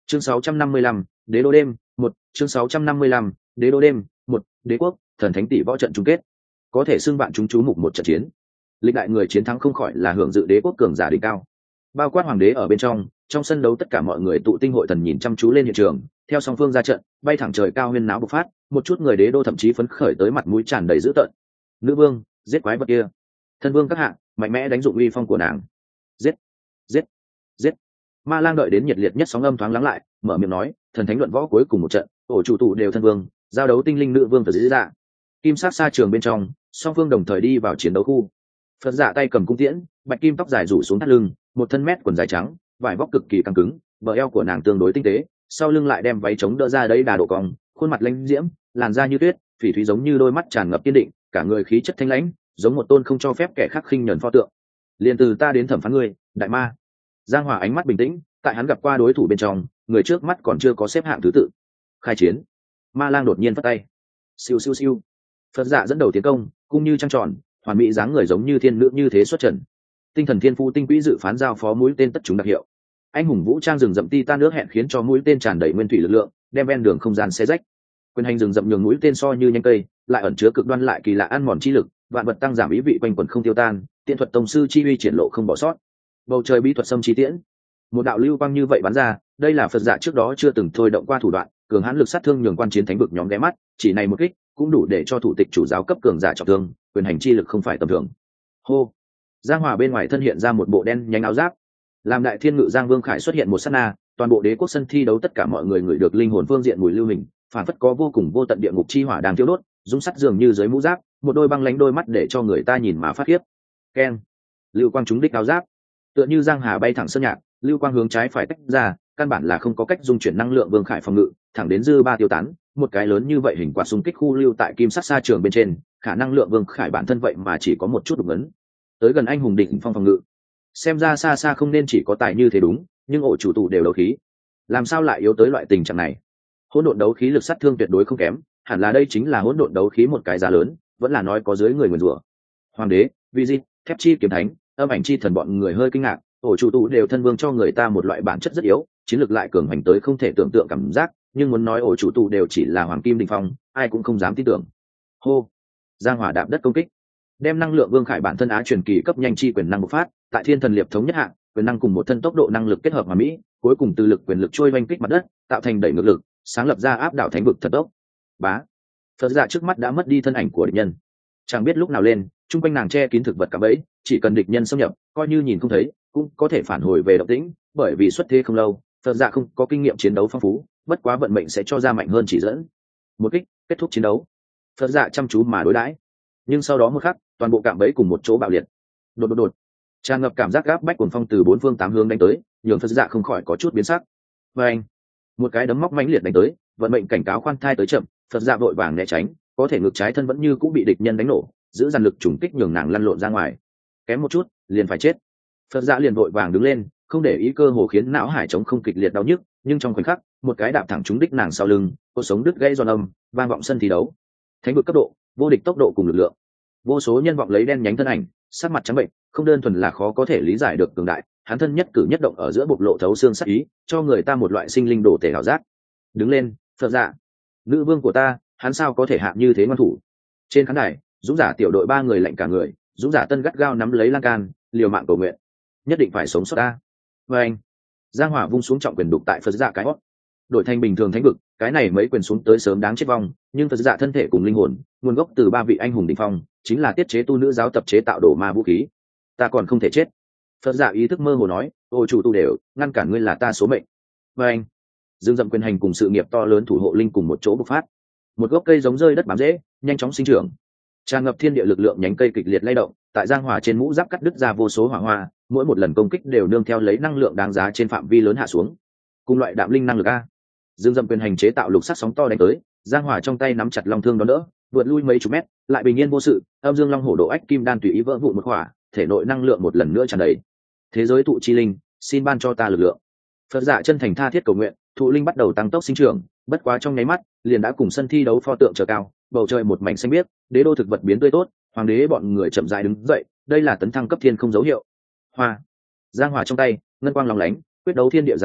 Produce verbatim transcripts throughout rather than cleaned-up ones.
chương sáu trăm năm mươi lăm, đế đô đêm một chương sáu trăm năm mươi lăm, đế đô đêm một đế quốc thần thánh tỷ võ trận chung kết, có thể xưng bạn chúng chú mục một trận chiến. Lịch đại người chiến thắng không khỏi là hưởng dự đế quốc cường giả đỉnh cao, bao quát hoàng đế ở bên trong. Trong sân đấu tất cả mọi người tụ tinh hội thần nhìn chăm chú lên hiện trường, theo song phương ra trận bay thẳng trời cao huyên náo bộc phát, một chút người đế đô thậm chí phấn khởi tới mặt mũi tràn đầy dữ tợn. Nữ vương, giết quái vật kia! Thân vương các hạ, mạnh mẽ đánh dụng uy phong của nàng! Giết, giết, giết! Ma Lang đợi đến nhiệt liệt nhất sóng âm thoáng lắng lại, mở miệng nói, thần thánh luận võ cuối cùng một trận, ổ chủ tụ đều thân vương, giao đấu tinh linh nữ vương Phật Dạ. Kim sắc xa trường bên trong, song phương đồng thời đi vào chiến đấu khu. Phật Dạ tay cầm cung tiễn, bạch kim tóc dài rủ xuống thắt lưng, một thân mét quần dài trắng, vải vóc cực kỳ căng cứng, bờ eo của nàng tương đối tinh tế, sau lưng lại đem váy chống đỡ ra đấy đà độ cong, khuôn mặt lãnh diễm, làn da như tuyết, phỉ thúy giống như đôi mắt tràn ngập kiên định, cả người khí chất thanh lãnh, giống một tôn không cho phép kẻ khác khinh nhẫn pho tượng. Liên từ ta đến thẩm phán ngươi, đại ma. Giang Hòa ánh mắt bình tĩnh, tại hắn gặp qua đối thủ bên trong, người trước mắt còn chưa có xếp hạng thứ tự. Khai chiến. Ma Lang đột nhiên vất tay. Siêu siêu siêu. Phật Dạ dẫn đầu tiến công, cung như trăng tròn, hoàn mỹ dáng người giống như thiên nữ như thế xuất trần. Tinh thần thiên phu tinh quỹ dự phán giao phó mũi tên tất chúng đặc hiệu. Anh hùng vũ trang rừng rậm titan nước hẹn khiến cho mũi tên tràn đầy nguyên thủy lực lượng, đem ven đường không gian xé rách. Quyền hành rừng rậm nhường mũi tên so như nhanh cây, lại ẩn chứa cực đoan lại kỳ lạ ăn mòn chi lực, vạn vật tăng giảm ý vị quanh quẩn không tiêu tan, tiện thuật tông sư chi uy triển lộ không bỏ sót. Bầu trời bí thuật xâm chi tiễn, một đạo lưu quang như vậy bắn ra, đây là Phật Dạ trước đó chưa từng thôi động qua thủ đoạn, cường hãn lực sát thương nhường quan chiến thánh vực nhóm ghé mắt, chỉ này một kích cũng đủ để cho thủ tịch chủ giáo cấp cường giả trọng thương, quyền hành chi lực không phải tầm thường. Hô. Giang Hòa bên ngoài thân hiện ra một bộ đen nhánh áo giáp, làm đại thiên ngự Giang Vương Khải xuất hiện một sát na, toàn bộ đế quốc sân thi đấu tất cả mọi người ngửi được linh hồn phương diện mùi lưu hình, phản phất có vô cùng vô tận địa ngục chi hỏa đang thiêu đốt, dung sắt dường như dưới mũ giáp, một đôi băng lánh đôi mắt để cho người ta nhìn mà phát khiếp. Keng. Lưu quang trúng đích áo giáp, tựa như giang hà bay thẳng sơn nhạc, lưu quang hướng trái phải tách ra, căn bản là không có cách dung chuyển năng lượng Vương Khải phòng ngự, thẳng đến dư ba tiêu tán, một cái lớn như vậy hình quạt xung kích khu lưu tại kim sắc sa trường bên trên, khả năng lượng Vương Khải bản thân vậy mà chỉ có một chút đục ấn. Tới gần anh hùng đỉnh phong phòng ngự, xem ra xa xa không nên chỉ có tài như thế đúng, nhưng ổ chủ tụ đều đấu khí, làm sao lại yếu tới loại tình trạng này? Hỗn độn đấu khí lực sát thương tuyệt đối không kém, hẳn là đây chính là hỗn độn đấu khí một cái giá lớn, vẫn là nói có dưới người nguyền rủa. Hoàng đế, vi di, thép chi kiếm thánh, âm ảnh chi thần bọn người hơi kinh ngạc, ổ chủ tụ đều thân vương cho người ta một loại bản chất rất yếu, chiến lược lại cường hành tới không thể tưởng tượng cảm giác, nhưng muốn nói ổ chủ tụ đều chỉ là hoàng kim đỉnh phong, ai cũng không dám tin tưởng. Hô. Giang Hỏa đạp đất công kích, đem năng lượng Vương Khải bản thân á truyền kỳ cấp nhanh chi quyền năng bộc phát, tại thiên thần liệp thống nhất hạng, quyền năng cùng một thân tốc độ năng lực kết hợp mà mỹ, cuối cùng từ lực quyền lực trôi oanh kích mặt đất, tạo thành đẩy ngược lực, sáng lập ra áp đảo thánh vực thật tốc. Bá. Phật Dạ trước mắt đã mất đi thân ảnh của địch nhân, chẳng biết lúc nào lên, trung quanh nàng che kín thực vật cả bẫy, chỉ cần địch nhân xâm nhập, coi như nhìn không thấy, cũng có thể phản hồi về động tĩnh, bởi vì xuất thế không lâu, Phật Dạ không có kinh nghiệm chiến đấu phong phú, bất quá vận mệnh sẽ cho ra mạnh hơn chỉ dẫn. Một kích, kết thúc chiến đấu. Phật Dạ chăm chú mà đối đãi, nhưng sau đó một khắc, toàn bộ cạm bẫy cùng một chỗ bạo liệt. Đột đột đột, tràn ngập cảm giác gáp bách cuồng phong từ bốn phương tám hướng đánh tới, nhường Phật Dạ không khỏi có chút biến sắc. Và anh, một cái đấm móc mãnh liệt đánh tới, vận mệnh cảnh cáo khoan thai tới chậm, Phật Dạ vội vàng né tránh, có thể ngực trái thân vẫn như cũng bị địch nhân đánh nổ, giữ dàn lực trùng kích nhường nàng lăn lộn ra ngoài, kém một chút liền phải chết. Phật Dạ liền vội vàng đứng lên, không để ý cơ hồ khiến não hải chống không kịch liệt đau nhức, nhưng trong khoảnh khắc, một cái đạp thẳng trúng đích nàng sau lưng, cột sống đứt gãy giòn âm, vang vọng sân thi đấu. Thánh vực cấp độ, vô địch tốc độ cùng lực lượng. Vô số nhân vọng lấy đen nhánh thân ảnh, sắc mặt trắng bệnh, không đơn thuần là khó có thể lý giải được cường đại, hắn thân nhất cử nhất động ở giữa bộc lộ thấu xương sắc ý, cho người ta một loại sinh linh đồ tể ảo giác. Đứng lên, Phật Dạ, nữ vương của ta, hắn sao có thể hạ như thế ngoan thủ? Trên khán đài, dũng giả tiểu đội ba người lạnh cả người, dũng giả tân gắt gao nắm lấy lan can, liều mạng cầu nguyện, nhất định phải sống sót ta. Và anh, Giang Hỏa vung xuống trọng quyền đục tại Phật Dạ cái hót. Đổi thành bình thường thánh vực, cái này mấy quyền xuống tới sớm đáng chết vong, nhưng Phật Dạ thân thể cùng linh hồn, nguồn gốc từ ba vị anh hùng đỉnh phong, chính là tiết chế tu nữ giáo tập chế tạo đồ ma vũ khí. Ta còn không thể chết. Phật Dạ ý thức mơ hồ nói, ôi chủ tu đều, ngăn cản ngươi là ta số mệnh. Và anh, dương dậm quyền hành cùng sự nghiệp to lớn thủ hộ linh cùng một chỗ bộc phát. Một gốc cây giống rơi đất bám rễ, nhanh chóng sinh trưởng, tràn ngập thiên địa lực lượng, nhánh cây kịch liệt lay động, tại Giang Hỏa trên mũ giáp cắt đứt ra vô số hỏa hoa, mỗi một lần công kích đều nương theo lấy năng lượng đáng giá trên phạm vi lớn hạ xuống. Cùng loại đạm linh năng lực a. Dương dậm quyền hành chế tạo lục sắc sóng to đánh tới, Giang Hỏa trong tay nắm chặt long thương đón đỡ, vượt lui mấy chục mét, lại bình yên vô sự. Âm dương long hổ độ ách kim đan tùy ý vỡ vụn một khỏa, thể nội năng lượng một lần nữa tràn đầy. Thế giới tụ chi linh, xin ban cho ta lực lượng. Phật Dạ chân thành tha thiết cầu nguyện, thụ linh bắt đầu tăng tốc sinh trưởng, bất quá trong nháy mắt, liền đã cùng sân thi đấu pho tượng trở cao, bầu trời một mảnh xanh biếc, đế đô thực vật biến tươi tốt, hoàng đế bọn người chậm rãi đứng dậy, đây là tấn thăng cấp thiên không dấu hiệu. Hoa, Giang Hỏa trong tay, ngân quang lóng lánh, quyết đấu thiên địa giáng lâm,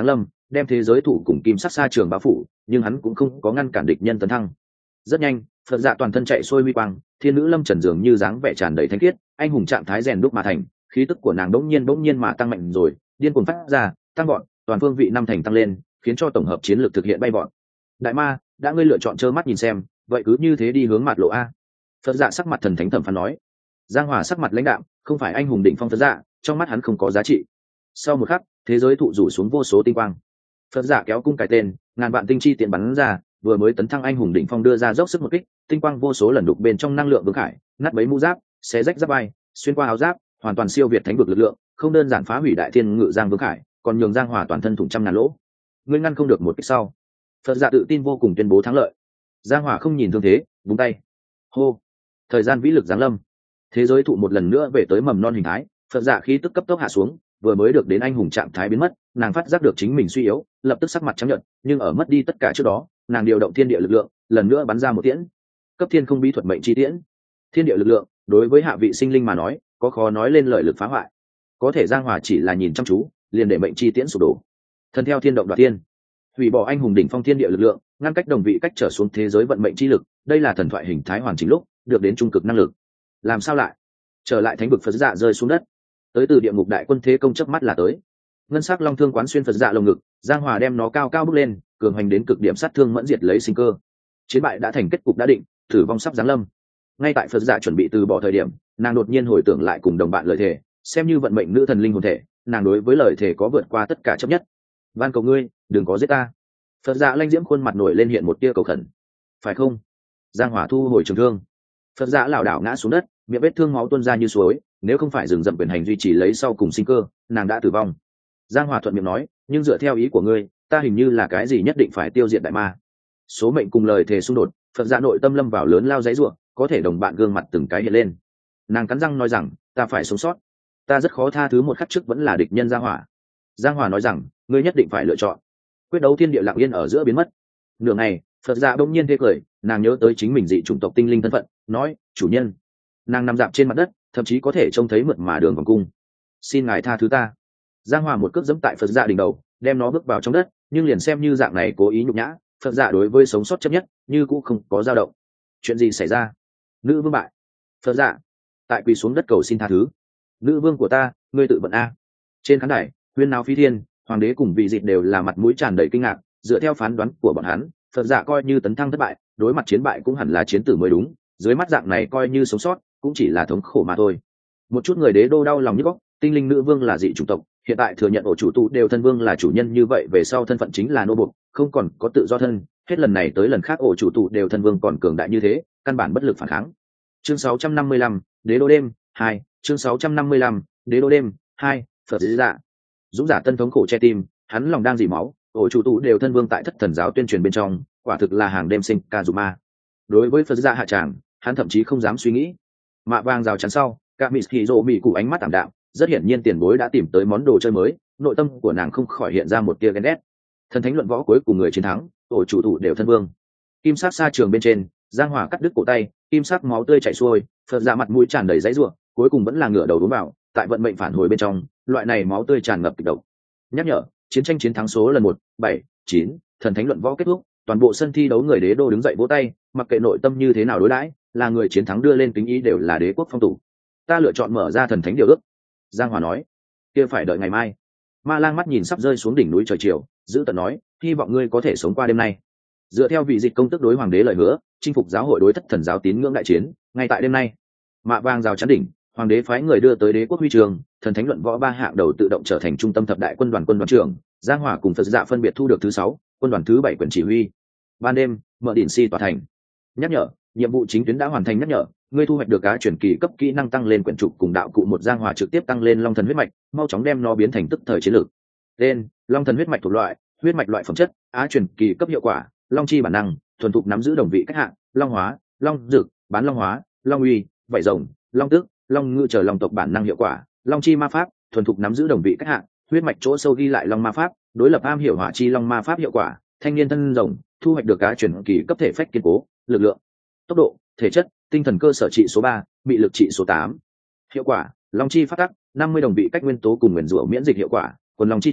đem thế giới thủ cùng kim sắc sa trường bao phủ, nhưng hắn cũng không có ngăn cản địch nhân tấn thăng. Rất nhanh, Phật dạ toàn thân chạy xuôi huy quang, thiên nữ lâm trần dường như dáng vẻ tràn đầy thanh khiết, anh hùng trạng thái rèn đúc mà thành, khí tức của nàng đống nhiên đống nhiên mà tăng mạnh rồi, điên cuồng phát ra, tăng vọt, toàn phương vị năm thành tăng lên, khiến cho tổng hợp chiến lược thực hiện bay vọt. Đại ma, đã ngươi lựa chọn trơ mắt nhìn xem, vậy cứ như thế đi hướng mặt lộ a. Phật dạ sắc mặt thần thánh thẩm phán nói. Giang Hòa sắc mặt lãnh đạm, không phải anh hùng đỉnh phong Phật dạ, trong mắt hắn không có giá trị. Sau một khắc, thế giới thụ rủ xuống vô số tinh quang. Phật dạ kéo cung cải tên, ngàn vạn tinh chi tiện bắn ra, vừa mới tấn thăng anh hùng đỉnh phong đưa ra dốc sức một kích, tinh quang vô số lần đục bên trong năng lượng vương khải, nát bấy mũ giáp, xé rách giáp bay, xuyên qua áo giáp, hoàn toàn siêu việt thánh vực lực lượng, không đơn giản phá hủy đại thiên ngự Giang Vương Khải, còn nhường Giang Hòa toàn thân thủng trăm ngàn lỗ. Ngươi ngăn không được một kích sau. Phật dạ tự tin vô cùng tuyên bố thắng lợi. Giang Hòa không nhìn thương thế, vung tay. Hô. Thời gian vĩ lực giáng lâm. Thế giới thụ một lần nữa về tới mầm non hình thái, Phật dạ khí tức cấp tốc hạ xuống, vừa mới được đến anh hùng trạng thái biến mất, nàng phát giác được chính mình suy yếu, lập tức sắc mặt trắng nhợt, nhưng ở mất đi tất cả trước đó, nàng điều động thiên địa lực lượng, lần nữa bắn ra một tiễn. Cấp thiên không bí thuật mệnh chi tiễn. Thiên địa lực lượng, đối với hạ vị sinh linh mà nói, có khó nói lên lợi lực phá hoại. Có thể Giang Hòa chỉ là nhìn chăm chú, liền để mệnh chi tiễn sụp đổ. Thần theo thiên động đoạt thiên, hủy bỏ anh hùng đỉnh phong thiên địa lực lượng, ngăn cách đồng vị cách trở xuống thế giới vận mệnh chi lực, đây là thần thoại hình thái hoàn chỉnh lúc được đến trung cực năng lực. Làm sao lại trở lại thánh vực Phật dạ rơi xuống đất, tới từ địa ngục đại quân thế công chớp mắt là tới. Ngân sắc long thương quán xuyên Phật dạ lồng ngực, Giang Hòa đem nó cao cao bước lên, cường hành đến cực điểm, sát thương mẫn diệt lấy sinh cơ. Chiến bại đã thành kết cục đã định, tử vong sắp giáng lâm. Ngay tại Phật dạ chuẩn bị từ bỏ thời điểm, nàng đột nhiên hồi tưởng lại cùng đồng bạn lời thề, xem như vận mệnh nữ thần linh hồn thể, nàng đối với lời thề có vượt qua tất cả chấp nhất. Van cầu ngươi, đừng có giết ta. Phật dạ lanh diễm khuôn mặt nổi lên hiện một tia cầu khẩn. Phải không? Giang Hòa thu hồi trường thương. Phật dạ lảo đảo ngã xuống đất, miệng vết thương máu tuôn ra như suối, nếu không phải rừng rậm quyền hành duy trì lấy sau cùng sinh cơ, nàng đã tử vong. Giang Hòa thuận miệng nói, nhưng dựa theo ý của ngươi, ta hình như là cái gì nhất định phải tiêu diệt đại ma. Số mệnh cùng lời thề xung đột, Phật dạ nội tâm lâm vào lớn lao giấy ruộng, có thể đồng bạn gương mặt từng cái hiện lên. Nàng cắn răng nói rằng, ta phải sống sót, ta rất khó tha thứ một khắc trước vẫn là địch nhân. Giang Hòa Giang Hòa nói rằng, ngươi nhất định phải lựa chọn. Quyết đấu thiên địa lặng yên ở giữa biến mất. Nửa ngày, Phật dạ bỗng nhiên thê cười, nàng nhớ tới chính mình dị chủng tộc tinh linh thân phận, nói, chủ nhân. Nàng nằm dạp trên mặt đất, thậm chí có thể trông thấy mượt mà đường vòng cung. Xin ngài tha thứ ta. Giang Hòa một cước giẫm tại Phật dạ đỉnh đầu, đem nó bước vào trong đất, nhưng liền xem như dạng này cố ý nhục nhã, Phật dạ đối với sống sót chấp nhất, như cũng không có dao động. Chuyện gì xảy ra? Nữ vương bại. Phật dạ tại quỳ xuống đất cầu xin tha thứ. Nữ vương của ta, ngươi tự vận a. Trên khán đài, huyên náo phi thiên, hoàng đế cùng vị dịt đều là mặt mũi tràn đầy kinh ngạc. Dựa theo phán đoán của bọn hắn, Phật dạ coi như tấn thăng thất bại, đối mặt chiến bại cũng hẳn là chiến tử mới đúng, dưới mắt dạng này coi như sống sót cũng chỉ là thống khổ mà thôi. Một chút người đế đô đau lòng nhức óc, tinh linh nữ vương là dị chủng tộc, hiện tại thừa nhận ổ chủ tụ đều thân vương là chủ nhân, như vậy về sau thân phận chính là nô buộc, không còn có tự do thân, hết lần này tới lần khác ổ chủ tụ đều thân vương còn cường đại như thế, căn bản bất lực phản kháng. Chương sáu trăm năm mươi lăm, đế đô đêm hai. Chương sáu trăm năm mươi lăm, đế đô đêm hai. Phật dạ dũng giả tân thống khổ che tim, hắn lòng đang dỉ máu, ổ chủ tụ đều thân vương tại thất thần giáo tuyên truyền bên trong, quả thực là hàng đêm sinh ca dù ma. Đối với Phật dạ hạ tràng, hắn thậm chí không dám suy nghĩ. Mạ vàng rào chắn sau, cả mỹ kỳ rộ mỹ cụ ánh mắt tảm đạm, rất hiển nhiên tiền bối đã tìm tới món đồ chơi mới, nội tâm của nàng không khỏi hiện ra một tia ghen ghét. Thần thánh luận võ cuối cùng người chiến thắng, ổ chủ tụ đều thân vương. Kim sắc xa trường bên trên, Giang Hòa cắt đứt cổ tay, kim sắc máu tươi chảy xuôi, Phật dạ mặt mũi tràn đầy giấy rủa, cuối cùng vẫn là ngửa đầu đốn vào, tại vận mệnh phản hồi bên trong, loại này máu tươi tràn ngập kịch độc. Nhắc nhở, chiến tranh chiến thắng số lần một, bảy, chín, thần thánh luận võ kết thúc, toàn bộ sân thi đấu người đế đô đứng dậy vỗ tay, mặc kệ nội tâm như thế nào đối đãi, là người chiến thắng đưa lên kính ý đều là đế quốc phong tục. Ta lựa chọn mở ra thần thánh điều ước. Giang Hòa nói, kia phải đợi ngày mai. Ma Lang mắt nhìn sắp rơi xuống đỉnh núi trời chiều, giữ tận nói, hy vọng ngươi có thể sống qua đêm nay. Dựa theo vị dịch công tức đối hoàng đế lời hứa, chinh phục giáo hội đối thất thần giáo tín ngưỡng đại chiến, ngay tại đêm nay. Mạ vàng rào chắn đỉnh, hoàng đế phái người đưa tới đế quốc huy trường, thần thánh luận võ ba hạng đầu tự động trở thành trung tâm thập đại quân đoàn quân đoàn trưởng. Giang Hòa cùng Phật dạ phân biệt thu được thứ sáu, quân đoàn thứ bảy quyền chỉ huy. Ban đêm, mở đỉnh si tỏa thành. Nhắc nhở, nhiệm vụ chính tuyến đã hoàn thành. Nhắc nhở, ngươi thu hoạch được cá chuyển kỳ cấp kỹ năng tăng lên quyển trục cùng đạo cụ một. Giang Hòa trực tiếp tăng lên long thần huyết mạch, mau chóng đem nó biến thành tức thời chiến lược. Tên: long thần huyết mạch thuộc loại, huyết mạch loại phẩm chất, á chuyển kỳ cấp hiệu quả, long chi bản năng, thuần thục nắm giữ đồng vị cách hạng, long hóa, long dực, bán long hóa, long uy, vảy rồng, long tước, long ngư chờ long tộc bản năng hiệu quả, long chi ma pháp, thuần thục nắm giữ đồng vị cách hạng, huyết mạch chỗ sâu ghi lại long ma pháp, đối lập am hiểu hỏa chi long ma pháp hiệu quả, thanh niên thân rồng, thu hoạch được cá chuyển kỳ cấp thể phách kiên cố, lực lượng, tốc độ, thể chất, tinh thần cơ sở trị số ba, bị lực trị số tám. Hiệu quả: long chi phát tắc, năm mươi đồng vị cách nguyên tố cùng nguyên rủa miễn dịch hiệu quả, quần long chi chủ,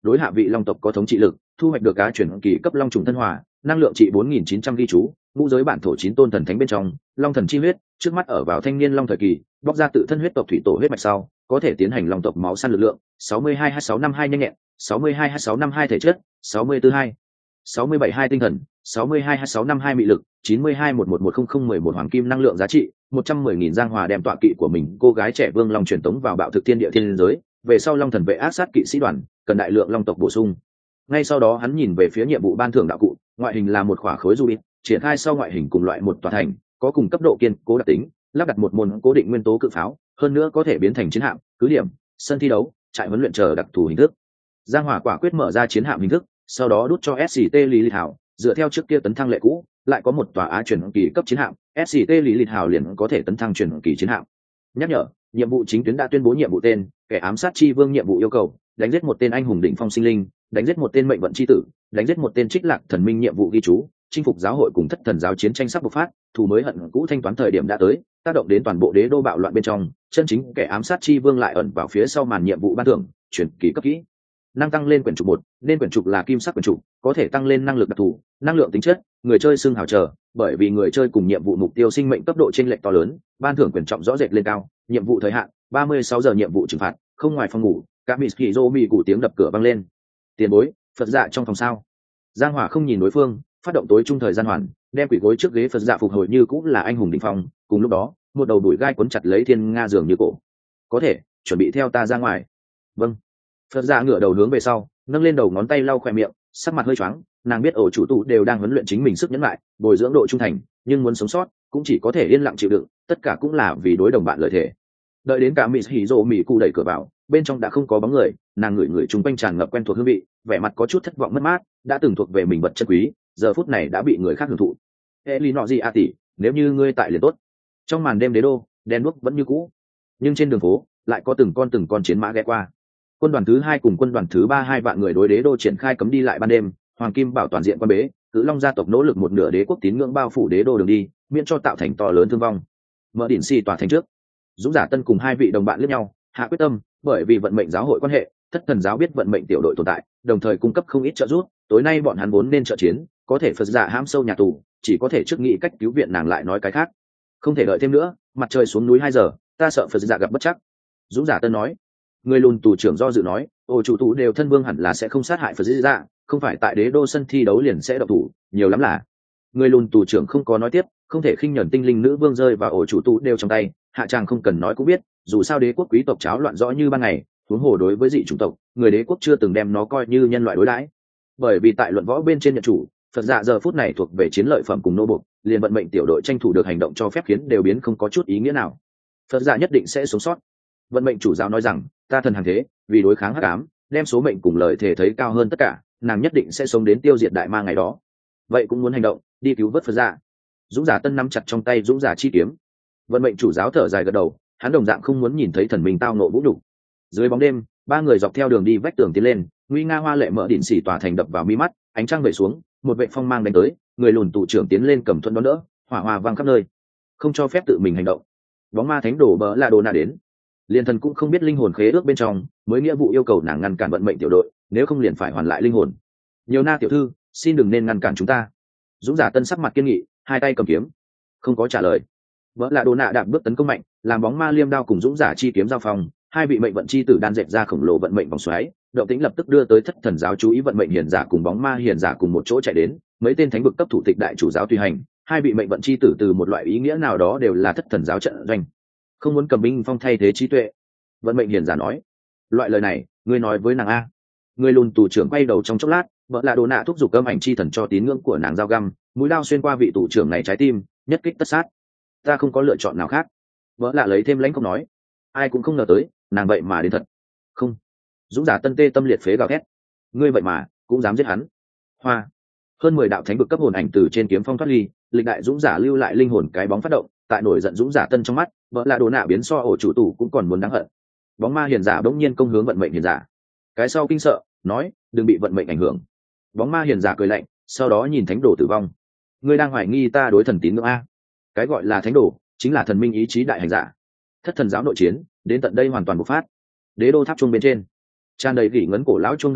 đối hạ vị long tộc có thống trị lực, thu hoạch được cá chuyển kỳ cấp long trùng thân hòa, năng lượng trị bốn nghìn chín trăm ghi chú, ngũ giới bản thổ chín tôn thần thánh bên trong, long thần chi huyết, trước mắt ở vào thanh niên long thời kỳ, bóc ra tự thân huyết tộc thủy tổ huyết mạch sau, có thể tiến hành long tộc máu săn lực lượng, sáu mươi hai hai sáu năm hai nhanh nhẹn, sáu mươi hai hai sáu năm hai thể chất, sáu mươi tư hai sáu mươi bảy hai tinh thần, sáu mươi hai hai sáu năm hai mị lực, chín mươi hai một một một không không mười một hoàng kim năng lượng giá trị, một trăm mười nghìn giang hòa đem tọa kỵ của mình cô gái trẻ vương long truyền tống vào bạo thực thiên địa thiên giới, về sau long thần vệ ác sát kỵ sĩ đoàn, cần đại lượng long tộc bổ sung. Ngay sau đó hắn nhìn về phía nhiệm vụ ban thưởng đạo cụ, ngoại hình là một khỏa khối ruby, triển khai sau ngoại hình cùng loại một tòa thành, có cùng cấp độ kiên cố đặc tính, lắp đặt một môn cố định nguyên tố cự pháo, hơn nữa có thể biến thành chiến hạm, cứ điểm, sân thi đấu, trại huấn luyện chờ đặc thù hình thức. Giang Hỏa quả quyết mở ra chiến hạm hình thức, sau đó đút cho ét xê tê Lý Lịch Hảo, dựa theo trước kia tấn thăng lệ cũ, lại có một tòa á chuyển kỳ cấp chiến hạm, ét xê tê Lý Lịch Hảo liền có thể tấn thăng chuyển kỳ chiến hạm. Nhắc nhở, nhiệm vụ chính tuyến đã tuyên bố nhiệm vụ tên, kẻ ám sát chi vương nhiệm vụ yêu cầu, đánh giết một tên anh hùng đỉnh phong sinh linh, đánh giết một tên mệnh vận chi tử, đánh giết một tên trích lạc thần minh nhiệm vụ ghi chú, chinh phục giáo hội cùng thất thần giáo chiến tranh sắp bộc phát, thù mới hận cũ thanh toán thời điểm đã tới, tác động đến toàn bộ đế đô bạo loạn bên trong, chân chính kẻ ám sát chi vương lại ẩn vào phía sau màn nhiệm vụ ban thưởng, chuyển kỳ cấp kỹ. Năng tăng lên quyển trục một, nên quyển trục là kim sắc quyển trục, có thể tăng lên năng lực đặc thù, năng lượng tính chất, người chơi xưng hào chờ, bởi vì người chơi cùng nhiệm vụ mục tiêu sinh mệnh cấp độ chênh lệch to lớn, ban thưởng quyền trọng rõ rệt lên cao, nhiệm vụ thời hạn ba mươi sáu giờ nhiệm vụ trừng phạt, không ngoài phòng ngủ, cả mỹ kỳ rô mì cụ tiếng đập cửa vang lên. Tiền bối, Phật dạ trong phòng sao? Giang Hỏa không nhìn đối phương, phát động tối trung thời gian hoàn, đem quỷ gối trước ghế Phật dạ phục hồi như cũng là anh hùng đỉnh phong, cùng lúc đó, một đầu đuổi gai quấn chặt lấy Thiên Nga giường như cổ. Có thể, chuẩn bị theo ta ra ngoài. Vâng. Phật dạ ngửa đầu hướng về sau, nâng lên đầu ngón tay lau khóe miệng, sắc mặt hơi choáng, nàng biết ổ chủ tụ đều đang huấn luyện chính mình sức nhẫn lại, bồi dưỡng độ trung thành, nhưng muốn sống sót, cũng chỉ có thể yên lặng chịu đựng, tất cả cũng là vì đối đồng bạn lợi thể. Đợi đến cả mỹ hỉ rồ mỹ cụ đẩy cửa vào, bên trong đã không có bóng người, nàng ngửi ngửi chung quanh tràn ngập quen thuộc hương vị, vẻ mặt có chút thất vọng mất mát, đã từng thuộc về mình vật chân quý, giờ phút này đã bị người khác hưởng thụ. Eli nọ gì a tỷ, nếu như ngươi tại liền tốt. Trong màn đêm đế đô, đèn đuốc vẫn như cũ, nhưng trên đường phố lại có từng con từng con chiến mã ghé qua. Quân đoàn thứ hai cùng quân đoàn thứ ba hai vạn người đối đế đô triển khai cấm đi lại ban đêm, hoàng kim bảo toàn diện quan bế, cự long gia tộc nỗ lực một nửa đế quốc tín ngưỡng bao phủ đế đô đường đi, miễn cho tạo thành to lớn thương vong. Mở đỉnh xì tòa thành trước, Dũng Giả Tân cùng hai vị đồng bạn liếc nhau, hạ quyết tâm, bởi vì vận mệnh giáo hội quan hệ, thất thần giáo biết vận mệnh tiểu đội tồn tại, đồng thời cung cấp không ít trợ giúp, tối nay bọn hắn vốn nên trợ chiến, có thể Phật giả hãm sâu nhà tù, chỉ có thể trước nghĩ cách cứu viện nàng lại nói cái khác. Không thể đợi thêm nữa, mặt trời xuống núi hai giờ, ta sợ Phật giả gặp bất chắc. Dũng Giả Tân nói. Người lùn tù trưởng do dự nói, ồ chủ tù đều thân vương hẳn là sẽ không sát hại Phật giả, không phải tại đế đô sân thi đấu liền sẽ độc thủ, nhiều lắm là. Người lùn tù trưởng không có nói tiếp, không thể khinh nhẫn tinh linh nữ vương rơi vào ổ chủ tù đều trong tay, hạ tràng không cần nói cũng biết, dù sao đế quốc quý tộc cháo loạn rõ như ban ngày, huống hồ đối với dị chủng tộc, người đế quốc chưa từng đem nó coi như nhân loại đối đãi. Bởi vì tại luận võ bên trên nhận chủ, Phật giả giờ phút này thuộc về chiến lợi phẩm cùng nô bộc, liền vận mệnh tiểu đội tranh thủ được hành động cho phép khiến đều biến không có chút ý nghĩa nào. Phật giả nhất định sẽ sống sót. Vận mệnh chủ giáo nói rằng, ta thần hàng thế, vì đối kháng hắc ám, đem số mệnh cùng lợi thể thấy cao hơn tất cả, nàng nhất định sẽ sống đến tiêu diệt đại ma ngày đó. Vậy cũng muốn hành động, đi cứu vớt Phật giả. Dũng Giả Tân nắm chặt trong tay Dũng Giả chi kiếm. Vận mệnh chủ giáo thở dài gật đầu, hắn đồng dạng không muốn nhìn thấy thần mình tao nộ vũ nhục. Dưới bóng đêm, ba người dọc theo đường đi vách tường tiến lên, nguy nga hoa lệ mở đỉnh xỉ tòa thành đập vào mi mắt, ánh trăng về xuống, một vệ phong mang đánh tới, người lùn tụ trưởng tiến lên cầm thuẫn đón đỡ, hỏa hoa vang khắp nơi, không cho phép tự mình hành động. Bóng ma thánh đổ bỡ là đồ nạ đến, liền thần cũng không biết linh hồn khế ước bên trong, mới nghĩa vụ yêu cầu nàng ngăn cản vận mệnh tiểu đội, nếu không liền phải hoàn lại linh hồn. Nhiều na tiểu thư, xin đừng nên ngăn cản chúng ta. Dũng Giả Tân sắc mặt kiên nghị, hai tay cầm kiếm, không có trả lời. Vỡ là đồ nạ đạp bước tấn công mạnh, làm bóng ma liêm đao cùng Dũng Giả chi kiếm giao phong, hai vị mệnh vận chi tử đan dệt ra khổng lồ vận mệnh vòng xoáy, động tĩnh lập tức đưa tới thất thần giáo chú ý vận mệnh hiền giả cùng bóng ma hiền giả cùng một chỗ chạy đến, mấy tên thánh vực cấp thủ tịch đại chủ giáo tùy hành, hai vị mệnh vận chi tử từ một loại ý nghĩa nào đó đều là thất thần giáo trận doanh, không muốn cầm binh phong thay thế trí tuệ. Vận mệnh hiền giả nói, loại lời này, ngươi nói với nàng a. Người lùn tù trưởng quay đầu trong chốc lát, vợ là đồ nạ thúc giục âm ảnh chi thần cho tín ngưỡng của nàng giao găm, mũi đao xuyên qua vị tù trưởng này trái tim, nhất kích tất sát. Ta không có lựa chọn nào khác. Vợ lạ lấy thêm lãnh không nói, ai cũng không ngờ tới, nàng vậy mà đến thật. Không. Dũng Giả Tân tê tâm liệt phế gào thét, ngươi vậy mà cũng dám giết hắn. Hoa. Hơn mười đạo thánh vực cấp hồn ảnh từ trên kiếm phong thoát ly, lịch đại dũng giả lưu lại linh hồn cái bóng phát động, tại nổi giận Dũng Giả Tân trong mắt, vợ là đồ nạ biến so ổ chủ tủ cũng còn muốn đáng hận. Bóng ma hiền giả đống nhiên công hướng vận mệnh hiền giả, cái sau kinh sợ nói, đừng bị vận mệnh ảnh hưởng. Bóng ma hiền giả cười lạnh, sau đó nhìn thánh đồ tử vong, ngươi đang hoài nghi ta đối thần tín ngưỡng a? Cái gọi là thánh đồ chính là thần minh ý chí đại hành giả. Thất thần giáo nội chiến đến tận đây hoàn toàn bộc phát. Đế đô tháp chuông bên trên, tràn đầy gỉ ngấn cổ lão chuông đồng trước,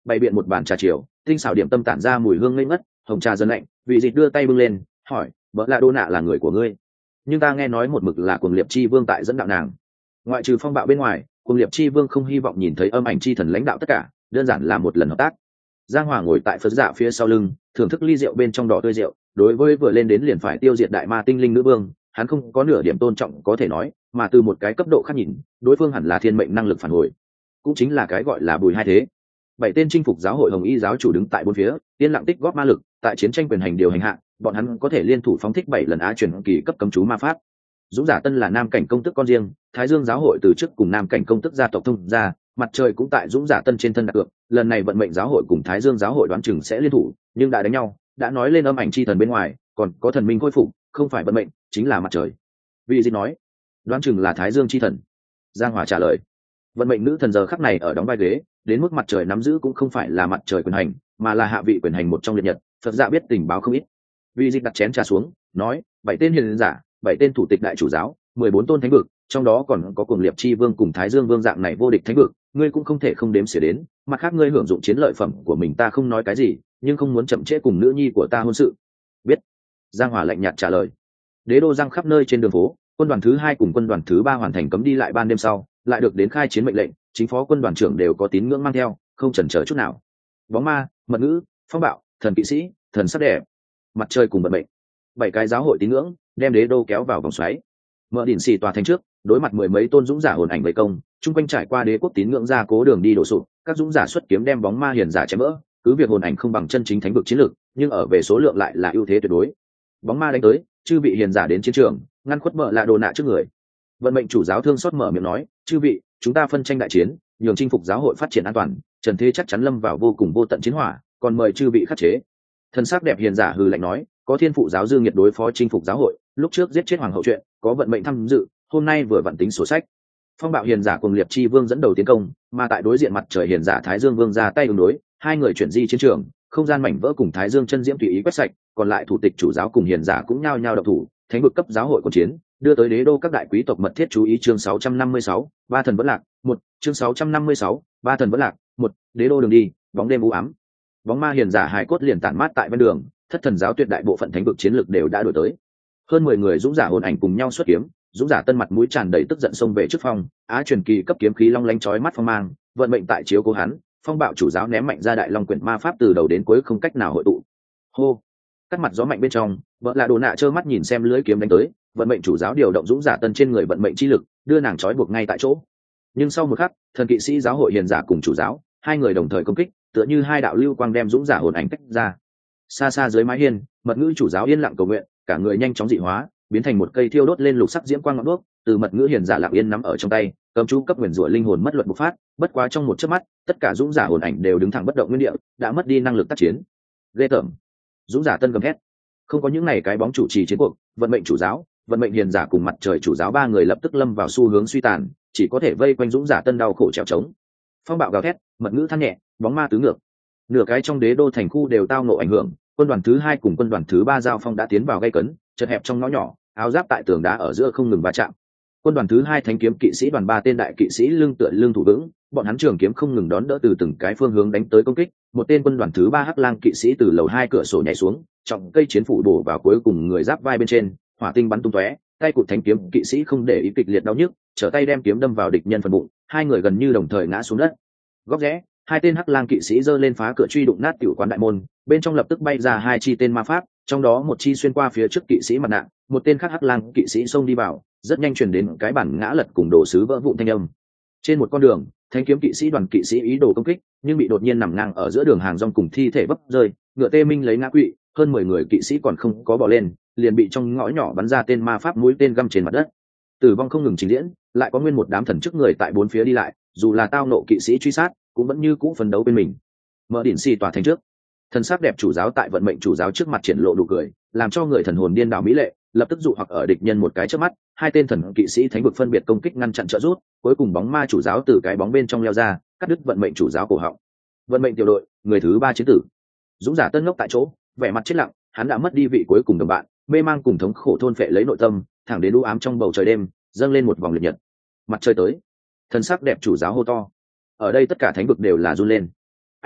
bày biện một bàn trà chiều, tinh xảo điểm tâm tản ra mùi hương ngây ngất, hồng trà dần lạnh. Vị Dịch đưa tay bưng lên, hỏi, vợ lạ đô nạ là người của ngươi, nhưng ta nghe nói một mực là cuồng liệt chi vương tại dẫn đạo nàng. Ngoại trừ Phong Bạo bên ngoài, cuồng liệt chi vương không hy vọng nhìn thấy âm ảnh chi thần lãnh đạo tất cả, đơn giản là một lần hợp tác. Giang Hòa ngồi tại Phật dạ phía sau lưng, thưởng thức ly rượu bên trong đỏ tươi rượu. Đối với vừa lên đến liền phải tiêu diệt đại ma tinh linh nữ vương, hắn không có nửa điểm tôn trọng có thể nói, mà từ một cái cấp độ khác nhìn, đối phương hẳn là thiên mệnh năng lực phản hồi, cũng chính là cái gọi là bùi hai thế. Bảy tên chinh phục giáo hội hồng y giáo chủ đứng tại bốn phía, yên lặng tích góp ma lực, tại chiến tranh quyền hành điều hành hạ, bọn hắn có thể liên thủ phóng thích bảy lần á truyền kỳ cấp cấm chú ma pháp. Dũng giả tân là nam cảnh công tức con riêng, Thái Dương giáo hội từ chức cùng nam cảnh công tức gia tộc thông ra, mặt trời cũng tại Dũng giả tân trên thân đặt cược, lần này vận mệnh giáo hội cùng Thái Dương giáo hội đoán chừng sẽ liên thủ, nhưng đã đánh nhau, đã nói lên âm ảnh chi thần bên ngoài, còn có thần minh khôi phục, không phải vận mệnh, chính là mặt trời. Vị gì nói, đoán chừng là Thái Dương chi thần. Giang Hòa trả lời, vận mệnh nữ thần giờ khắc này ở đóng vai ghế, đến mức mặt trời nắm giữ cũng không phải là mặt trời quyền hành, mà là hạ vị quyền hành một trong liệt nhật. Phật dạ biết tình báo không ít. Vị dịch đặt chén trà xuống, nói, bảy tên hiền giả, bảy tên thủ tịch đại chủ giáo, mười bốn tôn thánh vực, trong đó còn có cuồng liệt chi vương cùng Thái Dương vương dạng này vô địch thánh vực, ngươi cũng không thể không đếm xỉa đến. Mặt khác ngươi hưởng dụng chiến lợi phẩm của mình ta không nói cái gì, nhưng không muốn chậm trễ cùng nữ nhi của ta hôn sự. Biết. Giang Hòa lạnh nhạt trả lời. Đế đô giang khắp nơi trên đường phố, quân đoàn thứ hai cùng quân đoàn thứ ba hoàn thành cấm đi lại ban đêm sau, lại được đến khai chiến mệnh lệnh, chính phó quân đoàn trưởng đều có tín ngưỡng mang theo, không chần chờ chút nào. Bóng ma, mật ngữ, phong bạo, thần kỵ sĩ, thần sắc đẹp, mặt trời cùng vận mệnh, bảy cái giáo hội tín ngưỡng đem đế đô kéo vào vòng xoáy. Mở đỉnh xì tòa thành trước, đối mặt mười mấy tôn dũng giả hồn ảnh vây công, chung quanh trải qua đế quốc tín ngưỡng ra cố đường đi đổ sụp, các dũng giả xuất kiếm đem bóng ma hiền giả chém vỡ. Cứ việc hồn ảnh không bằng chân chính thánh vực chiến lược, nhưng ở về số lượng lại là ưu thế tuyệt đối. Bóng ma đánh tới, chư vị hiền giả đến chiến trường, ngăn khuất mở lạ đồ nạ trước người. Vận mệnh chủ giáo thương xót mở miệng nói, chư vị, chúng ta phân tranh đại chiến, nhường chinh phục giáo hội phát triển an toàn, trần thế chắc chắn lâm vào vô cùng vô tận chiến hỏa, còn mời chư vị khắc chế. Thần sắc đẹp hiền giả hừ lạnh nói, có thiên phụ giáo dương nhiệt đối phó chinh phục giáo hội, lúc trước giết chết hoàng hậu chuyện, có vận mệnh tham dự, hôm nay vừa vận tính sổ sách. Phong bạo hiền giả cùng liệt chi vương dẫn đầu tiến công, mà tại đối diện mặt trời hiền giả Thái Dương vương ra tay ứng đối, hai người chuyển di chiến trường, không gian mảnh vỡ cùng Thái Dương chân diễm tùy ý quét sạch, còn lại thủ tịch chủ giáo cùng hiền giả cũng nhao nhao độc thủ, thánh vực cấp giáo hội cuộc chiến, đưa tới đế đô các đại quý tộc mật thiết chú ý. Chương sáu trăm năm mươi sáu, ba thần vẫn lạc, một, chương sáu trăm năm mươi sáu, ba thần vẫn lạc, một, đế đô đường đi, bóng đêm u ám. Bóng ma hiền giả hài cốt liền tản mát tại ven đường, thất thần giáo tuyệt đại bộ phận thánh vực chiến lược đều đã đổi tới. Hơn mười người dũng giả hồn ảnh cùng nhau xuất kiếm, dũng giả tân mặt mũi tràn đầy tức giận xông về trước phong, á truyền kỳ cấp kiếm khí long lánh chói mắt phong mang, vận mệnh tại chiếu cố hắn, phong bạo chủ giáo ném mạnh ra đại long quyển ma pháp từ đầu đến cuối không cách nào hội tụ. Hô, cắt mặt gió mạnh bên trong, vợ là đồ nạ trơ mắt nhìn xem lưới kiếm đánh tới, vận mệnh chủ giáo điều động dũng giả tân trên người vận mệnh chi lực, đưa nàng trói buộc ngay tại chỗ. Nhưng sau một khắc, thần kỵ sĩ giáo hội hiền giả cùng chủ giáo, hai người đồng thời công kích, tựa như hai đạo lưu quang đem dũng giả hồn ảnh tách ra. Xa xa dưới mái hiên, mật ngữ chủ giáo yên lặng cầu nguyện, cả người nhanh chóng dị hóa, biến thành một cây thiêu đốt lên lục sắc diễm quang ngọn đuốc, từ mật ngữ hiền giả lặng yên nắm ở trong tay, cấm chú cấp nguyền rủa linh hồn mất luật bộc phát, bất quá trong một chớp mắt, tất cả dũng giả hồn ảnh đều đứng thẳng bất động nguyên địa, đã mất đi năng lực tác chiến. Ghê tởm! Dũng giả tân gầm thét. Không có những này cái bóng chủ trì chiến cuộc, vận mệnh chủ giáo, vận mệnh hiền giả cùng mặt trời chủ giáo ba người lập tức lâm vào xu hướng suy tàn, chỉ có thể vây quanh dũng giả tân đau khổ trèo trống. Phong bạo gào thét, mật ngữ than nhẹ, bóng ma tứ ngược. Nửa cái trong đế đô thành khu đều tao ngộ ảnh hưởng, quân đoàn thứ hai cùng quân đoàn thứ ba giao phong đã tiến vào gây cấn, chật hẹp trong ngõ nhỏ, áo giáp tại tường đá ở giữa không ngừng va chạm. Quân đoàn thứ hai thánh kiếm kỵ sĩ đoàn ba tên đại kỵ sĩ lưng tựa lưng thủ vững, bọn hắn trường kiếm không ngừng đón đỡ từ từng cái phương hướng đánh tới công kích. Một tên quân đoàn thứ ba hắc lang kỵ sĩ từ lầu hai cửa sổ nhảy xuống, trọng cây chiến phủ đổ vào cuối cùng người giáp vai bên trên, hỏa tinh bắn tung tóe, tay cụt thánh kiếm kỵ sĩ không để ý kịch liệt đau nhức, trở tay đem kiếm đâm vào địch nhân phần bụng, hai người gần như đồng thời ngã xuống đất. Góc rẽ, hai tên hắc lang kỵ sĩ giơ lên phá cửa truy đụng nát tiểu quán đại môn, bên trong lập tức bay ra hai chi tên ma pháp, trong đó một chi xuyên qua phía trước kỵ sĩ mặt nạ, một tên khác hắc lang kỵ sĩ xông đi vào, rất nhanh truyền đến cái bản ngã lật cùng đồ sứ vỡ vụn thanh âm. Trên một con đường, thánh kiếm kỵ sĩ đoàn kỵ sĩ ý đồ công kích, nhưng bị đột nhiên nằm ngang ở giữa đường hàng rong cùng thi thể bấp rơi, ngựa tê minh lấy ngã quỵ, hơn mười người kỵ sĩ còn không có bỏ lên, liền bị trong ngõ nhỏ bắn ra tên ma pháp mũi tên găm trên mặt đất. Tử vong không ngừng trình diễn, lại có nguyên một đám thần chức người tại bốn phía đi lại, dù là tao nộ kỵ sĩ truy sát, cũng vẫn như cũ phấn đấu bên mình. Mở đỉnh xì tòa thành trước, thần sắc đẹp chủ giáo tại vận mệnh chủ giáo trước mặt triển lộ nụ cười, làm cho người thần hồn điên đảo mỹ lệ, lập tức dụ hoặc ở địch nhân một cái trước mắt, hai tên thần kỵ sĩ thánh vực phân biệt công kích ngăn chặn trợ rút, cuối cùng bóng ma chủ giáo từ cái bóng bên trong leo ra, cắt đứt vận mệnh chủ giáo cổ họng. Vận mệnh tiểu đội, người thứ ba chiến tử. Dũng giả tân ngốc tại chỗ, vẻ mặt chết lặng, hắn đã mất đi vị cuối cùng đồng bạn, mê mang cùng thống khổ thôn phệ lấy nội tâm, thẳng đến u ám trong bầu trời đêm, dâng lên một vòng liệt nhật. Mặt trời tới, thần sắc đẹp chủ giáo hô to. Ở đây tất cả thánh vực đều là run lên.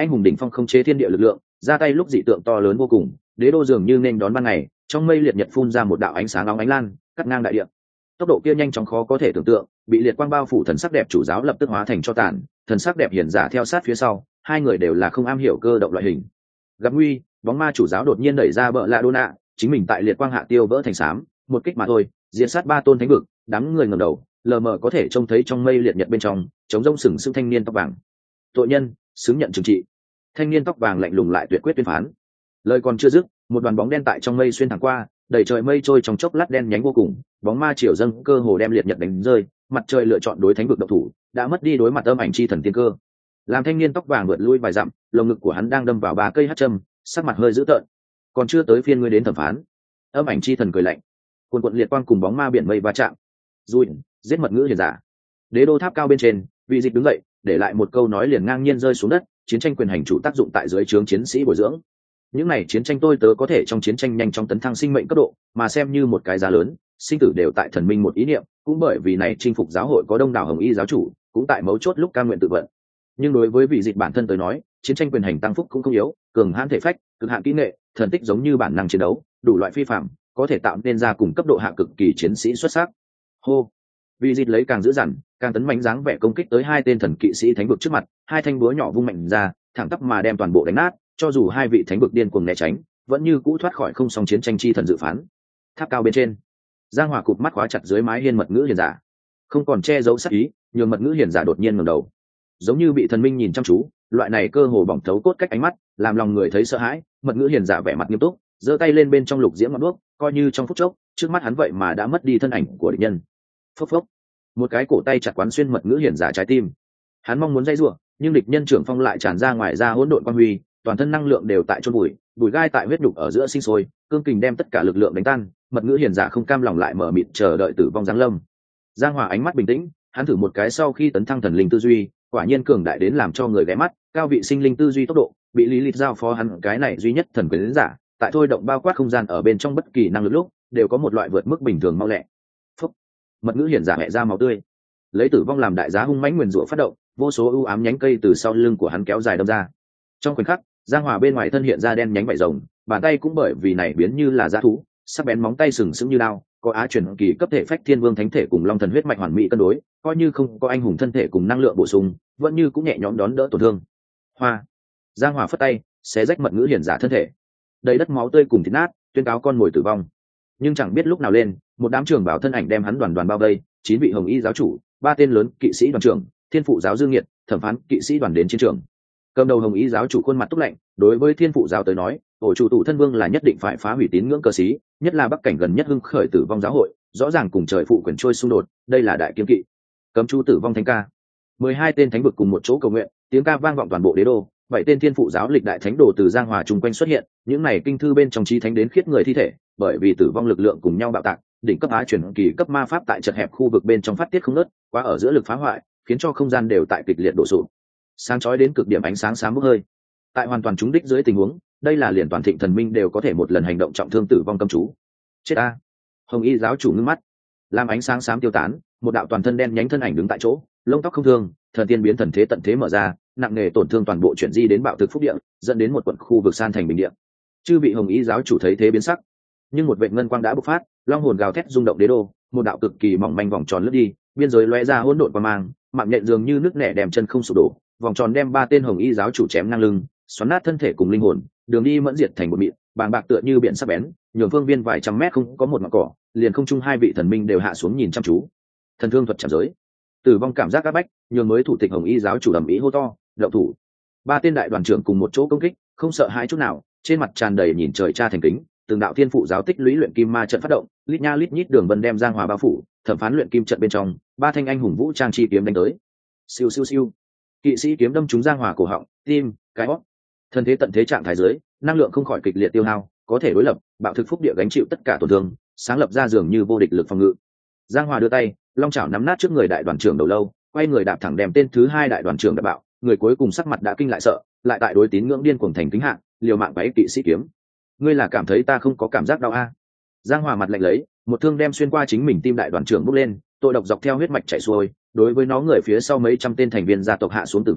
anh hùng đỉnh phong không chế thiên địa lực lượng, ra tay lúc dị tượng to lớn vô cùng, đế đô dường như nên đón ban ngày, trong mây liệt nhật phun ra một đạo ánh sáng óng ánh lan, cắt ngang đại địa. Tốc độ kia nhanh chóng khó có thể tưởng tượng, bị liệt quang bao phủ thần sắc đẹp chủ giáo lập tức hóa thành cho tàn, thần sắc đẹp hiển giả theo sát phía sau, hai người đều là không am hiểu cơ động loại hình. Gặp nguy, bóng ma chủ giáo đột nhiên đẩy ra bợ lạ đô nạ, chính mình tại liệt quang hạ tiêu vỡ thành xám, một kích mà thôi, diệt sát ba tôn thánh vực, đám người ngẩng đầu, lờ mờ có thể trông thấy trong mây liệt nhật bên trong, chống rông sừng sững thanh niên tóc vàng. Tội nhân, xứng nhận trừng trị. Thanh niên tóc vàng lạnh lùng lại tuyệt quyết tuyên phán. Lời còn chưa dứt, một đoàn bóng đen tại trong mây xuyên thẳng qua, đẩy trời mây trôi trong chốc lát đen nhánh vô cùng, bóng ma triều dâng cơ hồ đem liệt nhật đánh rơi, mặt trời lựa chọn đối thánh vực độc thủ, đã mất đi đối mặt âm ảnh chi thần tiên cơ. Làm thanh niên tóc vàng vượt lui vài dặm, lồng ngực của hắn đang đâm vào ba cây hắc châm, sắc mặt hơi dữ tợn. Còn chưa tới phiên ngươi đến thẩm phán. Âm ảnh chi thần cười lạnh. Cuồn cuộn liệt quang cùng bóng ma biển mây va chạm. Rùi, giết mật ngữ hiền giả. Đế đô tháp cao bên trên, vị dịch đứng dậy, để lại một câu nói liền ngang nhiên rơi xuống đất, chiến tranh quyền hành chủ tác dụng tại dưới trướng chiến sĩ bồi dưỡng. Những này chiến tranh tôi tớ có thể trong chiến tranh nhanh chóng tấn thăng sinh mệnh cấp độ, mà xem như một cái giá lớn, sinh tử đều tại thần minh một ý niệm, cũng bởi vì này chinh phục giáo hội có đông đảo hồng y giáo chủ, cũng tại mấu chốt lúc cam nguyện tự vận. Nhưng đối với vị dịch bản thân tới nói, chiến tranh quyền hành tăng phúc cũng không yếu, cường hãn thể phách, cực hạn kỹ nghệ, thần tích giống như bản năng chiến đấu, đủ loại phi phạm, có thể tạo nên ra cùng cấp độ hạ cực kỳ chiến sĩ xuất sắc. Hô, vị dịch lấy càng dữ dằn, càng tấn mãnh dáng vẻ công kích tới hai tên thần kỵ sĩ thánh vực trước mặt, hai thanh búa nhỏ vung mạnh ra, thẳng tắp mà đem toàn bộ đánh nát, cho dù hai vị thánh vực điên cuồng né tránh, vẫn như cũ thoát khỏi không song chiến tranh chi thần dự phán. Tháp cao bên trên, Giang Hòa cụp mắt khóa chặt dưới mái hiên mật ngữ hiền giả, không còn che giấu sát ý, nhường mật ngữ hiền giả đột nhiên ngẩng đầu, giống như bị thần minh nhìn chăm chú, loại này cơ hồ bỏng thấu cốt cách ánh mắt, làm lòng người thấy sợ hãi. Mật ngữ hiền giả vẻ mặt nghiêm túc, giơ tay lên bên trong lục diễm ngọn đuốc, coi như trong phút chốc, trước mắt hắn vậy mà đã mất đi thân ảnh của địch nhân. Phốc phốc, một cái cổ tay chặt quán xuyên mật ngữ hiền giả trái tim. Hắn mong muốn dây rủa, nhưng địch nhân trưởng phong lại tràn ra ngoài ra hỗn độn quang huy, toàn thân năng lượng đều tại chôn bụi, bụi gai tại huyết đục ở giữa sinh sôi, cương kình đem tất cả lực lượng đánh tan. Mật ngữ hiền giả không cam lòng lại mở mịt chờ đợi tử vong giáng lâm. Giang Hòa ánh mắt bình tĩnh, hắn thử một cái sau khi tấn thăng thần linh tư duy, quả nhiên cường đại đến làm cho người ghé mắt, cao vị sinh linh tư duy tốc độ, bị lý lịch giao phó hắn cái này duy nhất thần quyền giả, tại thôi động bao quát không gian ở bên trong bất kỳ năng lực lúc, đều có một loại vượt mức bình thường mau lẹ. Phúc, mật ngữ hiển giả mẹ ra máu tươi, lấy tử vong làm đại giá hung mãnh nguyền rủa phát động, vô số ưu ám nhánh cây từ sau lưng của hắn kéo dài đâm ra. Trong khoảnh khắc, Giang Hòa bên ngoài thân hiện ra đen nhánh vảy rồng, bàn tay cũng bởi vì này biến như là dã thú, sắc bén móng tay sừng sững như đao, có á truyền kỳ cấp thể phách thiên vương thánh thể cùng long thần huyết mạch hoàn mỹ cân đối, coi như không có anh hùng thân thể cùng năng lượng bổ sung, vẫn như cũng nhẹ nhõm đón đỡ tổn thương. Hoa, Giang Hòa phất tay, xé rách mật ngữ hiển giả thân thể, đầy đất máu tươi cùng thịt nát, tuyên cáo con mồi tử vong. Nhưng chẳng biết lúc nào lên, một đám trường bảo thân ảnh đem hắn đoàn đoàn bao vây, chín vị hồng y giáo chủ, ba tên lớn kỵ sĩ đoàn trưởng, thiên phụ giáo dương nghiệt, thẩm phán kỵ sĩ đoàn đến chiến trường. Cầm đầu hồng y giáo chủ khuôn mặt túc lạnh, đối với thiên phụ giáo tới nói, ổ chủ tụ thân vương là nhất định phải phá hủy tín ngưỡng cơ sĩ, nhất là bắc cảnh gần nhất hưng khởi tử vong giáo hội, rõ ràng cùng trời phụ quyền trôi xung đột, đây là đại kiêm kỵ. Cấm chu tử vong thánh ca, mười hai tên thánh vực cùng một chỗ cầu nguyện, tiếng ca vang vọng toàn bộ đế đô, bảy tên thiên phụ giáo lịch đại thánh đồ từ Giang Hòa chung quanh xuất hiện, những này kinh thư bên trong trí thánh đến khiết người thi thể, bởi vì tử vong lực lượng cùng nhau bạo tạc, đỉnh cấp á chuyển kỳ cấp ma pháp tại chật hẹp khu vực bên trong phát tiết không ngớt, quá ở giữa lực phá hoại, khiến cho không gian đều tại kịch liệt đổ sụp. Sáng chói đến cực điểm ánh sáng xám bốc hơi. Tại hoàn toàn trúng đích dưới tình huống, đây là liền toàn thịnh thần minh đều có thể một lần hành động trọng thương tử vong cấm chú. Chết a! Hồng y giáo chủ ngưng mắt, làm ánh sáng xám tiêu tán, một đạo toàn thân đen nhánh thân ảnh đứng tại chỗ, lông tóc không thương, thần tiên biến thần thế tận thế mở ra, nặng nề tổn thương toàn bộ chuyển di đến bạo thực phúc địa, dẫn đến một quận khu vực san thành bình địa. Chư vị hồng y giáo chủ thấy thế biến sắc, nhưng một vệt ngân quang đã bộc phát, long hồn gào thét rung động đế đô, một đạo cực kỳ mỏng manh vòng tròn lướt đi, biên giới lóe ra hỗn độn qua mang, mạng nhện dường như nước nẻ đèm chân không sụp đổ, vòng tròn đem ba tên hồng y giáo chủ chém ngang lưng, xoắn nát thân thể cùng linh hồn, đường đi mẫn diệt thành một mịn, bàng bạc tựa như biển sắc bén, nhường phương viên vài trăm mét không có một ngọn cỏ, liền không trung hai vị thần minh đều hạ xuống nhìn chăm chú. Thần thương thuật chạm giới, tử vong cảm giác áp bách, nhường mới thủ tịch hồng y giáo chủ ầm ĩ hô to, động thủ. Ba tên đại đoàn trưởng cùng một chỗ công kích, không sợ hãi chút nào, trên mặt tràn đầy nhìn trời cha thành kính. Từng đạo thiên phụ giáo tích lũy luyện kim ma trận phát động, lít nha lít nhít đường vân đem Giang Hòa bao phủ, thẩm phán luyện kim trận bên trong, ba thanh anh hùng vũ trang chi kiếm đánh tới. Siêu siêu siêu, kỵ sĩ kiếm đâm trúng Giang Hòa cổ họng, tim, cái hót. Thân thế tận thế trạng thái dưới, năng lượng không khỏi kịch liệt tiêu hao, có thể đối lập, bạo thực phúc địa gánh chịu tất cả tổn thương, sáng lập ra dường như vô địch lực phòng ngự. Giang Hòa đưa tay, long chảo nắm nát trước người đại đoàn trưởng đầu lâu, quay người đạp thẳng đem tên thứ hai đại đoàn trưởng đập bạo, người cuối cùng sắc mặt đã kinh lại sợ, lại tại đối tín ngưỡng điên cuồng thành kính hạng, liều mạng váy kỵ sĩ kiếm. Ngươi là cảm thấy ta không có cảm giác đau a? À? Giang Hòa mặt lạnh lấy, một thương đem xuyên qua chính mình tim đại đoàn trưởng bốc lên, tội độc dọc theo huyết mạch chảy xuôi, đối với nó người phía sau mấy trăm tên thành viên gia tộc hạ xuống tử vong,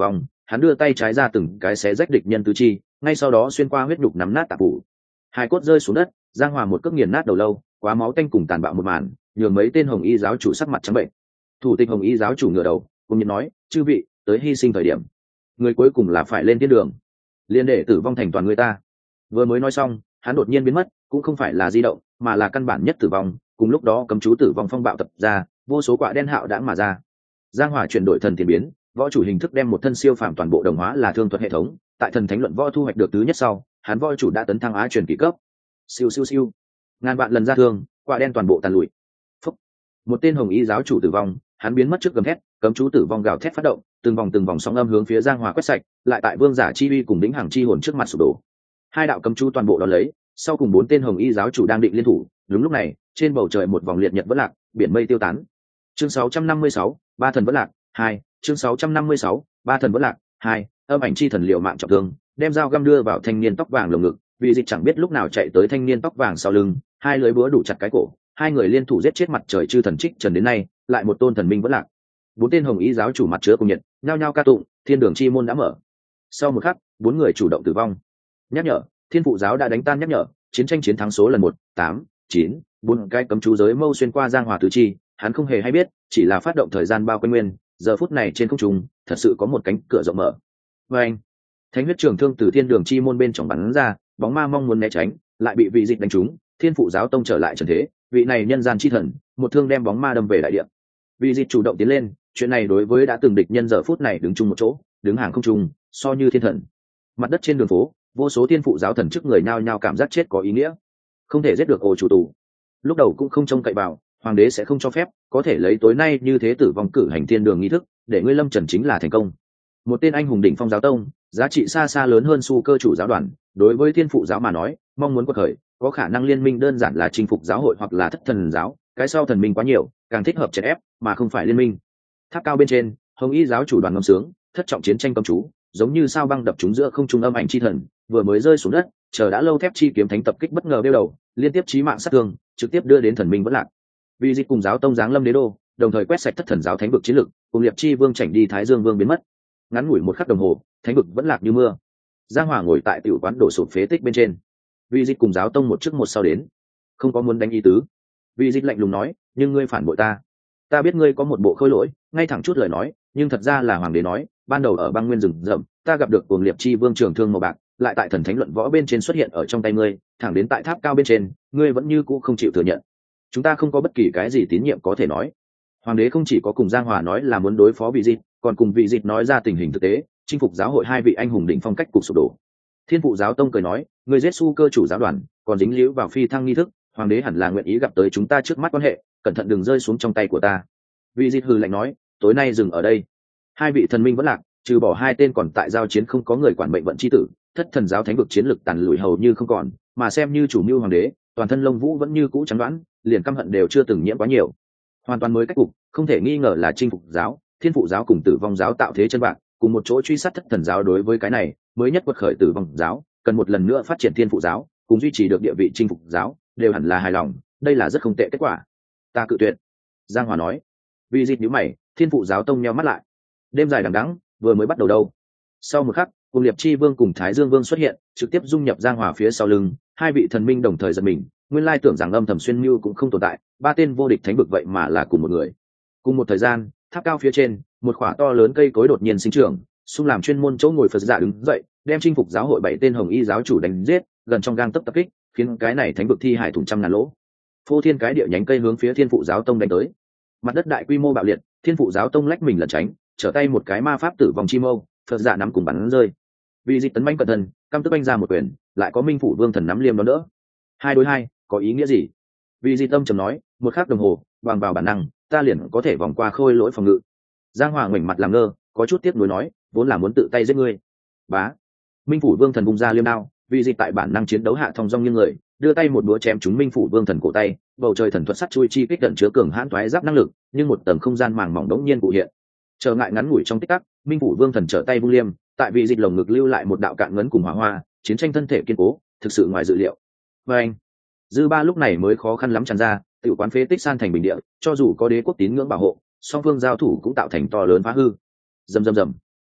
hắn đưa tay trái ra từng cái xé rách địch nhân tứ chi, ngay sau đó xuyên qua huyết nhục nắm nát tạp phủ, hai cốt rơi xuống đất. Giang Hòa một cước nghiền nát đầu lâu, quá máu tanh cùng tàn bạo một màn, nhường mấy tên hồng y giáo chủ sắc mặt trắng bệnh. Thủ tịch hồng y giáo chủ ngửa đầu cùng nhận nói, chư vị, tới hy sinh thời điểm, người cuối cùng là phải lên thiên đường, liên để tử vong thành toàn người ta. Vừa mới nói xong, hắn đột nhiên biến mất, cũng không phải là di động, mà là căn bản nhất tử vong. Cùng lúc đó cấm chú tử vong phong bạo tập ra, vô số quả đen hạo đã mà ra. Giang Hòa chuyển đổi thần tiền biến, võ chủ hình thức đem một thân siêu phàm toàn bộ đồng hóa là thương thuật hệ thống, tại thần thánh luận võ thu hoạch được tứ nhất sau, hắn võ chủ đã tấn thăng á truyền kỳ cấp. Siêu siêu siêu, ngàn vạn lần ra thương, quả đen toàn bộ tàn lụi. Phúc. Một tên hồng y giáo chủ tử vong, hắn biến mất trước gầm thét, cấm chú tử vong gào thét phát động, từng vòng từng vòng sóng âm hướng phía Giang Hòa quét sạch, lại tại vương giả chi uy cùng đỉnh hàng chi hồn trước mặt sụp đổ. Hai đạo cấm chú toàn bộ đón lấy, sau cùng bốn tên hồng y giáo chủ đang định liên thủ. Đúng lúc này, trên bầu trời một vòng liệt nhật vẫn lạc, biển mây tiêu tán. Chương sáu trăm năm mươi sáu, ba thần vẫn lạc hai. Chương sáu trăm năm mươi sáu, ba thần vẫn lạc hai. Âm ảnh chi thần liều mạng trọng thương, đem dao găm đưa vào thanh niên tóc vàng lồng ngực, vì dịch chẳng biết lúc nào chạy tới thanh niên tóc vàng sau lưng, hai lưỡi búa đủ chặt cái cổ, hai người liên thủ giết chết mặt trời chư thần Trích Trần đến nay, lại một tôn thần minh vẫn lạc. Bốn tên hồng y giáo chủ mặt chứa cùng nhiệt, nhao nhao ca tụng, thiên đường chi môn đã mở. Sau một khắc, bốn người chủ động tử vong. Nhắc nhở, thiên phụ giáo đã đánh tan nhắc nhở, chiến tranh chiến thắng số lần một, tám, chín, bốn cái cấm chú giới mâu xuyên qua Giang Hòa tứ chi, hắn không hề hay biết, chỉ là phát động thời gian bao quanh nguyên, giờ phút này trên không trung, thật sự có một cánh cửa rộng mở. Và anh, thánh huyết trường thương từ thiên đường chi môn bên trong bắn ra, bóng ma mong muốn né tránh, lại bị vị dịch đánh trúng, thiên phụ giáo tông trở lại trần thế, vị này nhân gian chi thần, một thương đem bóng ma đâm về đại địa. Vị dịch chủ động tiến lên, chuyện này đối với đã từng địch nhân giờ phút này đứng chung một chỗ, đứng hàng không trung, so như thiên thần. Mặt đất trên đường phố, vô số thiên phụ giáo thần chức người nhao nhao cảm giác chết có ý nghĩa, không thể giết được ổ chủ tù. Lúc đầu cũng không trông cậy vào, hoàng đế sẽ không cho phép, có thể lấy tối nay như thế tử vong cử hành thiên đường nghi thức, để ngươi lâm trần chính là thành công. Một tên anh hùng đỉnh phong giáo tông, giá trị xa xa lớn hơn su cơ chủ giáo đoàn, đối với thiên phụ giáo mà nói, mong muốn quật khởi, có khả năng liên minh đơn giản là chinh phục giáo hội hoặc là thất thần giáo, cái sau thần minh quá nhiều, càng thích hợp chèn ép, mà không phải liên minh. Tháp cao bên trên, hồng y giáo chủ đoàn ngâm sướng, thất trọng chiến tranh cấm chú, giống như sao băng đập trúng giữa không trung âm ảnh chi thần, vừa mới rơi xuống đất, chờ đã lâu thép chi kiếm thánh tập kích bất ngờ đeo đầu, liên tiếp chí mạng sát thương, trực tiếp đưa đến thần minh vẫn lạc. Vì dịch cùng giáo tông giáng lâm đế đô, đồng thời quét sạch thất thần giáo thánh vực chiến lực, cùng liệp chi vương chảnh đi thái dương vương biến mất. Ngắn ngủi một khắc đồng hồ, thánh vực vẫn lạc như mưa. Giang Hòa ngồi tại tiểu quán đổ sụp phế tích bên trên. Vì dịch cùng giáo tông một trước một sau đến, không có muốn đánh ý tứ. Vì dịch lạnh lùng nói, nhưng ngươi phản bội ta, ta biết ngươi có một bộ khôi lỗi, ngay thẳng chút lời nói, nhưng thật ra là hoàng đế nói, ban đầu ở băng nguyên rừng rậm, ta gặp được cuồng liệp chi vương trường thương màu bạc, lại tại thần thánh luận võ bên trên xuất hiện ở trong tay ngươi, thẳng đến tại tháp cao bên trên, ngươi vẫn như cũ không chịu thừa nhận. Chúng ta không có bất kỳ cái gì tín nhiệm có thể nói. Hoàng đế không chỉ có cùng Giang Hòa nói là muốn đối phó vị dịch, còn cùng vị dịch nói ra tình hình thực tế, chinh phục giáo hội hai vị anh hùng đỉnh phong cách cục sụp đổ. Thiên phụ giáo tông cười nói, ngươi giết su cơ chủ giáo đoàn, còn dính líu vào phi thăng nghi thức, hoàng đế hẳn là nguyện ý gặp tới chúng ta trước mắt quan hệ, cẩn thận đừng rơi xuống trong tay của ta. Vị dịch hừ lạnh nói, tối nay dừng ở đây. Hai vị thần minh vẫn lạc, trừ bỏ hai tên còn tại giao chiến không có người quản mệnh vận chi tử, thất thần giáo thánh vực chiến lực tàn lùi hầu như không còn, mà xem như chủ mưu hoàng đế, toàn thân lông vũ vẫn như cũ trắng đoán, liền căm hận đều chưa từng nhiễm quá nhiều. Hoàn toàn mới cách cục, không thể nghi ngờ là chinh phục giáo, thiên phụ giáo cùng tử vong giáo tạo thế chân bạc, cùng một chỗ truy sát thất thần giáo. Đối với cái này, mới nhất quật khởi tử vong giáo, cần một lần nữa phát triển thiên phụ giáo, cùng duy trì được địa vị chinh phục giáo, đều hẳn là hài lòng, đây là rất không tệ kết quả. Ta cự tuyệt. Giang Hòa nói. Vì dịch nhíu mày, thiên phụ giáo tông nheo mắt lại. Đêm dài đằng đẵng, vừa mới bắt đầu đâu. Sau một khắc, cùng liệp chi vương cùng thái dương vương xuất hiện, trực tiếp dung nhập Giang Hòa phía sau lưng, hai vị thần minh đồng thời giật mình, nguyên lai tưởng rằng âm thầm xuyên mưu cũng không tồn tại, ba tên vô địch thánh vực vậy mà là cùng một người. Cùng một thời gian, tháp cao phía trên, một khỏa to lớn cây cối đột nhiên sinh trưởng, xung làm chuyên môn chỗ ngồi Phật giả đứng dậy, đem chinh phục giáo hội bảy tên hồng y giáo chủ đánh giết, gần trong gang tấc tập kích, khiến cái này thánh vực thi hải thủng trăm ngàn lỗ. Phô thiên cái địa nhánh cây hướng phía thiên phụ giáo tông đánh tới. Mặt đất đại quy mô bạo liệt, thiên phụ giáo tông lách mình lẩn tránh, trở tay một cái ma pháp tử vong chi mâu, Phật giả nắm cùng bắn rơi. Vì dịch tấn manh cẩn thận, căm tức anh ra một quyền, lại có minh phủ vương thần nắm liêm đó đỡ. Hai đối hai, có ý nghĩa gì? Vì di tâm trầm nói, một khắc đồng hồ, bằng vào bản năng, ta liền có thể vòng qua khôi lỗi phòng ngự. Giang Hoàng ngoảnh mặt làm ngơ, có chút tiếc nuối nói, vốn là muốn tự tay giết ngươi. Bá. Minh phủ vương thần bung ra liêm đao, vì dịch tại bản năng chiến đấu hạ thong dong như người, đưa tay một búa chém trúng Minh phủ vương thần cổ tay, bầu trời thần thuật sắt chui chi kích cận chứa cường hãn toái giáp năng lực, nhưng một tầng không gian màng mỏng đống nhiên cụ hiện. Trở ngại ngắn ngủi trong tích tắc, Minh phủ vương thần trở tay vung liêm, tại vị dịch lồng ngực lưu lại một đạo cạn ngấn cùng hỏa hoa, chiến tranh thân thể kiên cố, thực sự ngoài dự liệu. Và anh, dư ba lúc này mới khó khăn lắm tràn ra, tiểu quán phế tích san thành bình địa, cho dù có đế quốc tín ngưỡng bảo hộ, song phương giao thủ cũng tạo thành to lớn phá hư. Rầm rầm rầm,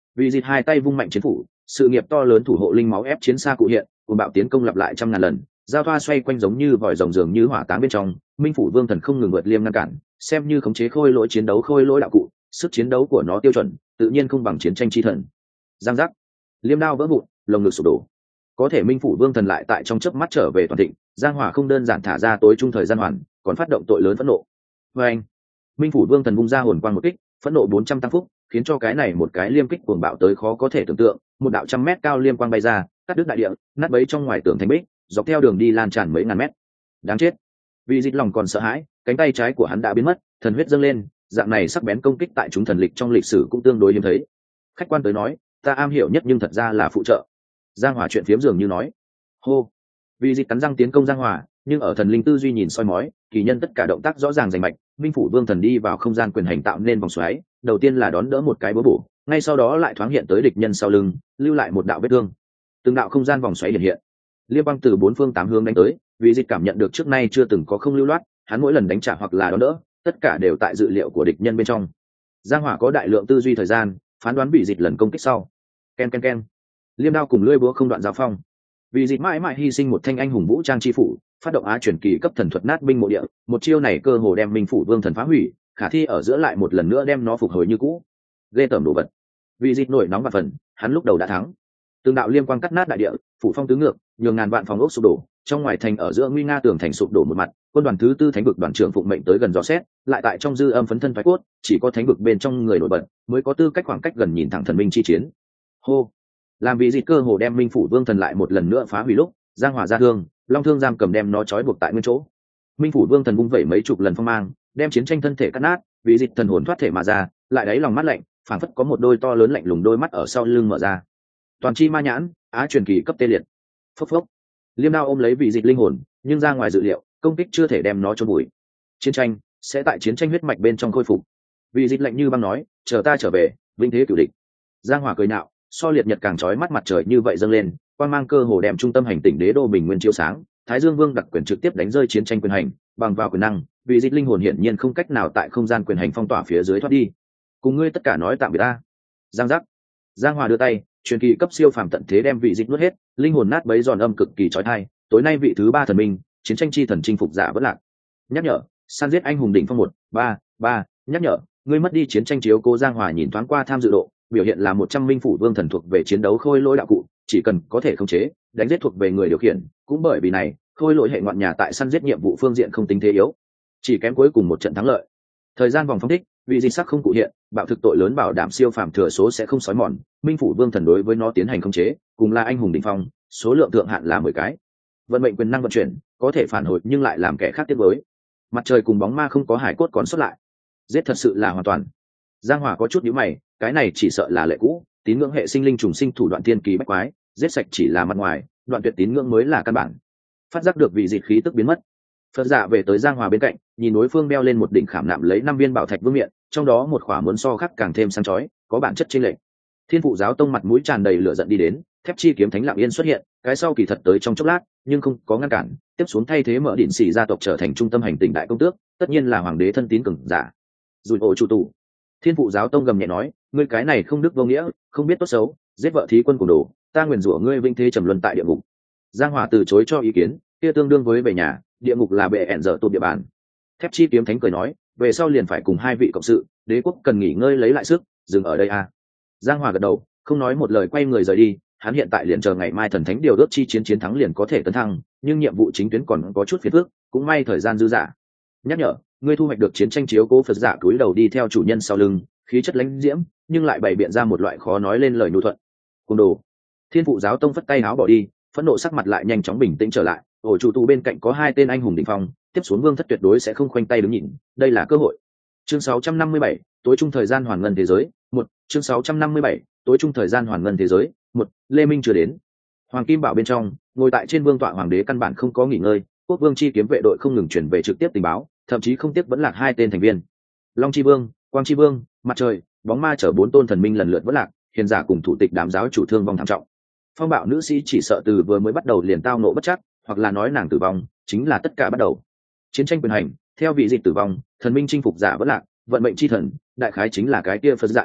Vì dịch hai tay vung mạnh chiến phủ, sự nghiệp to lớn thủ hộ linh máu ép chiến xa cụ hiện, cuồng bạo tiến công lặp lại trăm ngàn lần, giao thoa xoay quanh giống như vòi rồng dường như hỏa táng bên trong. Minh phủ vương thần không ngừng vượt liêm ngăn cản, xem như khống chế khôi lỗi chiến đấu khôi lỗi đạo cụ, sức chiến đấu của nó tiêu chuẩn tự nhiên không bằng chiến tranh chi thần. Giang giác, liêm đao vỡ vụn, lồng ngực sụp đổ. Có thể minh phủ vương thần lại tại trong chớp mắt trở về toàn thịnh. Giang hỏa không đơn giản thả ra tối trung thời gian hoàn, còn phát động tội lớn phẫn nộ. Và anh, minh phủ vương thần bung ra hồn quang một kích, phẫn nộ bốn trăm tăng phúc, khiến cho cái này một cái liêm kích cuồng bạo tới khó có thể tưởng tượng. Một đạo trăm mét cao liêm quang bay ra, cắt đứt đại địa, nát bấy trong ngoài tường thành bích, dọc theo đường đi lan tràn mấy ngàn mét. Đáng chết. Vì dịch lòng còn sợ hãi, cánh tay trái của hắn đã biến mất, thần huyết dâng lên, dạng này sắc bén công kích tại chúng thần lịch trong lịch sử cũng tương đối hiếm thấy. Khách quan tới nói, ta am hiểu nhất nhưng thật ra là phụ trợ. Giang hỏa chuyện phiếm dường như nói. Hô. Vì dịch cắn răng tiến công Giang hỏa, nhưng ở thần linh tư duy nhìn soi mói, kỳ nhân tất cả động tác rõ ràng rành mạch. Minh phủ vương thần đi vào không gian quyền hành tạo nên vòng xoáy, đầu tiên là đón đỡ một cái búa bổ, ngay sau đó lại thoáng hiện tới địch nhân sau lưng, lưu lại một đạo vết thương. Từng đạo không gian vòng xoáy hiện hiện, liêm băng từ bốn phương tám hướng đánh tới. Vì dịch cảm nhận được trước nay chưa từng có không lưu loát, hắn mỗi lần đánh trả hoặc là đón đỡ, tất cả đều tại dự liệu của địch nhân bên trong. Giang hỏa có đại lượng tư duy thời gian, phán đoán bị dịch lần công kích sau. Ken ken ken, liêm đao cùng lưỡi búa không đoạn giao phong. Vì dịch mãi mãi hy sinh một thanh anh hùng vũ trang chi phủ, phát động á chuyển kỳ cấp thần thuật nát binh mộ địa, một chiêu này cơ hồ đem minh phủ vương thần phá hủy, khả thi ở giữa lại một lần nữa đem nó phục hồi như cũ. Ghê tởm đồ vật. Vì dịch nổi nóng và phần, hắn lúc đầu đã thắng. Từng đạo liêm quang cắt nát đại địa, phủ phong tứ ngược, nhường ngàn vạn phòng ốc sụp đổ, trong ngoài thành ở giữa nguy nga tường thành sụp đổ một mặt. Quân đoàn thứ tư thánh vực đoàn trưởng phụng mệnh tới gần dò xét, lại tại trong dư âm phấn thân phái cốt, chỉ có thánh vực bên trong người nổi bật mới có tư cách khoảng cách gần nhìn thẳng thần minh chi chiến. Hô. Làm vì dịch cơ hồ đem minh phủ vương thần lại một lần nữa phá hủy lúc, Giang hỏa ra thương, long thương giam cầm đem nó trói buộc tại nguyên chỗ. Minh phủ vương thần vung vẩy mấy chục lần phong mang, đem chiến tranh thân thể cắt nát, vì dịch thần hồn thoát thể mà ra, lại đáy lòng mắt lạnh, phảng phất có một đôi to lớn lạnh lùng đôi mắt ở sau lưng mở ra. Toàn chi ma nhãn, á truyền kỳ cấp tê liệt. Phốc phốc. Liêm đao ôm lấy vị dịch linh hồn, nhưng ra ngoài dự liệu, công kích chưa thể đem nó chôn bụi. Chiến tranh sẽ tại chiến tranh huyết mạch bên trong khôi phục. Vị dịch lạnh như băng nói, chờ ta trở về, vinh thế cửu địch. Giang hỏa cười nạo, so liệt nhật càng chói mắt mặt trời như vậy dâng lên, quang mang cơ hồ đem trung tâm hành tinh đế đô bình nguyên chiếu sáng. Thái Dương Vương đặc quyền trực tiếp đánh rơi chiến tranh quyền hành, bằng vào quyền năng, vị dịch linh hồn hiển nhiên không cách nào tại không gian quyền hành phong tỏa phía dưới thoát đi. Cùng ngươi tất cả nói tạm biệt ta. Giang giác. Giang Hòa đưa tay, truyền kỳ cấp siêu phàm tận thế đem vị dịch nuốt hết, linh hồn nát bấy giòn âm cực kỳ chói tai. Tối nay vị thứ ba thần minh, chiến tranh chi thần chinh phục giả vẫn lạc. Nhắc nhở, san giết anh hùng đỉnh phong một ba ba. Nhắc nhở, ngươi mất đi chiến tranh chiếu cố. Giang Hòa nhìn thoáng qua tham dự độ, biểu hiện là một trăm minh phủ vương thần thuộc về chiến đấu khôi lỗi đạo cụ, chỉ cần có thể khống chế, đánh giết thuộc về người điều khiển. Cũng bởi vì này, khôi lỗi hệ ngoạn nhà tại săn giết nhiệm vụ phương diện không tính thế yếu, chỉ kém cuối cùng một trận thắng lợi. Thời gian vòng phong thích, vị dịch sắc không cụ hiện, bạo thực tội lớn bảo đảm siêu phàm thừa số sẽ không xói mòn. Minh phủ vương thần đối với nó tiến hành khống chế, cùng là anh hùng đỉnh phong, số lượng thượng hạn là mười cái. Vận mệnh quyền năng vận chuyển, có thể phản hồi nhưng lại làm kẻ khác tiếc với. Mặt trời cùng bóng ma không có hải cốt còn xuất lại, giết thật sự là hoàn toàn. Giang Hòa có chút nhíu mày, cái này chỉ sợ là lệ cũ, tín ngưỡng hệ sinh linh trùng sinh thủ đoạn tiên kỳ bách quái, giết sạch chỉ là mặt ngoài, đoạn tuyệt tín ngưỡng mới là căn bản. Phát giác được vị dịch khí tức biến mất, Phật Dạ về tới Giang Hòa bên cạnh, nhìn đối phương đeo lên một đỉnh khảm nạm lấy năm viên bảo thạch vương miện, trong đó một khỏa muốn so khác càng thêm sáng chói, có bản chất chênh lệch. Thiên phụ giáo tông mặt mũi tràn đầy lửa giận đi đến, thép chi kiếm thánh lặng yên xuất hiện, cái sau kỳ thật tới trong chốc lát, nhưng không có ngăn cản, tiếp xuống thay thế mở đỉnh xỉ gia tộc trở thành trung tâm hành tinh đại công tước, tất nhiên là hoàng đế thân tín cường giả. Dùi ổ chủ tụ. Thiên phụ giáo tông gầm nhẹ nói, ngươi cái này không đức vô nghĩa, không biết tốt xấu, giết vợ thí quân cùng đồ, ta nguyền rủa ngươi vinh thế trầm luân tại địa ngục. Giang Hòa từ chối cho ý kiến, kia tương đương với về nhà, địa ngục là bệ ẻn dở tụt địa bàn. Thép chi kiếm thánh cười nói, về sau liền phải cùng hai vị cộng sự, đế quốc cần nghỉ ngơi lấy lại sức, dừng ở đây a. À. Giang Hòa gật đầu, không nói một lời quay người rời đi. Hắn hiện tại liền chờ ngày mai thần thánh điều đốt chi chiến chiến thắng liền có thể tấn thăng, nhưng nhiệm vụ chính tuyến còn có chút phiền phức, cũng may thời gian dư dả. Nhắc nhở, ngươi thu hoạch được chiến tranh chiếu cố Phật giả cúi đầu đi theo chủ nhân sau lưng, khí chất lãnh diễm, nhưng lại bày biện ra một loại khó nói lên lời nhu thuận. Cùng đồ. Thiên phụ giáo tông phất tay áo bỏ đi, phẫn nộ sắc mặt lại nhanh chóng bình tĩnh trở lại. Ổ chủ tụ bên cạnh có hai tên anh hùng đỉnh phong, tiếp xuống vương thất tuyệt đối sẽ không khoanh tay đứng nhìn, đây là cơ hội. Chương sáu trăm năm mươi bảy, tối trung thời gian hoàn ngân thế giới, một. Chương sáu trăm năm mươi bảy, tối trung thời gian hoàn ngân thế giới, một. Lê Minh chưa đến. Hoàng Kim Bảo bên trong, ngồi tại trên vương tọa hoàng đế căn bản không có nghỉ ngơi, quốc vương chi kiếm vệ đội không ngừng chuyển về trực tiếp tình báo, thậm chí không tiếc vẫn lạc hai tên thành viên. Long chi vương, Quang chi vương, Mặt trời, bóng ma chở bốn tôn thần minh lần lượt vẫn lạc, hiền giả cùng thủ tịch đám giáo chủ thương vong thảm trọng. Phong bạo nữ sĩ chỉ sợ từ vừa mới bắt đầu liền tao nộ bất chắc, hoặc là nói nàng tử vong chính là tất cả bắt đầu. Chiến tranh quyền hành, theo vị dịch tử vong, thần minh chinh phục giả vẫn lạc, vận mệnh chi thần, đại khái chính là cái kia Phật giả à,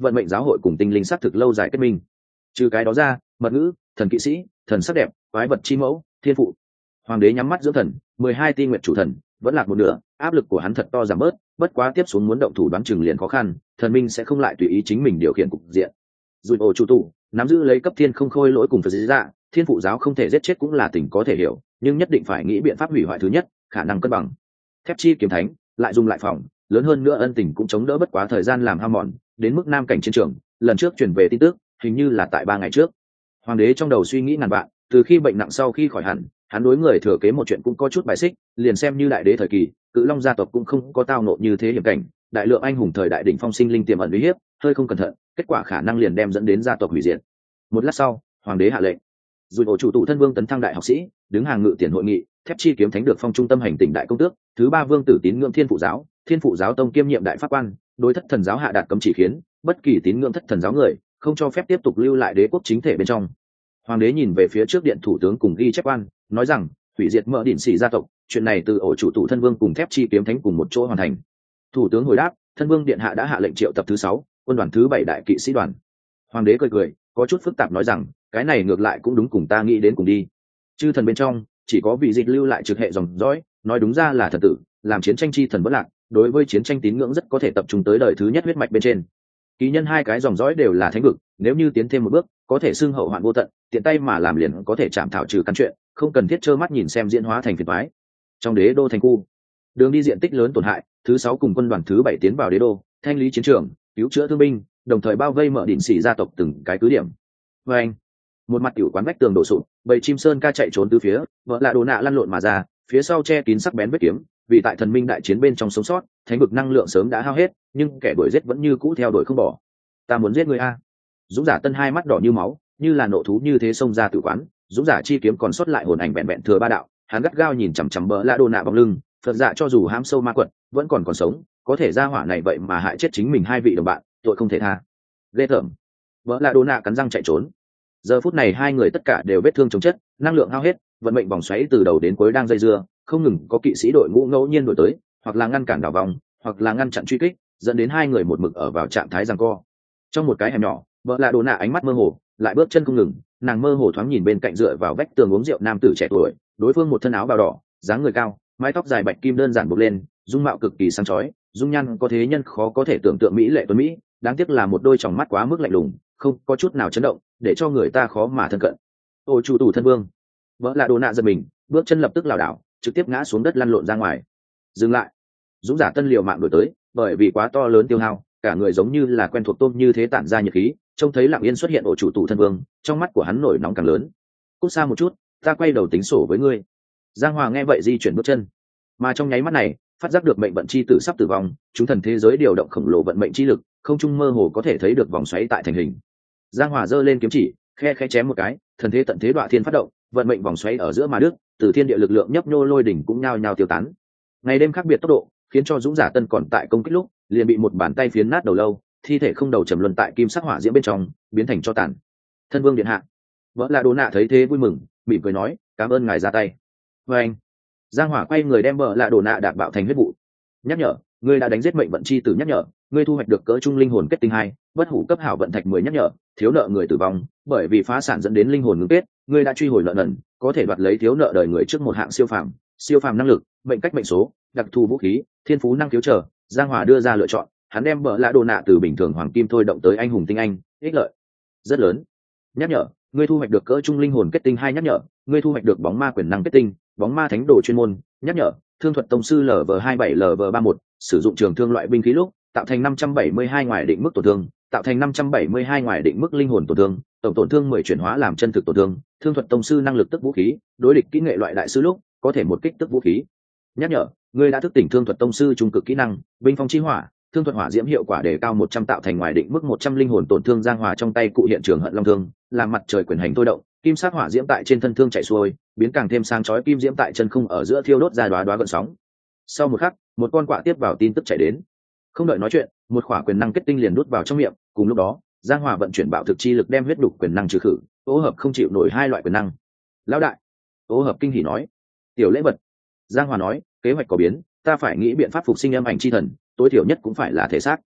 vận mệnh giáo hội cùng tinh linh xác thực lâu dài kết minh. Trừ cái đó ra, mật ngữ, thần kỵ sĩ, thần sắc đẹp, quái vật chi mẫu, thiên phụ. Hoàng đế nhắm mắt dưỡng thần, mười hai ti nguyện chủ thần vẫn lạc một nửa, áp lực của hắn thật to giảm bớt, bất quá tiếp xuống muốn động thủ đoán chừng liền khó khăn, thần minh sẽ không lại tùy ý chính mình điều khiển cục diện. Dùi ổ chủ tụ nắm giữ lấy cấp thiên không khôi lỗi cùng phật dạ, thiên phụ giáo không thể giết chết cũng là tình có thể hiểu, nhưng nhất định phải nghĩ biện pháp hủy hoại thứ nhất, khả năng cân bằng. Thép chi kiếm thánh lại dùng lại phòng lớn hơn nữa, ân tình cũng chống đỡ bất quá thời gian làm ham mòn, đến mức nam cảnh chiến trường lần trước chuyển về tin tức hình như là tại ba ngày trước. Hoàng đế trong đầu suy nghĩ ngàn vạn, từ khi bệnh nặng sau khi khỏi hẳn, hắn đối người thừa kế một chuyện cũng có chút bài xích, liền xem như đại đế thời kỳ cự long gia tộc cũng không có tao nộ như thế hiểm cảnh, đại lượng anh hùng thời đại đỉnh phong sinh linh tiềm ẩn uy hiếp, hơi không cẩn thận kết quả khả năng liền đem dẫn đến gia tộc hủy diệt. Một lát sau, hoàng đế hạ lệnh, dù ổ chủ tụ thân vương tấn thăng đại học sĩ, đứng hàng ngự tiền hội nghị, thép chi kiếm thánh được phong trung tâm hành tỉnh đại công tước, thứ ba vương tử tín ngưỡng thiên phụ giáo, thiên phụ giáo tông kiêm nhiệm đại pháp quan, đối thất thần giáo hạ đạt cấm chỉ khiến bất kỳ tín ngưỡng thất thần giáo người không cho phép tiếp tục lưu lại đế quốc chính thể bên trong. Hoàng đế nhìn về phía trước điện thủ tướng cùng ghi chép quan, nói rằng hủy diệt mở đỉnh xỉ gia tộc, chuyện này từ ổ chủ tụ thân vương cùng thép chi kiếm thánh cùng một chỗ hoàn thành. Thủ tướng hồi đáp, thân vương điện hạ đã hạ lệnh triệu tập thứ sáu quân đoàn thứ bảy đại kỵ sĩ đoàn. Hoàng đế cười cười, có chút phức tạp nói rằng, cái này ngược lại cũng đúng, cùng ta nghĩ đến cùng đi. Chư thần bên trong chỉ có vị dịch lưu lại trực hệ dòng dõi, nói đúng ra là thần tử, làm chiến tranh chi thần bất lạc, đối với chiến tranh tín ngưỡng rất có thể tập trung tới đời thứ nhất huyết mạch bên trên. Ký nhân hai cái dòng dõi đều là thánh vực, nếu như tiến thêm một bước có thể xưng hậu hoạn vô tận, tiện tay mà làm liền có thể chạm thảo trừ căn chuyện, không cần thiết trơ mắt nhìn xem diễn hóa thành phiền toái. Trong đế đô thành khu, đường đi diện tích lớn tổn hại, thứ sáu cùng quân đoàn thứ bảy tiến vào đế đô, thanh lý chiến trường, cứu chữa thương binh, đồng thời bao vây mở đỉnh xỉ gia tộc từng cái cứ điểm. Và anh, một mặt tiểu quán vách tường đổ sụp, bầy chim sơn ca chạy trốn từ phía, vợ là đồ nạ lăn lộn mà ra, phía sau che kín sắc bén vết kiếm, vì tại thần minh đại chiến bên trong sống sót, thánh vực năng lượng sớm đã hao hết, nhưng kẻ đuổi giết vẫn như cũ theo đuổi không bỏ. Ta muốn giết người a! Dũng giả tân hai mắt đỏ như máu, như là nộ thú như thế xông ra tử quán. Dũng giả chi kiếm còn sót lại hồn ảnh bẹn bẹn thừa ba đạo, hắn gắt gao nhìn chằm chằm bờ lạ đồ nạ bóng lưng. Phật dạ cho dù hãm sâu ma quật vẫn còn còn sống, có thể ra hỏa này vậy mà hại chết chính mình hai vị đồng bạn, tội không thể tha. Ghê tởm! Bờ lạ đồ nạ cắn răng chạy trốn. Giờ phút này hai người tất cả đều vết thương chống chất, năng lượng hao hết, vận mệnh vòng xoáy từ đầu đến cuối đang dây dưa, không ngừng có kỵ sĩ đội ngũ ngẫu nhiên đổi tới, hoặc là ngăn cản đảo vòng, hoặc là ngăn chặn truy kích, dẫn đến hai người một mực ở vào trạng thái giằng co. Trong một cái hẻm nhỏ, vợ lạ đồ nạ ánh mắt mơ hồ, lại bước chân không ngừng, nàng mơ hồ thoáng nhìn bên cạnh dựa vào vách tường uống rượu nam tử trẻ tuổi, đối phương một thân áo bào đỏ, dáng người cao, mái tóc dài bạch kim đơn giản buộc lên, dung mạo cực kỳ sáng chói, dung nhan có thế nhân khó có thể tưởng tượng mỹ lệ tuấn mỹ, đáng tiếc là một đôi tròng mắt quá mức lạnh lùng, không có chút nào chấn động, để cho người ta khó mà thân cận. Ôi chủ tù thân vương! Vợ lạ đồ nạ giật mình, bước chân lập tức lảo đảo, trực tiếp ngã xuống đất lăn lộn ra ngoài. Dừng lại! Dũng giả tân liều mạng đuổi tới, bởi vì quá to lớn tiêu hao, cả người giống như là quen thuộc tôm như thế tản ra nhiệt khí, trông thấy lặng yên xuất hiện ổ chủ tù thân vương, trong mắt của hắn nổi nóng càng lớn. Cút xa một chút, ta quay đầu tính sổ với ngươi. Giang Hòa nghe vậy di chuyển bước chân, mà trong nháy mắt này, phát giác được mệnh vận chi tử sắp tử vong, chúng thần thế giới điều động khổng lồ vận mệnh chi lực, không trung mơ hồ có thể thấy được vòng xoáy tại thành hình. Giang Hòa giơ lên kiếm chỉ, khe khe chém một cái, thần thế tận thế đoạn thiên phát động, vận mệnh vòng xoáy ở giữa mà đức, từ thiên địa lực lượng nhấp nhô lôi đỉnh cũng nhao nhao tiêu tán. Ngày đêm khác biệt tốc độ, khiến cho Dũng giả tân còn tại công kích lúc, liền bị một bàn tay phiến nát đầu lâu, thi thể không đầu trầm luân tại kim sắc hỏa diễm bên trong, biến thành tro tàn. Thân vương điện hạ. Vợ là Đỗ Nạ thấy thế vui mừng, mỉm cười nói, cảm ơn ngài ra tay. Và anh, Giang Hỏa quay người đem vợ là Đỗ Nạ đạp bạo thành huyết vụ. Nhắc nhở, ngươi đã đánh giết mệnh vận chi tử. Nhắc nhở, ngươi thu hoạch được cỡ trung linh hồn kết tinh hai, bất hủ cấp hảo vận thạch mười. Nhắc nhở, thiếu nợ người tử vong, bởi vì phá sản dẫn đến linh hồn ngưng kết, ngươi đã truy hồi nợ nần, có thể đoạt lấy thiếu nợ đời người trước một hạng siêu phàm, siêu phàm năng lực, mệnh cách mệnh số, đặc thù vũ khí, thiên phú năng khiếu trở. Giang Hỏa đưa ra lựa chọn, hắn đem bờ lạ đồ nạ từ bình thường hoàng kim thôi động tới anh hùng tinh anh, ích lợi rất lớn. Nhắc nhở, ngươi thu hoạch được cỡ trung linh hồn kết tinh hai. Nhắc nhở, ngươi thu hoạch được bóng ma quyền năng kết tinh, bóng ma thánh đồ chuyên môn. Nhắc nhở, thương thuật tông sư lv hai bảy lv ba một, sử dụng trường thương loại binh khí lúc tạo thành năm trăm bảy mươi hai ngoài định mức tổn thương, tạo thành năm trăm bảy mươi hai ngoài định mức linh hồn tổn thương, tổng tổn thương mười chuyển hóa làm chân thực tổn thương. Thương thuật tông sư năng lực tức vũ khí, đối địch kỹ nghệ loại đại sư lúc có thể một kích tức vũ khí. Nhắc nhở, ngươi đã thức tỉnh thương thuật tông sư trung cực kỹ năng binh phong chi hỏa, thương thuật hỏa diễm hiệu quả đề cao một trăm, tạo thành ngoài định mức một trăm linh hồn tổn thương. Giang Hòa trong tay cụ hiện trường hận long thương, làm mặt trời quyền hành thôi động, kim sắc hỏa diễm tại trên thân thương chạy xuôi, biến càng thêm sáng chói, kim diễm tại chân không ở giữa thiêu đốt ra đóa đóa gợn sóng. Sau một khắc, một con quạ tiếp vào tin tức chạy đến. Không đợi nói chuyện, một khỏa quyền năng kết tinh liền đút vào trong miệng, cùng lúc đó, Giang Hòa vận chuyển bạo thực chi lực đem huyết đục quyền năng trừ khử, ô hợp không chịu nổi hai loại quyền năng. Lão đại, ô hợp kinh hỉ nói, tiểu lễ vật. Giang Hòa nói, kế hoạch có biến, ta phải nghĩ biện pháp phục sinh âm ảnh chi thần, tối thiểu nhất cũng phải là thể xác.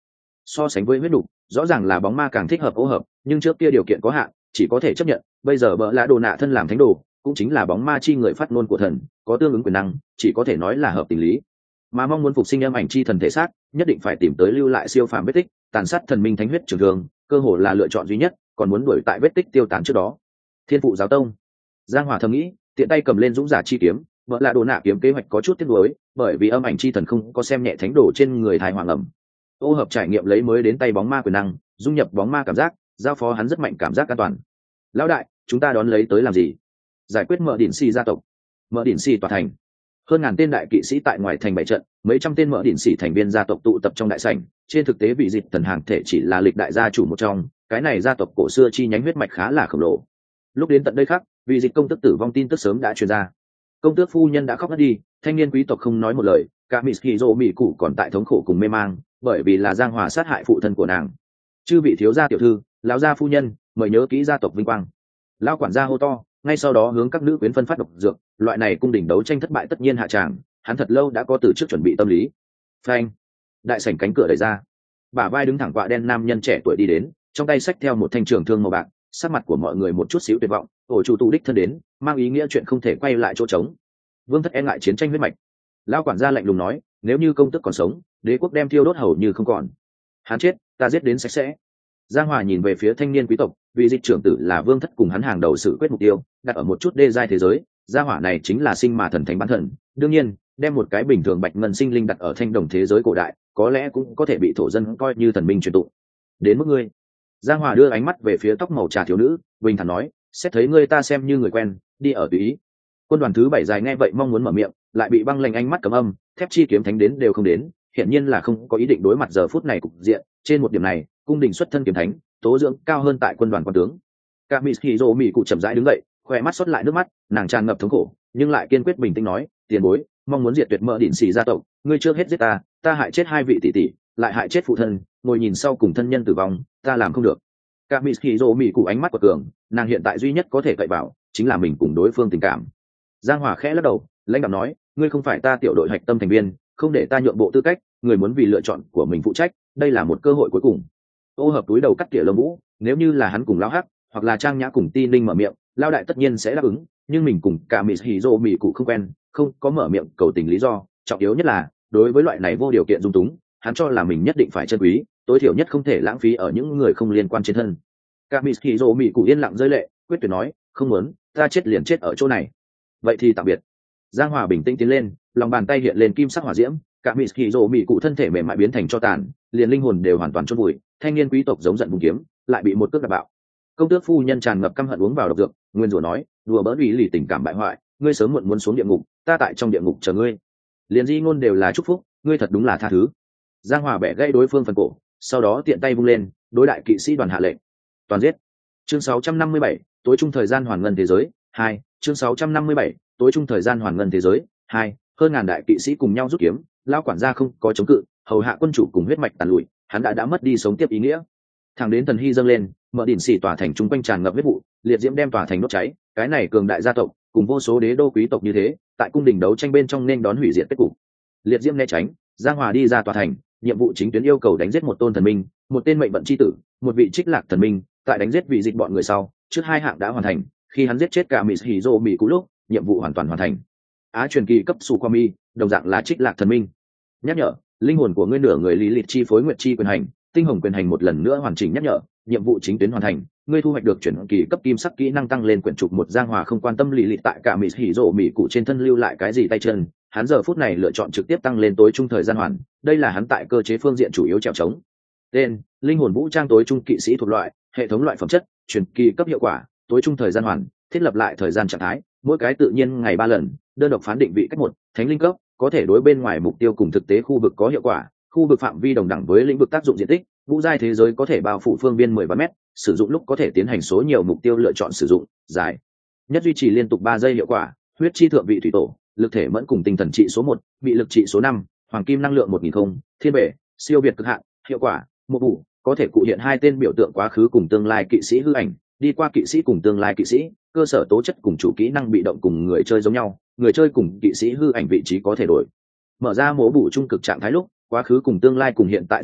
So sánh với huyết đục, rõ ràng là bóng ma càng thích hợp ô hợp, nhưng trước kia điều kiện có hạn, chỉ có thể chấp nhận. Bây giờ bỡ lạ đồ nạ thân làm thánh đồ, cũng chính là bóng ma chi người phát ngôn của thần, có tương ứng quyền năng, chỉ có thể nói là hợp tình lý. Mà mong muốn phục sinh âm ảnh chi thần thể xác, nhất định phải tìm tới lưu lại siêu phàm vết tích, tàn sát thần minh thánh huyết trường thường, cơ hồ là lựa chọn duy nhất, còn muốn đuổi tại vết tích tiêu tán trước đó. Thiên phụ giáo tông, Giang Hòa thầm nghĩ, tiện tay cầm lên dũng giả chi kiếm, vợ lạ đồ nạ kiếm kế hoạch có chút tiếc nuối, bởi vì âm ảnh chi thần không có xem nhẹ thánh đồ trên người thai hoàng ẩm. Ô hợp trải nghiệm lấy mới đến tay bóng ma quyền năng, dung nhập bóng ma cảm giác, giao phó hắn rất mạnh cảm giác an toàn. Lão đại, chúng ta đón lấy tới làm gì? Giải quyết mở đỉnh xì gia tộc. Mở đỉnh xì tòa thành. Hơn ngàn tên đại kỵ sĩ tại ngoài thành bảy trận, mấy trăm tên mở đỉnh xì thành viên gia tộc tụ tập trong đại sảnh. Trên thực tế vị dịch thần hàng thể chỉ là lịch đại gia chủ một trong, cái này gia tộc cổ xưa chi nhánh huyết mạch khá là khổng lồ. Lúc đến tận đây khác, vị dịch công tức tử vong tin tức sớm đã truyền ra. Công tước phu nhân đã khóc ngất đi, thanh niên quý tộc không nói một lời, cả mỹ kỳ rô mỹ cụ còn tại thống khổ cùng mê mang, bởi vì là Giang Hòa sát hại phụ thân của nàng. Chư vị thiếu gia tiểu thư, lão gia phu nhân, mời nhớ kỹ gia tộc vinh quang. Lão quản gia hô to, ngay sau đó hướng các nữ quyến phân phát độc dược, loại này cung đình đấu tranh thất bại tất nhiên hạ tràng, hắn thật lâu đã có từ trước chuẩn bị tâm lý. Phanh, đại sảnh cánh cửa đẩy ra, bả vai đứng thẳng quạ đen nam nhân trẻ tuổi đi đến, trong tay xách theo một thanh trường thương màu bạc, sắc mặt của mọi người một chút xíu tuyệt vọng. Ổ chủ tụ đích thân đến, mang ý nghĩa chuyện không thể quay lại chỗ trống. Vương thất e ngại chiến tranh huyết mạch. Lão quản gia lạnh lùng nói, nếu như công tức còn sống, đế quốc đem thiêu đốt hầu như không còn. Hắn chết, ta giết đến sạch sẽ. Giang Hòa nhìn về phía thanh niên quý tộc, vì dịch trưởng tử là vương thất cùng hắn hàng đầu sự quyết mục tiêu, đặt ở một chút đê giai thế giới. Gia hỏa này chính là sinh mà thần thánh bán thần. Đương nhiên, đem một cái bình thường bạch ngân sinh linh đặt ở thanh đồng thế giới cổ đại, có lẽ cũng có thể bị thổ dân coi như thần minh truyền tụng. Đến mức ngươi. Giang Hòa đưa ánh mắt về phía tóc màu trà thiếu nữ, bình thản nói, xét thấy ngươi ta xem như người quen, đi ở tùy ý. Quân đoàn thứ bảy dài nghe vậy mong muốn mở miệng, lại bị băng lệnh ánh mắt cấm âm, thép chi kiếm thánh đến đều không đến, hiển nhiên là không có ý định đối mặt giờ phút này cục diện. Trên một điểm này, cung đình xuất thân kiếm thánh, tố dưỡng cao hơn tại quân đoàn quan tướng. Cả mỹ hiro mỹ cụ chậm rãi đứng dậy, khoe mắt xuất lại nước mắt, nàng tràn ngập thống khổ, nhưng lại kiên quyết bình tĩnh nói, tiền bối, mong muốn diệt tuyệt mỡ đỉnh xì gia tộc, ngươi trước hết giết ta, ta hại chết hai vị tỷ tỷ, lại hại chết phụ thân, ngồi nhìn sau cùng thân nhân tử vong, ta làm không được. Cả mỹ hiro mỹ cụ ánh mắt của cường, nàng hiện tại duy nhất có thể cậy vào chính là mình cùng đối phương tình cảm. Giang Hòa khẽ lắc đầu, lãnh đạo nói, ngươi không phải ta tiểu đội hạch tâm thành viên, không để ta nhượng bộ tư cách, người muốn vì lựa chọn của mình phụ trách, đây là một cơ hội cuối cùng. Ô hợp túi đầu cắt tỉa lông vũ, nếu như là hắn cùng lão hắc, hoặc là trang nhã cùng ti ninh mở miệng, lao đại tất nhiên sẽ đáp ứng, nhưng mình cùng cả mỹ hiro mỹ cụ không quen, không có mở miệng cầu tình lý do, trọng yếu nhất là đối với loại này vô điều kiện dung túng, hắn cho là mình nhất định phải trân quý, tối thiểu nhất không thể lãng phí ở những người không liên quan trên thân. Cả mỹ hiro mỹ cụ yên lặng rơi lệ, quyết tuyệt nói, không muốn, ta chết liền chết ở chỗ này. Vậy thì tạm biệt. Giang Hòa bình tĩnh tiến lên, lòng bàn tay hiện lên kim sắc hỏa diễm, cả mỹ hiro mỹ cụ thân thể mềm mại biến thành cho tàn, liền linh hồn đều hoàn toàn chôn vùi. Thanh niên quý tộc giống giận vùng kiếm, lại bị một cước đạp bạo. Công tước phu nhân tràn ngập căm hận uống vào độc dược, nguyên rủa nói, đùa bỡn ủy lì tình cảm bại hoại, ngươi sớm muộn muốn xuống địa ngục, ta tại trong địa ngục chờ ngươi. Liền di ngôn đều là chúc phúc, ngươi thật đúng là tha thứ. Giang Hòa bẻ gãy đối phương phần cổ, sau đó tiện tay vung lên, đối đại kỵ sĩ đoàn hạ lệnh, toàn giết. Chương sáu trăm năm mươi bảy, tối trung thời gian hoàn ngân thế giới hai. Chương sáu trăm năm mươi bảy, tối trung thời gian hoàn ngân thế giới hai. Hơn ngàn đại kỵ sĩ cùng nhau rút kiếm, lão quản gia không có chống cự, hầu hạ quân chủ cùng huyết mạch tàn lụi, hắn đã đã mất đi sống tiếp ý nghĩa. Thẳng đến thần hy dâng lên, mở đỉnh xỉ tòa thành trung quanh tràn ngập huyết vụ, liệt diễm đem tòa thành đốt cháy. Cái này cường đại gia tộc cùng vô số đế đô quý tộc như thế, tại cung đình đấu tranh bên trong nên đón hủy diệt kết cục. Liệt diễm né tránh, Giang Hòa đi ra tòa thành, nhiệm vụ chính tuyến yêu cầu đánh giết một tôn thần minh, một tên mệnh vận chi tử, một vị trích lạc thần minh. Tại đánh giết vị dịch bọn người sau, trước hai hạng đã hoàn thành. Khi hắn giết chết cả mỹ hiro mỹ cũ lúc, nhiệm vụ hoàn toàn hoàn thành. Á truyền kỳ cấp Sukwami, đồng dạng là trích lạc thần minh. Nhắc nhở, linh hồn của ngươi nửa người lý lịch chi phối nguyệt chi quyền hành, tinh hồng quyền hành một lần nữa hoàn chỉnh nhắc nhở, nhiệm vụ chính tuyến hoàn thành, ngươi thu hoạch được chuyển kỳ cấp kim sắc kỹ năng tăng lên quyển trục một. Giang Hòa không quan tâm lý lịch tại cả mỹ hiro mỹ cũ trên thân lưu lại cái gì tay chân, hắn giờ phút này lựa chọn trực tiếp tăng lên tối trung thời gian hoàn, đây là hắn tại cơ chế phương diện chủ yếu trèo trống. Tên: linh hồn vũ trang tối trung kỵ sĩ thuộc loại, hệ thống loại phẩm chất, chuyển kỳ cấp hiệu quả, tối trung thời gian hoàn, thiết lập lại thời gian trạng thái, mỗi cái tự nhiên ngày ba lần, đơn độc phán định vị cách một, thánh linh cấp, có thể đối bên ngoài mục tiêu cùng thực tế khu vực có hiệu quả, khu vực phạm vi đồng đẳng với lĩnh vực tác dụng diện tích, vũ giai thế giới có thể bao phủ phương viên mười ba mét, sử dụng lúc có thể tiến hành số nhiều mục tiêu lựa chọn sử dụng, dài nhất duy trì liên tục ba giây hiệu quả, huyết chi thượng vị thủy tổ, lực thể mẫn cùng tinh thần trị số một, bị lực trị số năm, hoàng kim năng lượng một nghìn không, thiên bể, siêu việt cực hạn, hiệu quả, một vụ, có thể cụ hiện hai tên biểu tượng quá khứ cùng tương lai kỵ sĩ hư ảnh, đi qua kỵ sĩ cùng tương lai kỵ sĩ, cơ sở tố chất cùng chủ kỹ năng bị động cùng người chơi giống nhau, người chơi cùng kỵ sĩ hư ảnh vị trí có thể đổi. Mở ra mổ bù trung cực trạng thái lúc, quá khứ cùng tương lai cùng hiện tại dung hợp,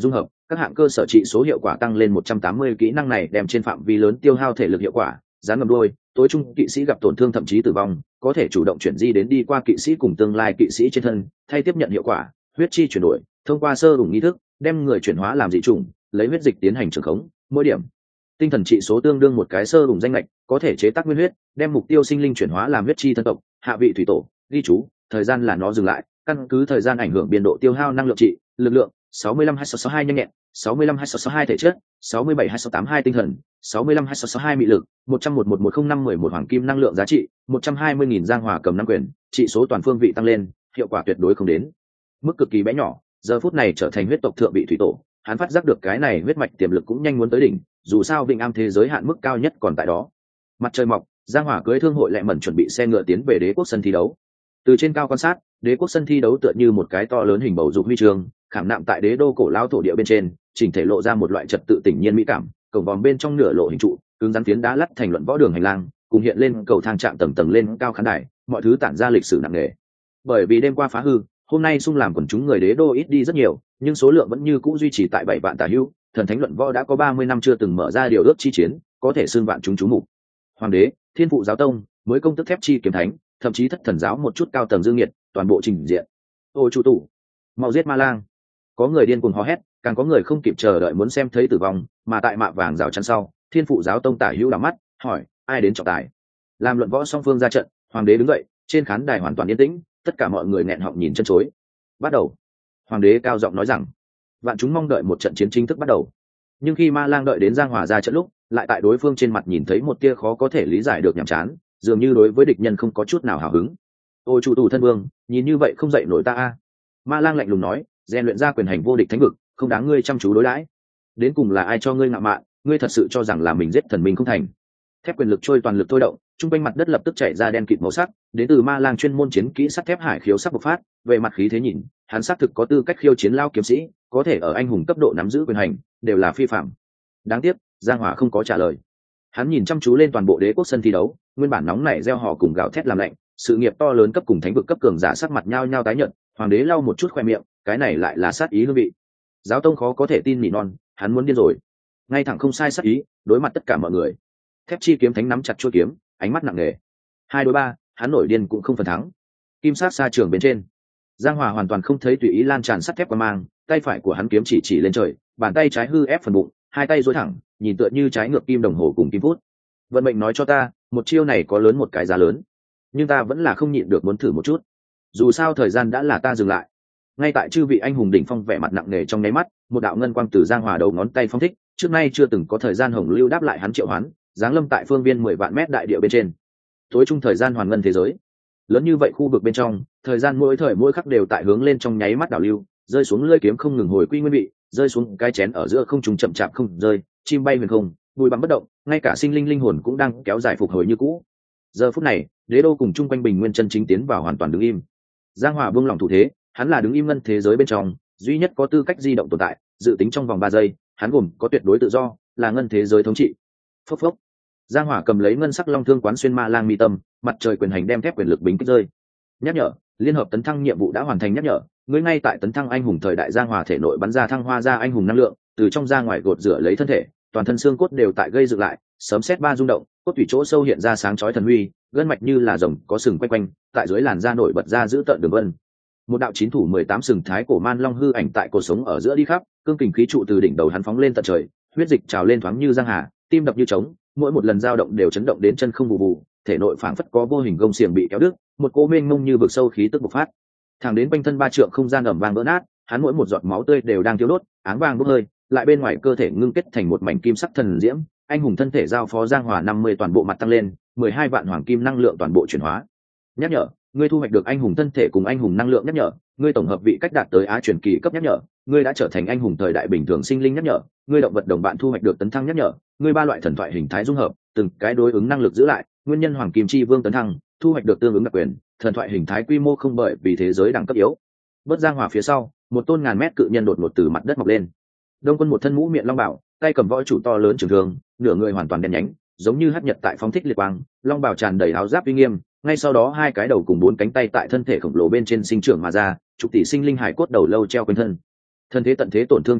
các hạng cơ sở trị số hiệu quả tăng lên một trăm tám mươi. Kỹ năng này đem trên phạm vi lớn tiêu hao thể lực hiệu quả, gián ngầm đuôi, tối trung kỵ sĩ gặp tổn thương thậm chí tử vong, có thể chủ động chuyển di đến đi qua kỵ sĩ cùng tương lai kỵ sĩ trên thân, thay tiếp nhận hiệu quả, huyết chi chuyển đổi, thông qua sơ đủng nghi thức, đem người chuyển hóa làm dị chủng, lấy huyết dịch tiến hành trường khống, mỗi điểm tinh thần trị số tương đương một cái sơ đủng danh lệch, có thể chế tác nguyên huyết, đem mục tiêu sinh linh chuyển hóa làm huyết chi thân tộc, hạ vị thủy tổ, ghi chú, thời gian là nó dừng lại, căn cứ thời gian ảnh hưởng biên độ tiêu hao năng lượng trị, lực lượng sáu mươi lăm hai sáu sáu hai nhanh nhẹn, sáu mươi lăm hai sáu sáu hai thể chất, sáu mươi bảy hai sáu tám hai tinh thần, sáu mươi lăm hai sáu sáu hai mị lực, một trăm một một một không năm mười một hoàng kim năng lượng giá trị, một trăm hai mươi nghìn giang hòa cầm năm quyền, trị số toàn phương vị tăng lên, hiệu quả tuyệt đối không đến mức cực kỳ bé nhỏ, giờ phút này trở thành huyết tộc thượng vị thủy tổ, hắn phát giác được cái này huyết mạch tiềm lực cũng nhanh muốn tới đỉnh, dù sao vịnh am thế giới hạn mức cao nhất còn tại đó. Mặt trời mọc, giang hỏa cưới thương hội lẹ mẩn chuẩn bị xe ngựa tiến về đế quốc sân thi đấu. Từ trên cao quan sát, đế quốc sân thi đấu tựa như một cái to lớn hình bầu dục huy chương, khảm nạm tại đế đô cổ lao thổ địa bên trên, chỉnh thể lộ ra một loại trật tự tỉnh nhiên mỹ cảm, cổng vòm bên trong nửa lộ hình trụ, cứng rắn phiến đá lắt thành luận võ đường hành lang, cùng hiện lên cầu thang chạm tầng tầng lên cao khán đài, mọi thứ tản ra lịch sử nặng nề. Bởi vì đêm qua phá hư, hôm nay xung làm quần chúng người đế đô ít đi rất nhiều, nhưng số lượng vẫn như cũ duy trì tại bảy vạn tả hữu. Thần thánh luận võ đã có ba mươi năm chưa từng mở ra điều ước chi chiến, có thể xưng vạn chúng chú mục. Hoàng đế, thiên phụ giáo tông, mới công tức thép chi kiếm thánh, thậm chí thất thần giáo một chút cao tầng dương nhiệt, toàn bộ trình diện. Ôi chủ tủ, mau giết ma lang! Có người điên cuồng hò hét, càng có người không kịp chờ đợi muốn xem thấy tử vong, mà tại mạ vàng rào chắn sau, thiên phụ giáo tông tả hữu đảo mắt, hỏi, ai đến trọng tài? Làm luận võ song phương ra trận, hoàng đế đứng dậy, trên khán đài hoàn toàn yên tĩnh, tất cả mọi người nghẹn họng nhìn chân chối. Bắt đầu. Hoàng đế cao giọng nói rằng, vạn chúng mong đợi một trận chiến chính thức bắt đầu. Nhưng khi ma lang đợi đến giang hòa ra trận lúc, lại tại đối phương trên mặt nhìn thấy một tia khó có thể lý giải được nhàm chán, dường như đối với địch nhân không có chút nào hào hứng. Ôi chủ tù thân vương, nhìn như vậy không dậy nổi ta a. Ma lang lạnh lùng nói, rèn luyện ra quyền hành vô địch thánh vực, không đáng ngươi chăm chú đối đãi. Đến cùng là ai cho ngươi ngạo mạn, ngươi thật sự cho rằng là mình giết thần mình không thành? Thép quyền lực trôi toàn lực thôi động, trung quanh mặt đất lập tức chảy ra đen kịt màu sắc, đến từ ma lang chuyên môn chiến kỹ sắt thép hải khiếu sắc bộc phát, về mặt khí thế nhìn, hắn xác thực có tư cách khiêu chiến lao kiếm sĩ, có thể ở anh hùng cấp độ nắm giữ quyền hành, đều là phi phạm. Đáng tiếc, Giang Hỏa không có trả lời. Hắn nhìn chăm chú lên toàn bộ đế quốc sân thi đấu, nguyên bản nóng nảy gieo họ cùng gào thét làm lạnh, sự nghiệp to lớn cấp cùng thánh vực cấp cường giả sắc mặt nhao nhao tái nhợt, hoàng đế lau một chút khoe miệng, cái này lại là sát ý hương vị. Giáo tông khó có thể tin nỉ non, hắn muốn điên rồi. Ngay thẳng không sai sát ý, đối mặt tất cả mọi người. Thép chi kiếm thánh nắm chặt chuôi kiếm, ánh mắt nặng nề. Hai đối ba, hắn nổi điên cũng không phần thắng. Kim sát xa trường bên trên, Giang Hòa hoàn toàn không thấy tùy ý lan tràn sắt thép qua mang, tay phải của hắn kiếm chỉ chỉ lên trời, bàn tay trái hư ép phần bụng, hai tay duỗi thẳng, nhìn tựa như trái ngược kim đồng hồ cùng kim phút. Vận mệnh nói cho ta, một chiêu này có lớn một cái giá lớn, nhưng ta vẫn là không nhịn được muốn thử một chút. Dù sao thời gian đã là ta dừng lại. Ngay tại chư vị anh hùng đỉnh phong vẻ mặt nặng nề trong nháy mắt, một đạo ngân quang từ Giang Hòa đầu ngón tay phong thích, trước nay chưa từng có thời gian hồng lưu đáp lại hắn triệu hoán, giáng lâm tại phương viên mười vạn mét đại địa bên trên. Tối trung thời gian hoàn ngân thế giới, lớn như vậy khu vực bên trong, thời gian mỗi thời mỗi khắc đều tại hướng lên trong nháy mắt đảo lưu, rơi xuống lưỡi kiếm không ngừng hồi quy nguyên vị, rơi xuống cái chén ở giữa không trùng chậm chạp không rơi, chim bay huyền không, bụi bặm bất động, ngay cả sinh linh linh hồn cũng đang kéo dài phục hồi như cũ. Giờ phút này, đế đô cùng chung quanh bình nguyên chân chính tiến vào hoàn toàn đứng im. Giang Hòa buông lỏng thủ thế, hắn là đứng im ngân thế giới bên trong duy nhất có tư cách di động tồn tại, dự tính trong vòng ba giây, hắn gồm có tuyệt đối tự do, là ngân thế giới thống trị. Phốc phốc. Giang Hỏa cầm lấy ngân sắc long thương quán xuyên ma lang mi tâm, mặt trời quyền hành đem thép quyền lực bính kích rơi. Nhắc nhở, liên hợp tấn thăng nhiệm vụ đã hoàn thành. Nhắc nhở, ngươi ngay tại tấn thăng anh hùng thời đại. Giang Hỏa thể nội bắn ra thăng hoa ra anh hùng năng lượng, từ trong ra ngoài gột rửa lấy thân thể, toàn thân xương cốt đều tại gây dựng lại, sấm sét ba rung động, cốt tủy chỗ sâu hiện ra sáng chói thần huy, gân mạch như là rồng có sừng quanh quanh, tại dưới làn da nổi bật ra giữ tợn đường vân. Một đạo chín thủ mười tám sừng thái cổ man long hư ảnh tại cổ sống ở giữa đi khắp, cương kình khí trụ từ đỉnh đầu hắn phóng lên tận trời, huyết dịch trào lên thoáng như giang hà, tim đập như trống, mỗi một lần dao động đều chấn động đến chân không bù bù, thể nội phảng phất có vô hình gông xiềng bị kéo đứt, một cỗ mênh mông như vực sâu khí tức bộc phát, thẳng đến quanh thân ba trượng không gian ầm vang vỡ nát, hắn mỗi một giọt máu tươi đều đang thiêu đốt, áng vàng bốc hơi, lại bên ngoài cơ thể ngưng kết thành một mảnh kim sắc thần diễm, anh hùng thân thể giao phó Giang Hòa năm mươi toàn bộ mặt tăng lên, mười hai vạn hoàng kim năng lượng toàn bộ chuyển hóa. Nhắc nhở, ngươi thu hoạch được anh hùng thân thể cùng anh hùng năng lượng. Nhắc nhở, ngươi tổng hợp vị cách đạt tới á truyền kỳ cấp. Nhắc nhở, ngươi đã trở thành anh hùng thời đại bình thường sinh linh. Nhắc nhở, ngươi động vật đồng bạn thu hoạch được tấn thăng. Nhắc nhở, ngươi ba loại thần thoại hình thái dung hợp, từng cái đối ứng năng lực giữ lại, nguyên nhân hoàng kim chi vương tấn thăng, thu hoạch được tương ứng đặc quyền, thần thoại hình thái quy mô không bởi vì thế giới đẳng cấp yếu. Bất Giang Hòa phía sau, một tôn ngàn mét cự nhân đột ngột từ mặt đất mọc lên. Đông Quân một thân mũ miệng long bảo, tay cầm võ chủ to lớn trường thương, nửa người hoàn toàn đen nhánh, giống như hắc nhật tại phóng thích liệt quang, long bào tràn đầy áo giáp uy nghiêm, ngay sau đó hai cái đầu cùng bốn cánh tay tại thân thể khổng lồ bên trên sinh trưởng mà ra, chục tỷ sinh linh hải cốt đầu lâu treo quanh thân. Thân thế tận thế tổn thương chuyển di,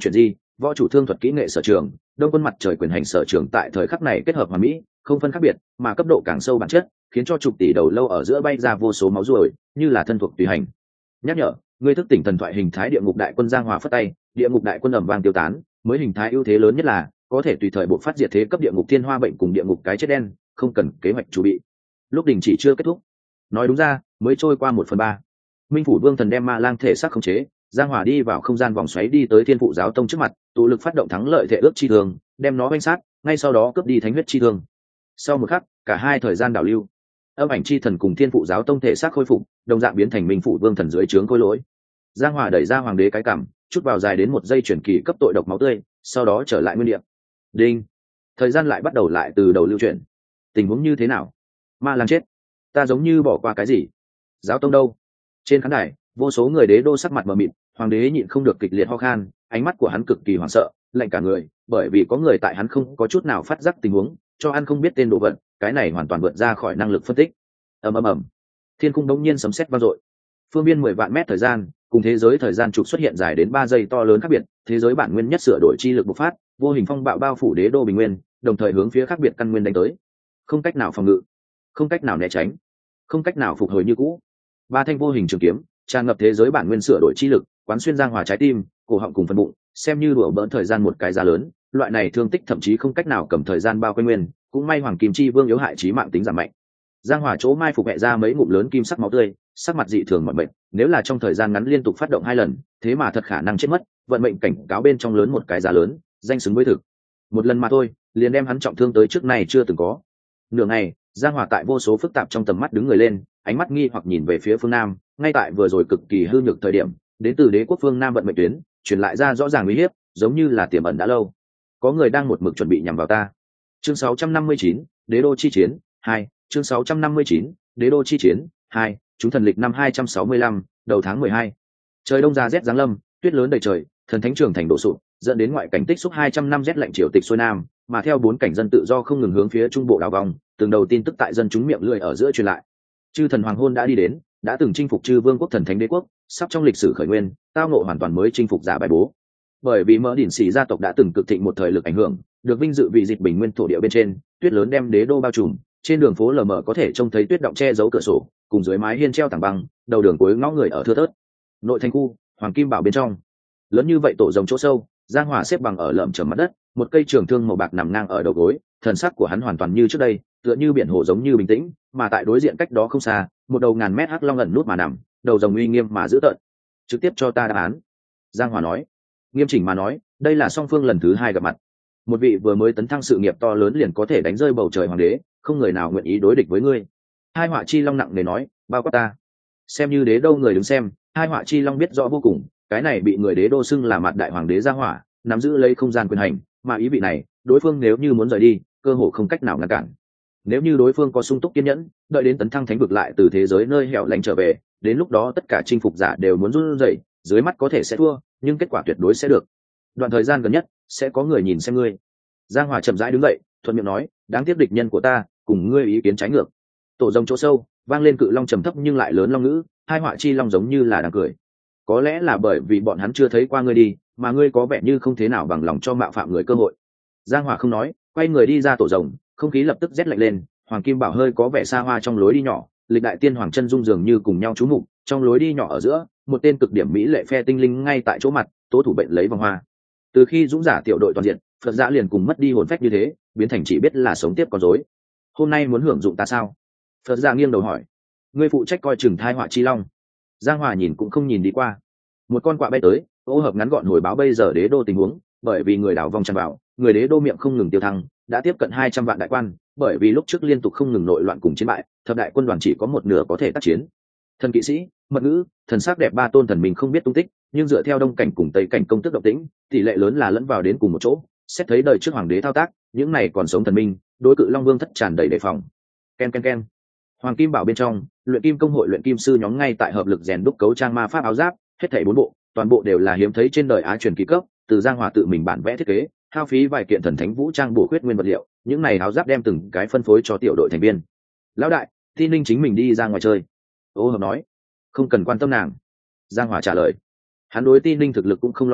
võ chủ thương thuật kỹ nghệ sở trường, đông quân mặt trời quyền hành sở trường tại thời khắc này kết hợp hoàn mỹ, không phân khác biệt, mà cấp độ càng sâu bản chất, khiến cho chục tỷ đầu lâu ở giữa bay ra vô số máu ruồi, như là thân thuộc tùy hành. Nhắc nhở, ngươi thức tỉnh thần thoại hình thái địa ngục đại quân. Giang Hòa phất tay, địa ngục đại quân ầm vang tiêu tán, mới hình thái ưu thế lớn nhất là có thể tùy thời bộ phát diệt thế cấp địa ngục thiên hoa bệnh cùng địa ngục cái chết đen, không cần kế hoạch chuẩn bị. Lúc đình chỉ chưa kết thúc, nói đúng ra mới trôi qua một phần ba. Minh phủ vương thần đem ma lang thể xác khống chế, Giang Hòa đi vào không gian vòng xoáy đi tới Thiên Phụ giáo tông trước mặt, tụ lực phát động thắng lợi thể ước chi thương, đem nó oanh sát, ngay sau đó cướp đi thánh huyết chi thương. Sau một khắc, cả hai thời gian đảo lưu, âm ảnh chi thần cùng Thiên Phụ giáo tông thể xác khôi phục, đồng dạng biến thành Minh phủ vương thần dưới trướng khôi lỗi. Giang Hòa đẩy ra hoàng đế cái cằm, chút vào dài đến một giây chuyển kỳ cấp tội độc máu tươi, sau đó trở lại nguyên địa. Đinh, thời gian lại bắt đầu lại từ đầu lưu chuyển. Tình huống như thế nào? Ma lang chết, ta giống như bỏ qua cái gì? Giáo tông đâu? Trên khán đài, vô số người đế đô sắc mặt mờ mịt, hoàng đế nhịn không được kịch liệt ho khan, ánh mắt của hắn cực kỳ hoảng sợ, lạnh cả người, bởi vì có người tại hắn không có chút nào phát giác tình huống, cho ăn không biết tên đồ vật, cái này hoàn toàn vượt ra khỏi năng lực phân tích. Ầm ầm ầm, thiên cung đống nhiên sấm sét vang dội. Phương biên mười vạn mét thời gian, cùng thế giới thời gian trục xuất hiện dài đến ba giây to lớn khác biệt, thế giới bản nguyên nhất sửa đổi chi lực bộc phát, vô hình phong bạo bao phủ đế đô bình nguyên, đồng thời hướng phía khác biệt căn nguyên đánh tới. Không cách nào phòng ngự, không cách nào né tránh, không cách nào phục hồi như cũ. Ba thanh vô hình trường kiếm tràn ngập thế giới bản nguyên sửa đổi chi lực, quán xuyên Giang Hòa trái tim, cổ họng cùng phần bụng, xem như đùa bỡn thời gian một cái giá lớn, loại này thương tích thậm chí không cách nào cầm thời gian bao quanh nguyên, cũng may Hoàng Kim Chi Vương yếu hại chí mạng tính giảm mạnh. Giang Hòa chỗ mai phục mẹ ra mấy ngụm lớn kim sắc máu tươi, sắc mặt dị thường mọi bệnh, nếu là trong thời gian ngắn liên tục phát động hai lần, thế mà thật khả năng chết mất, vận mệnh cảnh cáo bên trong lớn một cái giá lớn, danh xứng với thực. Một lần mà thôi, liền đem hắn trọng thương tới trước này chưa từng có. Nửa ngày, Giang Hòa tại vô số phức tạp trong tầm mắt đứng người lên, ánh mắt nghi hoặc nhìn về phía phương Nam, ngay tại vừa rồi cực kỳ hư nhược thời điểm, đến từ đế quốc phương Nam vận mệnh tuyến, truyền lại ra rõ ràng uy hiếp, giống như là tiềm ẩn đã lâu. Có người đang một mực chuẩn bị nhằm vào ta. Chương sáu trăm năm mươi chín, Đế đô chi chiến hai, chương sáu trăm năm mươi chín, Đế đô chi chiến hai, chúng thần lịch năm hai trăm sáu mươi lăm, đầu tháng mười hai. Trời đông ra rét giáng lâm, tuyết lớn đầy trời, thần thánh trường thành đổ sụp, dẫn đến ngoại cảnh tích xúc hai trăm năm rét lạnh triều tịch xuôi nam, mà theo bốn cảnh dân tự do không ngừng hướng phía trung bộ đảo vòng, từng đầu tin tức tại dân chúng miệng lưỡi ở giữa truyền lại. Chư thần hoàng hôn đã đi đến, đã từng chinh phục chư vương quốc thần thánh đế quốc, sắp trong lịch sử khởi nguyên, tao ngộ hoàn toàn mới chinh phục giả bài bố. Bởi vì mỡ đỉnh xỉ gia tộc đã từng cực thịnh một thời lực ảnh hưởng, được vinh dự vị dịch bình nguyên thổ địa bên trên, tuyết lớn đem đế đô bao trùm, trên đường phố lờ mờ có thể trông thấy tuyết động che giấu cửa sổ, cùng dưới mái hiên treo tảng băng, đầu đường cuối ngõ người ở thưa thớt. Nội thành khu, hoàng kim bảo bên trong, lớn như vậy tổ rồng chỗ sâu, Giang Hòa xếp bằng ở lởm chởm mặt đất, một cây trường thương màu bạc nằm ngang ở đầu gối, thần sắc của hắn hoàn toàn như trước đây, tựa như biển hồ giống như bình tĩnh, mà tại đối diện cách đó không xa, một đầu ngàn mét hắc long ẩn nút mà nằm, đầu rồng uy nghiêm mà dữ tợn. Trực tiếp cho ta đáp án. Giang Hòa nói. Nghiêm chỉnh mà nói, đây là song phương lần thứ hai gặp mặt. Một vị vừa mới tấn thăng sự nghiệp to lớn liền có thể đánh rơi bầu trời hoàng đế, không người nào nguyện ý đối địch với ngươi. Hai họa chi long nặng nề nói, bao quát ta. Xem như đế đô người đứng xem, hai họa chi long biết rõ vô cùng, cái này bị người đế đô xưng là mặt đại hoàng đế Giang Hỏa, nắm giữ lấy không gian quyền hành, mà ý vị này, đối phương nếu như muốn rời đi, cơ hội không cách nào ngăn cản. Nếu như đối phương có sung túc kiên nhẫn, đợi đến tấn thăng thánh vực lại từ thế giới nơi hẻo lánh trở về, đến lúc đó tất cả chinh phục giả đều muốn run rẩy, dưới mắt có thể sẽ thua, nhưng kết quả tuyệt đối sẽ được. Đoạn thời gian gần nhất, sẽ có người nhìn xem ngươi. Giang Hòa chậm rãi đứng dậy, thuận miệng nói, đáng tiếc địch nhân của ta, cùng ngươi ý kiến trái ngược. Tổ rồng chỗ sâu, vang lên cự long trầm thấp nhưng lại lớn long ngữ, hai họa chi long giống như là đang cười. Có lẽ là bởi vì bọn hắn chưa thấy qua ngươi đi, mà ngươi có vẻ như không thế nào bằng lòng cho mạo phạm người cơ hội. Giang Hòa không nói, quay người đi ra tổ rồng, không khí lập tức rét lạnh lên, hoàng kim bảo hơi có vẻ xa hoa trong lối đi nhỏ, lịch đại tiên hoàng chân dung dường như cùng nhau trú mục, trong lối đi nhỏ ở giữa, một tên cực điểm mỹ lệ phe tinh linh ngay tại chỗ mặt, tố thủ bệnh lấy vòng hoa. Từ khi dũng giả tiểu đội toàn diện, Phật giả liền cùng mất đi hồn phách như thế, biến thành chỉ biết là sống tiếp con rối. Hôm nay muốn hưởng dụng ta sao? Phật giả nghiêng đầu hỏi. Ngươi phụ trách coi chừng thai họa chi long. Giang Hòa nhìn cũng không nhìn đi qua. Một con quạ bay tới, ô hợp ngắn gọn hồi báo bây giờ đế đô tình huống, bởi vì người đảo vòng tràn vào, người đế đô miệng không ngừng tiêu thăng, đã tiếp cận hai trăm vạn đại quan, bởi vì lúc trước liên tục không ngừng nội loạn cùng chiến bại, thập đại quân đoàn chỉ có một nửa có thể tác chiến. Thần kỵ sĩ, mật ngữ, thần sắc đẹp ba tôn thần mình không biết tung tích, nhưng dựa theo đông cảnh cùng tây cảnh công tức động tĩnh, tỷ lệ lớn là lẫn vào đến cùng một chỗ. Xét thấy đời trước hoàng đế thao tác, những này còn sống thần minh, đối cự long vương thất tràn đầy đề phòng. Ken ken ken. Hoàng kim bảo bên trong, luyện kim công hội luyện kim sư nhóm ngay tại hợp lực rèn đúc cấu trang ma pháp áo giáp, hết thảy bốn bộ, toàn bộ đều là hiếm thấy trên đời á truyền kỳ cấp, từ Giang Hòa tự mình bản vẽ thiết kế, hao phí vài kiện thần thánh vũ trang bổ khuyết nguyên vật liệu, những này áo giáp đem từng cái phân phối cho tiểu đội thành viên. Lão đại, Tin Linh chính mình đi ra ngoài chơi. Ô hợp nói, không cần quan tâm nàng. Giang Hòa trả lời, hắn đối Tin Linh thực lực cũng không lo lắng,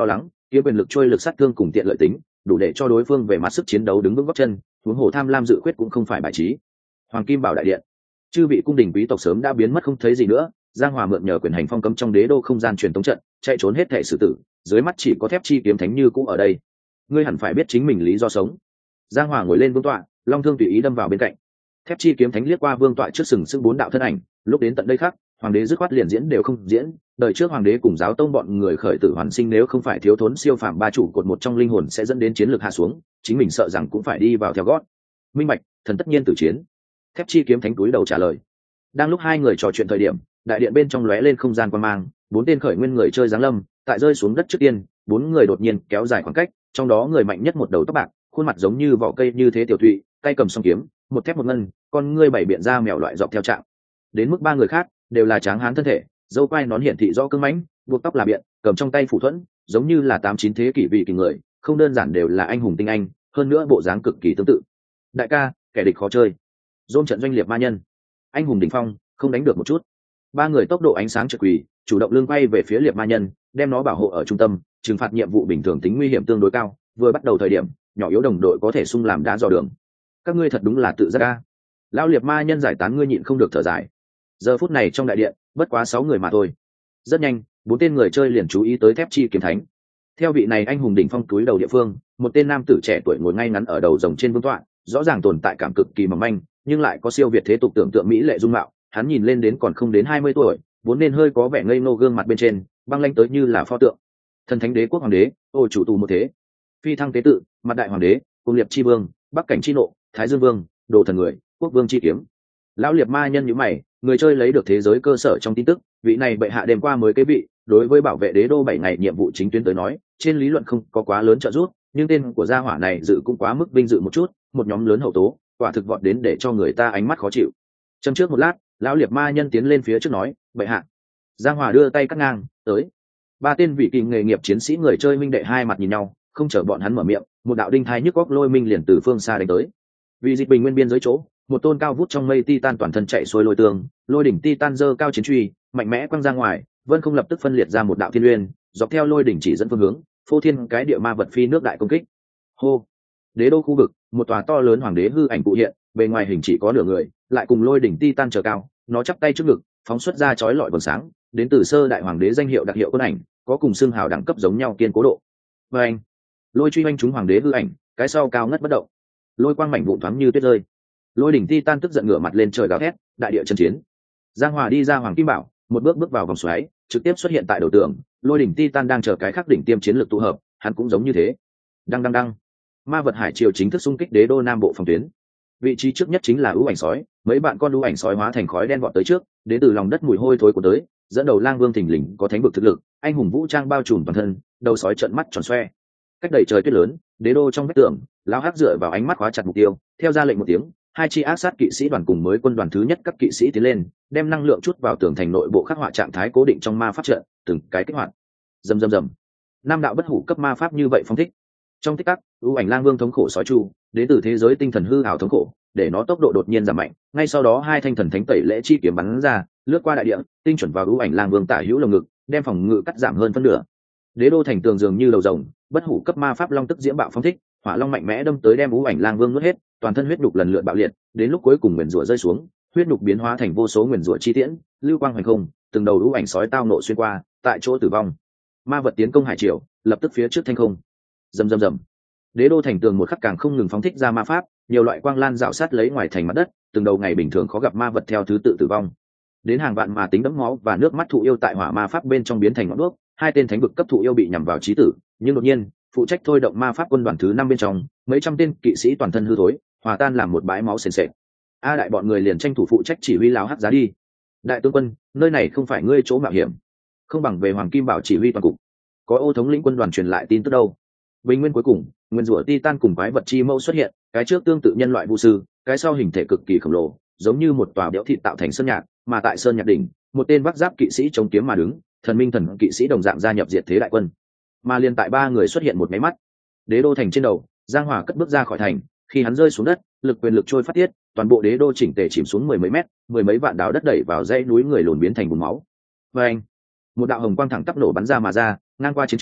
kiếm quyền lực trôi lực sát thương cùng tiện lợi tính đủ để cho đối phương về mặt sức chiến đấu đứng vững góc chân, huống hồ tham lam dự khuyết cũng không phải bài trí. Hoàng Kim Bảo đại điện, chư vị cung đình quý tộc sớm đã biến mất không thấy gì nữa. Giang Hòa mượn nhờ quyền hành phong cấm trong đế đô không gian truyền tống trận, chạy trốn hết thể xử tử, dưới mắt chỉ có thép chi kiếm thánh như cũ ở đây. Ngươi hẳn phải biết chính mình lý do sống. Giang Hòa ngồi lên vương tọa, long thương tùy ý đâm vào bên cạnh. Thép chi kiếm thánh liếc qua vương tọa trước sừng sững bốn đạo thân ảnh, lúc đến tận đây khác, hoàng đế dứt khoát liền diễn đều không diễn. Đời trước hoàng đế cùng giáo tông bọn người khởi tử hoàn sinh, nếu không phải thiếu thốn siêu phàm ba chủ cột một trong linh hồn sẽ dẫn đến chiến lược hạ xuống, chính mình sợ rằng cũng phải đi vào theo gót. Minh bạch, thần tất nhiên tử chiến. Thép chi kiếm thánh túi đầu trả lời. Đang lúc hai người trò chuyện thời điểm, đại điện bên trong lóe lên không gian quan mang, bốn tên khởi nguyên người chơi giáng lâm, tại rơi xuống đất trước tiên, bốn người đột nhiên kéo dài khoảng cách, trong đó người mạnh nhất một đầu tóc bạc, khuôn mặt giống như vỏ cây như thế tiểu thụy, tay cầm song kiếm, một thép một ngân, con ngươi bảy biện ra mèo loại dọc theo trạng. Đến mức ba người khác đều là tráng hán thân thể, dâu quai nón hiển thị rõ cứng mãnh, buộc tóc là biện, cầm trong tay phủ thuẫn, giống như là tám chín thế kỷ vị kỳ người, không đơn giản đều là anh hùng tinh anh, hơn nữa bộ dáng cực kỳ tương tự. Đại ca, kẻ địch khó chơi. Dôn trận doanh liệt ma nhân, anh hùng đỉnh phong, không đánh được một chút. Ba người tốc độ ánh sáng chợt quỳ, chủ động lưng quay về phía liệt ma nhân, đem nó bảo hộ ở trung tâm, trừng phạt nhiệm vụ bình thường tính nguy hiểm tương đối cao, vừa bắt đầu thời điểm nhỏ yếu đồng đội có thể sung làm đá dò đường. Các ngươi thật đúng là tự giác ca. Lão liệt ma nhân giải tán ngươi nhịn không được thở dài. Giờ phút này trong đại điện bất quá sáu người mà thôi. Rất nhanh bốn tên người chơi liền chú ý tới thép chi kiếm thánh. Theo vị này anh hùng đỉnh phong túi đầu địa phương, một tên nam tử trẻ tuổi ngồi ngay ngắn ở đầu rồng trên vương tọa, rõ ràng tồn tại cảm cực kỳ mỏng manh, nhưng lại có siêu việt thế tục tưởng tượng mỹ lệ dung mạo. Hắn nhìn lên đến còn không đến hai mươi tuổi, vốn nên hơi có vẻ ngây ngô, gương mặt bên trên băng lanh tới như là pho tượng. Thần thánh đế quốc hoàng đế, ô chủ tù một thế, phi thăng tế tự, mặt đại hoàng đế, cung liệt chi vương, bắc cảnh chi nộ, thái dương vương, đồ thần người, quốc vương chi kiếm. Lão liệt ma nhân nhíu mày, người chơi lấy được thế giới cơ sở trong tin tức, vị này bệ hạ đêm qua mới kế vị, đối với bảo vệ đế đô bảy ngày nhiệm vụ chính tuyến tới nói, trên lý luận không có quá lớn trợ giúp, nhưng tên của gia hỏa này dự cũng quá mức vinh dự một chút, một nhóm lớn hậu tố, quả thực vọt đến để cho người ta ánh mắt khó chịu. Châm trước một lát, lão liệt ma nhân tiến lên phía trước nói, bệ hạ. Giang Hòa đưa tay cắt ngang, tới. Ba tên vị kỳ nghề nghiệp chiến sĩ người chơi minh đệ hai mặt nhìn nhau, không chờ bọn hắn mở miệng, một đạo đinh thai nhức góc lôi minh liền từ phương xa đánh tới. Vì dịch bình nguyên biên giới chỗ, một tôn cao vút trong mây titan toàn thân chạy xuôi lôi tường, lôi đỉnh titan giơ cao chiến truy, mạnh mẽ quăng ra ngoài, vân không lập tức phân liệt ra một đạo thiên uyên, dọc theo lôi đỉnh chỉ dẫn phương hướng, phô thiên cái địa ma vật phi nước đại công kích. Hô! Đế đô khu vực, một tòa to lớn hoàng đế hư ảnh cụ hiện, bề ngoài hình chỉ có nửa người, lại cùng lôi đỉnh titan trở cao, nó chắp tay trước ngực, phóng xuất ra chói lọi vầng sáng, đến từ sơ đại hoàng đế danh hiệu đặc hiệu quân ảnh, có cùng xương hào đẳng cấp giống nhau kiên cố độ. Và anh, lôi truy oanh chúng hoàng đế hư ảnh, cái sau cao ngất bất động, lôi quang mảnh vụn thoáng như tuyết rơi. Lôi đỉnh titan tức giận ngửa mặt lên trời gào thét, đại địa chân chiến. Giang Hòa đi ra hoàng kim bảo, một bước bước vào vòng xoáy, trực tiếp xuất hiện tại đầu tường. Lôi đỉnh titan đang chờ cái khắc đỉnh tiêm chiến lược tụ hợp, hắn cũng giống như thế. Đăng đăng đăng. Ma vật hải triều chính thức xung kích đế đô nam bộ phòng tuyến. Vị trí trước nhất chính là ưu ảnh sói, mấy bạn con ưu ảnh sói hóa thành khói đen vọt tới trước, đến từ lòng đất mùi hôi thối của tới, dẫn đầu lang vương thình lình có thánh vực thực lực, anh hùng vũ trang bao trùm toàn thân, đầu sói trợn mắt tròn xoe. Cách đầy trời tuyết lớn, đế đô trong vách tường, lão hắc dựa vào ánh mắt khóa chặt mục tiêu, theo ra lệnh một tiếng, hai chi ác sát kỵ sĩ đoàn cùng mới quân đoàn thứ nhất các kỵ sĩ tiến lên, đem năng lượng chút vào tường thành nội bộ khắc họa trạng thái cố định trong ma pháp trận, từng cái kích hoạt. Rầm rầm rầm. Nam đạo bất hủ cấp ma pháp như vậy phong thích. Trong tích tắc, ưu ảnh lang vương thống khổ sói chu, đến từ thế giới tinh thần hư ảo thống khổ, để nó tốc độ đột nhiên giảm mạnh, ngay sau đó hai thanh thần thánh tẩy lễ chi kiếm bắn ra, lướt qua đại địa, tinh chuẩn vào ưu ảnh lang vương tả hữu lồng ngực, đem phòng ngự cắt giảm hơn phân nửa. Đế đô thành tường dường như đầu rồng, bất hủ cấp ma pháp long tức diễm bạo phong thích, hỏa long mạnh mẽ đâm tới đem ưu ảnh lang vương nuốt hết, toàn thân huyết nhục lần lượt bạo liệt, đến lúc cuối cùng nguyền rủa rơi xuống, huyết nhục biến hóa thành vô số nguyền rủa chi tiễn, lưu quang hoành không, từng đầu ưu ảnh sói tao nộ xuyên qua, tại chỗ tử vong. Ma vật tiến công hải triều, lập tức phía trước thanh không. Rầm rầm rầm. Đế đô thành tường một khắc càng không ngừng phóng thích ra ma pháp, nhiều loại quang lan dạo sát lấy ngoài thành mặt đất, từng đầu ngày bình thường khó gặp ma vật theo thứ tự tử vong. Đến hàng vạn mà tính đẫm máu và nước mắt thụ yêu tại hỏa ma pháp bên trong biến thành ngọn đuốc, hai tên thánh vực cấp thụ yêu bị nhằm vào chí tử, nhưng đột nhiên, phụ trách thôi động ma pháp quân đoàn thứ năm bên trong, mấy trăm tên kỵ sĩ toàn thân hư thối, hòa tan làm một bãi máu sền sệt. A đại bọn người liền tranh thủ phụ trách chỉ huy lão hắc giá đi. Đại tướng quân, nơi này không phải ngươi chỗ mạo hiểm, không bằng về Hoàng Kim Bảo chỉ huy toàn cục. Có ô thống lĩnh quân đoàn truyền lại tin tức đâu. Bình nguyên cuối cùng, nguyên rủa titan cùng quái vật chi mâu xuất hiện, cái trước tương tự nhân loại vu sư, cái sau hình thể cực kỳ khổng lồ, giống như một tòa béo thịt tạo thành sơn nhạc, mà tại sơn nhạc đỉnh, một tên vác giáp kỵ sĩ chống kiếm mà đứng, thần minh thần kỵ sĩ đồng dạng gia nhập diệt thế đại quân. Mà liên tại ba người xuất hiện một máy mắt, đế đô thành trên đầu, Giang Hòa cất bước ra khỏi thành, khi hắn rơi xuống đất, lực quyền lực trôi phát tiết, toàn bộ đế đô chỉnh tề chìm xuống mười mấy mét, mười mấy vạn đào đất đẩy vào dãy núi người lùn biến thành bùn máu. Và anh, một đạo hồng quang thẳng tắp nổ bắn ra mà ra, ngang qua chiến trường,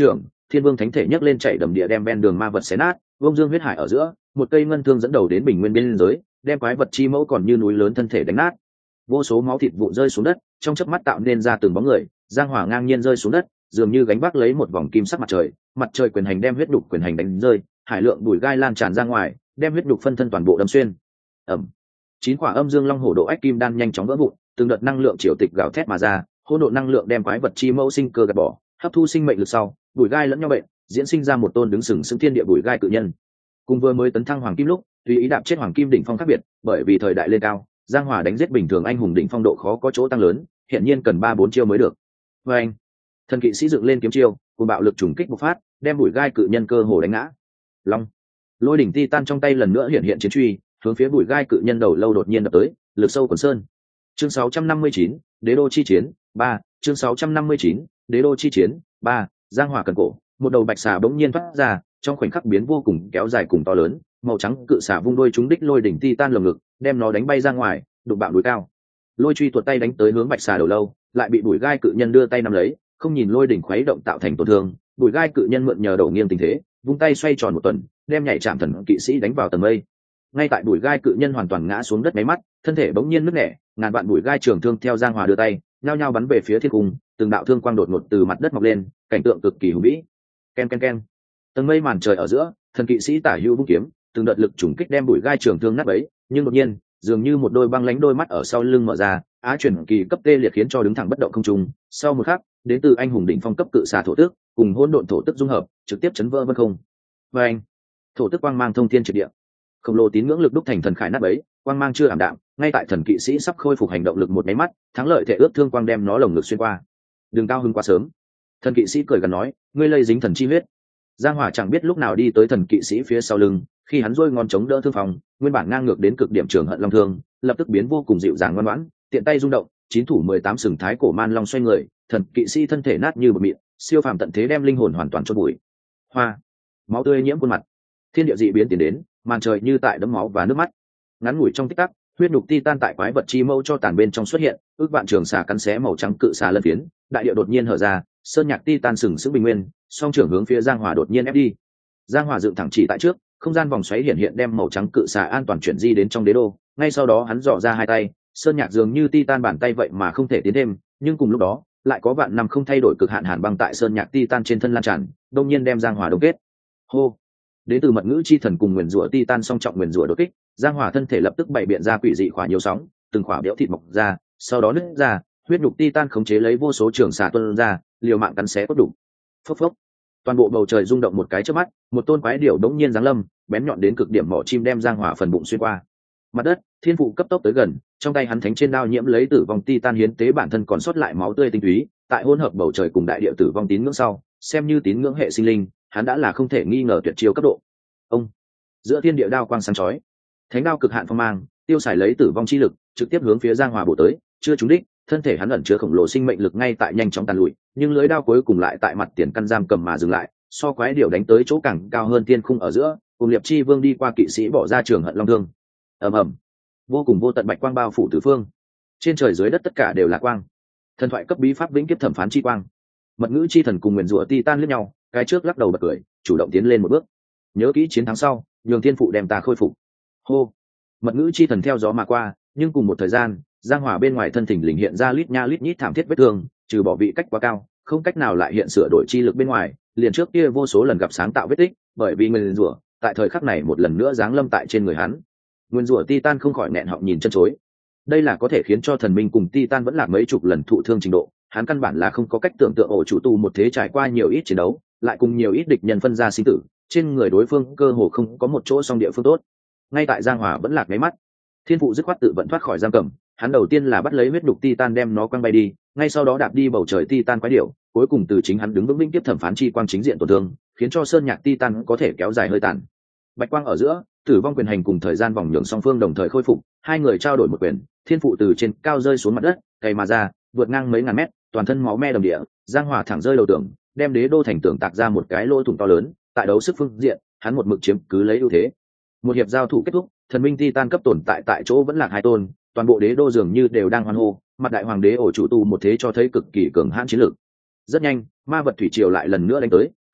thiên vương thánh thể nhấc lên chạy đầm địa đem ven đường ma vật xé nát, vông dương huyết hải ở giữa một cây ngân thương dẫn đầu đến bình nguyên biên giới, đem quái vật chi mẫu còn như núi lớn thân thể đánh nát. Vô số máu thịt vụn rơi xuống đất, trong chớp mắt tạo nên ra từng bóng người. Giang Hỏa ngang nhiên rơi xuống đất, dường như gánh vác lấy một vòng kim sắc mặt trời, mặt trời quyền hành đem huyết đục quyền hành đánh rơi, hải lượng bụi gai lan tràn ra ngoài, đem huyết đục phân thân toàn bộ đâm xuyên. Ầm. Chín quả âm dương long hổ độ ách kim đan nhanh chóng vỡ vụn, từng đợt năng lượng triều tịch gào thét mà ra, hỗn độn năng lượng đem quái vật chi mẫu sinh cơ gạt bỏ, hấp thu sinh mệnh lực sau, bụi gai lẫn nhau bệnh, diễn sinh ra một tôn đứng sừng sững thiên địa bụi gai cự nhân. Cùng vừa mới tấn thăng hoàng kim lúc, tùy ý đạp chết hoàng kim đỉnh phong khác biệt, bởi vì thời đại lên cao, Giang Hỏa đánh giết bình thường anh hùng đỉnh phong độ khó có chỗ tăng lớn, hiện nhiên cần ba bốn chiêu mới được. Và anh, thần kỵ sĩ dựng lên kiếm chiêu, cùng bạo lực trùng kích bộc phát, đem bụi gai cự nhân cơ hồ đánh ngã. Long, lôi đỉnh titan trong tay lần nữa hiện hiện chiến truy, hướng phía bụi gai cự nhân đầu lâu đột nhiên đập tới, lực sâu quần sơn. Chương sáu trăm năm mươi chín, Đế đô chi chiến ba. Chương sáu trăm năm mươi chín, Đế đô chi chiến ba. Giang Hỏa cần cổ, một đầu bạch xà bỗng nhiên thoát ra, trong khoảnh khắc biến vô cùng kéo dài cùng to lớn, màu trắng cự xà vung đôi trúng đích lôi đỉnh titan lồng ngực, đem nó đánh bay ra ngoài, đụng bạo núi cao. Lôi truy tuột tay đánh tới hướng bạch xà đầu lâu, lại bị bụi gai cự nhân đưa tay nắm lấy, không nhìn lôi đỉnh khuấy động tạo thành tổn thương. Bụi gai cự nhân mượn nhờ đầu nghiêng tình thế, vung tay xoay tròn một tuần, đem nhảy chạm thần kỵ sĩ đánh vào tầng mây. Ngay tại bụi gai cự nhân hoàn toàn ngã xuống đất mấy mắt, thân thể bỗng nhiên nứt nẻ, ngàn vạn bụi gai trường thương theo Giang Hỏa đưa tay, nhao nhao bắn về phía thiên cung, từng đạo thương quang đột ngột từ mặt đất mọc lên, cảnh tượng cực kỳ hùng vĩ. Ken ken ken. Tầng mây màn trời ở giữa, thần kỵ sĩ tả hữu vung kiếm, từng đợt lực trùng kích đem bụi gai trường thương nát bấy, nhưng đột nhiên, dường như một đôi băng lãnh đôi mắt ở sau lưng mở ra, á chuyển kỳ cấp tê liệt khiến cho đứng thẳng bất động không trung. Sau một khắc, đến từ anh hùng đỉnh phong cấp cự xà thổ tước, cùng hỗn độn thổ tức dung hợp, trực tiếp chấn vỡ vân không. Và anh, thổ tức quang mang thông thiên triệt địa, khổng lồ tín ngưỡng lực đúc thành thần khải nát bấy, quang mang chưa ảm đạm, ngay tại thần kỵ sĩ sắp khôi phục hành động lực một máy mắt, thắng lợi thể ước thương quang đem nó lồng ngực xuyên qua. Đừng cao hứng quá sớm. Thần kỵ sĩ cười gần nói, ngươi lây dính thần chi huyết. Giang Hỏa chẳng biết lúc nào đi tới thần kỵ sĩ phía sau lưng, khi hắn rôi ngón chống đỡ thương phòng, nguyên bản ngang ngược đến cực điểm trường hận long thương, lập tức biến vô cùng dịu dàng ngoan ngoãn, tiện tay rung động, chín thủ mười tám sừng thái cổ man long xoay người, thần kỵ sĩ thân thể nát như bột mịn, siêu phàm tận thế đem linh hồn hoàn toàn chôn bụi. Hoa, máu tươi nhiễm khuôn mặt, thiên địa dị biến tiến đến, màn trời như tại đấm máu và nước mắt. Ngắn ngủi trong tích tắc, huyết nhục titan tại quái vật chi mâu cho tàn bên trong xuất hiện, ước vạn trường xà cắn xé màu trắng cự xà lân phiến, đại địa đột nhiên hở ra, sơn nhạc titan sừng sững bình nguyên, song trưởng hướng phía Giang Hỏa đột nhiên ép đi. Giang Hỏa dựng thẳng chỉ tại trước, không gian vòng xoáy hiện hiện đem màu trắng cự xà an toàn chuyển di đến trong đế đô, ngay sau đó hắn dò ra hai tay, sơn nhạc dường như titan bàn tay vậy mà không thể tiến thêm, nhưng cùng lúc đó, lại có vạn năm không thay đổi cực hạn hàn băng tại sơn nhạc titan trên thân lan tràn, đột nhiên đem Giang Hỏa đông kết. Hô. Đến từ mật ngữ chi thần cùng nguyền rủa titan song trọng nguyền rủa đột kích, Giang Hỏa thân thể lập tức bày biện ra quỷ dị khỏa nhiều sóng, từng khỏa béo thịt mọc ra, sau đó nứt ra, huyết nhục titan khống chế lấy vô số trường xà tuôn ra, liều mạng cắn xé cốt đủ. Phốc phốc. Toàn bộ bầu trời rung động một cái chớp mắt, một tôn quái điểu đống nhiên giáng lâm, bén nhọn đến cực điểm mỏ chim đem Giang Hỏa phần bụng xuyên qua. Mặt đất, thiên phụ cấp tốc tới gần, trong tay hắn thánh trên đao nhiễm lấy tử vong titan hiến tế bản thân còn sót lại máu tươi tinh túy, tại hỗn hợp bầu trời cùng đại địa tử vong tín ngưỡng sau, xem như tín ngưỡng hệ sinh linh, hắn đã là không thể nghi ngờ tuyệt chiêu cấp độ. Ông, giữa thiên địa đao quang sáng chói, thánh đao cực hạn phong mang, tiêu xài lấy tử vong chi lực, trực tiếp hướng phía Giang Hỏa bổ tới, chưa trúng đích, thân thể hắn ẩn chứa khổng lồ sinh mệnh lực ngay tại nhanh chóng tàn lụi, nhưng lưỡi đao cuối cùng lại tại mặt tiền căn giam cầm mà dừng lại, so quái điểu đánh tới chỗ càng cao hơn thiên khung ở giữa, cùng liệp chi vương đi qua kỵ sĩ bỏ ra trường hận long thương. Ầm ầm, vô cùng vô tận bạch quang bao phủ tứ phương, trên trời dưới đất tất cả đều là quang. Thần thoại cấp bí pháp vĩnh kiếp thẩm phán chi quang. Mật ngữ chi thần cùng nguyền rủa titan liếc nhau, cái trước lắc đầu bật cười, chủ động tiến lên một bước. Nhớ kỹ chiến thắng sau, nhường thiên phụ đem ta khôi phục. Hô. Mật ngữ chi thần theo gió mà qua, nhưng cùng một thời gian, Giang Hỏa bên ngoài thân thình lình hiện ra lít nha lít nhít thảm thiết vết thương, trừ bỏ vị cách quá cao, không cách nào lại hiện sửa đổi chi lực bên ngoài, liền trước kia vô số lần gặp sáng tạo vết tích, bởi vì nguyền rủa, tại thời khắc này một lần nữa giáng lâm tại trên người hắn. Nguyên rủa titan không khỏi nẹn họng nhìn chân chối. Đây là có thể khiến cho thần minh cùng titan vẫn là mấy chục lần thụ thương trình độ, hắn căn bản là không có cách tưởng tượng ổ chủ tu một thế trải qua nhiều ít chiến đấu, lại cùng nhiều ít địch nhân phân ra sinh tử, trên người đối phương cơ hồ không có một chỗ song địa phương tốt. Ngay tại Giang Hỏa vẫn lạc mấy mắt, thiên phụ dứt khoát tự vận thoát khỏi giam cầm, hắn đầu tiên là bắt lấy huyết đục titan đem nó quăng bay đi, ngay sau đó đạp đi bầu trời titan quái điểu, cuối cùng từ chính hắn đứng vững vĩnh tiếp thẩm phán chi quang chính diện tổn thương, khiến cho sơn nhạc titan có thể kéo dài hơi tàn. Bạch quang ở giữa, tử vong quyền hành cùng thời gian vòng nhường song phương đồng thời khôi phục, hai người trao đổi một quyền, thiên phụ từ trên cao rơi xuống mặt đất, cày mà ra, vượt ngang mấy ngàn mét, toàn thân máu me đầm địa, Giang Hỏa thẳng rơi đầu tường, đem đế đô thành tường tạc ra một cái lỗ thủng to lớn, tại đấu sức phương diện, hắn một mực chiếm cứ lấy ưu thế. Một hiệp giao thủ kết thúc, thần minh titan cấp tồn tại tại chỗ vẫn là hai tôn, toàn bộ đế đô dường như đều đang hoan hô, mặt đại hoàng đế ổ chủ tu một thế cho thấy cực kỳ cường hãn chiến lược. Rất nhanh, ma vật thủy triều lại lần nữa đánh tới,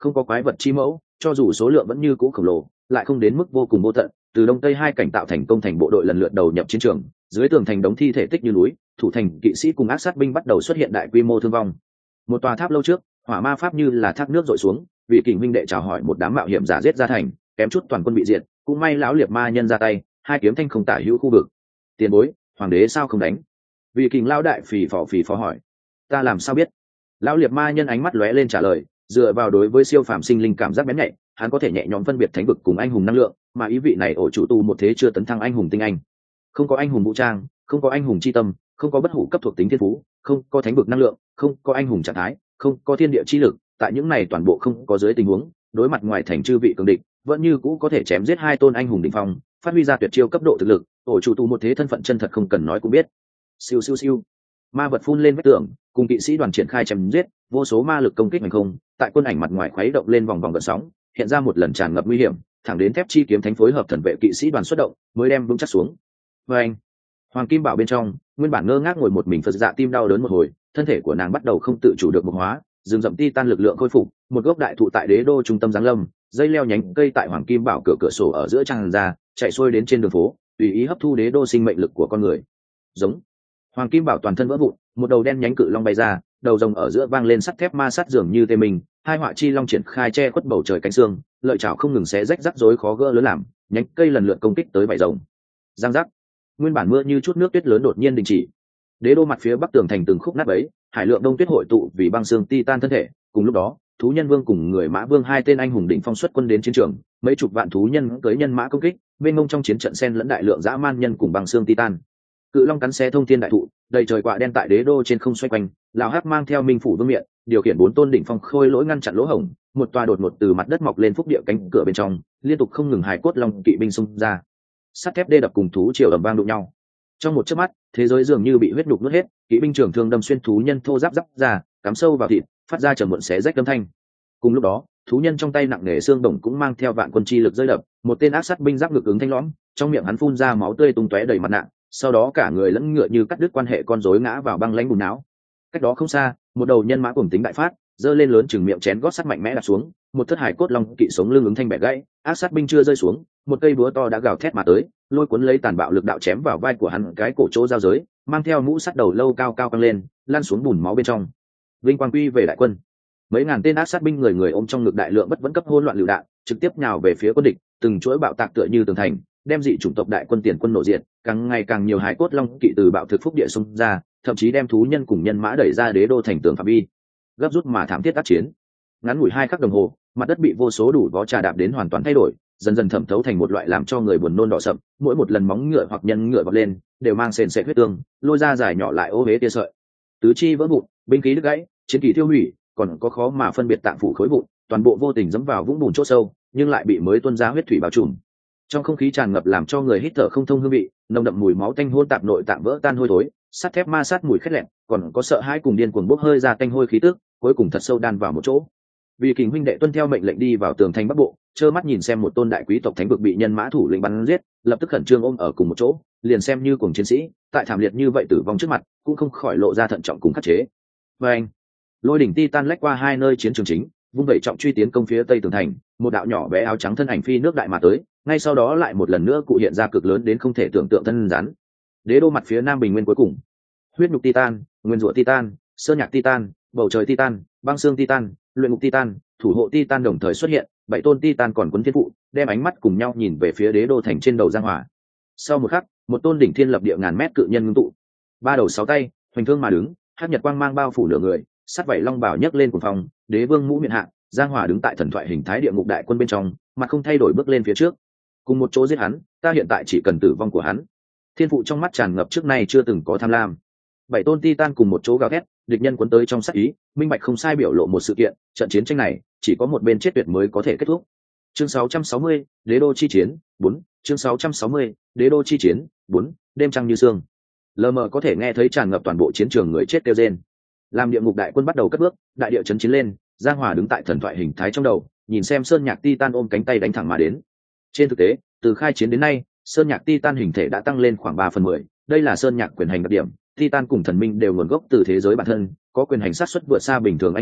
không có quái vật chi mẫu, cho dù số lượng vẫn như cũ khổng lồ, lại không đến mức vô cùng vô tận. Từ đông tây hai cảnh tạo thành công thành bộ đội lần lượt đầu nhập chiến trường, dưới tường thành đống thi thể tích như núi, thủ thành kỵ sĩ cùng ác sát binh bắt đầu xuất hiện đại quy mô thương vong. Một tòa tháp lâu trước, hỏa ma pháp như là thác nước dội xuống, vị kình huynh đệ chào hỏi một đám mạo hiểm giả giết ra thành, kém chút toàn quân bị diệt, cũng may lão liệt ma nhân ra tay, hai kiếm thanh không tả hữu khu vực. Tiền bối, hoàng đế sao không đánh? Vị kình lão đại phì phò phì phò hỏi. Ta làm sao biết? Lão liệt ma nhân ánh mắt lóe lên trả lời, dựa vào đối với siêu phàm sinh linh cảm giác bén nhạy, hắn có thể nhẹ nhõm phân biệt thánh vực cùng anh hùng năng lượng, mà ý vị này ổ chủ tu một thế chưa tấn thăng anh hùng tinh anh. Không có anh hùng vũ trang, không có anh hùng chi tâm, không có bất hủ cấp thuộc tính thiên phú, không có thánh vực năng lượng, không có anh hùng trạng thái, không có thiên địa chi lực, tại những này toàn bộ không có dưới tình huống, đối mặt ngoài thành chư vị cường địch, vẫn như cũ có thể chém giết hai tôn anh hùng đỉnh phong, phát huy ra tuyệt chiêu cấp độ thực lực, ổ chủ tu một thế thân phận chân thật không cần nói cũng biết. Siêu siêu siêu. Ma vật phun lên vách tường, cùng kỵ sĩ đoàn triển khai chém giết, vô số ma lực công kích hành không, tại quân ảnh mặt ngoài khuấy động lên vòng vòng gợn sóng, hiện ra một lần tràn ngập nguy hiểm, thẳng đến thép chi kiếm thánh phối hợp thần vệ kỵ sĩ đoàn xuất động, mới đem vững chắc xuống. Và anh, Hoàng Kim Bảo bên trong, nguyên bản ngơ ngác ngồi một mình Phật Dạ tim đau đớn một hồi, thân thể của nàng bắt đầu không tự chủ được mục hóa, rừng rậm titan lực lượng khôi phục, một gốc đại thụ tại đế đô trung tâm giáng lâm, dây leo nhánh cây tại Hoàng Kim Bảo cửa cửa sổ ở giữa tràn ra, chạy xuôi đến trên đường phố, tùy ý hấp thu đế đô sinh mệnh lực của con người. Giống. Hoàng Kim Bảo toàn thân vỡ vụn, một đầu đen nhánh cự long bay ra, đầu rồng ở giữa vang lên sắt thép ma sát dường như tê mình, hai họa chi long triển khai che khuất bầu trời cánh xương, lợi chảo không ngừng xé rách rắc rối khó gỡ lớn làm, nhánh cây lần lượt công kích tới vảy rồng. Giang giác. Nguyên bản mưa như chút nước tuyết lớn đột nhiên đình chỉ. Đế đô mặt phía bắc tường thành từng khúc nát bấy, hải lượng đông tuyết hội tụ vì băng xương titan thân thể, cùng lúc đó, thú nhân vương cùng người mã vương hai tên anh hùng đỉnh phong xuất quân đến chiến trường, mấy chục vạn thú nhân cưỡi nhân mã công kích, bên ngông trong chiến trận xen lẫn đại lượng dã man nhân cùng băng xương titan. Cự long cắn xé thông thiên đại thụ, đầy trời quạ đen tại đế đô trên không xoay quanh, lão hắc mang theo minh phủ vương miện, điều khiển bốn tôn đỉnh phong khôi lỗi ngăn chặn lỗ hổng, một tòa đột ngột từ mặt đất mọc lên phúc địa cánh cửa bên trong, liên tục không ngừng hài cốt long kỵ binh xung ra. Sắt thép đê đập cùng thú triều ầm vang đụng nhau. Trong một chớp mắt, thế giới dường như bị huyết nhục nuốt hết, kỵ binh trường thương đâm xuyên thú nhân thô giáp giáp ra, cắm sâu vào thịt, phát ra trầm muộn xé rách âm thanh. Cùng lúc đó, thú nhân trong tay nặng nề xương đồng cũng mang theo vạn quân chi lực rơi đập, một tên ác sát binh giáp ngực ứng thanh lõm, trong miệng hắn phun ra máu tươi tung tóe đầy mặt nạ, sau đó cả người lẫn ngựa như cắt đứt quan hệ con rối ngã vào băng lãnh bùn não. Cách đó không xa, một đầu nhân mã cuồng tính đại phát, giơ lên lớn chừng miệng chén gót sắt mạnh mẽ đạp xuống, một thất hải cốt long kỵ sống lưng ứng thanh bẻ gãy, ác sát binh chưa rơi xuống, một cây búa to đã gào thét mà tới, lôi cuốn lấy tàn bạo lực đạo chém vào vai của hắn cái cổ chỗ giao giới, mang theo mũ sắt đầu lâu cao cao căng lên, lăn xuống bùn máu bên trong. Vinh quang quy về đại quân. Mấy ngàn tên ác sát binh người người ôm trong ngực đại lượng bất vẫn cấp hỗn loạn lựu đạn, trực tiếp nhào về phía quân địch, từng chuỗi bạo tạc tựa như tường thành, đem dị chủng tộc đại quân tiền quân nổ diệt, càng ngày càng nhiều hải cốt long kỵ từ bạo thực phúc địa xung ra, thậm chí đem thú nhân cùng nhân mã đẩy ra đế đô thành tường phạm vi. Gấp rút mà thảm thiết tác chiến. Ngắn ngủi hai khắc đồng hồ, mặt đất bị vô số đủ vó trà đạp đến hoàn toàn thay đổi, dần dần thẩm thấu thành một loại làm cho người buồn nôn đỏ sậm, mỗi một lần móng ngựa hoặc nhân ngựa vọt lên, đều mang sền sệt huyết tương, lôi ra dài nhỏ lại ô hế tia sợi. Tứ chi vỡ vụn, binh khí đứt gãy, chiến kỳ tiêu hủy, còn có khó mà phân biệt tạng phủ khối vụn, toàn bộ vô tình dẫm vào vũng bùn chỗ sâu, nhưng lại bị mới tuôn ra huyết thủy bao trùm. Trong không khí tràn ngập làm cho người hít thở không thông hương vị, nồng đậm mùi máu tanh hôn tạp nội tạng vỡ tan hôi thối, sắt thép ma sát mùi khét lẹn, còn có sợ hãi cùng điên cuồng bốc hơi ra tanh hôi khí tức, cuối cùng thật sâu đan vào một chỗ. Vì kình huynh đệ tuân theo mệnh lệnh đi vào tường thành bắc bộ, trơ mắt nhìn xem một tôn đại quý tộc thánh vực bị nhân mã thủ lĩnh bắn giết, lập tức khẩn trương ôm ở cùng một chỗ, liền xem như cùng chiến sĩ, tại thảm liệt như vậy tử vong trước mặt, cũng không khỏi lộ ra thận trọng cùng khắc chế. Và anh, lôi đỉnh titan lách qua hai nơi chiến trường chính, vung vẩy trọng truy tiến công phía tây tường thành, một đạo nhỏ bé áo trắng thân ảnh phi nước đại mà tới, ngay sau đó lại một lần nữa cụ hiện ra cực lớn đến không thể tưởng tượng thân rắn. Đế đô mặt phía nam bình nguyên cuối cùng, huyết nhục titan, nguyên rủa titan, sơn nhạc titan, bầu trời titan, băng xương titan, luyện ngục titan, thủ hộ titan đồng thời xuất hiện, bảy tôn titan còn cuốn thiên phụ, đem ánh mắt cùng nhau nhìn về phía đế đô thành trên đầu giang hỏa. Sau một khắc, một tôn đỉnh thiên lập địa ngàn mét cự nhân ngưng tụ, ba đầu sáu tay, hoành thương mà đứng, hắc nhật quang mang bao phủ nửa người, sắt vảy long bảo nhấc lên cuồng phong, đế vương mũ miệng hạ, giang hỏa đứng tại thần thoại hình thái địa ngục đại quân bên trong, mặt không thay đổi bước lên phía trước. Cùng một chỗ giết hắn, ta hiện tại chỉ cần tử vong của hắn. Thiên phụ trong mắt tràn ngập trước nay chưa từng có tham lam. Bảy tôn titan cùng một chỗ gào thét, địch nhân cuốn tới trong sát ý, minh bạch không sai biểu lộ một sự kiện, trận chiến tranh này chỉ có một bên chết tuyệt mới có thể kết thúc. Chương sáu trăm sáu mươi, Đế đô chi chiến bốn. Chương sáu trăm sáu mươi, Đế đô chi chiến bốn. Đêm trăng như sương, lờ mờ có thể nghe thấy tràn ngập toàn bộ chiến trường người chết kêu rên. Làm địa ngục đại quân bắt đầu cất bước, đại địa chấn chiến lên, giang hòa đứng tại thần thoại hình thái trong đầu, nhìn xem sơn nhạc titan ôm cánh tay đánh thẳng mà đến. Trên thực tế, từ khai chiến đến nay, sơn nhạc titan hình thể đã tăng lên khoảng ba phần mười, đây là sơn nhạc quyền hành đặc điểm. Titan cùng thần minh đều nguồn gốc từ thế giới bản thân, có quyền hành sát xuất vượt xa bình thường anh hùng,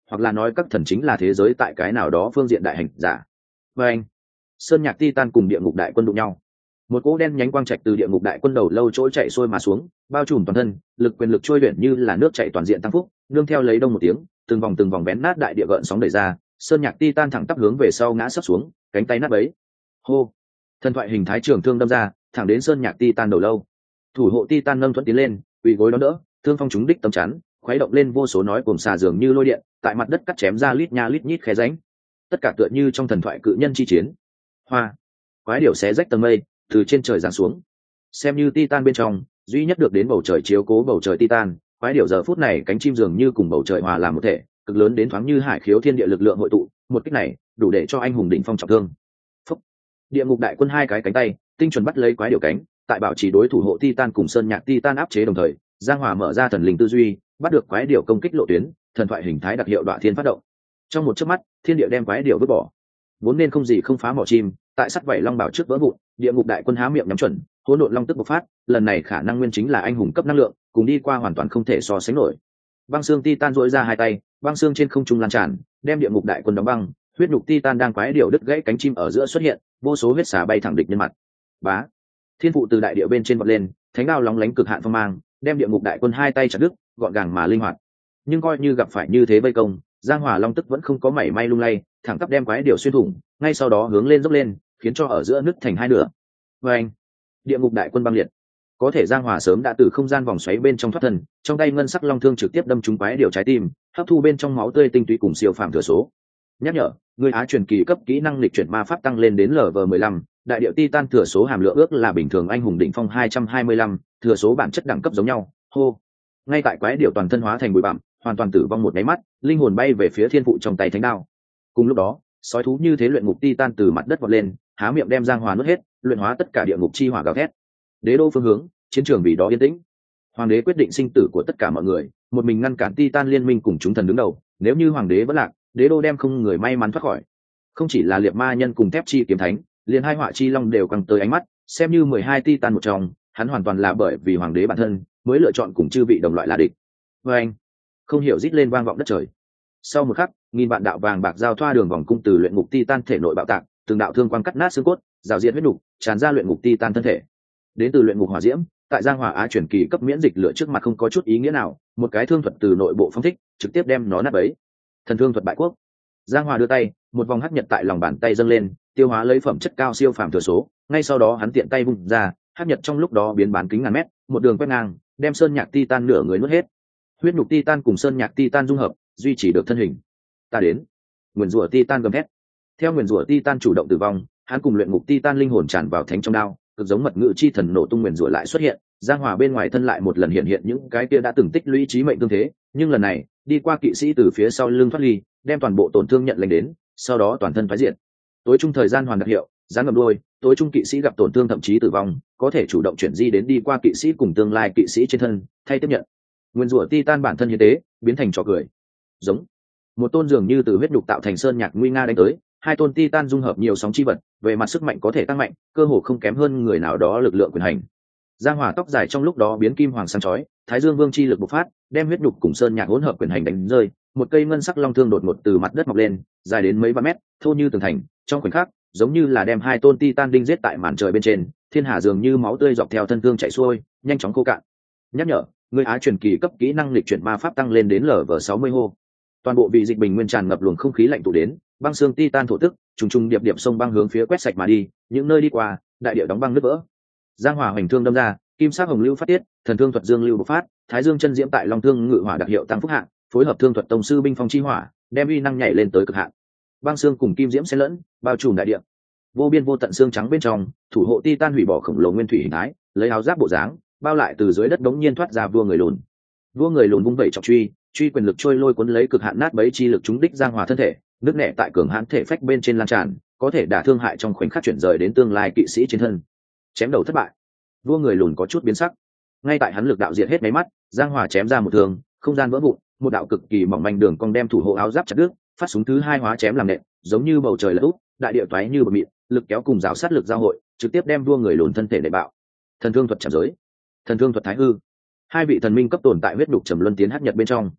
hoặc là nói các thần chính là thế giới tại cái nào đó phương diện đại hành giả. Và anh, sơn nhạc titan cùng địa ngục đại quân đụng nhau, một cỗ đen nhánh quang trạch từ địa ngục đại quân đầu lâu chỗ chạy xuôi mà xuống, bao trùm toàn thân, lực quyền lực trôi luyện như là nước chảy toàn diện tăng phúc, nương theo lấy đông một tiếng, từng vòng từng vòng bén nát đại địa gợn sóng đẩy ra, sơn nhạc titan thẳng tắp hướng về sau ngã sấp xuống, cánh tay nát bấy. Hô, thần thoại hình thái trường thương đâm ra, thẳng đến sơn nhạc titan đầu lâu. Thủ hộ titan nâng thuận tiến lên, quỳ gối đón đỡ, thương phong trúng đích tấm chắn, khuấy động lên vô số nói cuồng xà dường như lôi điện, tại mặt đất cắt chém ra lít nha lít nhít khe rãnh. Tất cả tựa như trong thần thoại cự nhân chi chiến. Hoa, quái điểu xé rách tầng mây, từ trên trời giáng xuống. Xem như titan bên trong duy nhất được đến bầu trời chiếu cố bầu trời titan, quái điểu giờ phút này cánh chim dường như cùng bầu trời hòa làm một thể, cực lớn đến thoáng như hải khiếu thiên địa lực lượng hội tụ, một kích này đủ để cho anh hùng đỉnh phong trọng thương. Phúc. Địa ngục đại quân hai cái cánh tay tinh chuẩn bắt lấy quái điểu cánh, tại bảo trì đối thủ hộ titan cùng sơn nhạc titan áp chế đồng thời, giang hòa mở ra thần linh tư duy, bắt được quái điểu công kích lộ tuyến, thần thoại hình thái đặc hiệu đoạn thiên phát động. Trong một chớp mắt, thiên địa đem quái điểu vứt bỏ. Vốn nên không gì không phá mỏ chim, tại sắt vảy long bảo trước vỡ vụn, địa ngục đại quân há miệng nhắm chuẩn, hỗn độn long tức bộc phát, lần này khả năng nguyên chính là anh hùng cấp năng lượng, cùng đi qua hoàn toàn không thể so sánh nổi. Băng xương titan duỗi ra hai tay, băng xương trên không trung lan tràn, đem địa ngục đại quân đóng băng, huyết nhục titan đang quái điểu đứt gãy cánh chim ở giữa xuất hiện, vô số huyết xà bay thẳng địch nhân mặt. Bá, thiên phụ từ đại địa bên trên vọt lên, thánh đao lóng lánh cực hạn phong mang, đem địa ngục đại quân hai tay chặt đứt, gọn gàng mà linh hoạt. Nhưng coi như gặp phải như thế vây công, giang hòa long tức vẫn không có mảy may lung lay, thẳng tắp đem quái điểu xuyên thủng, ngay sau đó hướng lên dốc lên, khiến cho ở giữa nứt thành hai nửa. Và anh, địa ngục đại quân băng liệt. Có thể giang hòa sớm đã từ không gian vòng xoáy bên trong thoát thân, trong tay ngân sắc long thương trực tiếp đâm trúng quái điểu trái tim, hấp thu bên trong máu tươi tinh túy cùng siêu phàm thừa số. Nhắc nhở, người á truyền kỳ cấp kỹ năng lịch chuyển ma pháp tăng lên đến lv mười lăm, đại điệu titan thừa số hàm lượng ước là bình thường anh hùng đỉnh phong hai trăm hai mươi lăm, thừa số bản chất đẳng cấp giống nhau. Hô. Ngay tại quái điểu toàn thân hóa thành bụi bặm, hoàn toàn tử vong một cái mắt, linh hồn bay về phía thiên phụ trong tay thánh đao. Cùng lúc đó, sói thú như thế luyện ngục titan từ mặt đất vọt lên, há miệng đem giang hòa nuốt hết, luyện hóa tất cả địa ngục chi hỏa gào thét. Đế đô phương hướng, chiến trường vì đó yên tĩnh. Hoàng đế quyết định sinh tử của tất cả mọi người, một mình ngăn cản titan liên minh cùng chúng thần đứng đầu, nếu như hoàng đế vẫn lạc, đế đô đem không người may mắn thoát khỏi. Không chỉ là liệt ma nhân cùng thép chi kiếm thánh, liền hai họa chi long đều căng tới ánh mắt, xem như mười hai titan một trong, hắn hoàn toàn là bởi vì hoàng đế bản thân mới lựa chọn cùng chư vị đồng loại là địch. Và anh, không hiểu rít lên vang vọng đất trời. Sau một khắc, nghìn vạn đạo vàng bạc giao thoa đường vòng cung từ luyện ngục titan thể nội bạo tạc, từng đạo thương quang cắt nát xương cốt, rào diệt huyết nục, tràn ra luyện ngục titan thân thể. Đến từ luyện ngục hỏa diễm, tại giang hòa á chuyển kỳ cấp miễn dịch lửa trước mặt không có chút ý nghĩa nào, một cái thương thuật từ nội bộ phong thích, trực tiếp đem nó nát bấy. Thần thương thuật bại quốc. Giang hòa đưa tay, một vòng hắc nhật tại lòng bàn tay dâng lên, tiêu hóa lấy phẩm chất cao siêu phàm thừa số, ngay sau đó hắn tiện tay vung ra, hắc nhật trong lúc đó biến bán kính ngàn mét, một đường quét ngang, đem sơn nhạc titan nửa người nuốt hết. Huyết nhục titan cùng sơn nhạc titan dung hợp, duy trì được thân hình. Ta đến. Nguyên rủa titan gầm thét. Theo nguyên rủa titan chủ động tử vong, hắn cùng luyện ngục titan linh hồn tràn vào thánh trong đao, cực giống mật ngữ chi thần nổ tung nguyên rủa lại xuất hiện, giang hòa bên ngoài thân lại một lần hiện hiện những cái kia đã từng tích lũy trí mệnh tương thế, nhưng lần này, đi qua kỵ sĩ từ phía sau lưng thoát ly, đem toàn bộ tổn thương nhận lệnh đến, sau đó toàn thân phá diệt. Tối trung thời gian hoàn đặc hiệu, giáng ngầm đuôi, tối trung kỵ sĩ gặp tổn thương thậm chí tử vong, có thể chủ động chuyển di đến đi qua kỵ sĩ cùng tương lai kỵ sĩ trên thân, thay tiếp nhận. Nguyên rủa titan bản thân hiến tế, biến thành trò cười. Giống một tôn dường như từ huyết nhục tạo thành sơn nhạc nguy nga đánh tới, hai tôn titan dung hợp nhiều sóng chi vật, về mặt sức mạnh có thể tăng mạnh, cơ hồ không kém hơn người nào đó lực lượng quyền hành. Giang hỏa tóc dài trong lúc đó biến kim hoàng sáng chói, thái dương vương chi lực bộc phát, đem huyết nhục cùng sơn nhạc hỗn hợp quyền hành đánh rơi, một cây ngân sắc long thương đột ngột từ mặt đất mọc lên, dài đến mấy vạn mét, thô như tường thành, trong khoảnh khắc, giống như là đem hai tôn titan đinh giết tại màn trời bên trên, thiên hà dường như máu tươi dọc theo thân thương chảy xuôi, nhanh chóng khô cạn. Nhắc nhở, người á truyền kỳ cấp kỹ năng lịch chuyển ma pháp tăng lên đến lv sáu mươi hô. Toàn bộ vị dịch bình nguyên tràn ngập luồng không khí lạnh tụ đến, băng xương titan thổ tức, trùng trùng điệp điệp sông băng hướng phía quét sạch mà đi, những nơi đi qua, đại địa đóng băng nứt vỡ. Giang hỏa hoành thương đâm ra, kim sắc hồng lưu phát tiết, thần thương thuật dương lưu bộc phát, thái dương chân diễm tại long thương ngự hỏa đặc hiệu tăng phúc hạng, phối hợp thương thuật tông sư binh phong chi hỏa, đem uy năng nhảy lên tới cực hạn. Băng xương cùng kim diễm xen lẫn, bao trùm đại địa. Vô biên vô tận xương trắng bên trong, thủ hộ titan hủy bỏ khổng lồ nguyên thủy hình thái, lấy áo giáp bộ dáng, bao lại từ dưới đất đống nhiên thoát ra vua người lùn. Vua người lùn vung vẩy trọng truy, truy quyền lực trôi lôi cuốn lấy cực hạn nát bấy chi lực trúng đích giang hòa thân thể, nước nẻ tại cường hãn thể phách bên trên lan tràn, có thể đả thương hại trong khoảnh khắc chuyển rời đến tương lai kỵ sĩ trên thân. Chém đầu thất bại, vua người lùn có chút biến sắc. Ngay tại hắn lực đạo diệt hết mấy mắt, giang hòa chém ra một thương, không gian vỡ vụn, một đạo cực kỳ mỏng manh đường cong đem thủ hộ áo giáp chặt đứt, phát súng thứ hai hóa chém làm nện, giống như bầu trời lở úp, đại địa toái như bọt mịn, lực kéo cùng giáo sát lực giao hội, trực tiếp đem vua người lùn thân thể đẩy bạo. Thần thương thuật chạm giới, thần thương thuật thái hư, hai vị thần minh cấp tồn tại huyết đục trầm luân tiến hắc nhật bên trong.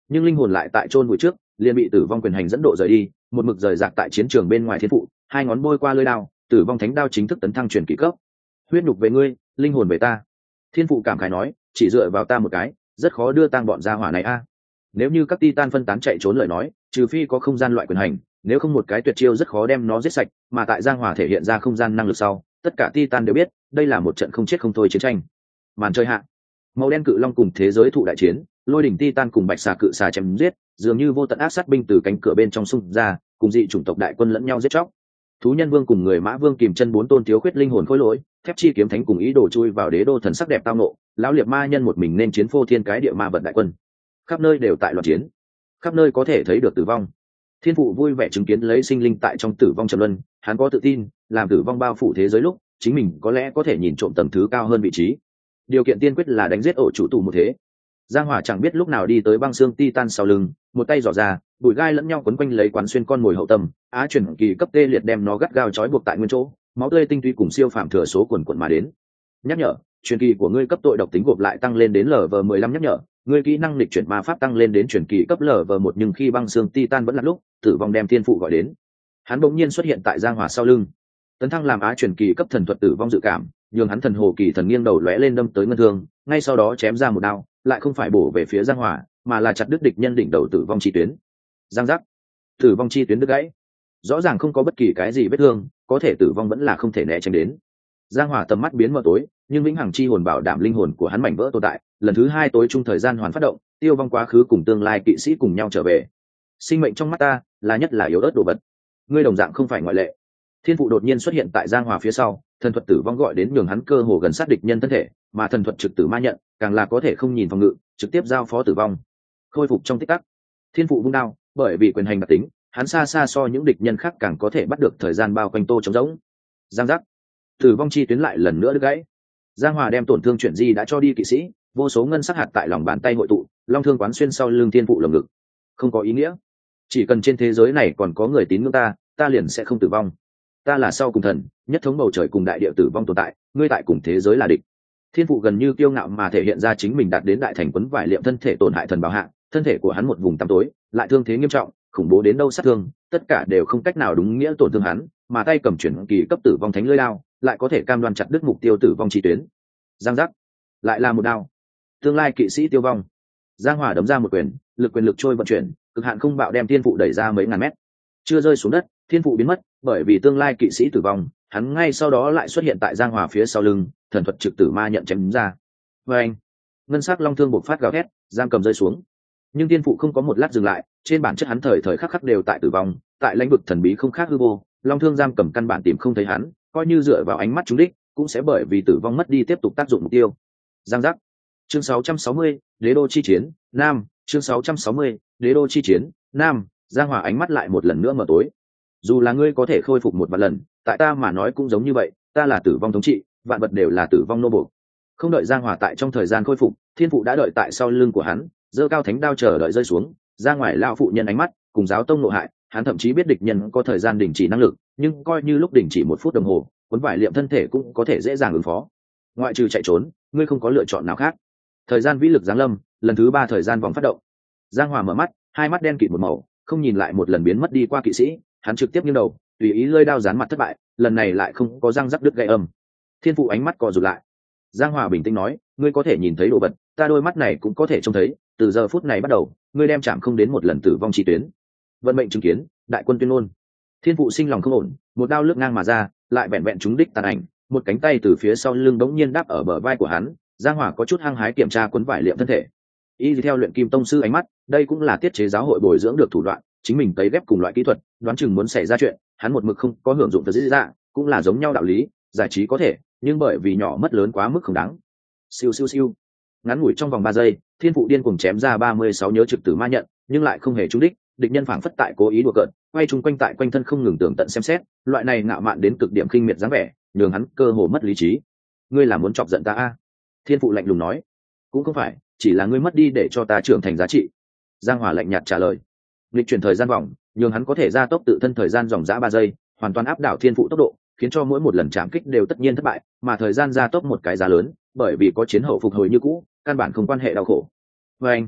nhưng linh hồn lại tại chôn vùi trước liền bị tử vong quyền hành dẫn độ rời đi, một mực rời rạc tại chiến trường bên ngoài thiên phụ, hai ngón bôi qua lưỡi đao, tử vong thánh đao chính thức tấn thăng truyền kỳ cấp. Huyết nhục về ngươi, linh hồn về ta. Thiên phụ cảm khái nói, chỉ dựa vào ta một cái rất khó đưa tang bọn gia hỏa này a. Nếu như các titan phân tán chạy trốn lời nói, trừ phi có không gian loại quyền hành, nếu không một cái tuyệt chiêu rất khó đem nó giết sạch, mà tại Giang Hòa thể hiện ra không gian năng lực sau, tất cả titan đều biết, đây là một trận không chết không thôi chiến tranh. Màn chơi hạ, màu đen cự long cùng thế giới thụ đại chiến, lôi đỉnh titan cùng bạch xà cự xà chém giết, dường như vô tận ác sát binh từ cánh cửa bên trong xung ra, cùng dị chủng tộc đại quân lẫn nhau giết chóc. Thú nhân vương cùng người mã vương kìm chân bốn tôn thiếu khuyết linh hồn khối lỗi, thép chi kiếm thánh cùng ý đồ chui vào đế đô thần sắc đẹp tao nộ, lão liệt ma nhân một mình nên chiến phô thiên cái địa ma vật đại quân, khắp nơi đều tại loạn chiến, khắp nơi có thể thấy được tử vong. Thiên phụ vui vẻ chứng kiến lấy sinh linh tại trong tử vong trầm luân, hắn có tự tin làm tử vong bao phủ thế giới lúc chính mình có lẽ có thể nhìn trộm tầng thứ cao hơn vị trí. Điều kiện tiên quyết là đánh giết ổ chủ tù một thế. Giang Hỏa chẳng biết lúc nào đi tới băng xương titan sau lưng, một tay giỏ ra, bụi gai lẫn nhau quấn quanh lấy quán xuyên con mồi hậu tâm, á chuyển kỳ cấp tê liệt đem nó gắt gao trói buộc tại nguyên chỗ, máu tươi tinh túy cùng siêu phàm thừa số quần quần mà đến. Nhắc nhở, truyền kỳ của ngươi cấp tội độc tính gộp lại tăng lên đến lv mười lăm. Nhắc nhở, ngươi kỹ năng lịch chuyển ma pháp tăng lên đến truyền kỳ cấp lv một, nhưng khi băng xương titan vẫn là lúc tử vong đem thiên phụ gọi đến, hắn bỗng nhiên xuất hiện tại Giang Hỏa sau lưng, tấn thăng làm á truyền kỳ cấp thần thuật tử vong dự cảm, nhường hắn thần hồ kỳ thần nghiêng đầu lóe lên đâm tới ngân thương, ngay sau đó chém ra một đao, lại không phải bổ về phía Giang Hỏa, mà là chặt đứt địch nhân đỉnh đầu tử vong chi tuyến. Giang giác, tử vong chi tuyến đứt gãy. Rõ ràng không có bất kỳ cái gì vết thương, có thể tử vong vẫn là không thể né tránh đến. Giang Hỏa tầm mắt biến mờ tối, nhưng vĩnh hằng chi hồn bảo đảm linh hồn của hắn mảnh vỡ tồn tại, lần thứ hai tối trung thời gian hoàn phát động, tiêu vong quá khứ cùng tương lai kỵ sĩ cùng nhau trở về. Sinh mệnh trong mắt ta là nhất là yếu ớt đồ vật, ngươi đồng dạng không phải ngoại lệ. Thiên phụ đột nhiên xuất hiện tại Giang Hỏa phía sau, thần thuật tử vong gọi đến nhường hắn cơ hồ gần sát địch nhân thân thể, mà thần thuật trực tử ma nhận càng là có thể không nhìn phòng ngự, trực tiếp giao phó tử vong. Khôi phục trong tích tắc, thiên phụ vung đao, bởi vì quyền hành đặc tính, hắn xa xa so những địch nhân khác càng có thể bắt được thời gian bao quanh tô trống rỗng. Giang giác, tử vong chi tuyến lại lần nữa đứt gãy. Giang Hòa đem tổn thương chuyển di đã cho đi kỵ sĩ, vô số ngân sắc hạt tại lòng bàn tay hội tụ, long thương quán xuyên sau lưng thiên phụ lồng ngực. Không có ý nghĩa, chỉ cần trên thế giới này còn có người tín ngưỡng ta, ta liền sẽ không tử vong. Ta là sau cùng thần, nhất thống bầu trời cùng đại địa tử vong tồn tại, ngươi tại cùng thế giới là địch. Thiên phụ gần như kiêu ngạo mà thể hiện ra chính mình đạt đến đại thành quấn vải liệm thân thể tổn hại thần bảo hạ, thân thể của hắn một vùng tăm tối, lại thương thế nghiêm trọng, khủng bố đến đâu sát thương, tất cả đều không cách nào đúng nghĩa tổn thương hắn, mà tay cầm chuyển kỳ cấp tử vong thánh lưỡi đao, lại có thể cam đoan chặt đứt mục tiêu tử vong chi tuyến. Giang giác, lại là một đao. Tương lai kỵ sĩ tiêu vong. Giang Hỏa đấm ra một quyền, lực quyền lực trôi vận chuyển, cực hạn không bạo đem thiên phụ đẩy ra mấy ngàn mét. Chưa rơi xuống đất, thiên phụ biến mất, bởi vì tương lai kỵ sĩ tử vong, hắn ngay sau đó lại xuất hiện tại Giang Hỏa phía sau lưng, thần thuật trực tử ma nhận chém đúng ra. Và anh, ngân sắc long thương bộc phát gào thét, giam cầm rơi xuống. Nhưng thiên phụ không có một lát dừng lại, trên bản chất hắn thời thời khắc khắc đều tại tử vong, tại lãnh vực thần bí không khác hư vô, long thương giam cầm căn bản tìm không thấy hắn, coi như dựa vào ánh mắt trúng đích, cũng sẽ bởi vì tử vong mất đi tiếp tục tác dụng mục tiêu. Giang giác. Chương sáu trăm sáu mươi, Đế đô chi chiến, Nam, chương sáu trăm sáu mươi, Đế đô chi chiến, Nam. Giang Hỏa ánh mắt lại một lần nữa mở tối. Dù là ngươi có thể khôi phục một vạn lần, tại ta mà nói cũng giống như vậy, ta là tử vong thống trị, vạn vật đều là tử vong nô buộc. Không đợi Giang Hỏa tại trong thời gian khôi phục, thiên phụ đã đợi tại sau lưng của hắn, giơ cao thánh đao chờ đợi rơi xuống, ra ngoài lao phụ nhân ánh mắt, cùng giáo tông nộ hại, hắn thậm chí biết địch nhân có thời gian đình chỉ năng lực, nhưng coi như lúc đình chỉ một phút đồng hồ, cuốn vải liệm thân thể cũng có thể dễ dàng ứng phó. Ngoại trừ chạy trốn, ngươi không có lựa chọn nào khác. Thời gian vĩ lực giáng lâm, lần thứ ba thời gian vòng phát động. Giang Hòa mở mắt, hai mắt đen kịt một màu, không nhìn lại một lần biến mất đi qua kỵ sĩ, hắn trực tiếp nghiêng đầu, tùy ý lơi đao dán mặt thất bại, lần này lại không có răng rắc đứt gãy âm. Thiên phụ ánh mắt co rụt lại. Giang Hòa bình tĩnh nói, ngươi có thể nhìn thấy đồ vật, ta đôi mắt này cũng có thể trông thấy, từ giờ phút này bắt đầu, ngươi đem chạm không đến một lần tử vong chi tuyến. Vận mệnh chứng kiến, đại quân tuyên ngôn. Thiên phụ sinh lòng không ổn, một đao lướt ngang mà ra, lại vẹn vẹn trúng đích tàn ảnh, một cánh tay từ phía sau lưng bỗng nhiên đáp ở bờ vai của hắn. Giang Hỏa có chút hăng hái kiểm tra cuốn vải liệm thân thể. Y theo luyện kim tông sư ánh mắt, đây cũng là tiết chế giáo hội bồi dưỡng được thủ đoạn, chính mình cấy ghép cùng loại kỹ thuật, đoán chừng muốn xảy ra chuyện, hắn một mực không có hưởng dụng từ dĩ dạ, cũng là giống nhau đạo lý, giải trí có thể, nhưng bởi vì nhỏ mất lớn quá mức không đáng. Siêu siêu siêu. Ngắn ngủi trong vòng ba giây, thiên phụ điên cuồng chém ra ba mươi sáu nhớ trực tử ma nhận, nhưng lại không hề trúng đích, địch nhân phảng phất tại cố ý đùa cợt, quay chung quanh tại quanh thân không ngừng tưởng tận xem xét, loại này ngạo mạn đến cực điểm khinh miệt dáng vẻ, nhường hắn cơ hồ mất lý trí. Ngươi là muốn chọc giận ta a? Thiên phụ lạnh lùng nói. Cũng không phải, chỉ là ngươi mất đi để cho ta trưởng thành giá trị. Giang Hòa lạnh nhạt trả lời. Lịch chuyển thời gian vòng, nhường hắn có thể gia tốc tự thân thời gian dòng dã ba giây, hoàn toàn áp đảo thiên phụ tốc độ, khiến cho mỗi một lần chạm kích đều tất nhiên thất bại, mà thời gian gia tốc một cái giá lớn, bởi vì có chiến hậu phục hồi như cũ, căn bản không quan hệ đau khổ. Và anh,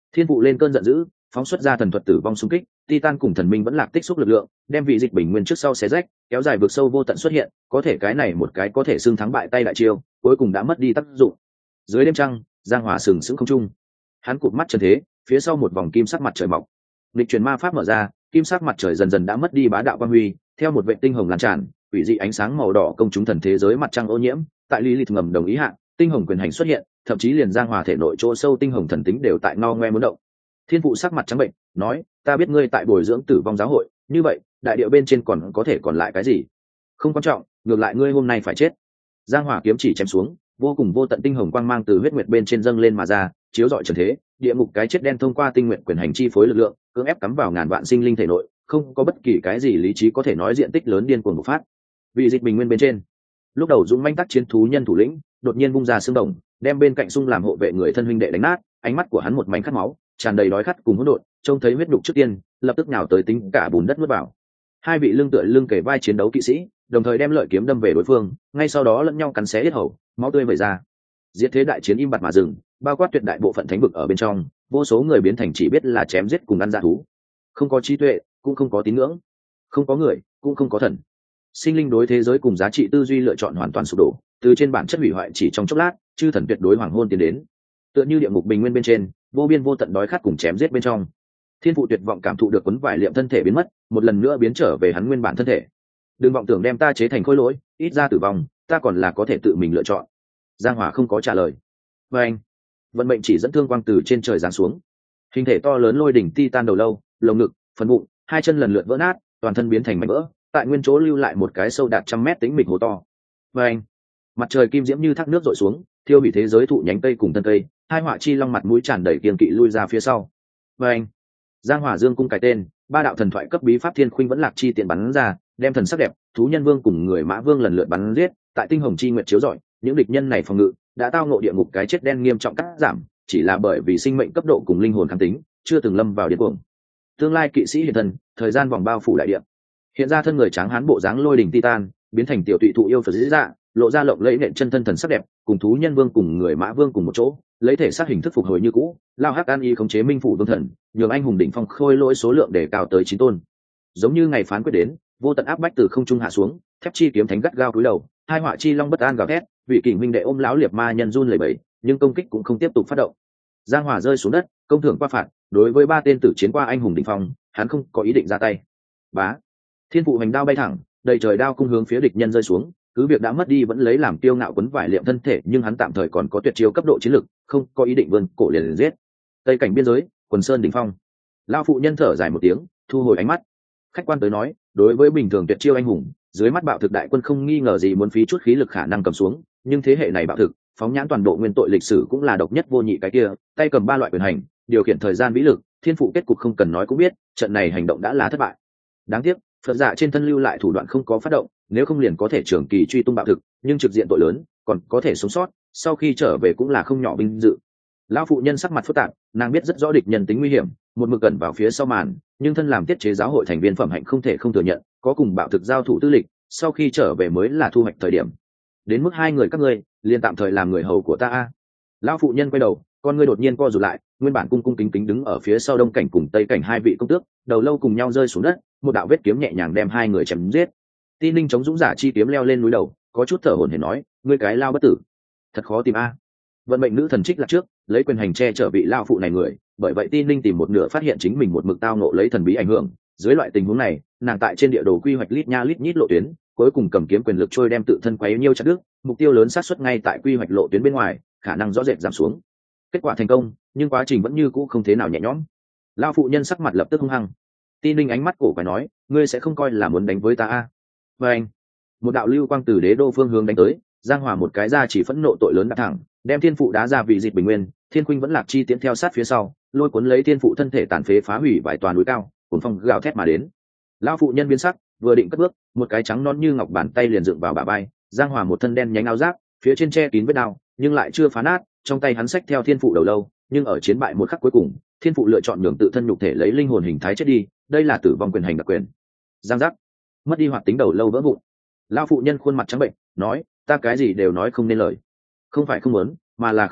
Thiên phụ lên cơn giận dữ, phóng xuất ra thần thuật tử vong xung kích, Titan cùng thần minh vẫn lạc tích xúc lực lượng, đem vị dịch bình nguyên trước sau xé rách, kéo dài vượt sâu vô tận xuất hiện, có thể cái này một cái có thể xưng thắng bại tay đại chiêu, cuối cùng đã mất đi tác dụng. Dưới đêm trăng, Giang Hỏa sừng sững không trung. Hắn cụp mắt trần thế, phía sau một vòng kim sắc mặt trời mọc. Lịch truyền ma pháp mở ra, kim sắc mặt trời dần dần đã mất đi bá đạo quang huy, theo một vệ tinh hồng lan tràn, quỷ dị ánh sáng màu đỏ công chúng thần thế giới mặt trăng ô nhiễm, tại Lilith ngầm đồng ý hạ, tinh hồng quyền hành xuất hiện, thậm chí liền Giang Hỏa thể nội chỗ sâu tinh hồng thần tính đều tại ngao ngoe muốn động. Thiên phụ sắc mặt trắng bệnh, nói, ta biết ngươi tại bồi dưỡng tử vong giáo hội, như vậy, đại địa bên trên còn có thể còn lại cái gì? Không quan trọng, ngược lại ngươi hôm nay phải chết. Giang Hỏa kiếm chỉ chém xuống, vô cùng vô tận tinh hồng quang mang từ huyết nguyệt bên trên dâng lên mà ra, chiếu rọi trần thế, địa ngục cái chết đen thông qua tinh nguyện quyền hành chi phối lực lượng, cưỡng ép cắm vào ngàn vạn sinh linh thể nội, không có bất kỳ cái gì lý trí có thể nói diện tích lớn điên cuồng bộc phát. Vì dịch bình nguyên bên trên, lúc đầu dũng manh tác chiến thú nhân thủ lĩnh, đột nhiên bung ra xương đồng, đem bên cạnh xung làm hộ vệ người thân huynh đệ đánh nát, ánh mắt của hắn một mảnh khát máu, tràn đầy đói khát cùng hỗn độn, trông thấy huyết đục trước tiên, lập tức nhào tới tính cả bùn đất nuốt vào. Hai vị lưng tựa lưng kề vai chiến đấu kỵ sĩ, đồng thời đem lợi kiếm đâm về đối phương, ngay sau đó lẫn nhau cắn xé yết hầu, máu tươi vẩy ra. Diệt thế đại chiến im bặt mà dừng, bao quát tuyệt đại bộ phận thánh vực ở bên trong, vô số người biến thành chỉ biết là chém giết cùng ăn dã thú, không có trí tuệ, cũng không có tín ngưỡng, không có người, cũng không có thần. Sinh linh đối thế giới cùng giá trị tư duy lựa chọn hoàn toàn sụp đổ, từ trên bản chất hủy hoại chỉ trong chốc lát, chư thần tuyệt đối hoàng hôn tiến đến. Tựa như địa ngục bình nguyên bên trên, vô biên vô tận đói khát cùng chém giết bên trong. Thiên phụ tuyệt vọng cảm thụ được quấn vải liệm thân thể biến mất, một lần nữa biến trở về hắn nguyên bản thân thể. Đừng vọng tưởng đem ta chế thành khối lỗi, ít ra tử vong, ta còn là có thể tự mình lựa chọn. Giang Hỏa không có trả lời. Và anh, vận mệnh chỉ dẫn thương quang từ trên trời giáng xuống. Hình thể to lớn lôi đỉnh titan đầu lâu, lồng ngực, phần bụng, hai chân lần lượt vỡ nát, toàn thân biến thành mảnh vỡ, tại nguyên chỗ lưu lại một cái sâu đạt trăm mét tính mịch hố to. Và anh, mặt trời kim diễm như thác nước dội xuống, thiêu hủy thế giới thụ nhánh cây cùng thân cây, hai họa chi long mặt mũi tràn đầy kiên kỵ lui ra phía sau. Và anh, Giang Hỏa dương cung cái tên, ba đạo thần thoại cấp bí pháp thiên khuynh vẫn lạc chi tiện bắn ra, đem thần sắc đẹp, thú nhân vương cùng người mã vương lần lượt bắn giết, tại tinh hồng chi nguyệt chiếu rọi, những địch nhân này phòng ngự đã tao ngộ địa ngục cái chết đen nghiêm trọng cắt giảm, chỉ là bởi vì sinh mệnh cấp độ cùng linh hồn kháng tính, chưa từng lâm vào điên cuồng. Tương lai kỵ sĩ hiện thân, thời gian vòng bao phủ đại địa. Hiện ra thân người tráng hán bộ dáng lôi đỉnh titan, biến thành tiểu tụy thụ yêu phật dĩ dạ, lộ ra lộng lẫy nện chân thân thần sắc đẹp, cùng thú nhân vương cùng người mã vương cùng một chỗ, lấy thể xác hình thức phục hồi như cũ, lao hắc an y khống chế minh phủ vương thần, nhường anh hùng đỉnh phong khôi lỗi số lượng để cao tới chín tôn. Giống như ngày phán quyết đến, vô tận áp bách từ không trung hạ xuống, thép chi kiếm thánh gắt gao cúi đầu, hai họa chi long bất an gào thét, vị kình minh đệ ôm lão liệt ma nhân run lẩy bẩy, nhưng công kích cũng không tiếp tục phát động. Giang Hỏa rơi xuống đất, công thưởng qua phạt, đối với ba tên tử chiến qua anh hùng đỉnh phong, hắn không có ý định ra tay. Bá, thiên phụ hành đao bay thẳng, đầy trời đao cung hướng phía địch nhân rơi xuống, cứ việc đã mất đi vẫn lấy làm tiêu ngạo quấn vải liệm thân thể, nhưng hắn tạm thời còn có tuyệt chiêu cấp độ chiến lực, không có ý định vươn cổ liền, liền giết. Tây cảnh biên giới, quần sơn đỉnh phong, lão phụ nhân thở dài một tiếng, thu hồi ánh mắt. Khách quan tới nói, đối với bình thường tuyệt chiêu anh hùng, dưới mắt bạo thực đại quân không nghi ngờ gì muốn phí chút khí lực khả năng cầm xuống, nhưng thế hệ này bạo thực, phóng nhãn toàn bộ nguyên tội lịch sử cũng là độc nhất vô nhị cái kia, tay cầm ba loại quyền hành, điều khiển thời gian vĩ lực, thiên phụ kết cục không cần nói cũng biết, trận này hành động đã là thất bại. Đáng tiếc, Phật dạ trên thân lưu lại thủ đoạn không có phát động, nếu không liền có thể trường kỳ truy tung bạo thực, nhưng trực diện tội lớn, còn có thể sống sót, sau khi trở về cũng là không nhỏ vinh dự. Lão phụ nhân sắc mặt phức tạp, nàng biết rất rõ địch nhân tính nguy hiểm, một mực gần vào phía sau màn, nhưng thân làm tiết chế giáo hội thành viên phẩm hạnh không thể không thừa nhận, có cùng bạo thực giao thủ tư lịch, sau khi trở về mới là thu hoạch thời điểm. Đến mức hai người các ngươi, liền tạm thời làm người hầu của ta a. Lão phụ nhân quay đầu, con ngươi đột nhiên co rụt lại, nguyên bản cung cung kính kính đứng ở phía sau đông cảnh cùng tây cảnh hai vị công tước, đầu lâu cùng nhau rơi xuống đất, một đạo vết kiếm nhẹ nhàng đem hai người chém giết. Ti Ninh chống dũng giả chi kiếm leo lên núi đầu, có chút thở hổn hển nói, ngươi cái lao bất tử, thật khó tìm a. Vận mệnh nữ thần trích là trước, lấy quyền hành che chở vị lao phụ này người, bởi vậy Ti Ninh tìm một nửa phát hiện chính mình một mực tao nộ lấy thần bí ảnh hưởng, dưới loại tình huống này, nàng tại trên địa đồ quy hoạch lít nha lít nhít lộ tuyến, cuối cùng cầm kiếm quyền lực trôi đem tự thân quấy nhiêu chặt đứt, mục tiêu lớn sát suất ngay tại quy hoạch lộ tuyến bên ngoài, khả năng rõ rệt giảm xuống. Kết quả thành công, nhưng quá trình vẫn như cũ không thế nào nhẹ nhõm. Lao phụ nhân sắc mặt lập tức hung hăng. Ti Ninh ánh mắt cổ quái nói, ngươi sẽ không coi là muốn đánh với ta a? Và anh, một đạo lưu quang từ đế đô phương hướng đánh tới, Giang Hòa một cái ra chỉ phẫn nộ tội lớn đã thẳng, đem thiên phụ đá ra vị dịch bình nguyên, thiên khuynh vẫn lạc chi tiến theo sát phía sau, lôi cuốn lấy thiên phụ thân thể tàn phế phá hủy vài toàn núi cao, cuốn phong gào thét mà đến. Lão phụ nhân biến sắc, vừa định cất bước, một cái trắng non như ngọc bàn tay liền dựng vào bả vai, Giang Hòa một thân đen nhánh áo giáp, phía trên che kín vết đao, nhưng lại chưa phá nát, trong tay hắn xách theo thiên phụ đầu lâu, nhưng ở chiến bại một khắc cuối cùng, thiên phụ lựa chọn nhường tự thân nhục thể lấy linh hồn hình thái chết đi, đây là tử vong quyền hành đặc quyền. Giang giác, mất đi hoạt tính đầu lâu vỡ vụn. Lão phụ nhân khuôn mặt trắng bệnh, nói, ta cái gì đều nói không nên lời, không phải không muốn, mà là không thể,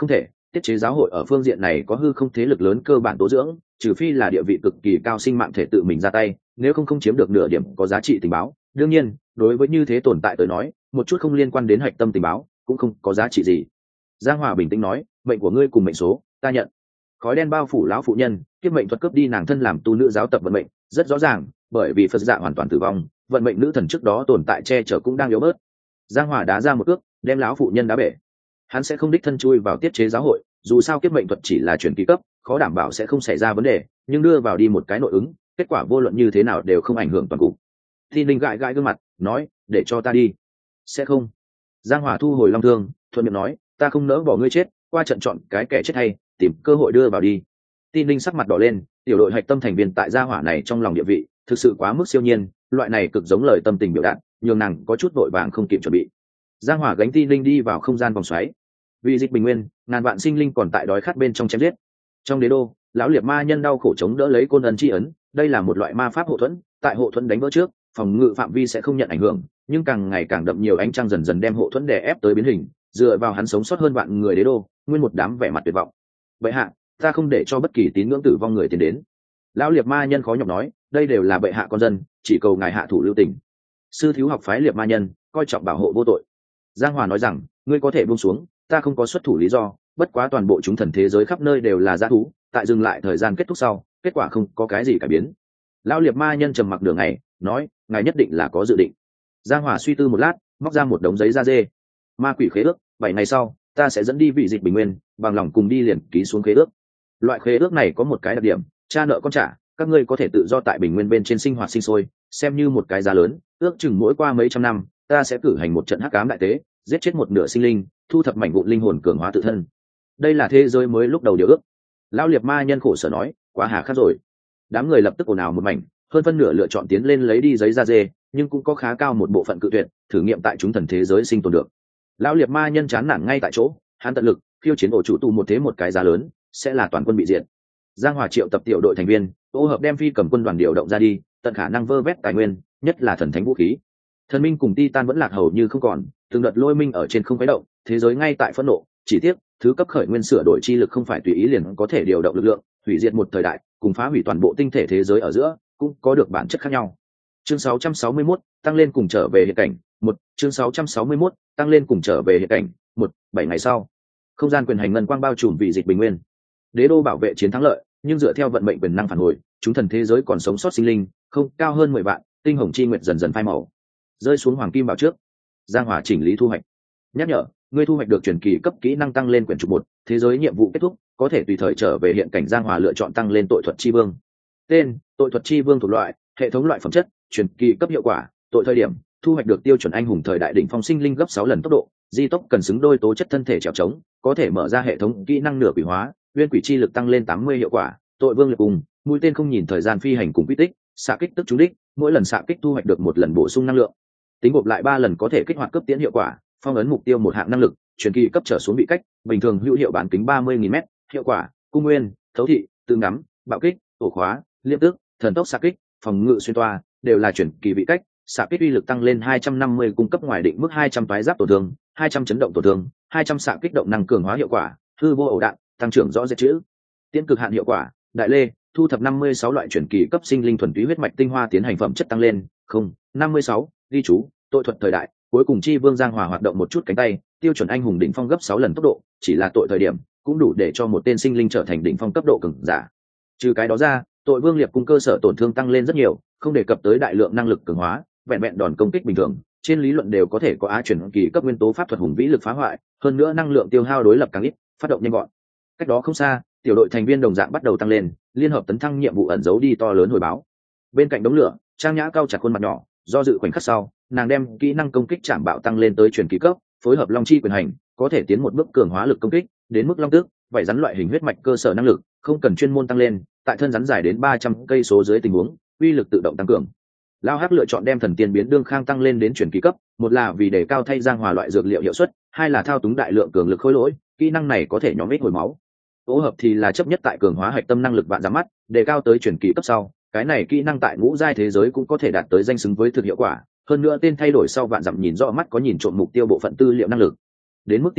tiết chế giáo hội ở phương diện này có hư không thế lực lớn cơ bản tố dưỡng, trừ phi là địa vị cực kỳ cao sinh mạng thể tự mình ra tay, nếu không không chiếm được nửa điểm có giá trị tình báo. Đương nhiên, đối với như thế tồn tại tới nói, một chút không liên quan đến hạch tâm tình báo cũng không có giá trị gì. Giang Hòa bình tĩnh nói, mệnh của ngươi cùng mệnh số, ta nhận. Khói đen bao phủ lão phụ nhân, kiếp mệnh thuật cướp đi nàng thân làm tu nữ giáo tập vận mệnh, rất rõ ràng, bởi vì Phật dạ hoàn toàn tử vong, vận mệnh nữ thần trước đó tồn tại che chở cũng đang yếu bớt. Giang Hòa đá ra một cước, đem lão phụ nhân đá bể. Hắn sẽ không đích thân chui vào tiết chế giáo hội, dù sao kiếp mệnh thuật chỉ là chuyển kỳ cấp, khó đảm bảo sẽ không xảy ra vấn đề, nhưng đưa vào đi một cái nội ứng, kết quả vô luận như thế nào đều không ảnh hưởng toàn cục. Thi Ninh gãi gãi gương mặt, nói, để cho ta đi. Sẽ không. Giang Hòa thu hồi long thương, thuận miệng nói, ta không nỡ bỏ ngươi chết, qua trận chọn cái kẻ chết hay, tìm cơ hội đưa vào đi. Thi Ninh sắc mặt đỏ lên, tiểu đội hạch tâm thành viên tại gia hỏa này trong lòng địa vị thực sự quá mức siêu nhiên, loại này cực giống lời tâm tình biểu đạt, nhường nàng có chút vội vàng không kịp chuẩn bị. Giang Hỏa gánh Thi Linh đi vào không gian vòng xoáy. Vì dịch bình nguyên, ngàn vạn sinh linh còn tại đói khát bên trong chém giết. Trong đế đô, lão liệt ma nhân đau khổ chống đỡ lấy côn ấn chi ấn, đây là một loại ma pháp hộ thuẫn, tại hộ thuẫn đánh vỡ trước, phòng ngự phạm vi sẽ không nhận ảnh hưởng, nhưng càng ngày càng đậm nhiều ánh trăng dần dần đem hộ thuẫn đè ép tới biến hình, dựa vào hắn sống sót hơn vạn người đế đô, nguyên một đám vẻ mặt tuyệt vọng. Bệ hạ, ta không để cho bất kỳ tín ngưỡng tử vong người tiến đến. Lão liệt ma nhân khó nhọc nói, đây đều là bệ hạ con dân, chỉ cầu ngài hạ thủ lưu tình. Sư thiếu học phái liệt ma nhân coi trọng bảo hộ vô tội. Giang Hòa nói rằng, ngươi có thể buông xuống, ta không có xuất thủ lý do, bất quá toàn bộ chúng thần thế giới khắp nơi đều là dã thú, tại dừng lại thời gian kết thúc sau, kết quả không có cái gì cải biến. Lão liệt ma nhân trầm mặc đường này, nói, ngài nhất định là có dự định. Giang Hòa suy tư một lát, móc ra một đống giấy da dê. Ma quỷ khế ước, bảy ngày sau, ta sẽ dẫn đi vị dịch bình nguyên, bằng lòng cùng đi liền ký xuống khế ước. Loại khế ước này có một cái đặc điểm, cha nợ con trả, các ngươi có thể tự do tại bình nguyên bên trên sinh hoạt sinh sôi, xem như một cái giá lớn, ước chừng mỗi qua mấy trăm năm, ta sẽ cử hành một trận hắc ám đại tế, giết chết một nửa sinh linh, thu thập mảnh vụn linh hồn cường hóa tự thân. Đây là thế giới mới lúc đầu điều ước. Lão liệt ma nhân khổ sở nói, quá hà khắc rồi. Đám người lập tức ồn ào một mảnh, hơn phân nửa lựa chọn tiến lên lấy đi giấy da dê, nhưng cũng có khá cao một bộ phận cự tuyệt, thử nghiệm tại chúng thần thế giới sinh tồn được. Lão liệt ma nhân chán nản ngay tại chỗ, hắn tận lực khiêu chiến ổ chủ tù một thế một cái giá lớn, sẽ là toàn quân bị diệt. Giang Hòa triệu tập tiểu đội thành viên, ô hợp đem phi cầm quân đoàn điều động ra đi, tận khả năng vơ vét tài nguyên, nhất là thần thánh vũ khí. Thần minh cùng Titan vẫn lạc hầu như không còn, từng đợt lôi minh ở trên không quấy động, thế giới ngay tại phẫn nộ, chỉ tiếc, thứ cấp khởi nguyên sửa đổi chi lực không phải tùy ý liền có thể điều động lực lượng, hủy diệt một thời đại, cùng phá hủy toàn bộ tinh thể thế giới ở giữa, cũng có được bản chất khác nhau. Chương sáu trăm sáu mươi mốt, tăng lên cùng trở về hiện cảnh, một, chương sáu trăm sáu mươi mốt, tăng lên cùng trở về hiện cảnh, một, bảy ngày sau. Không gian quyền hành ngân quang bao trùm vị dịch bình nguyên. Đế đô bảo vệ chiến thắng lợi, nhưng dựa theo vận mệnh quyền năng phản hồi, chúng thần thế giới còn sống sót sinh linh, không cao hơn mười vạn, tinh hồng chi nguyệt dần dần phai màu. Rơi xuống hoàng kim bảo trước. Giang Hòa chỉnh lý thu hoạch. Nhắc nhở, ngươi thu hoạch được truyền kỳ cấp kỹ năng tăng lên quyển trục một, thế giới nhiệm vụ kết thúc, có thể tùy thời trở về hiện cảnh. Giang Hòa lựa chọn tăng lên tội thuật chi vương. Tên, tội thuật chi vương thuộc loại, hệ thống loại phẩm chất, truyền kỳ cấp hiệu quả, tội thời điểm, thu hoạch được tiêu chuẩn anh hùng thời đại đỉnh phong sinh linh gấp sáu lần tốc độ, di tốc cần xứng đôi tố chất thân thể trèo trống, có thể mở ra hệ thống kỹ năng nửa quỷ hóa, nguyên quỷ chi lực tăng lên tám mươi hiệu quả, tội vương lực cùng, mũi tên không nhìn thời gian phi hành cùng quy tích, xạ kích tức trúng đích, mỗi lần xạ kích thu hoạch được một lần bổ sung năng lượng. Tính gộp lại ba lần có thể kích hoạt cấp tiến hiệu quả, phong ấn mục tiêu một hạng năng lực, truyền kỳ cấp trở xuống bị cách, bình thường hữu hiệu bán kính ba mươi nghìn mét, hiệu quả, cung nguyên, thấu thị, tự ngắm, bạo kích, ổ khóa, liêm tức, thần tốc xạ kích, phòng ngự xuyên toa, đều là truyền kỳ bị cách, xạ kích uy lực tăng lên hai trăm năm mươi, cung cấp ngoài định mức hai trăm toái giáp tổn thương, hai trăm chấn động tổn thương, hai trăm xạ kích động năng cường hóa hiệu quả, hư vô ổ đạn, tăng trưởng rõ rệt chữ. Tiến cực hạn hiệu quả, đại lê, thu thập năm mươi sáu loại truyền kỳ cấp sinh linh thuần túy huyết mạch tinh hoa tiến hành phẩm chất tăng lên, không, năm mươi sáu, ghi chú, tội thuật thời đại, cuối cùng chi vương Giang Hòa hoạt động một chút cánh tay, tiêu chuẩn anh hùng đỉnh phong gấp sáu lần tốc độ, chỉ là tội thời điểm, cũng đủ để cho một tên sinh linh trở thành đỉnh phong cấp độ cường giả. Trừ cái đó ra, tội vương liệt cung cơ sở tổn thương tăng lên rất nhiều, không đề cập tới đại lượng năng lực cường hóa, vẹn vẹn đòn công kích bình thường, trên lý luận đều có thể có á chuyển kỳ cấp nguyên tố pháp thuật hùng vĩ lực phá hoại, hơn nữa năng lượng tiêu hao đối lập càng ít, phát động nhanh gọn. Cách đó không xa, tiểu đội thành viên đồng dạng bắt đầu tăng lên, liên hợp tấn thăng nhiệm vụ ẩn giấu đi to lớn hồi báo. Bên cạnh đống lửa, Trang Nhã cao chặt khuôn mặt nhỏ, do dự khoảnh khắc sau, nàng đem kỹ năng công kích chạm bạo tăng lên tới truyền kỳ cấp, phối hợp long chi quyền hành, có thể tiến một bước cường hóa lực công kích, đến mức long tước, vảy rắn loại hình huyết mạch cơ sở năng lực, không cần chuyên môn tăng lên, tại thân rắn dài đến ba trăm cây số dưới tình huống, uy lực tự động tăng cường. Lao Hắc lựa chọn đem thần tiên biến đương khang tăng lên đến truyền kỳ cấp, một là vì để cao thay Giang Hòa loại dược liệu hiệu suất, hai là thao túng đại lượng cường lực khối lỗi, kỹ năng này có thể nhóm ít hồi máu. Ô hợp thì là chấp nhất tại cường hóa hạch tâm năng lực vạn giảm mắt, để cao tới truyền kỳ cấp sau, cái này kỹ năng tại ngũ giai thế giới cũng có thể đạt tới danh xứng với thực hiệu quả, hơn nữa tên thay đổi sau vạn dặm nhìn rõ mắt có nhìn trộm mục tiêu bộ phận tư liệu năng lực. Đến mức Ti Ninh,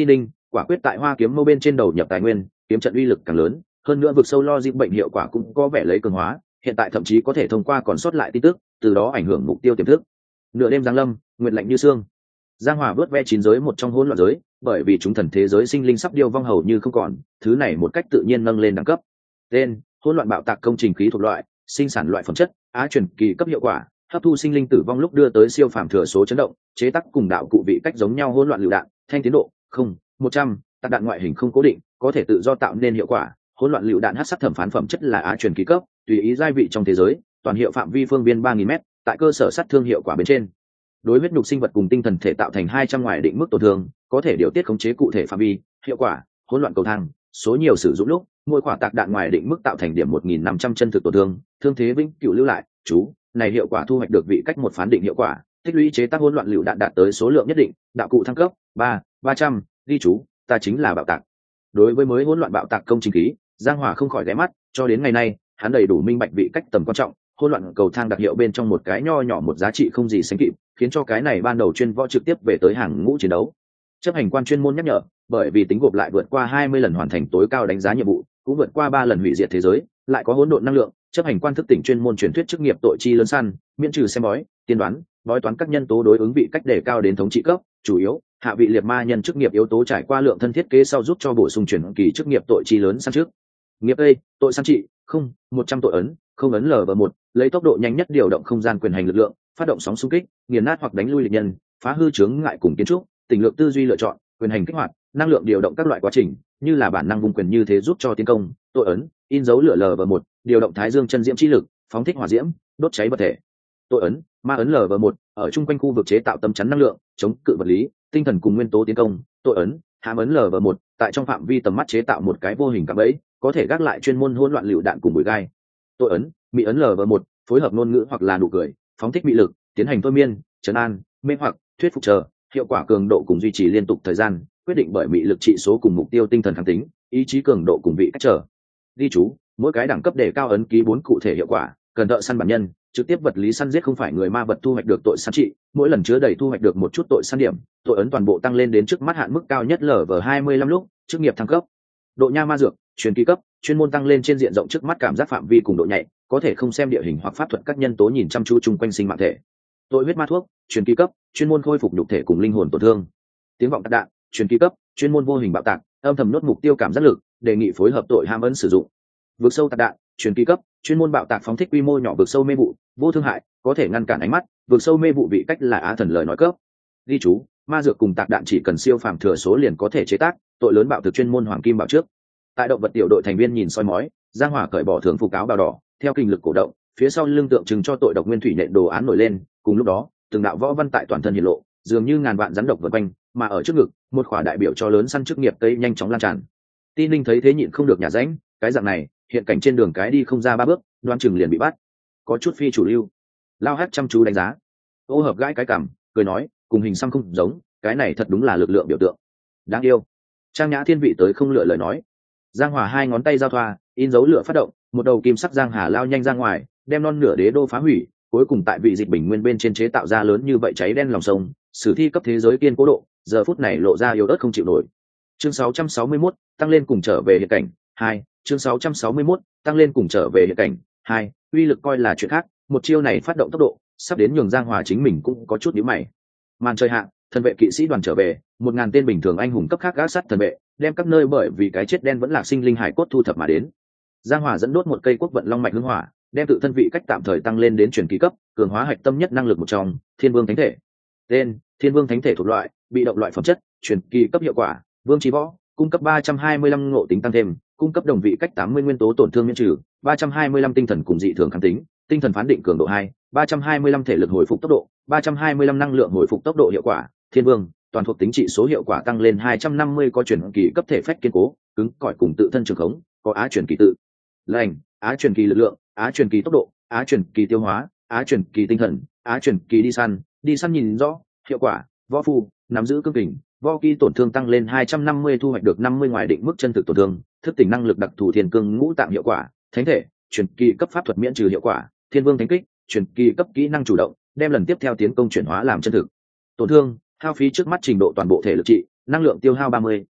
quả quyết tại hoa kiếm mâu bên trên đầu nhập tài nguyên, kiếm trận uy lực càng lớn, hơn nữa vực sâu lo dịp bệnh hiệu quả cũng có vẻ lấy cường hóa, hiện tại thậm chí có thể thông qua còn sót lại tin tức, từ đó ảnh hưởng mục tiêu tiềm thức. Nửa đêm giáng lâm, nguyệt lạnh như sương. Giang Hòa vớt ve chín giới một trong hỗn loạn giới, bởi vì chúng thần thế giới sinh linh sắp điêu vong hầu như không còn, thứ này một cách tự nhiên nâng lên đẳng cấp. Tên: hỗn loạn bạo tạc công trình khí thuộc loại, sinh sản loại phẩm chất, á truyền kỳ cấp hiệu quả, hấp thu sinh linh tử vong lúc đưa tới siêu phàm thừa số chấn động, chế tác cùng đạo cụ vị cách giống nhau hỗn loạn lựu đạn, thanh tiến độ không một trăm, tạc đạn ngoại hình không cố định, có thể tự do tạo nên hiệu quả. Hỗn loạn lựu đạn hắc sắc thẩm phán phẩm chất là á truyền kỳ cấp, tùy ý giai vị trong thế giới, toàn hiệu phạm vi phương viên ba nghìn mét, tại cơ sở sát thương hiệu quả bên trên. Đối huyết nhục sinh vật cùng tinh thần thể tạo thành hai trăm ngoài định mức tổn thương, có thể điều tiết khống chế cụ thể phạm vi, hiệu quả, hỗn loạn cầu thang, số nhiều sử dụng lúc, mỗi quả tạc đạn ngoài định mức tạo thành điểm một nghìn năm trăm chân thực tổn thương, thương thế vĩnh cửu lưu lại, chú, này hiệu quả thu hoạch được vị cách một phán định hiệu quả, tích lũy chế tác hỗn loạn lựu đạn đạt tới số lượng nhất định, đạo cụ thăng cấp, ba, ba trăm, ghi chú, ta chính là bạo tạc. Đối với mới hỗn loạn bạo tạc công trình khí, Giang Hòa không khỏi ghé mắt, cho đến ngày nay, hắn đầy đủ minh bạch vị cách tầm quan trọng, hỗn loạn cầu thang đặc hiệu bên trong một cái nho nhỏ một giá trị không gì sánh kịp, khiến cho cái này ban đầu chuyên võ trực tiếp về tới hàng ngũ chiến đấu. Chấp hành quan chuyên môn nhắc nhở, bởi vì tính gộp lại vượt qua hai mươi lần hoàn thành tối cao đánh giá nhiệm vụ, cũng vượt qua ba lần hủy diệt thế giới, lại có hỗn độn năng lượng, chấp hành quan thức tỉnh chuyên môn truyền thuyết chức nghiệp tội chi lớn săn, miễn trừ xem bói, tiên đoán, bói toán các nhân tố đối ứng vị cách đề cao đến thống trị cấp, chủ yếu, hạ vị liệt ma nhân chức nghiệp yếu tố trải qua lượng thân thiết kế sau giúp cho bổ sung chuyển kỳ chức nghiệp tội chi lớn săn trước. Nghiệp A, tội săn trị, không, một trăm tội ấn, không ấn lv một, lấy tốc độ nhanh nhất điều động không gian quyền hành lực lượng, phát động sóng xung kích, nghiền nát hoặc đánh lui địch nhân, phá hư chướng ngại cùng kiến trúc, tình lượng tư duy lựa chọn, quyền hành kích hoạt, năng lượng điều động các loại quá trình, như là bản năng vùng quyền như thế giúp cho tiến công, tội ấn, in dấu lửa lv một, điều động thái dương chân diễm chi lực, phóng thích hỏa diễm, đốt cháy vật thể. Tội ấn, ma ấn lv một, ở chung quanh khu vực chế tạo tâm chắn năng lượng, chống cự vật lý, tinh thần cùng nguyên tố tiến công. Tội ấn, hàm ấn lv một, tại trong phạm vi tầm mắt chế tạo một cái vô hình cạm bẫy, có thể gác lại chuyên môn hỗn loạn lựu đạn cùng bụi gai. Tội ấn, mị ấn lv một, phối hợp ngôn ngữ hoặc là nụ cười, phóng thích mị lực, tiến hành thôi miên, trấn an, mê hoặc, thuyết phục chờ, hiệu quả cường độ cùng duy trì liên tục thời gian, quyết định bởi mị lực trị số cùng mục tiêu tinh thần kháng tính, ý chí cường độ cùng vị cách trở. Ghi chú, mỗi cái đẳng cấp đề cao ấn ký bốn cụ thể hiệu quả, cần thợ săn bản nhân, trực tiếp vật lý săn giết không phải người ma vật thu hoạch được tội săn trị, mỗi lần chứa đầy thu hoạch được một chút tội săn điểm, tội ấn toàn bộ tăng lên đến trước mắt hạn mức cao nhất lv hai mươi lăm lúc, chức nghiệp thăng cấp. Độ nha ma dược, truyền kỳ cấp, chuyên môn tăng lên trên diện rộng trước mắt cảm giác phạm vi cùng độ nhạy, có thể không xem địa hình hoặc pháp thuật các nhân tố nhìn chăm chú chung quanh sinh mạng thể. Tội huyết ma thuốc, truyền kỳ cấp, chuyên môn khôi phục nhục thể cùng linh hồn tổn thương. Tiếng vọng tạc đạn, truyền kỳ cấp, chuyên môn vô hình bạo tạc, âm thầm nốt mục tiêu cảm giác lực, đề nghị phối hợp tội ham ấn sử dụng. Vực sâu tạc đạn, truyền kỳ cấp, chuyên môn bạo tạc phóng thích quy mô nhỏ vực sâu mê vụ, vô thương hại, có thể ngăn cản ánh mắt, vực sâu mê vụ vị cách là á thần lời nói cấp. Ghi chú, ma dược cùng tạc đạn chỉ cần siêu phàm thừa số liền có thể chế tác, tội lớn bạo thực chuyên môn hoàng kim bảo trước. Tại động vật tiểu đội thành viên nhìn soi mói, Giang Hỏa cởi bỏ thường phục áo bào đỏ, theo kinh lực cổ động, phía sau lưng tượng trưng cho tội độc nguyên thủy nện đồ án nổi lên, cùng lúc đó, từng đạo võ văn tại toàn thân hiện lộ, dường như ngàn vạn rắn độc vần quanh, mà ở trước ngực, một khỏa đại biểu cho lớn săn chức nghiệp tây nhanh chóng lan tràn. Tin Linh thấy thế nhịn không được nhả rãnh, cái dạng này, hiện cảnh trên đường cái đi không ra ba bước, đoan chừng liền bị bắt. Có chút phi chủ lưu. Lao hát chăm chú đánh giá. Ô Hợp gãi cái cằm, cười nói, cùng hình xăm không giống, cái này thật đúng là lực lượng biểu tượng. Đáng yêu. Trang Nhã Thiên vị tới không lựa lời nói. Giang Hòa hai ngón tay giao thoa, in dấu lửa phát động, một đầu kim sắc giang hà lao nhanh ra ngoài, đem non nửa đế đô phá hủy, cuối cùng tại vị dịch bình nguyên bên trên chế tạo ra lớn như vậy cháy đen lòng sông, sử thi cấp thế giới kiên cố độ, giờ phút này lộ ra yếu ớt không chịu nổi. Chương sáu trăm sáu mươi mốt, tăng lên cùng trở về hiện cảnh, hai, chương sáu trăm sáu mươi mốt, tăng lên cùng trở về hiện cảnh, hai, uy lực coi là chuyện khác, một chiêu này phát động tốc độ, sắp đến nhường Giang Hòa chính mình cũng có chút nhíu mày. Màn trời hạ, thần vệ kỵ sĩ đoàn trở về, một ngàn tên bình thường anh hùng cấp khác gác sắt thần vệ, đem các nơi bởi vì cái chết đen vẫn lạc sinh linh hải cốt thu thập mà đến. Giang Hòa dẫn đốt một cây quốc vận long mạch hương hỏa, đem tự thân vị cách tạm thời tăng lên đến truyền kỳ cấp, cường hóa hạch tâm nhất năng lực một trong, Thiên Vương Thánh Thể. Tên: Thiên Vương Thánh Thể thuộc loại, bị động loại phẩm chất, truyền kỳ cấp hiệu quả, Vương Chí Võ, cung cấp ba trăm hai mươi lăm ngộ tính tăng thêm, cung cấp đồng vị cách tám mươi nguyên tố tổn thương miễn trừ, ba trăm hai mươi lăm tinh thần cùng dị thường kháng tính, tinh thần phán định cường độ hai, ba trăm hai mươi lăm thể lực hồi phục tốc độ, ba trăm hai mươi lăm năng lượng hồi phục tốc độ hiệu quả, Thiên Vương, toàn thuộc tính trị số hiệu quả tăng lên hai trăm năm mươi, có truyền kỳ cấp thể phách kiên cố, cứng cỏi cùng tự thân trường khống, có á truyền kỳ tự lành, á truyền kỳ lực lượng, á truyền kỳ tốc độ, á truyền kỳ tiêu hóa, á truyền kỳ tinh thần, á truyền kỳ đi săn, đi săn nhìn rõ, hiệu quả, võ phu, nắm giữ cương kình, võ kỳ tổn thương tăng lên hai trăm năm mươi, thu hoạch được năm mươi ngoài định mức chân thực tổn thương, thức tỉnh năng lực đặc thù thiên cương ngũ tạng hiệu quả, thánh thể, truyền kỳ cấp pháp thuật miễn trừ hiệu quả, Thiên Vương Thánh Kích, truyền kỳ cấp kỹ năng chủ động, đem lần tiếp theo tiến công chuyển hóa làm chân thực. Tổn thương, hao phí trước mắt trình độ toàn bộ thể lực trị, năng lượng tiêu hao ba mươi,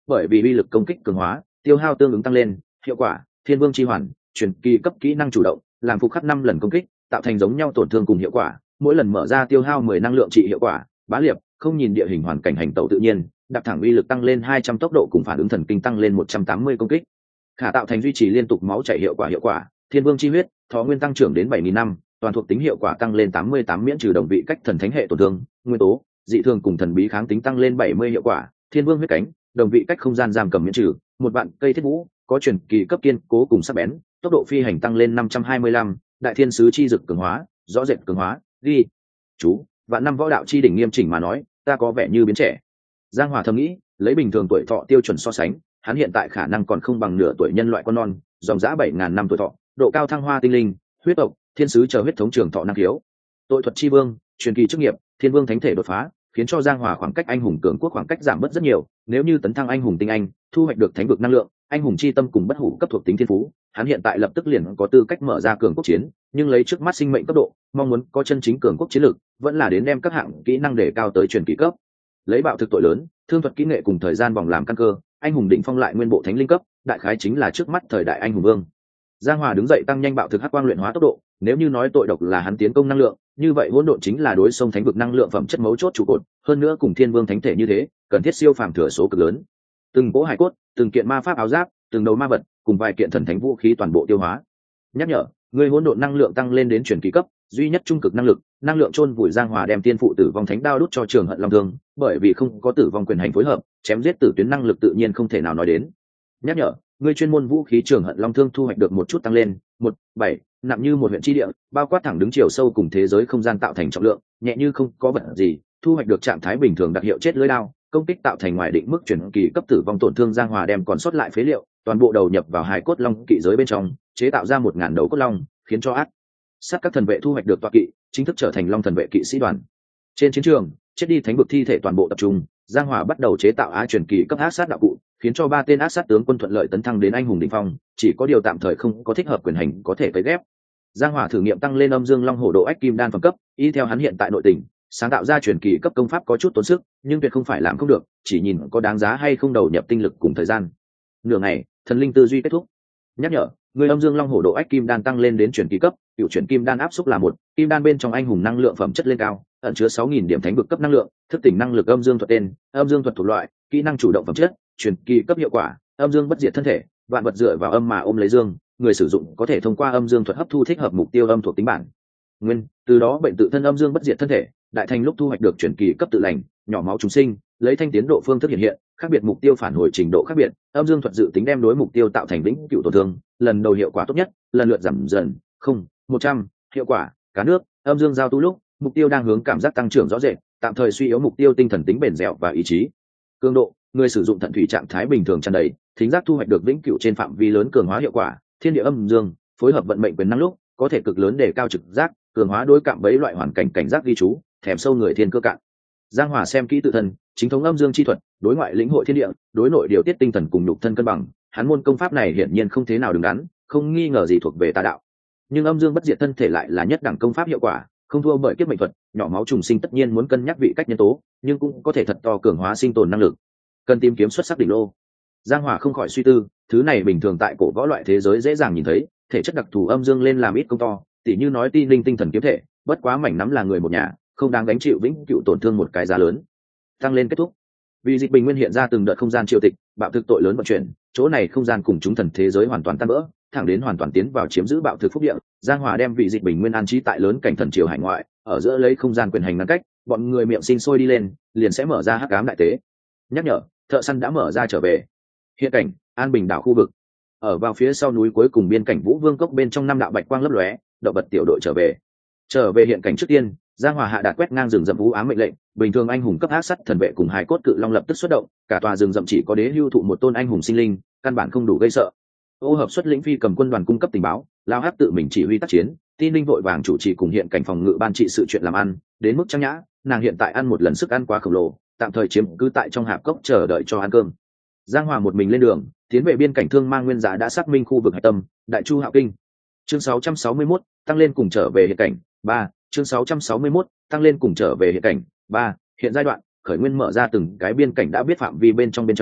bởi vì uy lực công kích cường hóa, tiêu hao tương ứng tăng lên. Hiệu quả: Thiên Vương chi hoàn, truyền kỳ cấp kỹ năng chủ động, làm phục khắc năm lần công kích, tạo thành giống nhau tổn thương cùng hiệu quả, mỗi lần mở ra tiêu hao mười năng lượng trị hiệu quả. Bá liệp, không nhìn địa hình hoàn cảnh hành tẩu tự nhiên, đặc thẳng uy lực tăng lên hai trăm, tốc độ cùng phản ứng thần kinh tăng lên một trăm tám mươi công kích. Khả tạo thành duy trì liên tục máu chảy hiệu quả. Hiệu quả: Thiên Vương chi huyết, thọ nguyên tăng trưởng đến bảy nghìn năm, toàn thuộc tính hiệu quả tăng lên tám mươi tám, miễn trừ đồng vị cách thần thánh hệ tổn thương, nguyên tố, dị thường cùng thần bí kháng tính tăng lên bảy mươi. Hiệu quả: Thiên Vương huyết cánh, đồng vị cách không gian giam cầm miễn trừ, một vạn cây thiết vũ, có truyền kỳ cấp kiên cố cùng sắc bén, tốc độ phi hành tăng lên năm trăm hai mươi lăm, đại thiên sứ chi dực cường hóa, rõ rệt cường hóa. Ghi chú: vạn năm võ đạo chi đỉnh nghiêm chỉnh mà nói, ta có vẻ như biến trẻ. Giang Hòa thầm nghĩ, lấy bình thường tuổi thọ tiêu chuẩn so sánh, hắn hiện tại khả năng còn không bằng nửa tuổi nhân loại con non, dòng dã bảy ngàn năm tuổi thọ, độ cao thăng hoa tinh linh, huyết tộc, thiên sứ chờ huyết thống trường thọ năng khiếu. Tội thuật chi vương, truyền kỳ chức nghiệp, thiên vương thánh thể đột phá, khiến cho Giang Hòa khoảng cách anh hùng cường quốc khoảng cách giảm bớt rất nhiều. Nếu như tấn thăng anh hùng tinh anh, thu hoạch được thánh vực năng lượng, anh hùng chi tâm cùng bất hủ cấp thuộc tính thiên phú, hắn hiện tại lập tức liền có tư cách mở ra cường quốc chiến. Nhưng lấy trước mắt sinh mệnh cấp độ, mong muốn có chân chính cường quốc chiến lược, vẫn là đến đem các hạng kỹ năng để cao tới truyền kỳ cấp. Lấy bạo thực tội lớn, thương thuật kỹ nghệ cùng thời gian vòng làm căn cơ, anh hùng đỉnh phong lại nguyên bộ thánh linh cấp, đại khái chính là trước mắt thời đại anh hùng vương. Giang Hòa đứng dậy tăng nhanh bạo thực hắc quang luyện hóa tốc độ. Nếu như nói tội độc là hắn tiến công năng lượng, như vậy hỗn độn chính là đối sông thánh vực năng lượng phẩm chất mấu chốt trụ cột, hơn nữa cùng thiên vương thánh thể như thế, cần thiết siêu phàm thừa số cực lớn. Từng cỗ hải cốt, từng kiện ma pháp áo giáp, từng đầu ma vật, cùng vài kiện thần thánh vũ khí toàn bộ tiêu hóa. Nhắc nhở, người hỗn độn năng lượng tăng lên đến truyền kỳ cấp, duy nhất trung cực năng lực, năng lượng chôn vùi. Giang Hòa đem tiên phụ tử vong thánh đao đút cho Trường Hận Long Thương, bởi vì không có tử vong quyền hành phối hợp, chém giết tử tuyến năng lực tự nhiên không thể nào nói đến. Nhắc nhở, người chuyên môn vũ khí Trường Hận Long Thương thu hoạch được một chút tăng lên, một bảy, nặng như một huyện chi địa, bao quát thẳng đứng chiều sâu cùng thế giới không gian tạo thành trọng lượng, nhẹ như không có vật gì, thu hoạch được trạng thái bình thường đặc hiệu chết lưỡi đao, công kích tạo thành ngoài định mức chuyển kỳ cấp tử vong tổn thương. Giang Hòa đem còn sót lại phế liệu toàn bộ đầu nhập vào hài cốt long kỵ giới bên trong, chế tạo ra một ngàn đầu cốt long, khiến cho ác sát các thần vệ thu hoạch được tọa kỵ, chính thức trở thành long thần vệ kỵ sĩ đoàn. Trên chiến trường, chết đi thánh vực thi thể toàn bộ tập trung, Giang Hòa bắt đầu chế tạo á truyền kỳ cấp ác sát đạo cụ, khiến cho ba tên ác sát tướng quân thuận lợi tấn thăng đến anh hùng đỉnh phong, chỉ có điều tạm thời không có thích hợp quyền hành có thể cấy ghép. Giang Hòa thử nghiệm tăng lên âm dương long hổ độ ách kim đan phẩm cấp, y theo hắn hiện tại nội tình, sáng tạo ra truyền kỳ cấp công pháp có chút tốn sức, nhưng tuyệt không phải làm không được, chỉ nhìn có đáng giá hay không đầu nhập tinh lực cùng thời gian. Nửa ngày, thần linh tư duy kết thúc. Nhắc nhở, người âm dương long hổ độ ách kim đan tăng lên đến truyền kỳ cấp, cựu chuyển kim đan áp xúc là một, kim đan bên trong anh hùng năng lượng phẩm chất lên cao, ẩn chứa sáu nghìn điểm thánh vực cấp năng lượng, thức tỉnh năng lực âm dương thuật tên, âm dương thuật thuộc loại, kỹ năng chủ động phẩm chất, truyền kỳ cấp hiệu quả, âm dương bất diệt thân thể, vạn vật dựa vào âm mà ôm lấy dương, người sử dụng có thể thông qua âm dương thuật hấp thu thích hợp mục tiêu âm thuộc tính bản nguyên, từ đó bệnh tự thân âm dương bất diệt thân thể, đại thành lúc thu hoạch được truyền kỳ cấp tự lành, nhỏ máu chúng sinh, lấy thanh tiến độ phương thức hiện hiện, khác biệt mục tiêu phản hồi trình độ khác biệt, âm dương thuật dự tính đem đối mục tiêu tạo thành vĩnh cửu tổn thương, lần đầu hiệu quả tốt nhất, lần lượt giảm dần, không, một trăm, hiệu quả, cá nước, âm dương giao tu lúc, mục tiêu đang hướng cảm giác tăng trưởng rõ rệt, tạm thời suy yếu mục tiêu tinh thần tính bền dẻo và ý chí. Cường độ, người sử dụng thận thủy trạng thái bình thường tràn đầy, thính giác thu hoạch được vĩnh cửu trên phạm vi lớn cường hóa hiệu quả, thiên địa âm dương, phối hợp vận mệnh quyền năng lúc, có thể cực lớn để cao trực giác, cường hóa đối cảm bấy loại hoàn cảnh cảnh giác ghi chú, thèm sâu người thiên cơ cạn. Giang Hòa xem kỹ tự thân, chính thống âm dương chi thuật, đối ngoại lĩnh hội thiên địa, đối nội điều tiết tinh thần cùng nhục thân cân bằng, hắn môn công pháp này hiển nhiên không thế nào đứng đắn, không nghi ngờ gì thuộc về tà đạo. Nhưng âm dương bất diệt thân thể lại là nhất đẳng công pháp hiệu quả, không thua bởi kiếp mệnh thuật, nhỏ máu trùng sinh tất nhiên muốn cân nhắc vị cách nhân tố, nhưng cũng có thể thật to cường hóa sinh tồn năng lực. Cần tìm kiếm xuất sắc đỉnh lô. Giang Hòa không khỏi suy tư, thứ này bình thường tại cổ võ loại thế giới dễ dàng nhìn thấy, thể chất đặc thù âm dương lên làm ít công to, tỉ như nói ti linh tinh thần kiếm thể, bất quá mảnh nắm là người một nhà, không đáng gánh chịu vĩnh cựu tổn thương một cái giá lớn. Tăng lên kết thúc. Vì dịch bình nguyên hiện ra từng đợt không gian triều tịch, bạo thực tội lớn vận chuyển, chỗ này không gian cùng chúng thần thế giới hoàn toàn tan vỡ, thẳng đến hoàn toàn tiến vào chiếm giữ bạo thực phúc địa. Giang Hòa đem vị dịch bình nguyên an trí tại lớn cảnh thần triều hải ngoại, ở giữa lấy không gian quyền hành ngăn cách, bọn người miệng sinh sôi đi lên, liền sẽ mở ra hắc ám đại tế. Nhắc nhở, thợ săn đã mở ra trở về. Hiện cảnh, An Bình đảo khu vực. Ở vào phía sau núi cuối cùng biên cảnh Vũ Vương cốc bên trong năm đạo bạch quang lấp lóe, động vật tiểu đội trở về. Trở về hiện cảnh trước tiên, Giang Hòa hạ đạt quét ngang rừng rậm vũ ám mệnh lệnh, bình thường anh hùng cấp ác sắt thần vệ cùng hài cốt cự long lập tức xuất động, cả tòa rừng rậm chỉ có đế hưu thụ một tôn anh hùng sinh linh, căn bản không đủ gây sợ. Ô hợp xuất lĩnh phi cầm quân đoàn cung cấp tình báo, lao hắc tự mình chỉ huy tác chiến, tin linh vội vàng chủ trì cùng hiện cảnh phòng ngự ban trị sự chuyện làm ăn, đến mức trang nhã, nàng hiện tại ăn một lần sức ăn quá khổng lồ, tạm thời chiếm cứ tại trong hạp cốc chờ đợi cho ăn cơm. Giang Hòa một mình lên đường, tiến về biên cảnh thương mang nguyên giá đã xác minh khu vực hải tâm, Đại Chu Hạo Kinh. Chương sáu trăm sáu mươi mốt, tăng lên cùng trở về hiện cảnh. ba Chương sáu trăm sáu mươi mốt, tăng lên cùng trở về hiện cảnh. ba Hiện giai đoạn, khởi nguyên mở ra từng cái biên cảnh đã biết phạm vi bên trong bên trong,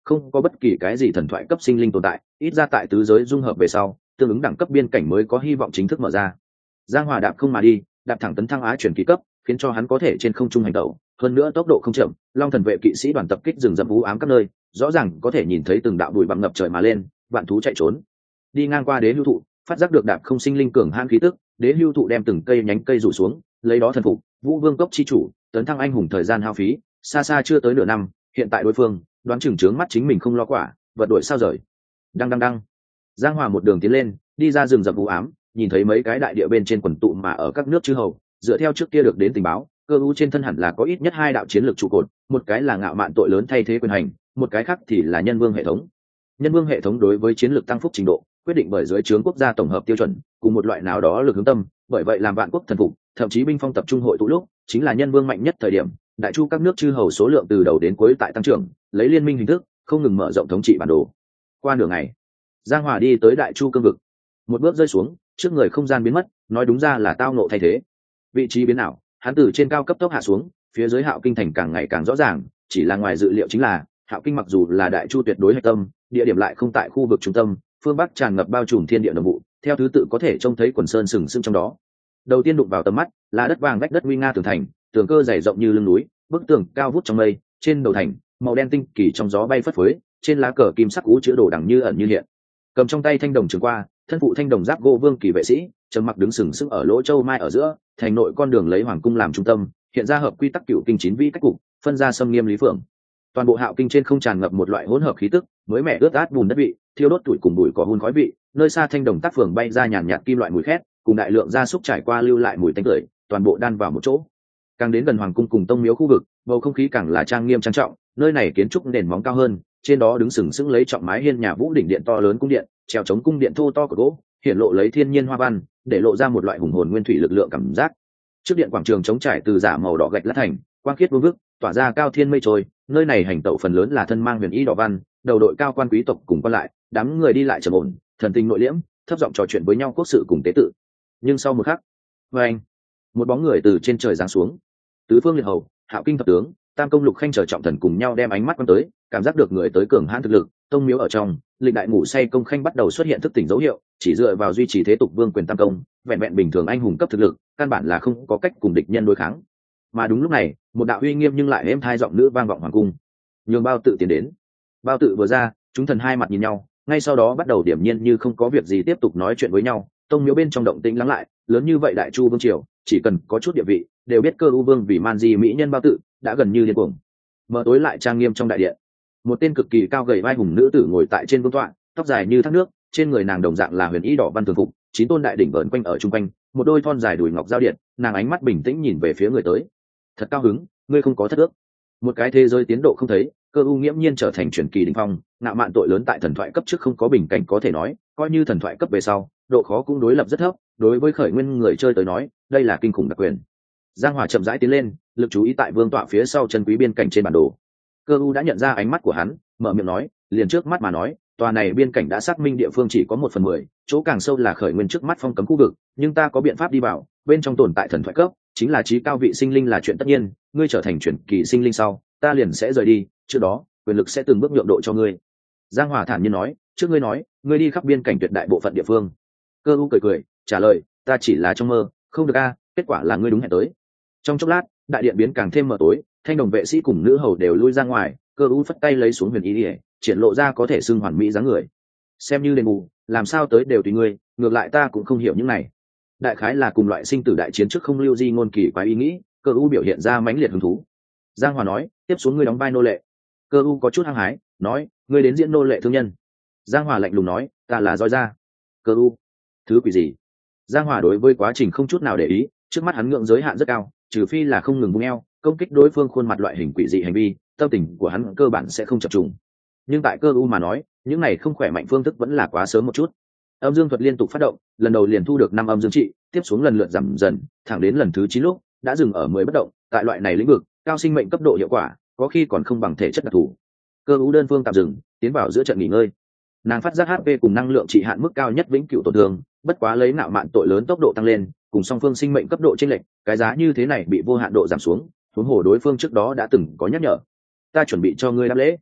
không có bất kỳ cái gì thần thoại cấp sinh linh tồn tại, ít ra tại tứ giới dung hợp về sau tương ứng đẳng cấp biên cảnh mới có hy vọng chính thức mở ra. Giang Hòa đạp không mà đi, đạp thẳng tấn thăng á chuyển kỳ cấp, khiến cho hắn có thể trên không trung hành tẩu, hơn nữa tốc độ không chậm. Long thần vệ kỵ sĩ đoàn tập kích rừng rậm u ám các nơi, rõ ràng có thể nhìn thấy từng đạo bụi bặm ngập trời mà lên, vạn thú chạy trốn. Đi ngang qua đế hưu thụ, phát giác được đạp không sinh linh cường hãn khí tức, đế hưu thụ đem từng cây nhánh cây rủ xuống, lấy đó thần phục. Vũ Vương cốc chi chủ, tấn thăng anh hùng thời gian hao phí, xa xa chưa tới nửa năm, hiện tại đối phương đoán chừng trướng mắt chính mình không lo quả, vật đuổi sao rời. Đăng đăng đăng. Giang Hòa một đường tiến lên, đi ra rừng rậm u ám, nhìn thấy mấy cái đại địa bên trên quần tụ mà ở các nước chư hầu, dựa theo trước kia được đến tình báo, cơ u trên thân hẳn là có ít nhất hai đạo chiến lược trụ cột, một cái là ngạo mạn tội lớn thay thế quyền hành, một cái khác thì là nhân vương hệ thống. Nhân vương hệ thống đối với chiến lược tăng phúc trình độ quyết định bởi dưới trướng quốc gia tổng hợp tiêu chuẩn cùng một loại nào đó lực hướng tâm, bởi vậy làm vạn quốc thần phục, thậm chí binh phong tập trung hội tụ lúc chính là nhân vương mạnh nhất thời điểm. Đại chu các nước chư hầu số lượng từ đầu đến cuối tại tăng trưởng, lấy liên minh hình thức không ngừng mở rộng thống trị bản đồ. Qua nửa ngày, Giang Hòa đi tới đại chu cương vực, một bước rơi xuống, trước người không gian biến mất, nói đúng ra là tao nộ thay thế. Vị trí biến ảo, hắn từ trên cao cấp tốc hạ xuống, phía dưới Hạo Kinh thành càng ngày càng rõ ràng, chỉ là ngoài dự liệu chính là Hạo Kinh mặc dù là đại chu tuyệt đối hạch tâm, địa điểm lại không tại khu vực trung tâm, phương bắc tràn ngập bao trùm thiên địa đồng vụ, theo thứ tự có thể trông thấy quần sơn sừng sững trong đó. Đầu tiên đụng vào tầm mắt là đất vàng vách đất nguy nga tường thành, tường cơ dày rộng như lưng núi, bức tường cao vút trong mây, trên đầu thành màu đen tinh kỳ trong gió bay phất phới, trên lá cờ kim sắc cú chữ đồ đằng như ẩn như hiện. Cầm trong tay thanh đồng trường qua, thân phụ thanh đồng giáp gỗ vương kỳ vệ sĩ trầm mặc đứng sừng sững ở lỗ châu mai ở giữa thành nội, con đường lấy hoàng cung làm trung tâm, hiện ra hợp quy tắc cựu kinh chín vĩ cách cục, phân ra xâm nghiêm lý phượng. Toàn bộ Hạo Kinh trên không tràn ngập một loại hỗn hợp khí tức mới mẻ ướt át bùn đất vị, thiêu đốt tuổi cùng bụi cỏ hun khói vị, nơi xa thanh đồng tác phường bay ra nhàn nhạt kim loại mùi khét, cùng đại lượng gia súc trải qua lưu lại mùi tanh tưởi, toàn bộ đan vào một chỗ. Càng đến gần hoàng cung cùng tông miếu khu vực, bầu không khí càng là trang nghiêm trang trọng, nơi này kiến trúc nền móng cao hơn, trên đó đứng sừng sững lấy trọng mái hiên nhà vũ đỉnh điện to lớn cung điện, treo chống cung điện thô to của gỗ, hiện lộ lấy thiên nhiên hoa văn, để lộ ra một loại hùng hồn nguyên thủy lực lượng cảm giác. Trước điện quảng trường trống trải từ giả màu đỏ gạch lát thành, quang khiết vương vức, tỏa ra cao thiên mây trôi, nơi này hành tẩu phần lớn là thân mang huyền ý đỏ văn, đầu đội cao quan quý tộc cùng quan lại, đám người đi lại trầm ổn, thần tình nội liễm, thấp giọng trò chuyện với nhau quốc sự cùng tế tự. Nhưng sau một khắc, vâng, một bóng người từ trên trời giáng xuống. Tứ phương liệt hầu, Hạo Kinh thập tướng, tam công lục khanh trở trọng thần cùng nhau đem ánh mắt quan tới, cảm giác được người tới cường hãn thực lực. Tông miếu ở trong, lịch đại ngủ say công khanh bắt đầu xuất hiện thức tỉnh dấu hiệu, chỉ dựa vào duy trì thế tục vương quyền tam công, vẹn vẹn bình thường anh hùng cấp thực lực, căn bản là không có cách cùng địch nhân đối kháng. Mà đúng lúc này, một đạo uy nghiêm nhưng lại êm thai giọng nữ vang vọng hoàng cung. Nhường Bao Tự tiến đến. Bao Tự vừa ra, chúng thần hai mặt nhìn nhau, ngay sau đó bắt đầu điểm nhiên như không có việc gì tiếp tục nói chuyện với nhau. Tông miếu bên trong động tĩnh lắng lại, lớn như vậy đại chu vương triều, chỉ cần có chút địa vị, đều biết cơ u vương vì man di mỹ nhân Bao Tự đã gần như điên cuồng. Mở tối lại trang nghiêm trong đại điện, một tên cực kỳ cao gầy vai hùng nữ tử ngồi tại trên vương tọa, tóc dài như thác nước, trên người nàng đồng dạng là huyền ý đỏ văn thường phục, chín tôn đại đỉnh vờn quanh ở trung quanh, một đôi thon dài đùi ngọc giao điện, nàng ánh mắt bình tĩnh nhìn về phía người tới. Thật cao hứng, ngươi không có thất ước. Một cái thế giới tiến độ không thấy, cơ u nghiễm nhiên trở thành truyền kỳ đỉnh phong, ngạo mạn tội lớn tại thần thoại cấp trước không có bình cảnh có thể nói, coi như thần thoại cấp về sau, độ khó cũng đối lập rất thấp, đối với khởi nguyên người chơi tới nói, đây là kinh khủng đặc quyền. Giang Hòa chậm rãi tiến lên, lực chú ý tại vương tọa phía sau chân quý biên cảnh trên bản đồ. Cơ u đã nhận ra ánh mắt của hắn, mở miệng nói, liền trước mắt mà nói, tòa này biên cảnh đã xác minh địa phương chỉ có một phần mười, chỗ càng sâu là khởi nguyên trước mắt phong cấm khu vực, nhưng ta có biện pháp đi vào, bên trong tồn tại thần thoại cấp, chính là trí cao vị sinh linh là chuyện tất nhiên, ngươi trở thành truyền kỳ sinh linh sau, ta liền sẽ rời đi, trước đó, quyền lực sẽ từng bước nhượng độ cho ngươi. Giang Hòa thản nhiên nói, trước ngươi nói, ngươi đi khắp biên cảnh tuyệt đại bộ phận địa phương. Cơ u cười cười, trả lời, ta chỉ là trong mơ, không được a, kết quả là ngươi đúng hẹn tới. Trong chốc lát, đại điện biến càng thêm mờ tối, thanh đồng vệ sĩ cùng nữ hầu đều lui ra ngoài, cơ u phất tay lấy xuống huyền ý ỉa, triển lộ ra có thể xưng hoàn mỹ dáng người. Xem như đền bù, làm sao tới đều tùy ngươi, ngược lại ta cũng không hiểu những này. Đại khái là cùng loại sinh tử đại chiến trước không lưu di ngôn kỳ quái ý nghĩ, cơ u biểu hiện ra mãnh liệt hứng thú. Giang Hòa nói, tiếp xuống ngươi đóng vai nô lệ. Cơ u có chút hăng hái, nói, ngươi đến diễn nô lệ thương nhân. Giang Hòa lạnh lùng nói, ta là roi ra. Cơ u, thứ quỷ gì? Giang Hòa đối với quá trình không chút nào để ý, trước mắt hắn ngưỡng giới hạn rất cao, trừ phi là không ngừng bung eo công kích đối phương khuôn mặt loại hình quỷ dị hành vi, tâm tình của hắn cơ bản sẽ không chập trùng. Nhưng tại cơ u mà nói, những này không khỏe mạnh phương thức vẫn là quá sớm một chút. Âm dương thuật liên tục phát động, lần đầu liền thu được năm âm dương trị, tiếp xuống lần lượt giảm dần, thẳng đến lần thứ chín lúc đã dừng ở mười bất động. Tại loại này lĩnh vực, cao sinh mệnh cấp độ hiệu quả có khi còn không bằng thể chất đặc thù. Cơ u đơn phương tạm dừng, tiến vào giữa trận nghỉ ngơi. Nàng phát giác hát pê cùng năng lượng trị hạn mức cao nhất vĩnh cửu tổn thương, bất quá lấy nạo mạn tội lớn tốc độ tăng lên, cùng song phương sinh mệnh cấp độ chênh lệch, cái giá như thế này bị vô hạn độ giảm xuống, huống hồ đối phương trước đó đã từng có nhắc nhở. Ta chuẩn bị cho ngươi đáp lễ.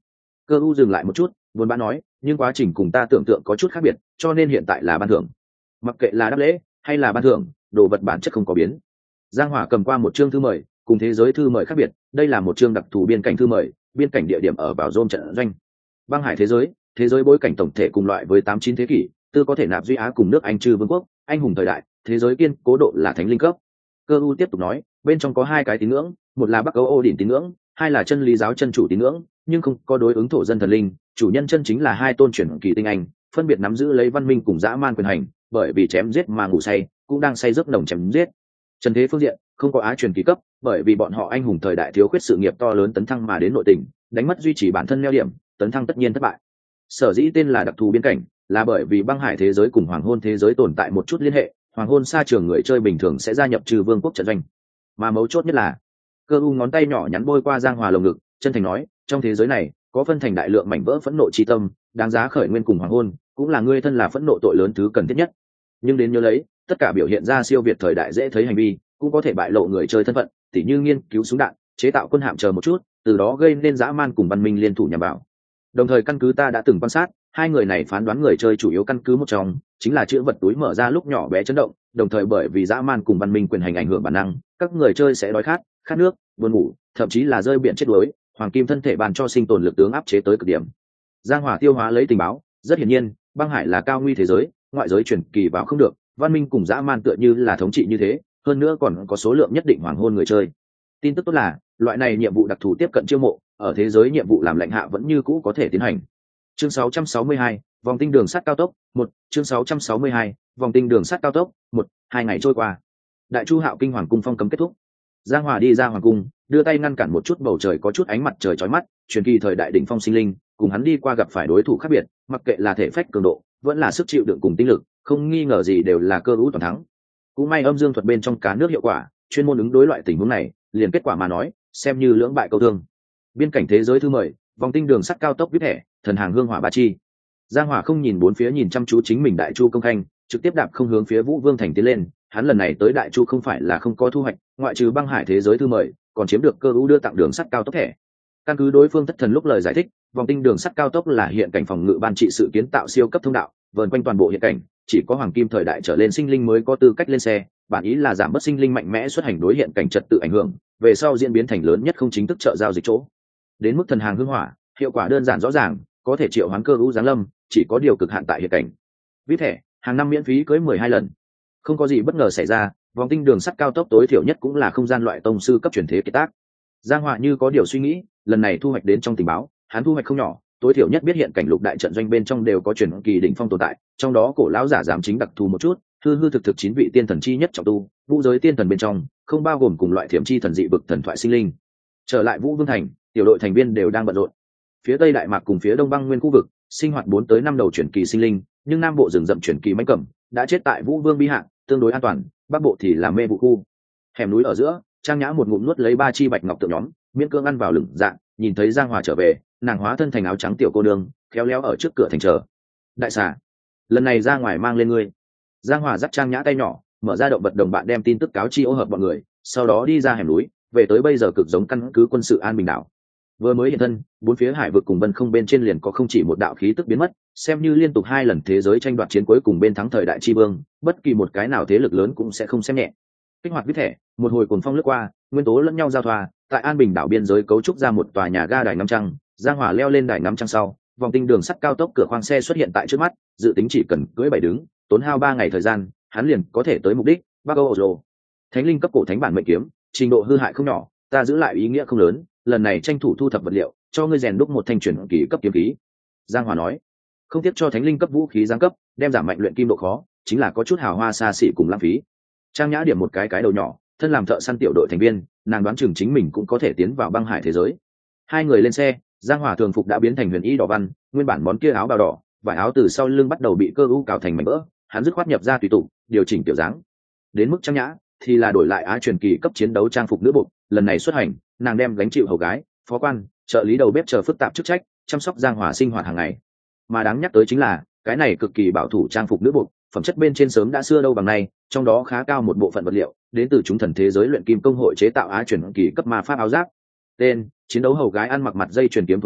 Cơ u dừng lại một chút, buồn bã nói, nhưng quá trình cùng ta tưởng tượng có chút khác biệt, cho nên hiện tại là ban thưởng. Mặc kệ là đáp lễ hay là ban thưởng, đồ vật bản chất không có biến. Giang Hỏa cầm qua một chương thư mời, cùng thế giới thư mời khác biệt, đây là một chương đặc thù biên cảnh thư mời, biên cảnh địa điểm ở vào Rome trận doanh. Băng hải thế giới, thế giới bối cảnh tổng thể cùng loại với tám chín thế kỷ, tư có thể nạp duy á cùng nước Anh trừ vương quốc, anh hùng thời đại, thế giới kiên cố độ là thánh linh cấp. Cơ u tiếp tục nói, bên trong có hai cái tín ngưỡng, một là Bắc Âu Ô Điển tín ngưỡng, hai là chân lý giáo chân chủ tín ngưỡng, nhưng không có đối ứng thổ dân thần linh, chủ nhân chân chính là hai tôn chuyển kỳ tinh anh, phân biệt nắm giữ lấy văn minh cùng dã man quyền hành, bởi vì chém giết mà ngủ say, cũng đang say giấc nồng chém giết. Trần thế phương diện, không có á truyền kỳ cấp, bởi vì bọn họ anh hùng thời đại thiếu khuyết sự nghiệp to lớn tấn thăng mà đến nội tình, đánh mất duy trì bản thân neo điểm, tấn thăng tất nhiên thất bại. Sở dĩ tên là đặc thù biên cảnh, là bởi vì băng hải thế giới cùng hoàng hôn thế giới tồn tại một chút liên hệ, hoàng hôn xa trường người chơi bình thường sẽ gia nhập trừ vương quốc trận doanh. Mà mấu chốt nhất là, Cơ u ngón tay nhỏ nhắn bôi qua Giang Hòa lồng ngực, chân thành nói, trong thế giới này có phân thành đại lượng mảnh vỡ phẫn nộ chi tâm, đáng giá khởi nguyên cùng hoàng hôn, cũng là ngươi thân là phẫn nộ tội lớn thứ cần thiết nhất. Nhưng đến nhớ lấy, tất cả biểu hiện ra siêu việt thời đại dễ thấy hành vi, cũng có thể bại lộ người chơi thân phận, tỉ như nghiên cứu súng đạn, chế tạo quân hạm chờ một chút, từ đó gây nên dã man cùng văn minh liên thủ nhằm vào. Đồng thời căn cứ ta đã từng quan sát, hai người này phán đoán người chơi chủ yếu căn cứ một trong chính là chữ vật túi mở ra lúc nhỏ bé chấn động, đồng thời bởi vì dã man cùng văn minh quyền hành ảnh hưởng bản năng, các người chơi sẽ đói khát, khát nước, buồn ngủ, thậm chí là rơi biển chết đuối, hoàng kim thân thể bàn cho sinh tồn lực tướng áp chế tới cực điểm. Giang Hỏa tiêu hóa lấy tình báo, rất hiển nhiên, băng hải là cao nguy thế giới, ngoại giới truyền kỳ vào không được, văn minh cùng dã man tựa như là thống trị như thế, hơn nữa còn có số lượng nhất định hoàng hôn người chơi. Tin tức tốt là, loại này nhiệm vụ đặc thù tiếp cận chiêu mộ, ở thế giới nhiệm vụ làm lệnh hạ vẫn như cũ có thể tiến hành. Chương sáu trăm sáu mươi hai, vòng tinh đường sắt cao tốc, một, chương sáu trăm sáu mươi hai, vòng tinh đường sắt cao tốc, một, hai ngày trôi qua. Đại Chu Hạo Kinh Hoàng cung phong cấm kết thúc. Giang Hòa đi ra hoàng cung, đưa tay ngăn cản một chút bầu trời có chút ánh mặt trời chói mắt, truyền kỳ thời đại đỉnh phong sinh linh, cùng hắn đi qua gặp phải đối thủ khác biệt, mặc kệ là thể phách cường độ, vẫn là sức chịu đựng cùng tinh lực, không nghi ngờ gì đều là cơ hữu toàn thắng. Cũng may âm dương thuật bên trong cá nước hiệu quả, chuyên môn ứng đối loại tình huống này, liền kết quả mà nói, xem như lưỡng bại câu thương. Biên cảnh thế giới thư mời, vòng tinh đường sắt cao tốc vip thẻ, thần hàng hương hỏa ba chi. Giang Hỏa không nhìn bốn phía nhìn chăm chú chính mình Đại Chu công khanh, trực tiếp đạp không hướng phía Vũ Vương thành tiến lên. Hắn lần này tới Đại Chu không phải là không có thu hoạch, ngoại trừ băng hải thế giới thư mời, còn chiếm được cơ hữu đưa tặng đường sắt cao tốc thẻ. Căn cứ đối phương thất thần lúc lời giải thích, vòng tinh đường sắt cao tốc là hiện cảnh phòng ngự ban trị sự kiến tạo siêu cấp thông đạo, vờn quanh toàn bộ hiện cảnh, chỉ có hoàng kim thời đại trở lên sinh linh mới có tư cách lên xe, bản ý là giảm bớt sinh linh mạnh mẽ xuất hành đối hiện cảnh trật tự ảnh hưởng, về sau diễn biến thành lớn nhất không chính thức chợ giao dịch chỗ. Đến mức thần hàng hương hỏa, hiệu quả đơn giản rõ ràng, có thể triệu hoán cơ hữu giáng lâm, chỉ có điều cực hạn tại hiện cảnh. Vip thẻ, hàng năm miễn phí cưới mười hai lần. Không có gì bất ngờ xảy ra, vòng tinh đường sắt cao tốc tối thiểu nhất cũng là không gian loại tông sư cấp truyền thế kiệt tác. Giang Họa như có điều suy nghĩ, lần này thu hoạch đến trong tình báo, hắn thu hoạch không nhỏ, tối thiểu nhất biết hiện cảnh lục đại trận doanh bên trong đều có truyền kỳ đỉnh phong tồn tại, trong đó cổ lão giả giảm chính đặc thù một chút, hư hư thực thực chín vị tiên thần chi nhất trọng tu, vũ giới tiên thần bên trong, không bao gồm cùng loại thiểm chi thần dị vực thần thoại sinh linh. Trở lại Vũ Vương thành, tiểu đội thành viên đều đang bận rộn. Phía Tây Đại Mạc cùng phía Đông Băng Nguyên khu vực, sinh hoạt bốn tới năm đầu truyền kỳ sinh linh, nhưng Nam Bộ rừng rậm truyền kỳ mãnh cẩm đã chết tại Vũ Vương bi hạ, tương đối an toàn, Bắc Bộ thì là mê vụ khu. Hẻm núi ở giữa, Trang Nhã một ngụm nuốt lấy ba chi bạch ngọc tượng nhóm, miễn cưỡng ăn vào lửng dạng, nhìn thấy Giang Hòa trở về, nàng hóa thân thành áo trắng tiểu cô nương, khéo léo ở trước cửa thành chờ. Đại xà, lần này ra ngoài mang lên ngươi. Giang Hòa dắt Trang Nhã tay nhỏ, mở ra động vật đồng bạn đem tin tức cáo chi ô hợp bọn người, sau đó đi ra hẻm núi, về tới bây giờ cực giống căn cứ quân sự An Bình đảo. Vừa mới hiện thân, bốn phía hải vực cùng bân không bên trên liền có không chỉ một đạo khí tức biến mất, xem như liên tục hai lần thế giới tranh đoạt chiến cuối cùng bên thắng thời đại chi vương, bất kỳ một cái nào thế lực lớn cũng sẽ không xem nhẹ. Kích hoạt viết thẻ, một hồi cuồng phong lướt qua, nguyên tố lẫn nhau giao thoa, tại An Bình đảo biên giới cấu trúc ra một tòa nhà ga đài ngắm trăng. Giang Hỏa leo lên đài ngắm trăng sau, vòng tinh đường sắt cao tốc cửa khoang xe xuất hiện tại trước mắt, dự tính chỉ cần cưỡi bảy đứng, tốn hao ba ngày thời gian, hắn liền có thể tới mục đích. Bắc Âu Oro, thánh linh cấp cổ thánh bản mệnh kiếm, trình độ hư hại không nhỏ, ta giữ lại ý nghĩa không lớn, lần này tranh thủ thu thập vật liệu, cho ngươi rèn đúc một thanh truyền kỳ cấp kiếm khí. Giang Hòa nói, không tiếc cho thánh linh cấp vũ khí giáng cấp, đem giảm mạnh luyện kim độ khó, chính là có chút hào hoa xa xỉ cùng lãng phí. Trang Nhã điểm một cái cái đầu nhỏ, thân làm thợ săn tiểu đội thành viên, nàng đoán chừng chính mình cũng có thể tiến vào băng hải thế giới. Hai người lên xe, Giang Hòa thường phục đã biến thành huyền y đỏ văn, nguyên bản món kia áo bào đỏ, vải áo từ sau lưng bắt đầu bị cơ u cào thành mảnh vỡ, hắn dứt khoát nhập ra tùy tụ, điều chỉnh tiểu dáng. Đến mức Trang Nhã thì là đổi lại á truyền kỳ cấp chiến đấu trang phục nữ bộ, lần này xuất hành, nàng đem gánh chịu hầu gái, phó quan, trợ lý đầu bếp chờ phức tạp chức trách, chăm sóc Giang Hòa sinh hoạt hàng ngày. Mà đáng nhắc tới chính là, cái này cực kỳ bảo thủ trang phục nữ bộ, phẩm chất bên trên sớm đã xưa đâu bằng nay, trong đó khá cao một bộ phận vật liệu đến từ chúng thần thế giới luyện kim công hội chế tạo á truyền kỳ cấp ma pháp áo giáp. Tên: chiến đấu hầu gái ăn mặc mặt dây truyền kiếm thuộc loại,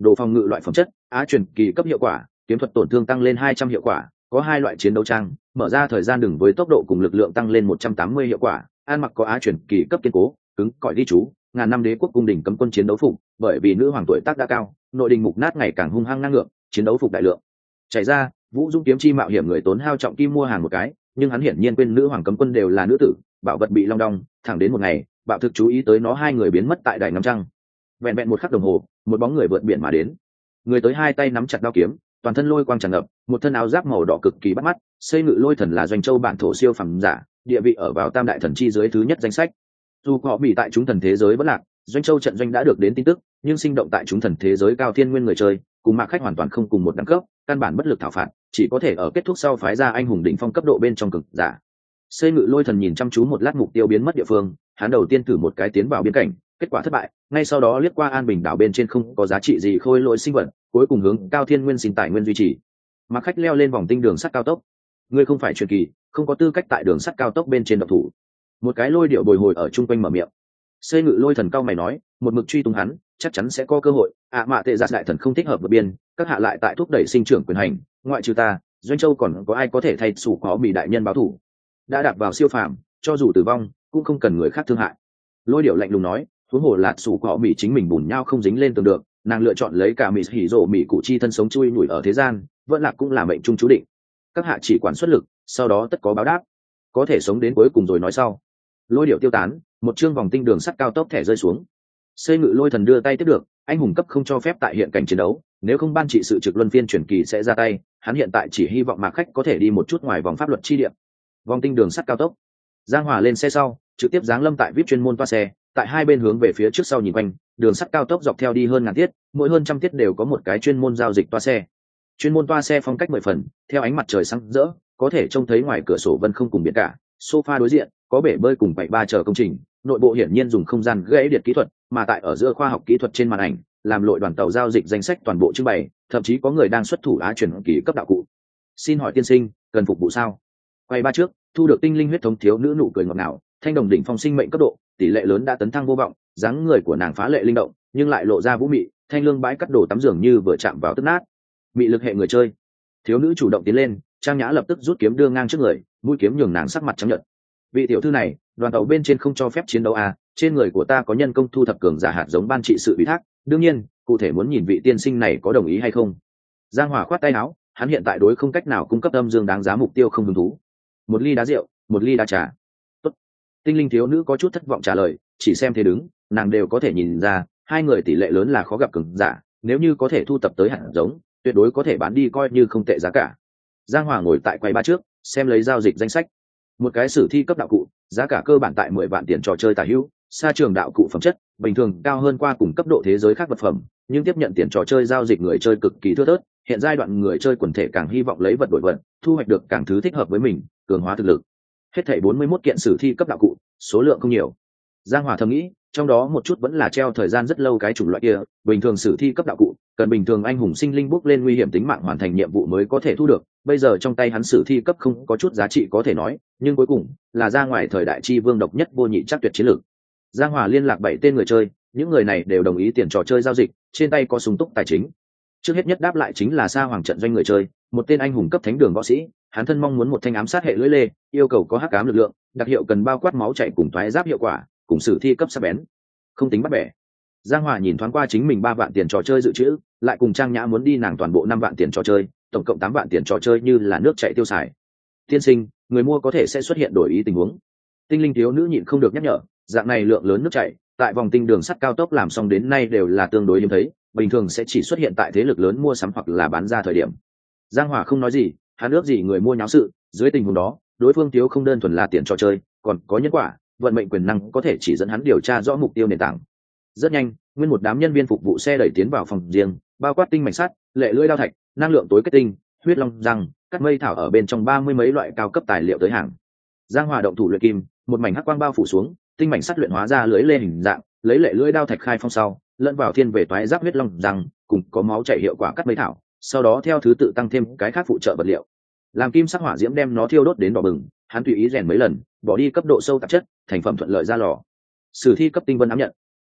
đồ phòng ngự loại phẩm chất, á truyền kỳ cấp hiệu quả, kiếm thuật tổn thương tăng lên hai trăm hiệu quả, có hai loại chiến đấu trang, mở ra thời gian đường với tốc độ cùng lực lượng tăng lên một trăm tám mươi hiệu quả, an mặc có á truyền kỳ cấp kiên cố, cứng cỏi đi chú, ngàn năm đế quốc cung đình cấm quân chiến đấu phục, bởi vì nữ hoàng tuổi tác đã cao, nội đình mục nát ngày càng hung hăng năng lượng, chiến đấu phục đại lượng. Chạy ra, Vũ Dung kiếm chi mạo hiểm người tốn hao trọng kim mua hàng một cái, nhưng hắn hiển nhiên quên nữ hoàng cấm quân đều là nữ tử, bảo vật bị long đong, thẳng đến một ngày, bạo thực chú ý tới nó hai người biến mất tại đại ngắm trăng. Vẹn vẹn một khắc đồng hồ, một bóng người vượt biển mà đến. Người tới hai tay nắm chặt đao kiếm, toàn thân lôi quang tràn ngập, một thân áo giáp màu đỏ cực kỳ bắt mắt, xây ngự lôi thần là doanh châu bản thổ siêu phẩm giả, địa vị ở vào tam đại thần chi dưới thứ nhất danh sách. Dù họ bị tại chúng thần thế giới vẫn lạc, doanh châu trận doanh đã được đến tin tức, nhưng sinh động tại chúng thần thế giới cao thiên nguyên người chơi, cùng mạc khách hoàn toàn không cùng một đẳng cấp, căn bản bất lực thảo phạt, chỉ có thể ở kết thúc sau phái ra anh hùng đỉnh phong cấp độ bên trong cực giả. Xây ngự lôi thần nhìn chăm chú một lát mục tiêu biến mất địa phương, hắn đầu tiên thử một cái tiến vào biên cảnh, kết quả thất bại, ngay sau đó liếc qua an bình đảo bên trên không có giá trị gì khôi lỗi sinh vật, cuối cùng hướng cao thiên nguyên xin tài nguyên duy trì. Mạc khách leo lên vòng tinh đường sắt cao tốc. Ngươi không phải truyền kỳ, không có tư cách tại đường sắt cao tốc bên trên độc thủ. Một cái lôi điệu bồi hồi ở chung quanh mở miệng. Xây ngự lôi thần cao mày nói, một mực truy tung hắn, chắc chắn sẽ có cơ hội. ạ mạ tệ giạt đại thần không thích hợp vượt biên, các hạ lại tại thúc đẩy sinh trưởng quyền hành, ngoại trừ ta, doanh châu còn có ai có thể thay sủ có bị đại nhân báo thủ? Đã đạp vào siêu phàm, cho dù tử vong, cũng không cần người khác thương hại. Lôi điệu lạnh lùng nói, huống hồ lạt sủ có bị chính mình bùn nhau không dính lên tường được, nàng lựa chọn lấy cả mỹ hỉ rộ mỹ cụ chi thân sống chui nhủi ở thế gian, vẫn là cũng là mệnh trung chú định. Các hạ chỉ quản xuất lực, sau đó tất có báo đáp, có thể sống đến cuối cùng rồi nói sau. Lôi điệu tiêu tán, một chương vòng tinh đường sắt cao tốc thẻ rơi xuống. Xây ngự lôi thần đưa tay tiếp được, anh hùng cấp không cho phép tại hiện cảnh chiến đấu, nếu không ban trị sự trực luân phiên chuyển kỳ sẽ ra tay, hắn hiện tại chỉ hy vọng mạc khách có thể đi một chút ngoài vòng pháp luật chi điểm. Vòng tinh đường sắt cao tốc, Giang Hòa lên xe sau, trực tiếp giáng lâm tại vip chuyên môn toa xe, tại hai bên hướng về phía trước sau nhìn quanh, đường sắt cao tốc dọc theo đi hơn ngàn tiết, mỗi hơn trăm tiết đều có một cái chuyên môn giao dịch toa xe. Chuyên môn toa xe phong cách mười phần, theo ánh mặt trời sáng rỡ, có thể trông thấy ngoài cửa sổ vân không cùng biển cả, sofa đối diện có bể bơi cùng bảy ba chờ công trình, nội bộ hiển nhiên dùng không gian gãy điện kỹ thuật, mà tại ở giữa khoa học kỹ thuật trên màn ảnh, làm lội đoàn tàu giao dịch danh sách toàn bộ trưng bày, thậm chí có người đang xuất thủ á chuyển kỳ cấp đạo cụ. Xin hỏi tiên sinh, cần phục vụ sao? Quay ba trước, thu được tinh linh huyết thống thiếu nữ nụ cười ngọt ngào, thanh đồng đỉnh phong sinh mệnh cấp độ, tỷ lệ lớn đã tấn thăng vô vọng, dáng người của nàng phá lệ linh động, nhưng lại lộ ra vũ mị, thanh lương bãi cắt đổ tắm giường như vừa chạm vào tức nát. Mị lực hệ người chơi. Thiếu nữ chủ động tiến lên, trang nhã lập tức rút kiếm đưa ngang trước người, mũi kiếm nhường nàng sắc mặt trắng nhợt. Vị tiểu thư này, đoàn tàu bên trên không cho phép chiến đấu à, trên người của ta có nhân công thu thập cường giả hạt giống ban trị sự ủy thác, đương nhiên, cụ thể muốn nhìn vị tiên sinh này có đồng ý hay không. Giang Hòa khoát tay áo, hắn hiện tại đối không cách nào cung cấp âm dương đáng giá mục tiêu không hứng thú. Một ly đá rượu, một ly đá trà. Tốt. Tinh linh thiếu nữ có chút thất vọng trả lời, chỉ xem thế đứng, nàng đều có thể nhìn ra, hai người tỷ lệ lớn là khó gặp cường giả, nếu như có thể thu tập tới hạt giống, tuyệt đối có thể bán đi coi như không tệ giá cả. Giang Hòa ngồi tại quầy ba trước, xem lấy giao dịch danh sách. Một cái sử thi cấp đạo cụ, giá cả cơ bản tại mười vạn tiền trò chơi tả hữu, xa trường đạo cụ phẩm chất, bình thường cao hơn qua cùng cấp độ thế giới khác vật phẩm, nhưng tiếp nhận tiền trò chơi giao dịch người chơi cực kỳ thưa thớt, hiện giai đoạn người chơi quần thể càng hy vọng lấy vật đổi vật, thu hoạch được càng thứ thích hợp với mình, cường hóa thực lực. Hết thảy bốn mươi mốt kiện sử thi cấp đạo cụ, số lượng không nhiều. Giang Hòa thầm nghĩ, trong đó một chút vẫn là treo thời gian rất lâu cái chủng loại kia, bình thường sử thi cấp đạo cụ, cần bình thường anh hùng sinh linh bước lên nguy hiểm tính mạng hoàn thành nhiệm vụ mới có thể thu được, bây giờ trong tay hắn sử thi cấp không có chút giá trị có thể nói, nhưng cuối cùng là ra ngoài thời đại chi vương độc nhất vô nhị chắc tuyệt chiến lược. Giang Hòa liên lạc bảy tên người chơi, những người này đều đồng ý tiền trò chơi giao dịch, trên tay có sung túc tài chính. Trước hết nhất đáp lại chính là Sa Hoàng trận doanh người chơi, một tên anh hùng cấp thánh đường võ sĩ, hắn thân mong muốn một thanh ám sát hệ lưỡi lê, yêu cầu có hắc ám lực lượng, đặc hiệu cần bao quát máu chảy cùng toái giáp hiệu quả, cùng sử thi cấp sắc bén, không tính bắt bẻ. Giang Hòa nhìn thoáng qua chính mình ba vạn tiền trò chơi dự trữ, lại cùng Trang Nhã muốn đi nàng toàn bộ năm vạn tiền trò chơi, tổng cộng tám vạn tiền trò chơi như là nước chảy tiêu xài. Tiên sinh, người mua có thể sẽ xuất hiện đổi ý tình huống. Tinh linh thiếu nữ nhịn không được nhắc nhở, dạng này lượng lớn nước chảy, tại vòng tinh đường sắt cao tốc làm xong đến nay đều là tương đối hiếm thấy, bình thường sẽ chỉ xuất hiện tại thế lực lớn mua sắm hoặc là bán ra thời điểm. Giang Hòa không nói gì, hắn ước gì người mua nháo sự, dưới tình huống đó, đối phương thiếu không đơn thuần là tiền trò chơi, còn có nhân quả, vận mệnh quyền năng có thể chỉ dẫn hắn điều tra rõ mục tiêu nền tảng. Rất nhanh, nguyên một đám nhân viên phục vụ xe đẩy tiến vào phòng riêng, bao quát tinh mảnh sắt, lệ lưỡi đao thạch, năng lượng tối kết tinh, huyết long răng, cắt mây thảo ở bên trong ba mươi mấy loại cao cấp tài liệu tới hàng. Giang Hòa động thủ luyện kim, một mảnh hắc quang bao phủ xuống, tinh mảnh sắt luyện hóa ra lưới lê hình dạng, lấy lệ lưỡi đao thạch khai phong sau, lẫn vào thiên về toái giáp huyết long răng, cùng có máu chảy hiệu quả cắt mây thảo, sau đó theo thứ tự tăng thêm cái khác phụ trợ vật liệu. Làm kim sắc hỏa diễm đem nó thiêu đốt đến đỏ bừng, hắn tùy ý rèn mấy lần, bỏ đi cấp độ sâu tạp chất, thành phẩm thuận lợi ra lò. Sử thi cấp tinh vân ám nhận.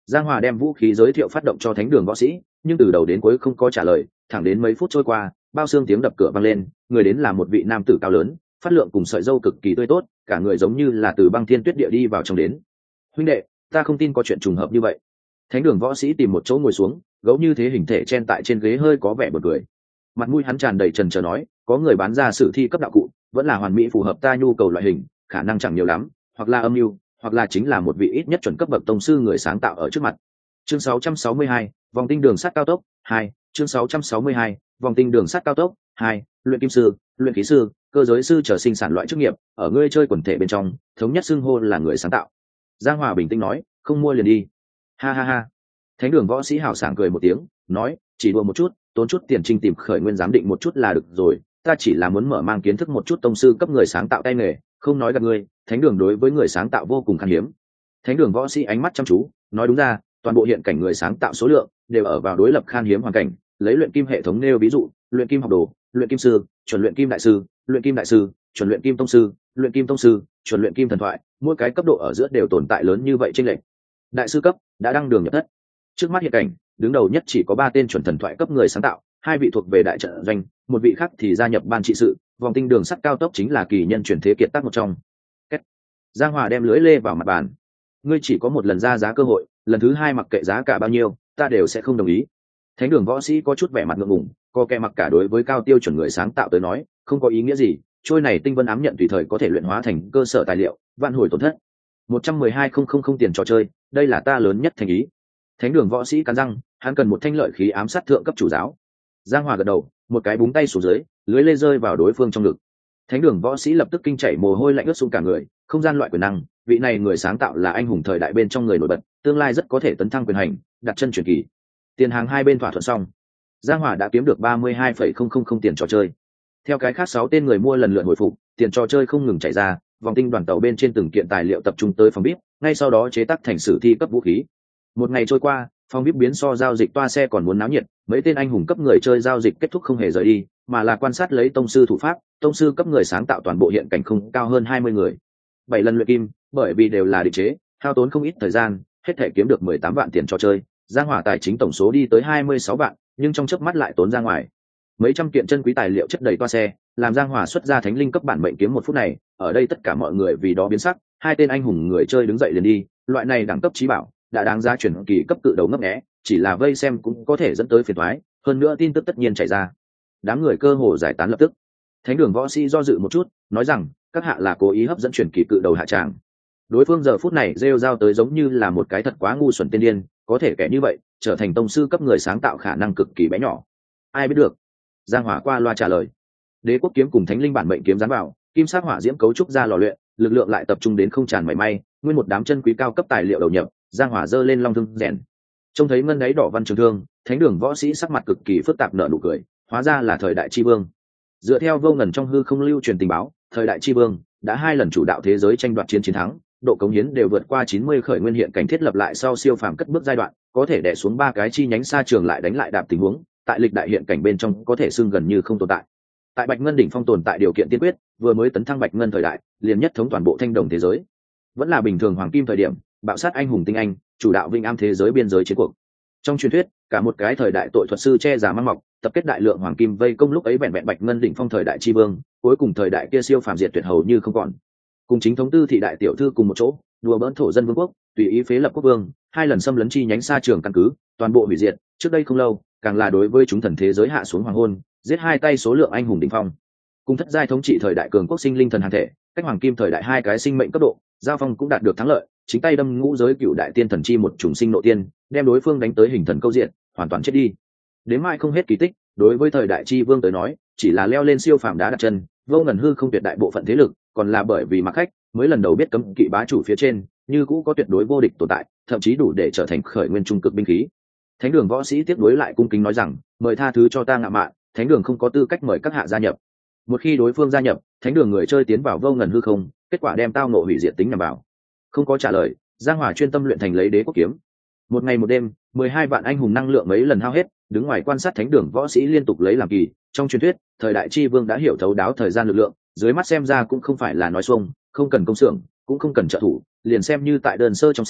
Giang Hòa đem vũ khí giới thiệu phát động cho thánh đường võ sĩ, nhưng từ đầu đến cuối không có trả lời. Thẳng đến mấy phút trôi qua, bao xương tiếng đập cửa vang lên, người đến là một vị nam tử cao lớn, phát lượng cùng sợi râu cực kỳ tươi tốt, cả người giống như là từ băng thiên tuyết địa đi vào trong đến. Huynh đệ, ta không tin có chuyện trùng hợp như vậy. Thánh đường võ sĩ tìm một chỗ ngồi xuống, gấu như thế hình thể chen tại trên ghế hơi có vẻ buồn cười. Mặt mũi hắn tràn đầy trần trờ nói, có người bán ra sử thi cấp đạo cụ, vẫn là hoàn mỹ phù hợp ta nhu cầu loại hình, khả năng chẳng nhiều lắm, hoặc là âm mưu, hoặc là chính là một vị ít nhất chuẩn cấp bậc tông sư người sáng tạo ở trước mặt. Chương sáu trăm sáu mươi hai, vòng tinh đường sắt cao tốc hai. Chương sáu trăm sáu mươi hai, vòng tinh đường sắt cao tốc hai. Luyện kim sư, luyện khí sư, cơ giới sư trở sinh sản loại chức nghiệp, ở ngươi chơi quần thể bên trong, thống nhất xưng hô là người sáng tạo. Giang Hòa bình tĩnh nói, không mua liền đi. Ha ha ha. Thánh đường võ sĩ hào sảng cười một tiếng, nói, chỉ đùa một chút, tốn chút tiền trinh tìm khởi nguyên giám định một chút là được rồi, ta chỉ là muốn mở mang kiến thức một chút tông sư cấp người sáng tạo tay nghề, không nói gặp ngươi, thánh đường đối với người sáng tạo vô cùng khan hiếm. Thánh đường võ sĩ ánh mắt chăm chú, nói đúng ra, toàn bộ hiện cảnh người sáng tạo số lượng đều ở vào đối lập khan hiếm hoàn cảnh, lấy luyện kim hệ thống nêu ví dụ, luyện kim học đồ, luyện kim sư, chuẩn luyện kim đại sư, luyện kim đại sư, chuẩn luyện kim tông sư, luyện kim tông sư, chuẩn luyện kim thần thoại, mỗi cái cấp độ ở giữa đều tồn tại lớn như vậy chênh lệch. Đại sư cấp đã đăng đường nhập thất. Trước mắt hiện cảnh, đứng đầu nhất chỉ có ba tên chuẩn thần thoại cấp người sáng tạo, hai vị thuộc về đại trận doanh, một vị khác thì gia nhập ban trị sự, vòng tinh đường sắt cao tốc chính là kỳ nhân chuyển thế kiệt tác một trong. Kết. Giang Hòa đem lưới lê vào mặt bàn. Ngươi chỉ có một lần ra giá cơ hội, lần thứ hai mặc kệ giá cả bao nhiêu, ta đều sẽ không đồng ý. Thánh đường võ sĩ có chút vẻ mặt ngượng ngùng, có kẻ mặc cả đối với cao tiêu chuẩn người sáng tạo tới nói, không có ý nghĩa gì, trôi này tinh vân ám nhận tùy thời có thể luyện hóa thành cơ sở tài liệu, vạn hồi tổn thất. một trăm mười hai không không không tiền trò chơi, đây là ta lớn nhất thành ý. Thánh đường võ sĩ cắn răng, hắn cần một thanh lợi khí ám sát thượng cấp chủ giáo. Giang Hòa gật đầu, một cái búng tay xuống dưới, lưới lê rơi vào đối phương trong ngực. Thánh đường võ sĩ lập tức kinh chảy mồ hôi lạnh ướt sũng cả người, không gian loại quyền năng, vị này người sáng tạo là anh hùng thời đại bên trong người nổi bật, tương lai rất có thể tấn thăng quyền hành, đặt chân truyền kỳ. Tiền hàng hai bên thỏa thuận xong, Giang Hòa đã kiếm được ba mươi hai phẩy không không không tiền trò chơi. Theo cái khác sáu tên người mua lần lượt hồi phục, tiền trò chơi không ngừng chảy ra, vòng tinh đoàn tàu bên trên từng kiện tài liệu tập trung tới phòng bếp, ngay sau đó chế tác thành sử thi cấp vũ khí. Một ngày trôi qua, phòng bếp biến so giao dịch toa xe còn muốn náo nhiệt, mấy tên anh hùng cấp người chơi giao dịch kết thúc không hề rời đi, mà là quan sát lấy tông sư thủ pháp, tông sư cấp người sáng tạo toàn bộ hiện cảnh không cao hơn hai mươi người. Bảy lần luyện kim, bởi vì đều là định chế, hao tốn không ít thời gian, hết thể kiếm được mười tám vạn tiền trò chơi. Giang Hỏa tài chính tổng số đi tới hai mươi sáu vạn, nhưng trong chớp mắt lại tốn ra ngoài. Mấy trăm kiện chân quý tài liệu chất đầy toa xe, làm Giang Hỏa xuất ra thánh linh cấp bản mệnh kiếm một phút này, ở đây tất cả mọi người vì đó biến sắc, hai tên anh hùng người chơi đứng dậy liền đi, loại này đẳng cấp trí bảo, đã đáng giá chuyển kỳ cấp cự đầu ngấp nghé, chỉ là vây xem cũng có thể dẫn tới phiền toái, hơn nữa tin tức tất nhiên chảy ra. Đám người cơ hồ giải tán lập tức. Thánh đường võ sĩ do dự một chút, nói rằng, các hạ là cố ý hấp dẫn chuyển kỳ cự đầu hạ tràng. Đối phương giờ phút này rêu rao tới giống như là một cái thật quá ngu xuẩn tiên điên, có thể kẻ như vậy, trở thành tông sư cấp người sáng tạo khả năng cực kỳ bé nhỏ. Ai biết được? Giang Hỏa qua loa trả lời. Đế quốc kiếm cùng thánh linh bản mệnh kiếm dán vào, kim sắc hỏa diễm cấu trúc ra lò luyện, lực lượng lại tập trung đến không tràn mảy may, nguyên một đám chân quý cao cấp tài liệu đầu nhập, Giang Hỏa giơ lên long thương rèn. Trông thấy ngân đáy đỏ văn trường thương, thánh đường võ sĩ sắc mặt cực kỳ phức tạp nở nụ cười, hóa ra là thời đại chi vương. Dựa theo vô ngần trong hư không lưu truyền tình báo, thời đại chi vương đã hai lần chủ đạo thế giới tranh đoạt chiến chiến thắng, độ cống hiến đều vượt qua chín mươi khởi nguyên hiện cảnh thiết lập lại sau siêu phàm cất bước giai đoạn, có thể đè xuống ba cái chi nhánh xa trường lại đánh lại đạp tình huống, tại lịch đại hiện cảnh bên trong có thể xưng gần như không tồn tại. Tại Bạch Ngân đỉnh phong tồn tại điều kiện tiên quyết, vừa mới tấn thăng Bạch Ngân thời đại, liền nhất thống toàn bộ thanh đồng thế giới. Vẫn là bình thường hoàng kim thời điểm, bạo sát anh hùng tinh anh, chủ đạo vinh am thế giới biên giới chiến cuộc. Trong truyền thuyết, cả một cái thời đại tội thuật sư che giả mang mọc, tập kết đại lượng hoàng kim vây công lúc ấy vẹn vẹn Bạch Ngân đỉnh phong thời đại chi vương, cuối cùng thời đại kia siêu phàm diệt tuyệt hầu như không còn. Cùng chính thống tư thị đại tiểu thư cùng một chỗ, đùa bỡn thổ dân vương quốc, tùy ý phế lập quốc vương, hai lần xâm lấn chi nhánh xa trường căn cứ, toàn bộ hủy diệt. Trước đây không lâu, càng là đối với chúng thần thế giới hạ xuống hoàng hôn, giết hai tay số lượng anh hùng đỉnh phong. Cùng thất giai thống trị thời đại cường quốc sinh linh thần hàn thể, cách hoàng kim thời đại hai cái sinh mệnh cấp độ, giao phong cũng đạt được thắng lợi, chính tay đâm ngũ giới cựu đại tiên thần chi một trùng sinh nội tiên, đem đối phương đánh tới hình thần câu diện, hoàn toàn chết đi. Đến mai không hết kỳ tích, đối với thời đại chi vương tới nói, chỉ là leo lên siêu phàm đá đặt chân, vô ngần hư không tuyệt đại bộ phận thế lực, còn là bởi vì mặc khách mới lần đầu biết cấm kỵ bá chủ phía trên, như cũ có tuyệt đối vô địch tồn tại, thậm chí đủ để trở thành khởi nguyên trung cực binh khí. Thánh đường võ sĩ tiếp đối lại cung kính nói rằng, mời tha thứ cho ta ngạo mạn, thánh đường không có tư cách mời các hạ gia nhập. Một khi đối phương gia nhập, thánh đường người chơi tiến vào vô ngần hư không, kết quả đem tao nộ hủy diệt tính nhằm vào. Không có trả lời, Giang Hỏa chuyên tâm luyện thành lấy đế quốc kiếm. Một ngày một đêm, mười hai vạn anh hùng năng lượng mấy lần hao hết, đứng ngoài quan sát thánh đường võ sĩ liên tục lấy làm kỳ. Trong truyền thuyết, thời đại chi vương đã hiểu thấu đáo thời gian lực lượng, dưới mắt xem ra cũng không phải là nói xuông, không cần công xưởng, cũng không cần trợ thủ, liền xem như tại đơn sơ trong xe,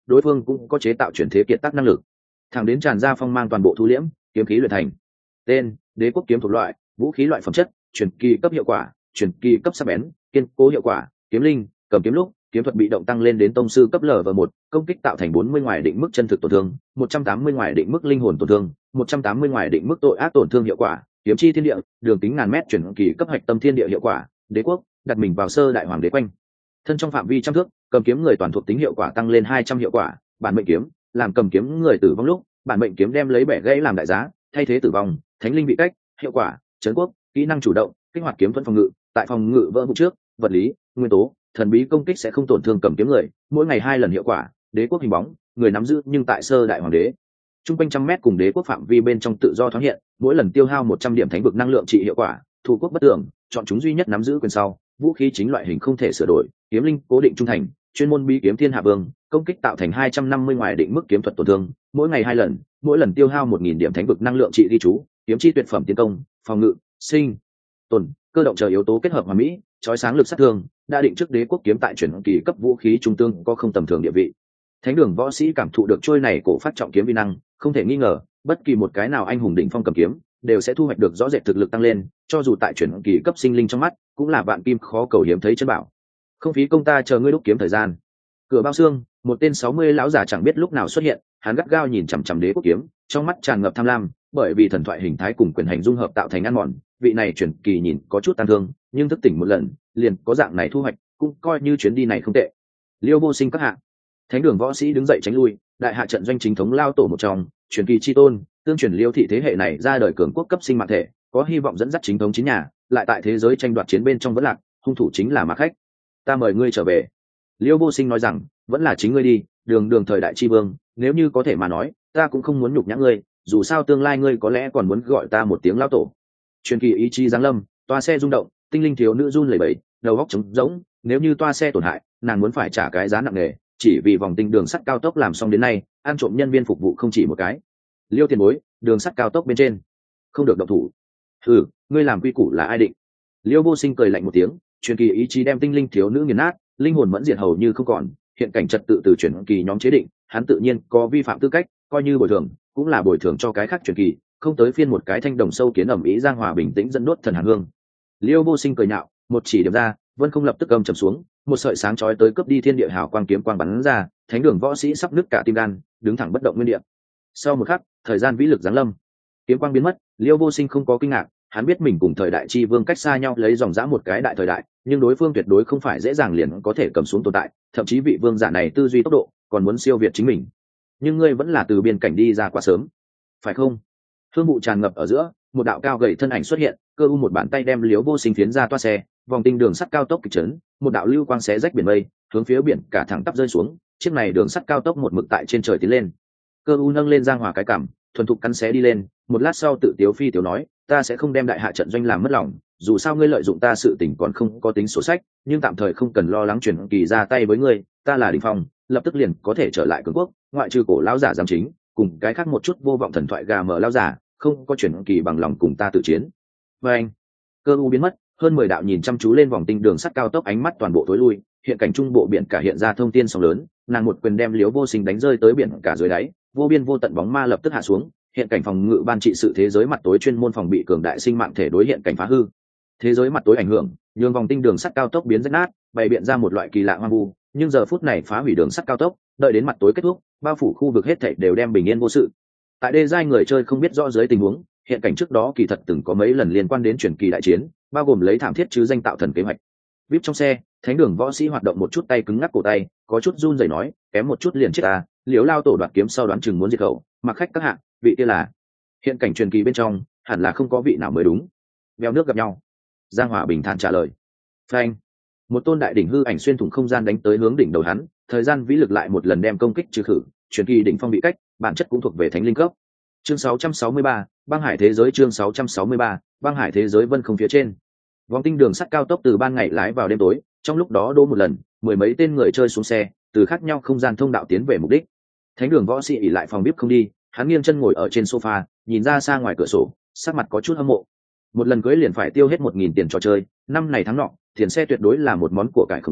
đối phương cũng có chế tạo chuyển thế kiệt tác năng lực. Thẳng đến tràn ra phong mang toàn bộ thu liễm, kiếm khí luyện thành. Tên: Đế quốc kiếm thuộc loại, vũ khí loại phẩm chất, truyền kỳ cấp hiệu quả, truyền kỳ cấp sắc bén, kiên cố hiệu quả, kiếm linh, cầm kiếm lúc kiếm thuật bị động tăng lên đến tông sư cấp L và một, công kích tạo thành bốn mươi ngoài định mức chân thực tổn thương, một trăm tám mươi ngoài định mức linh hồn tổn thương, một trăm tám mươi ngoài định mức tội ác tổn thương hiệu quả, kiếm chi thiên địa, đường kính ngàn mét chuyển kỳ cấp hạch tâm thiên địa hiệu quả, đế quốc, đặt mình vào sơ đại hoàng đế quanh. Thân trong phạm vi trăm thước, cầm kiếm người toàn thuộc tính hiệu quả tăng lên hai trăm hiệu quả, bản mệnh kiếm, làm cầm kiếm người tử vong lúc, bản mệnh kiếm đem lấy bẻ gãy làm đại giá, thay thế tử vong, thánh linh bị cách, hiệu quả, trấn quốc, kỹ năng chủ động, kích hoạt kiếm thuẫn phòng ngự, tại phòng ngự vỡ vụ trước, vật lý, nguyên tố, thần bí công kích sẽ không tổn thương cầm kiếm người, mỗi ngày hai lần hiệu quả, đế quốc hình bóng, người nắm giữ nhưng tại sơ đại hoàng đế. Trung quanh trăm mét cùng đế quốc phạm vi bên trong tự do thoáng hiện, mỗi lần tiêu hao một trăm điểm thánh vực năng lượng trị hiệu quả, thủ quốc bất tưởng, chọn chúng duy nhất nắm giữ quyền sau, vũ khí chính loại hình không thể sửa đổi, kiếm linh cố định trung thành, chuyên môn bí kiếm thiên hạ vương, công kích tạo thành hai trăm năm mươi ngoài định mức kiếm thuật tổn thương, mỗi ngày hai lần, mỗi lần tiêu hao một nghìn điểm thánh vực năng lượng trị ghi chú, kiếm chi tuyệt phẩm tiến công, phòng ngự, sinh tồn, cơ động chờ yếu tố kết hợp hoàn mỹ, chói sáng lực sát thương, đã định trước đế quốc kiếm tại chuyển kỳ cấp vũ khí trung tương có không tầm thường địa vị. Thánh đường võ sĩ cảm thụ được trôi này cổ phát trọng kiếm vi năng, không thể nghi ngờ, bất kỳ một cái nào anh hùng đỉnh phong cầm kiếm đều sẽ thu hoạch được rõ rệt thực lực tăng lên, cho dù tại chuyển kỳ cấp sinh linh trong mắt, cũng là vạn kim khó cầu hiếm thấy chân bảo. Không phí công ta chờ ngươi đúc kiếm thời gian. Cửa bao xương, một tên sáu mươi lão giả chẳng biết lúc nào xuất hiện, hắn gắt gao nhìn chằm chằm đế quốc kiếm, trong mắt tràn ngập tham lam, bởi vì thần thoại hình thái cùng quyền hành dung hợp tạo thành ăn mòn, vị này chuyển kỳ nhìn có chút tàn thương, nhưng thức tỉnh một lần, liền có dạng này thu hoạch, cũng coi như chuyến đi này không tệ. Liêu Vô Sinh các hạ. Thánh đường võ sĩ đứng dậy tránh lui, đại hạ trận doanh chính thống lao tổ một trong, truyền kỳ chi tôn, tương truyền Liêu thị thế hệ này ra đời cường quốc cấp sinh mạng thể, có hy vọng dẫn dắt chính thống chín nhà, lại tại thế giới tranh đoạt chiến bên trong vẫn lạc, hung thủ chính là Mạc Khách. Ta mời ngươi trở về. Liêu Vô Sinh nói rằng, vẫn là chính ngươi đi, đường đường thời đại chi vương, nếu như có thể mà nói, ta cũng không muốn nhục nhã ngươi, dù sao tương lai ngươi có lẽ còn muốn gọi ta một tiếng lão tổ. Truyền kỳ ý chí giáng lâm, toa xe rung động, tinh linh thiếu nữ run lẩy bẩy, đầu óc trống rỗng, nếu như toa xe tổn hại, nàng muốn phải trả cái giá nặng nề, chỉ vì vòng tinh đường sắt cao tốc làm xong đến nay, ăn trộm nhân viên phục vụ không chỉ một cái. Liêu tiền bối, đường sắt cao tốc bên trên, không được động thủ. Ừ, ngươi làm quy củ là ai định? Liêu Vô Sinh cười lạnh một tiếng, truyền kỳ ý chí đem tinh linh thiếu nữ nghiền nát, linh hồn mẫn diệt hầu như không còn, hiện cảnh trật tự từ truyền kỳ nhóm chế định, hắn tự nhiên có vi phạm tư cách, coi như bồi thường, cũng là bồi thường cho cái khác truyền kỳ, không tới phiên một cái thanh đồng sâu kiến ẩm ý giang hòa bình tĩnh dẫn đốt thần hàn hương. Liêu Vô Sinh cười nhạo, một chỉ điểm ra, vân không lập tức cầm trầm xuống, một sợi sáng chói tới cướp đi thiên địa hào quang kiếm quang bắn ra, thánh đường võ sĩ sắp nứt cả tim gan, đứng thẳng bất động nguyên địa. Sau một khắc, thời gian vĩ lực giáng lâm, kiếm quang biến mất, Liêu Vô Sinh không có kinh ngạc, hắn biết mình cùng thời đại chi vương cách xa nhau lấy dòng dã một cái đại thời đại, nhưng đối phương tuyệt đối không phải dễ dàng liền có thể cầm xuống tồn tại, thậm chí vị vương giả này tư duy tốc độ còn muốn siêu việt chính mình. Nhưng ngươi vẫn là từ biên cảnh đi ra quá sớm, phải không? Hương vụ tràn ngập ở giữa, một đạo cao gầy thân ảnh xuất hiện, cơ u một bàn tay đem Liêu Vô Sinh phiến ra toa xe, vòng tinh đường sắt cao tốc kịch chấn, một đạo lưu quang xé rách biển mây, hướng phía biển cả thẳng tắp rơi xuống, chiếc này đường sắt cao tốc một mực tại trên trời tiến lên. Cơ u nâng lên giang hòa cái cằm, thuần thục cắn xé đi lên, một lát sau tự tiếu phi tiểu nói, ta sẽ không đem đại hạ trận doanh làm mất lòng, dù sao ngươi lợi dụng ta sự tình còn không có tính sổ sách, nhưng tạm thời không cần lo lắng chuyển kỳ ra tay với ngươi, ta là đỉnh phong, lập tức liền có thể trở lại cường quốc, ngoại trừ cổ lão giả giám chính, cùng cái khác một chút vô vọng thần thoại gà mở lão giả, không có chuyển kỳ bằng lòng cùng ta tự chiến. Và anh, cơ u biến mất, hơn mười đạo nhìn chăm chú lên vòng tinh đường sắt cao tốc, ánh mắt toàn bộ tối lui, hiện cảnh trung bộ biển cả hiện ra thông tiên sóng lớn, nàng một quyền đem Liễu Vô Sinh đánh rơi tới biển cả dưới đáy, vô biên vô tận bóng ma lập tức hạ xuống, hiện cảnh phòng ngự ban trị sự thế giới mặt tối chuyên môn phòng bị cường đại sinh mạng thể đối hiện cảnh phá hư. Thế giới mặt tối ảnh hưởng, nhường vòng tinh đường sắt cao tốc biến rách nát, bày biện ra một loại kỳ lạ hoang vu, nhưng giờ phút này phá hủy đường sắt cao tốc, đợi đến mặt tối kết thúc, bao phủ khu vực hết thảy đều đem bình yên vô sự. Tại đây giai người chơi không biết rõ dưới tình huống, hiện cảnh trước đó kỳ thật từng có mấy lần liên quan đến truyền kỳ đại chiến, bao gồm lấy thảm thiết chứ danh tạo thần kế hoạch. vê i pê trong xe, thánh đường võ sĩ hoạt động một chút tay cứng ngắc cổ tay, có chút run rẩy nói, kém một chút liền chết ta, Liễu lao tổ đoạt kiếm sau đoán chừng muốn diệt khẩu, mặc khách các hạng, vị kia là hiện cảnh truyền kỳ bên trong, hẳn là không có vị nào mới đúng. Veo nước gặp nhau, giang hòa bình thản trả lời. Phanh, một tôn đại đỉnh hư ảnh xuyên thủng không gian đánh tới hướng đỉnh đầu hắn, thời gian vĩ lực lại một lần đem công kích trừ khử, truyền kỳ đỉnh phong bị cách, bản chất cũng thuộc về thánh linh cấp. Chương sáu trăm sáu mươi ba, băng hải thế giới. Chương sáu trăm sáu mươi ba, băng hải thế giới. Vân không phía trên, vòng tinh đường sắt cao tốc từ ban ngày lái vào đêm tối, trong lúc đó đô một lần, mười mấy tên người chơi xuống xe, từ khác nhau không gian thông đạo tiến về mục đích. Thánh đường võ sĩ ỉ lại phòng bếp không đi, hắn nghiêng chân ngồi ở trên sofa, nhìn ra xa ngoài cửa sổ, sắc mặt có chút hâm mộ. Một lần cưới liền phải tiêu hết một nghìn tiền trò chơi, năm này tháng nọ, tiền xe tuyệt đối là một món của cải khổng lồ,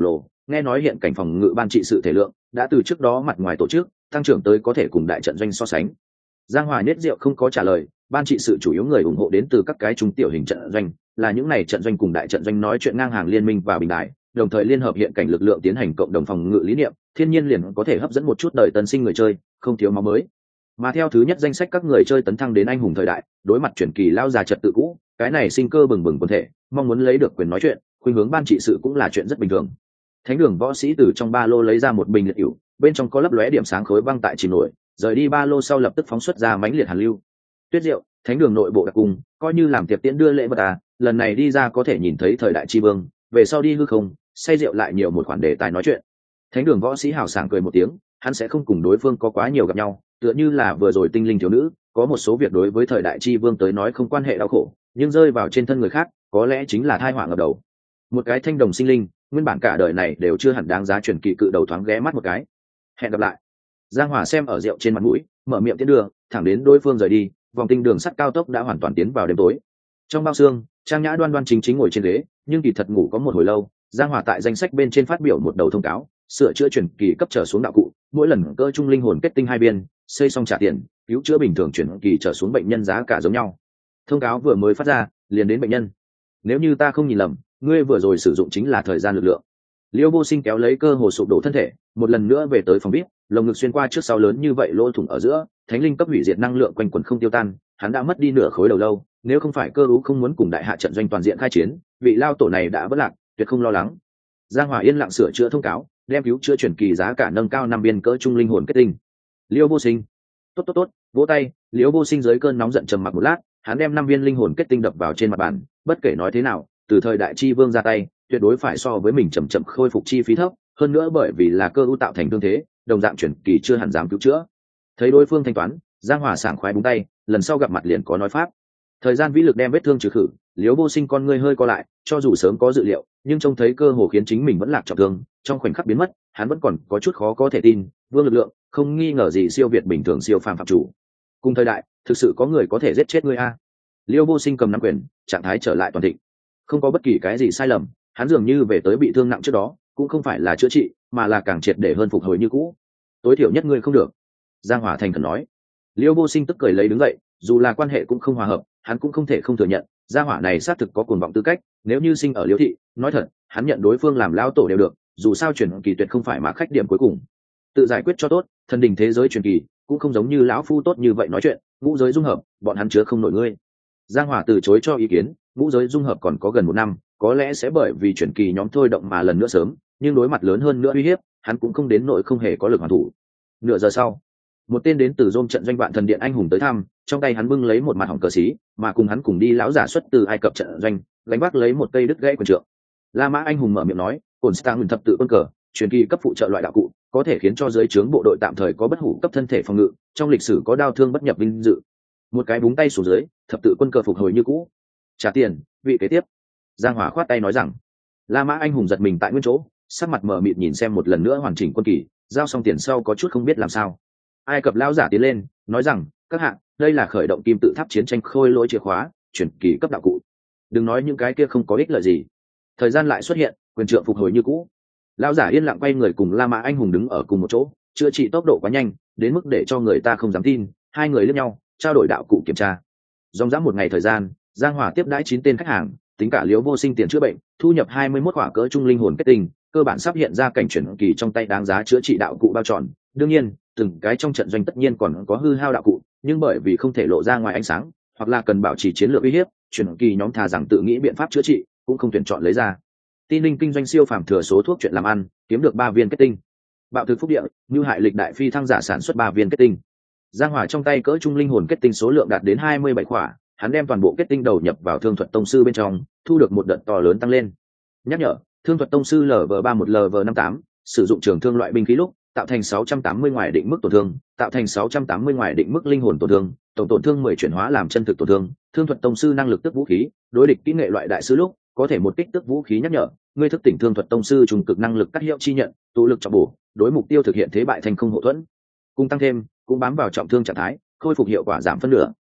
nghe nói hiện cảnh phòng ngự ban trị sự thể lượng đã từ trước đó mặt ngoài tổ chức tăng trưởng tới có thể cùng đại trận doanh so sánh. Giang Hòa nết rượu không có trả lời, ban trị sự chủ yếu người ủng hộ đến từ các cái trung tiểu hình trận doanh, là những này trận doanh cùng đại trận doanh nói chuyện ngang hàng liên minh và bình đại, đồng thời liên hợp hiện cảnh lực lượng tiến hành cộng đồng phòng ngự lý niệm, thiên nhiên liền có thể hấp dẫn một chút đời tân sinh người chơi, không thiếu máu mới. Mà theo thứ nhất danh sách các người chơi tấn thăng đến anh hùng thời đại, đối mặt chuyển kỳ lao già trật tự cũ, cái này sinh cơ bừng bừng quần thể, mong muốn lấy được quyền nói chuyện, khuynh hướng ban trị sự cũng là chuyện rất bình thường. Thánh đường võ sĩ từ trong ba lô lấy ra một bình liệt ỉu, bên trong có lấp lóe điểm sáng khối băng tại chìm nổi, rời đi ba lô sau lập tức phóng xuất ra mãnh liệt hàn lưu. Tuyết Diệu, thánh đường nội bộ đặc cung, coi như làm tiệc tiễn đưa lễ vật à, lần này đi ra có thể nhìn thấy thời đại chi vương, về sau đi hư không, say rượu lại nhiều một khoản đề tài nói chuyện. Thánh đường võ sĩ hào sảng cười một tiếng, hắn sẽ không cùng đối phương có quá nhiều gặp nhau, tựa như là vừa rồi tinh linh thiếu nữ, có một số việc đối với thời đại chi vương tới nói không quan hệ đau khổ, nhưng rơi vào trên thân người khác, có lẽ chính là tai họa ngập đầu. Một cái thanh đồng sinh linh, nguyên bản cả đời này đều chưa hẳn đáng giá truyền kỳ cự đầu thoáng ghé mắt một cái. Hẹn gặp lại. Giang Hỏa xem ở rượu trên mặt mũi, mở miệng tiến đưa, thẳng đến đối phương rời đi, vòng tinh đường sắt cao tốc đã hoàn toàn tiến vào đêm tối. Trong bao xương, Trang Nhã đoan đoan chính chính ngồi trên ghế, nhưng kỳ thật ngủ có một hồi lâu. Giang Hỏa tại danh sách bên trên phát biểu một đầu thông cáo, sửa chữa truyền kỳ cấp trở xuống đạo cụ, mỗi lần cơ trung linh hồn kết tinh hai biên, xây xong trả tiền, cứu chữa bình thường truyền kỳ trở xuống bệnh nhân giá cả giống nhau. Thông cáo vừa mới phát ra, liền đến bệnh nhân. Nếu như ta không nhìn lầm, ngươi vừa rồi sử dụng chính là thời gian lực lượng. Liêu Vô Sinh kéo lấy cơ hồ sụp đổ thân thể, một lần nữa về tới phòng vip, lồng ngực xuyên qua trước sau lớn như vậy lỗ thủng ở giữa, thánh linh cấp hủy diệt năng lượng quanh quẩn không tiêu tan, hắn đã mất đi nửa khối đầu lâu, nếu không phải cơ ú không muốn cùng đại hạ trận doanh toàn diện khai chiến, vị lao tổ này đã vỡ lạc, tuyệt không lo lắng. Giang Hòa yên lặng sửa chữa thông cáo, đem cứu chữa truyền kỳ giá cả nâng cao năm biên cỡ trung linh hồn kết tinh. Liêu Vô Sinh, tốt tốt tốt, vỗ tay. Liêu Vô Sinh dưới cơn nóng giận trầm mặc một lát, hắn đem năm viên linh hồn kết tinh đập vào trên mặt bàn, bất kể nói thế nào, từ thời đại chi vương ra tay, tuyệt đối phải so với mình chậm chậm khôi phục chi phí thấp, hơn nữa bởi vì là cơ ưu tạo thành thương thế, đồng dạng chuyển kỳ chưa hẳn dám cứu chữa. Thấy đối phương thanh toán, Giang Hòa sảng khoái búng tay, lần sau gặp mặt liền có nói pháp. Thời gian vĩ lực đem vết thương trừ khử, Liễu Vô Sinh con ngươi hơi co lại, cho dù sớm có dự liệu, nhưng trông thấy cơ hồ khiến chính mình vẫn lạc trọng thương, trong khoảnh khắc biến mất, hắn vẫn còn có chút khó có thể tin, vương lực lượng, không nghi ngờ gì siêu việt bình thường siêu phàm phạm chủ. Cùng thời đại, thực sự có người có thể giết chết ngươi a. Liễu Vô Sinh cầm nắm quyền, trạng thái trở lại toàn thịnh. Không có bất kỳ cái gì sai lầm, hắn dường như về tới bị thương nặng trước đó, cũng không phải là chữa trị, mà là càng triệt để hơn phục hồi như cũ. Tối thiểu nhất ngươi không được. Giang Hòa thành khẩn nói. Liễu Vô Sinh tức cười lấy đứng dậy, dù là quan hệ cũng không hòa hợp, hắn cũng không thể không thừa nhận, gia hỏa này xác thực có cuồng vọng tư cách, nếu như sinh ở Liễu thị, nói thật, hắn nhận đối phương làm lão tổ đều được, dù sao truyền kỳ tuyệt không phải mà khách điểm cuối cùng. Tự giải quyết cho tốt, thần đình thế giới truyền kỳ, cũng không giống như lão phu tốt như vậy nói chuyện, ngũ giới dung hợp, bọn hắn chứa không nổi ngươi. Giang Hòa từ chối cho ý kiến, ngũ giới dung hợp còn có gần một năm, có lẽ sẽ bởi vì truyền kỳ nhóm thôi động mà lần nữa sớm, nhưng đối mặt lớn hơn nữa uy hiếp, hắn cũng không đến nỗi không hề có lực hoàn thủ. Nửa giờ sau, một tên đến từ Rome trận doanh Vạn Thần Điện anh hùng tới thăm, trong tay hắn bưng lấy một mặt hỏng cờ xí, mà cùng hắn cùng đi lão giả xuất từ Ai Cập trận doanh, gánh vác lấy một cây đứt gãy quyền trượng. La Mã anh hùng mở miệng nói, "Cổn Stang nguyên thập tự quân cờ, truyền kỳ cấp phụ trợ loại đạo cụ, có thể khiến cho dưới trướng bộ đội tạm thời có bất hủ cấp thân thể phòng ngự, trong lịch sử có đao thương bất nhập vinh dự." Một cái búng tay xuống dưới, thập tự quân cờ phục hồi như cũ. "Trả tiền, vị kế tiếp." Giang Hòa khoát tay nói rằng. La Mã anh hùng giật mình tại nguyên chỗ, sắc mặt mờ mịt nhìn xem một lần nữa hoàn chỉnh quân kỳ, giao xong tiền sau có chút không biết làm sao. Ai Cập lão giả tiến lên, nói rằng, "Các hạ, đây là khởi động kim tự tháp chiến tranh khôi lỗi chìa khóa, chuyển kỳ cấp đạo cụ. Đừng nói những cái kia không có ích lợi gì." Thời gian lại xuất hiện, quyền trượng phục hồi như cũ. Lão giả yên lặng quay người cùng La Mã anh hùng đứng ở cùng một chỗ, chữa trị tốc độ quá nhanh, đến mức để cho người ta không dám tin. Hai người liếc nhau, trao đổi đạo cụ kiểm tra. Dòng dã một ngày thời gian, Giang Hòa tiếp đãi chín tên khách hàng, tính cả Liễu Vô Sinh tiền chữa bệnh, thu nhập hai mươi mốt quả cỡ trung linh hồn kết tinh, cơ bản sắp hiện ra cảnh chuyển kỳ trong tay đáng giá chữa trị đạo cụ bao tròn. Đương nhiên, từng cái trong trận doanh tất nhiên còn có hư hao đạo cụ, nhưng bởi vì không thể lộ ra ngoài ánh sáng, hoặc là cần bảo trì chiến lược uy hiếp, chuyển kỳ nhóm thà rằng tự nghĩ biện pháp chữa trị, cũng không tuyển chọn lấy ra. Tin linh kinh doanh siêu phàm thừa số thuốc chuyện làm ăn, kiếm được ba viên kết tinh. Bạo thực phúc địa, như hại lịch đại phi thăng giả sản xuất ba viên kết tinh. Giang Hòa trong tay cỡ trung linh hồn kết tinh số lượng đạt đến hai mươi bảy quả, hắn đem toàn bộ kết tinh đầu nhập vào thương thuật tông sư bên trong, thu được một đợt to lớn tăng lên. Nhắc nhở, thương thuật tông sư L V ba một L V năm tám, sử dụng trường thương loại binh khí lúc, tạo thành sáu trăm tám mươi ngoài định mức tổn thương, tạo thành sáu trăm tám mươi ngoài định mức linh hồn tổn thương, tổng tổn thương mười chuyển hóa làm chân thực tổn thương. Thương thuật tông sư năng lực tức vũ khí, đối địch kỹ nghệ loại đại sư lúc, có thể một kích tức vũ khí nhắc nhở, ngươi thức tỉnh thương thuật tông sư trùng cực năng lực cắt hiệu chi nhận, tụ lực trọng bổ, đối mục tiêu thực hiện thế bại thành không hậu thuẫn. Cùng tăng thêm, cũng bám vào trọng thương trạng thái, khôi phục hiệu quả giảm phân nửa,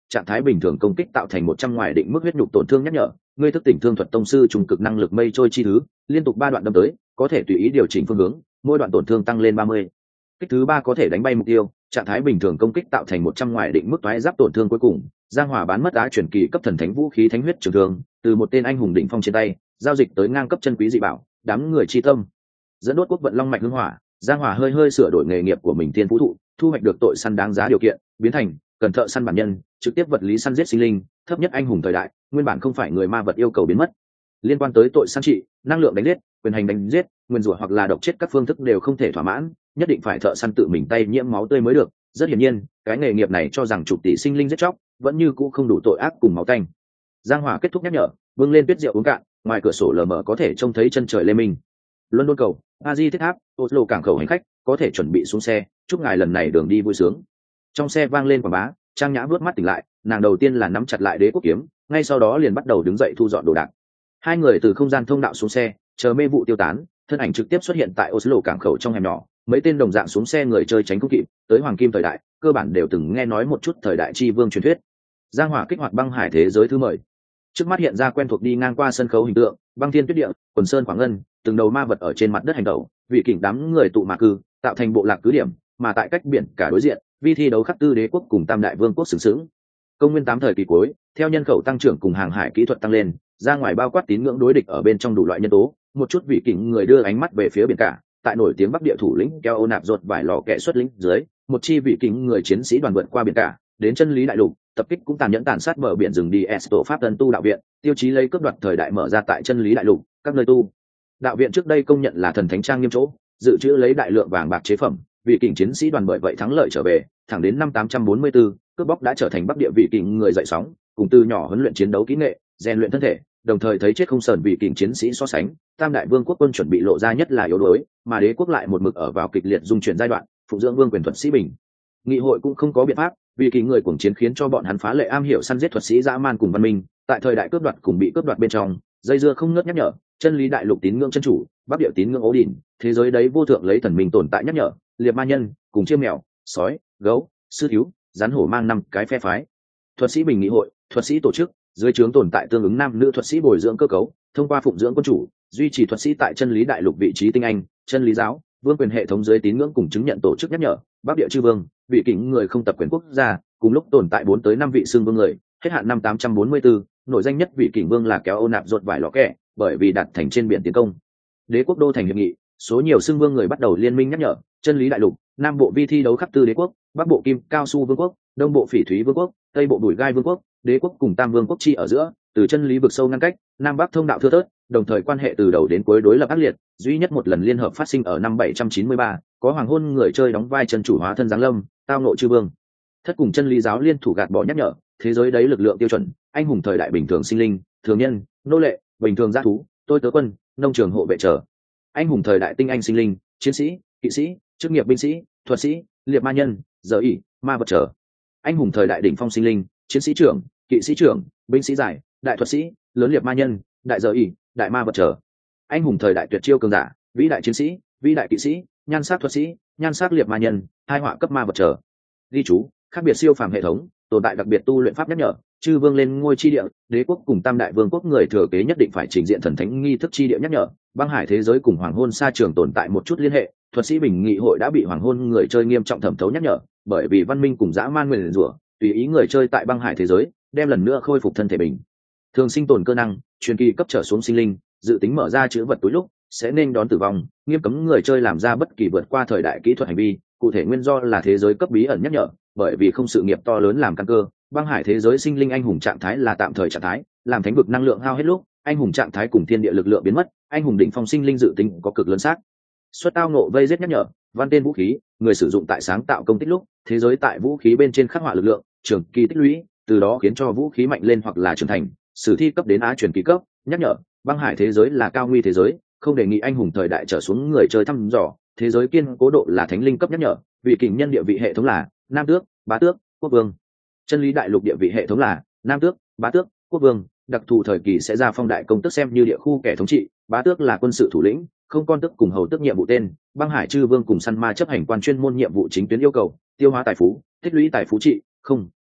trạng thái bình thường công kích tạo thành một trăm ngoài định mức huyết nhục tổn thương nhắc nhở. Ngươi thức tỉnh thương thuật tông sư trùng cực năng lực mây trôi chi thứ, liên tục ba đoạn đâm tới, có thể tùy ý điều chỉnh phương hướng, mỗi đoạn tổn thương tăng lên ba mươi. Kích thứ ba có thể đánh bay mục tiêu, trạng thái bình thường công kích tạo thành một trăm ngoài định mức toái giáp tổn thương cuối cùng. Giang Hỏa bán mất á chuyển kỳ cấp thần thánh vũ khí thánh huyết trường thương, từ một tên anh hùng đỉnh phong trên tay, giao dịch tới ngang cấp chân quý dị bảo, đám người chi tâm. Dẫn đốt quốc vận long mạch hương hỏa, Giang Hỏa hơi hơi sửa đổi nghề nghiệp của mình tiên phú thụ, thu hoạch được tội săn đáng giá điều kiện, biến thành cần thợ săn bản nhân, trực tiếp vật lý săn giết sinh linh, thấp nhất anh hùng thời đại, nguyên bản không phải người ma vật yêu cầu biến mất. Liên quan tới tội săn trị, năng lượng đánh giết, quyền hành đánh giết, nguyên rủa hoặc là độc chết các phương thức đều không thể thỏa mãn, nhất định phải thợ săn tự mình tay nhiễm máu tươi mới được. Rất hiển nhiên, cái nghề nghiệp này cho rằng chục tỷ sinh linh giết chóc, vẫn như cũ không đủ tội ác cùng máu tanh. Giang Hỏa kết thúc nhắc nhở, bưng lên tuyết rượu uống cạn, ngoài cửa sổ lờ mờ có thể trông thấy chân trời lê minh. London cầu, Paris thiết tháp, Oslo cảng khẩu hành khách, có thể chuẩn bị xuống xe, chúc ngài lần này đường đi vui sướng. Trong xe vang lên quảng bá, Trang Nhã vớt mắt tỉnh lại, nàng đầu tiên là nắm chặt lại đế quốc kiếm, ngay sau đó liền bắt đầu đứng dậy thu dọn đồ đạc. Hai người từ không gian thông đạo xuống xe, chờ mê vụ tiêu tán, thân ảnh trực tiếp xuất hiện tại Oslo cảng khẩu trong hẻm nhỏ. Mấy tên đồng dạng xuống xe người chơi tránh không kịp, tới hoàng kim thời đại, cơ bản đều từng nghe nói một chút thời đại chi vương truyền thuyết. Giang Hỏa kích hoạt băng hải thế giới thứ mười. Trước mắt hiện ra quen thuộc đi ngang qua sân khấu hình tượng, băng thiên tuyết địa, quần sơn quảng ngân, từng đầu ma vật ở trên mặt đất hành động, vị kình đám người tụ mạc cư, tạo thành bộ lạc cứ điểm, mà tại cách biển cả đối diện, vi thi đấu khắc tư đế quốc cùng tam đại vương quốc sừng sững. Công nguyên tám thời kỳ cuối, theo nhân khẩu tăng trưởng cùng hàng hải kỹ thuật tăng lên, ra ngoài bao quát tín ngưỡng đối địch ở bên trong đủ loại nhân tố, một chút vị kình người đưa ánh mắt về phía biển cả, tại nổi tiếng bắc địa thủ lĩnh keo ô nạp rột vài lò kẻ xuất lĩnh dưới, một chi vị kình người chiến sĩ đoàn vượt qua biển cả, đến chân lý đại lục, tập kích cũng tàn nhẫn tàn sát bờ biển rừng đi Esto pháp tân tu đạo viện, tiêu chí lấy cướp đoạt thời đại mở ra tại chân lý đại lục, các nơi tu đạo viện trước đây công nhận là thần thánh trang nghiêm chỗ, dự trữ lấy đại lượng vàng bạc chế phẩm, vị kình chiến sĩ đoàn bởi vậy thắng lợi trở về, thẳng đến năm tám trăm bốn mươi tư, cướp bóc đã trở thành bắc địa vị kình người dậy sóng, cùng từ nhỏ huấn luyện chiến đấu kỹ nghệ, rèn luyện thân thể, đồng thời thấy chết không sờn vị kình chiến sĩ so sánh, tam đại vương quốc quân chuẩn bị lộ ra nhất là yếu đuối, mà đế quốc lại một mực ở vào kịch liệt dung chuyển giai đoạn, phụ dưỡng vương quyền thuật sĩ bình. Nghị hội cũng không có biện pháp, vì kỳ người cuồng chiến khiến cho bọn hắn phá lệ am hiểu săn giết thuật sĩ dã man cùng văn minh, tại thời đại cướp đoạt cùng bị cướp đoạt bên trong, dây dưa không ngớt nhắc nhở, chân lý đại lục tín ngưỡng chân chủ, bắc địa tín ngưỡng ố đỉnh, thế giới đấy vô thượng lấy thần minh tồn tại nhắc nhở, liệt ma nhân, cùng chiêm mèo, sói, gấu, sư thiếu, rắn hổ mang năm cái phe phái. Thuật sĩ bình nghị hội, thuật sĩ tổ chức, dưới trướng tồn tại tương ứng nam nữ thuật sĩ bồi dưỡng cơ cấu, thông qua phụng dưỡng quân chủ, duy trì thuật sĩ tại chân lý đại lục vị trí tinh anh, chân lý giáo, vương quyền hệ thống dưới tín ngưỡng cùng chứng nhận tổ chức nhắc nhở, bắc địa chư vương, vị kính người không tập quyền quốc gia, cùng lúc tồn tại bốn tới năm vị xương vương người, hết hạn năm tám trăm bốn mươi tư, nổi danh nhất vị kình vương là kéo ô nạp rột vải lọ kẹ, bởi vì đặt thành trên biển tiến công. Đế quốc đô thành hiệp nghị, số nhiều xương vương người bắt đầu liên minh nhắc nhở, chân lý đại lục, nam bộ vi thi đấu khắp tư đế quốc, bắc bộ kim cao su vương quốc, đông bộ phỉ thúy vương quốc, tây bộ bùi gai vương quốc, đế quốc cùng tam vương quốc chi ở giữa, từ chân lý vực sâu ngăn cách, nam bắc thông đạo thưa thớt, đồng thời quan hệ từ đầu đến cuối đối lập ác liệt, duy nhất một lần liên hợp phát sinh ở năm bảy trăm chín mươi ba, có hoàng hôn người chơi đóng vai chân chủ hóa thân giáng lâm, tao ngộ chư vương. Thất cùng chân lý giáo liên thủ gạt bỏ nhắc nhở, thế giới đấy lực lượng tiêu chuẩn, anh hùng thời đại bình thường sinh linh, thường nhân, nô lệ, bình thường gia thú, tôi tớ quân, nông trường hộ vệ trở. Anh hùng thời đại tinh anh sinh linh, chiến sĩ, kỵ sĩ, chức nghiệp binh sĩ, thuật sĩ, liệt ma nhân, giờ ỷ, ma vật trở. Anh hùng thời đại đỉnh phong sinh linh, chiến sĩ trưởng, kỵ sĩ trưởng, binh sĩ giải, đại thuật sĩ, lớn liệt ma nhân, đại giờ ỷ, đại ma vật trở. Anh hùng thời đại tuyệt chiêu cường giả, vĩ đại chiến sĩ, vĩ đại kỵ sĩ, nhan sắc thuật sĩ, nhan sắc liệt ma nhân, hai họa cấp ma vật trở. Ghi chú, khác biệt siêu phàm hệ thống, tồn tại đặc biệt tu luyện pháp nhắc nhở, chư vương lên ngôi chi địa, đế quốc cùng tam đại vương quốc người thừa kế nhất định phải trình diện thần thánh nghi thức chi địa nhắc nhở, băng hải thế giới cùng hoàng hôn sa trường tồn tại một chút liên hệ, thuật sĩ bình nghị hội đã bị hoàng hôn người chơi nghiêm trọng thẩm thấu nhắc nhở, bởi vì văn minh cùng dã man nguyền rủa, tùy ý người chơi tại băng hải thế giới, đem lần nữa khôi phục thân thể bình thường sinh tồn cơ năng, truyền kỳ cấp trở xuống sinh linh, dự tính mở ra chữ vật túi lúc sẽ nên đón tử vong, nghiêm cấm người chơi làm ra bất kỳ vượt qua thời đại kỹ thuật hành vi, cụ thể nguyên do là thế giới cấp bí ẩn nhắc nhở, bởi vì không sự nghiệp to lớn làm căn cơ, băng hải thế giới sinh linh anh hùng trạng thái là tạm thời trạng thái, làm thánh vực năng lượng hao hết lúc, anh hùng trạng thái cùng thiên địa lực lượng biến mất, anh hùng đỉnh phong sinh linh dự tính có cực lớn xác suất tao nộ vây giết nhắc nhở, văn tên vũ khí, người sử dụng tại sáng tạo công tích lúc, thế giới tại vũ khí bên trên khắc họa lực lượng, trường kỳ tích lũy, từ đó khiến cho vũ khí mạnh lên hoặc là trưởng thành, sử thi cấp đến á truyền kỳ cấp, nhắc nhở, băng hải thế giới là cao nguy thế giới, không đề nghị anh hùng thời đại trở xuống người chơi thăm dò, thế giới kiên cố độ là thánh linh cấp nhắc nhở, vị kình nhân địa vị hệ thống là nam tước, bá tước, quốc vương. Chân lý đại lục địa vị hệ thống là nam tước, bá tước, quốc vương, đặc thù thời kỳ sẽ ra phong đại công tước xem như địa khu kẻ thống trị, bá tước là quân sự thủ lĩnh, không con tước cùng hầu tước nhiệm vụ tên, băng hải chư vương cùng săn ma chấp hành quan chuyên môn nhiệm vụ chính tuyến yêu cầu, tiêu hóa tài phú, tích lũy tài phú trị, không,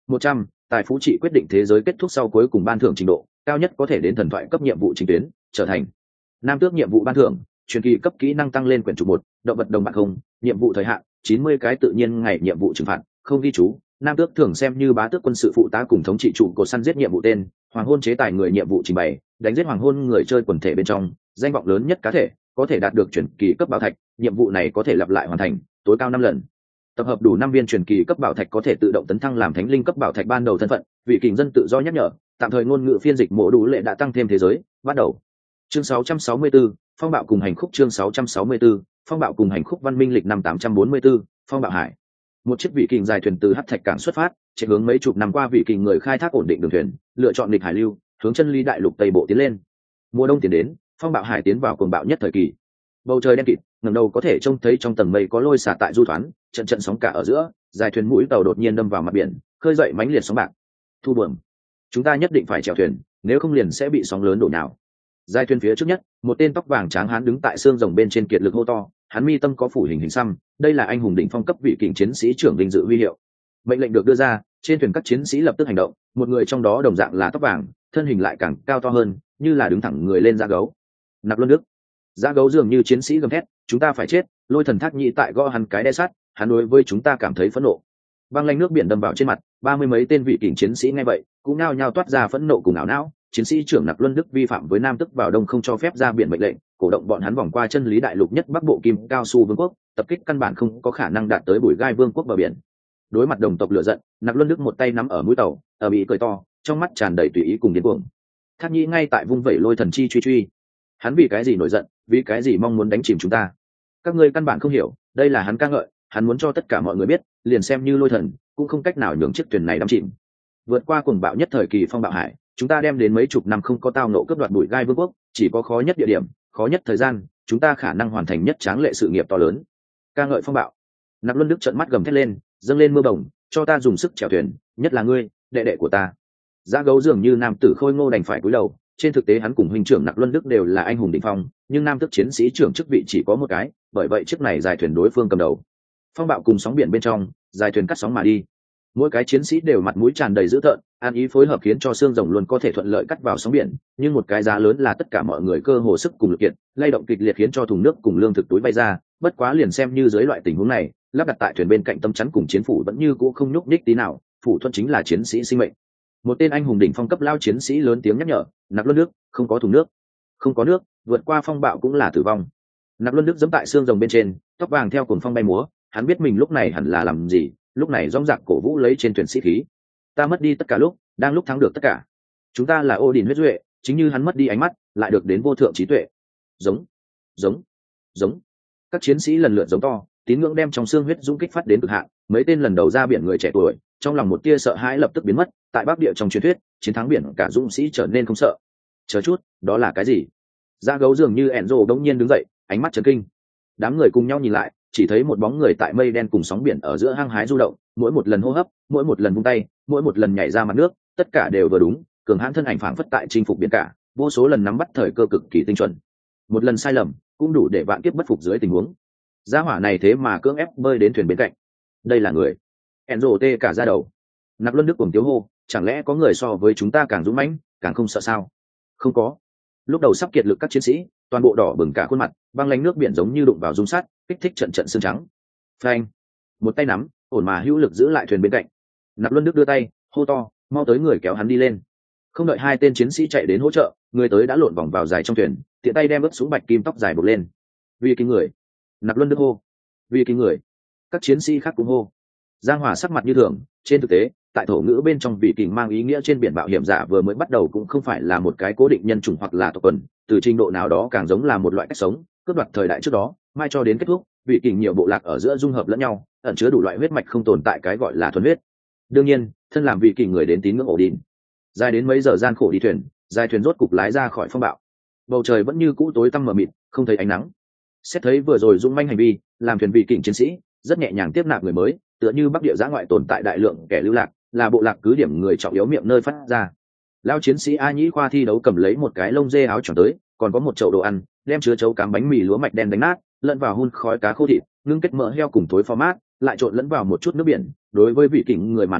một trăm tài phú trị quyết định thế giới kết thúc sau cuối cùng ban thưởng trình độ cao nhất có thể đến thần thoại cấp nhiệm vụ chính tuyến trở thành nam tước. Nhiệm vụ ban thưởng truyền kỳ cấp kỹ năng tăng lên quyển trục một động vật đồng bạn không nhiệm vụ thời hạn chín mươi cái tự nhiên ngày nhiệm vụ trừng phạt không ghi chú. Nam tước thường xem như bá tước quân sự phụ tá cùng thống trị trụ cột săn giết nhiệm vụ tên hoàng hôn chế tài người nhiệm vụ trình bày đánh giết hoàng hôn người chơi quần thể bên trong danh vọng lớn nhất cá thể có thể đạt được truyền kỳ cấp bảo thạch. Nhiệm vụ này có thể lặp lại hoàn thành tối cao năm lần. Tập hợp đủ năm viên truyền kỳ cấp bảo thạch có thể tự động tấn thăng làm thánh linh cấp bảo thạch. Ban đầu thân phận vị kình dân tự do nhắc nhở tạm thời ngôn ngữ phiên dịch mộ đủ lệ đã tăng thêm thế giới bắt đầu. Chương sáu trăm sáu mươi tư phong bạo cùng hành khúc. Chương sáu trăm sáu mươi tư phong bạo cùng hành khúc. Văn minh lịch năm tám trăm bốn mươi tư phong bạo hải. Một chiếc vị kình dài thuyền từ hắc thạch cảng xuất phát chạy hướng mấy chục năm qua vị kình người khai thác ổn định đường thuyền lựa chọn lịch hải lưu hướng chân ly đại lục tây bộ tiến lên. Mùa đông tiến đến phong bạo hải tiến vào cuồng bạo nhất thời kỳ. Bầu trời đen kịt ngẩng đầu có thể trông thấy trong tầng mây có lôi xả tại du thoán trận trận sóng cả ở giữa dài thuyền mũi tàu đột nhiên đâm vào mặt biển khơi dậy mãnh liệt sóng bạc. Thu buồm, chúng ta nhất định phải chèo thuyền nếu không liền sẽ bị sóng lớn đổ nào. Dài thuyền phía trước nhất một tên tóc vàng tráng hán đứng tại xương rồng bên trên kiệt lực hô to hắn mi tâm có phủ hình hình xăm đây là anh hùng đỉnh phong cấp vị kình chiến sĩ trưởng vinh dự huy hiệu. Mệnh lệnh được đưa ra trên thuyền các chiến sĩ lập tức hành động một người trong đó đồng dạng là tóc vàng thân hình lại càng cao to hơn như là đứng thẳng người lên da gấu. Nạp Luân Đức. Da gấu dường như chiến sĩ gầm thét chúng ta phải chết. Lôi thần thác nhĩ tại gõ hắn cái đe sắt hắn đối với chúng ta cảm thấy phẫn nộ. Băng lanh nước biển đâm vào trên mặt ba mươi mấy tên vị kình chiến sĩ nghe vậy cũng nao nhao toát ra phẫn nộ cùng ảo não. Chiến sĩ trưởng Nạp Luân Đức vi phạm với Nam Tức vào đông không cho phép ra biển mệnh lệnh cổ động bọn hắn vòng qua chân lý đại lục nhất bắc bộ kim cao su vương quốc tập kích căn bản không có khả năng đạt tới bùi gai vương quốc bờ biển. Đối mặt đồng tộc lựa giận Nạp Luân Đức một tay nắm ở mũi tàu ở bị cười to trong mắt tràn đầy tùy ý cùng điên cuồng. Thác nhĩ ngay tại vung vẩy lôi thần chi truy truy hắn vì cái gì nổi giận vì cái gì mong muốn đánh chìm chúng ta. Các ngươi căn bản không hiểu đây là hắn ca ngợi hắn muốn cho tất cả mọi người biết liền xem như lôi thần cũng không cách nào nhường chiếc thuyền này đắm chìm. Vượt qua cuồng bạo nhất thời kỳ phong bạo hải chúng ta đem đến mấy chục năm không có tao nộ cướp đoạt bụi gai vương quốc chỉ có khó nhất địa điểm khó nhất thời gian chúng ta khả năng hoàn thành nhất tráng lệ sự nghiệp to lớn. Ca ngợi phong bạo. Nạp Luân Đức trợn mắt gầm thét lên dâng lên mưa bồng cho ta dùng sức chèo thuyền nhất là ngươi đệ đệ của ta. Giá gấu dường như nam tử khôi ngô đành phải cúi đầu trên thực tế hắn cùng huynh trưởng Nạp Luân Đức đều là anh hùng đỉnh phong nhưng nam tước chiến sĩ trưởng chức vị chỉ có một cái bởi vậy chiếc này dài thuyền đối phương cầm đầu. Phong bạo cùng sóng biển bên trong dài thuyền cắt sóng mà đi mỗi cái chiến sĩ đều mặt mũi tràn đầy dữ tợn an ý phối hợp khiến cho xương rồng luôn có thể thuận lợi cắt vào sóng biển nhưng một cái giá lớn là tất cả mọi người cơ hồ sức cùng lực kiện lay động kịch liệt khiến cho thùng nước cùng lương thực túi bay ra. Bất quá liền xem như dưới loại tình huống này lắp đặt tại thuyền bên cạnh tâm chắn cùng chiến phủ vẫn như cũ không nhúc nhích tí nào phủ thuận chính là chiến sĩ sinh mệnh. Một tên anh hùng đỉnh phong cấp lao chiến sĩ lớn tiếng nhắc nhở Nạp Luân Đức không có thùng nước không có nước vượt qua phong bạo cũng là tử vong. Nạp Luân Đức giẫm tại xương rồng bên trên tóc vàng theo cuồng phong bay múa hắn biết mình lúc này hẳn là làm gì lúc này rõng rạc cổ vũ lấy trên thuyền sĩ khí. Ta mất đi tất cả lúc đang lúc thắng được tất cả chúng ta là Odin huyết duệ chính như hắn mất đi ánh mắt lại được đến vô thượng trí tuệ. Giống giống giống các chiến sĩ lần lượt giống to tín ngưỡng đem trong xương huyết dũng kích phát đến cực hạn. Mấy tên lần đầu ra biển người trẻ tuổi trong lòng một tia sợ hãi lập tức biến mất. Tại bắc địa trong truyền thuyết chiến thắng biển cả dũng sĩ trở nên không sợ. Chờ chút đó là cái gì? Da gấu dường như Enzo đống nhiên đứng dậy ánh mắt chấn kinh. Đám người cùng nhau nhìn lại chỉ thấy một bóng người tại mây đen cùng sóng biển ở giữa hang hái du động mỗi một lần hô hấp mỗi một lần vung tay mỗi một lần nhảy ra mặt nước tất cả đều vừa đúng cường hãn thân ảnh phảng phất tại chinh phục biển cả vô số lần nắm bắt thời cơ cực kỳ tinh chuẩn một lần sai lầm cũng đủ để vạn kiếp bất phục dưới tình huống. Gia hỏa này thế mà cưỡng ép bơi đến thuyền bên cạnh đây là người. Enzo tê cả ra đầu. Nạp Luân Đức cùng tiếu hô chẳng lẽ có người so với chúng ta càng dũng mãnh càng không sợ sao? Không có. Lúc đầu sắp kiệt lực các chiến sĩ toàn bộ đỏ bừng cả khuôn mặt băng lanh nước biển giống như đụng vào dung sắt kích thích trận trận xương trắng. Phanh. Một tay nắm ổn mà hữu lực giữ lại thuyền bên cạnh. Nạp Luân Đức đưa tay hô to mau tới người kéo hắn đi lên. Không đợi hai tên chiến sĩ chạy đến hỗ trợ người tới đã lộn vòng vào dài trong thuyền tiện tay đem ướt xuống bạch kim tóc dài buộc lên. Vì cái người. Nạp Luân Đức hô. Vì cái người. Các chiến sĩ khác cũng hô. Giang Hòa sắc mặt như thường trên thực tế tại thổ ngữ bên trong vị kình mang ý nghĩa trên biển mạo hiểm giả vừa mới bắt đầu cũng không phải là một cái cố định nhân chủng hoặc là tộc quần từ trình độ nào đó càng giống là một loại cách sống cướp đoạt thời đại trước đó mai cho đến kết thúc vị kình nhiều bộ lạc ở giữa dung hợp lẫn nhau ẩn chứa đủ loại huyết mạch không tồn tại cái gọi là thuần huyết. Đương nhiên thân làm vị kình người đến tín ngưỡng ổ đìn dài đến mấy giờ gian khổ đi thuyền dài thuyền rốt cục lái ra khỏi phong bạo bầu trời vẫn như cũ tối tăm mờ mịt không thấy ánh nắng. Xét thấy vừa rồi dung manh hành vi làm thuyền vị kình chiến sĩ rất nhẹ nhàng tiếp nạp người mới tựa như bắc địa giã ngoại tồn tại đại lượng kẻ lưu lạc là bộ lạc cứ điểm người trọng yếu miệng nơi phát ra. Lao chiến sĩ A Nhĩ khoa thi đấu cầm lấy một cái lông dê áo choàng tới còn có một chậu đồ ăn đem chứa chấu cám bánh mì lúa mạch đen đánh nát lẫn vào hun khói cá khô thịt ngưng kết mỡ heo cùng thối format lại trộn lẫn vào một chút nước biển. Đối với vị kình người mà nói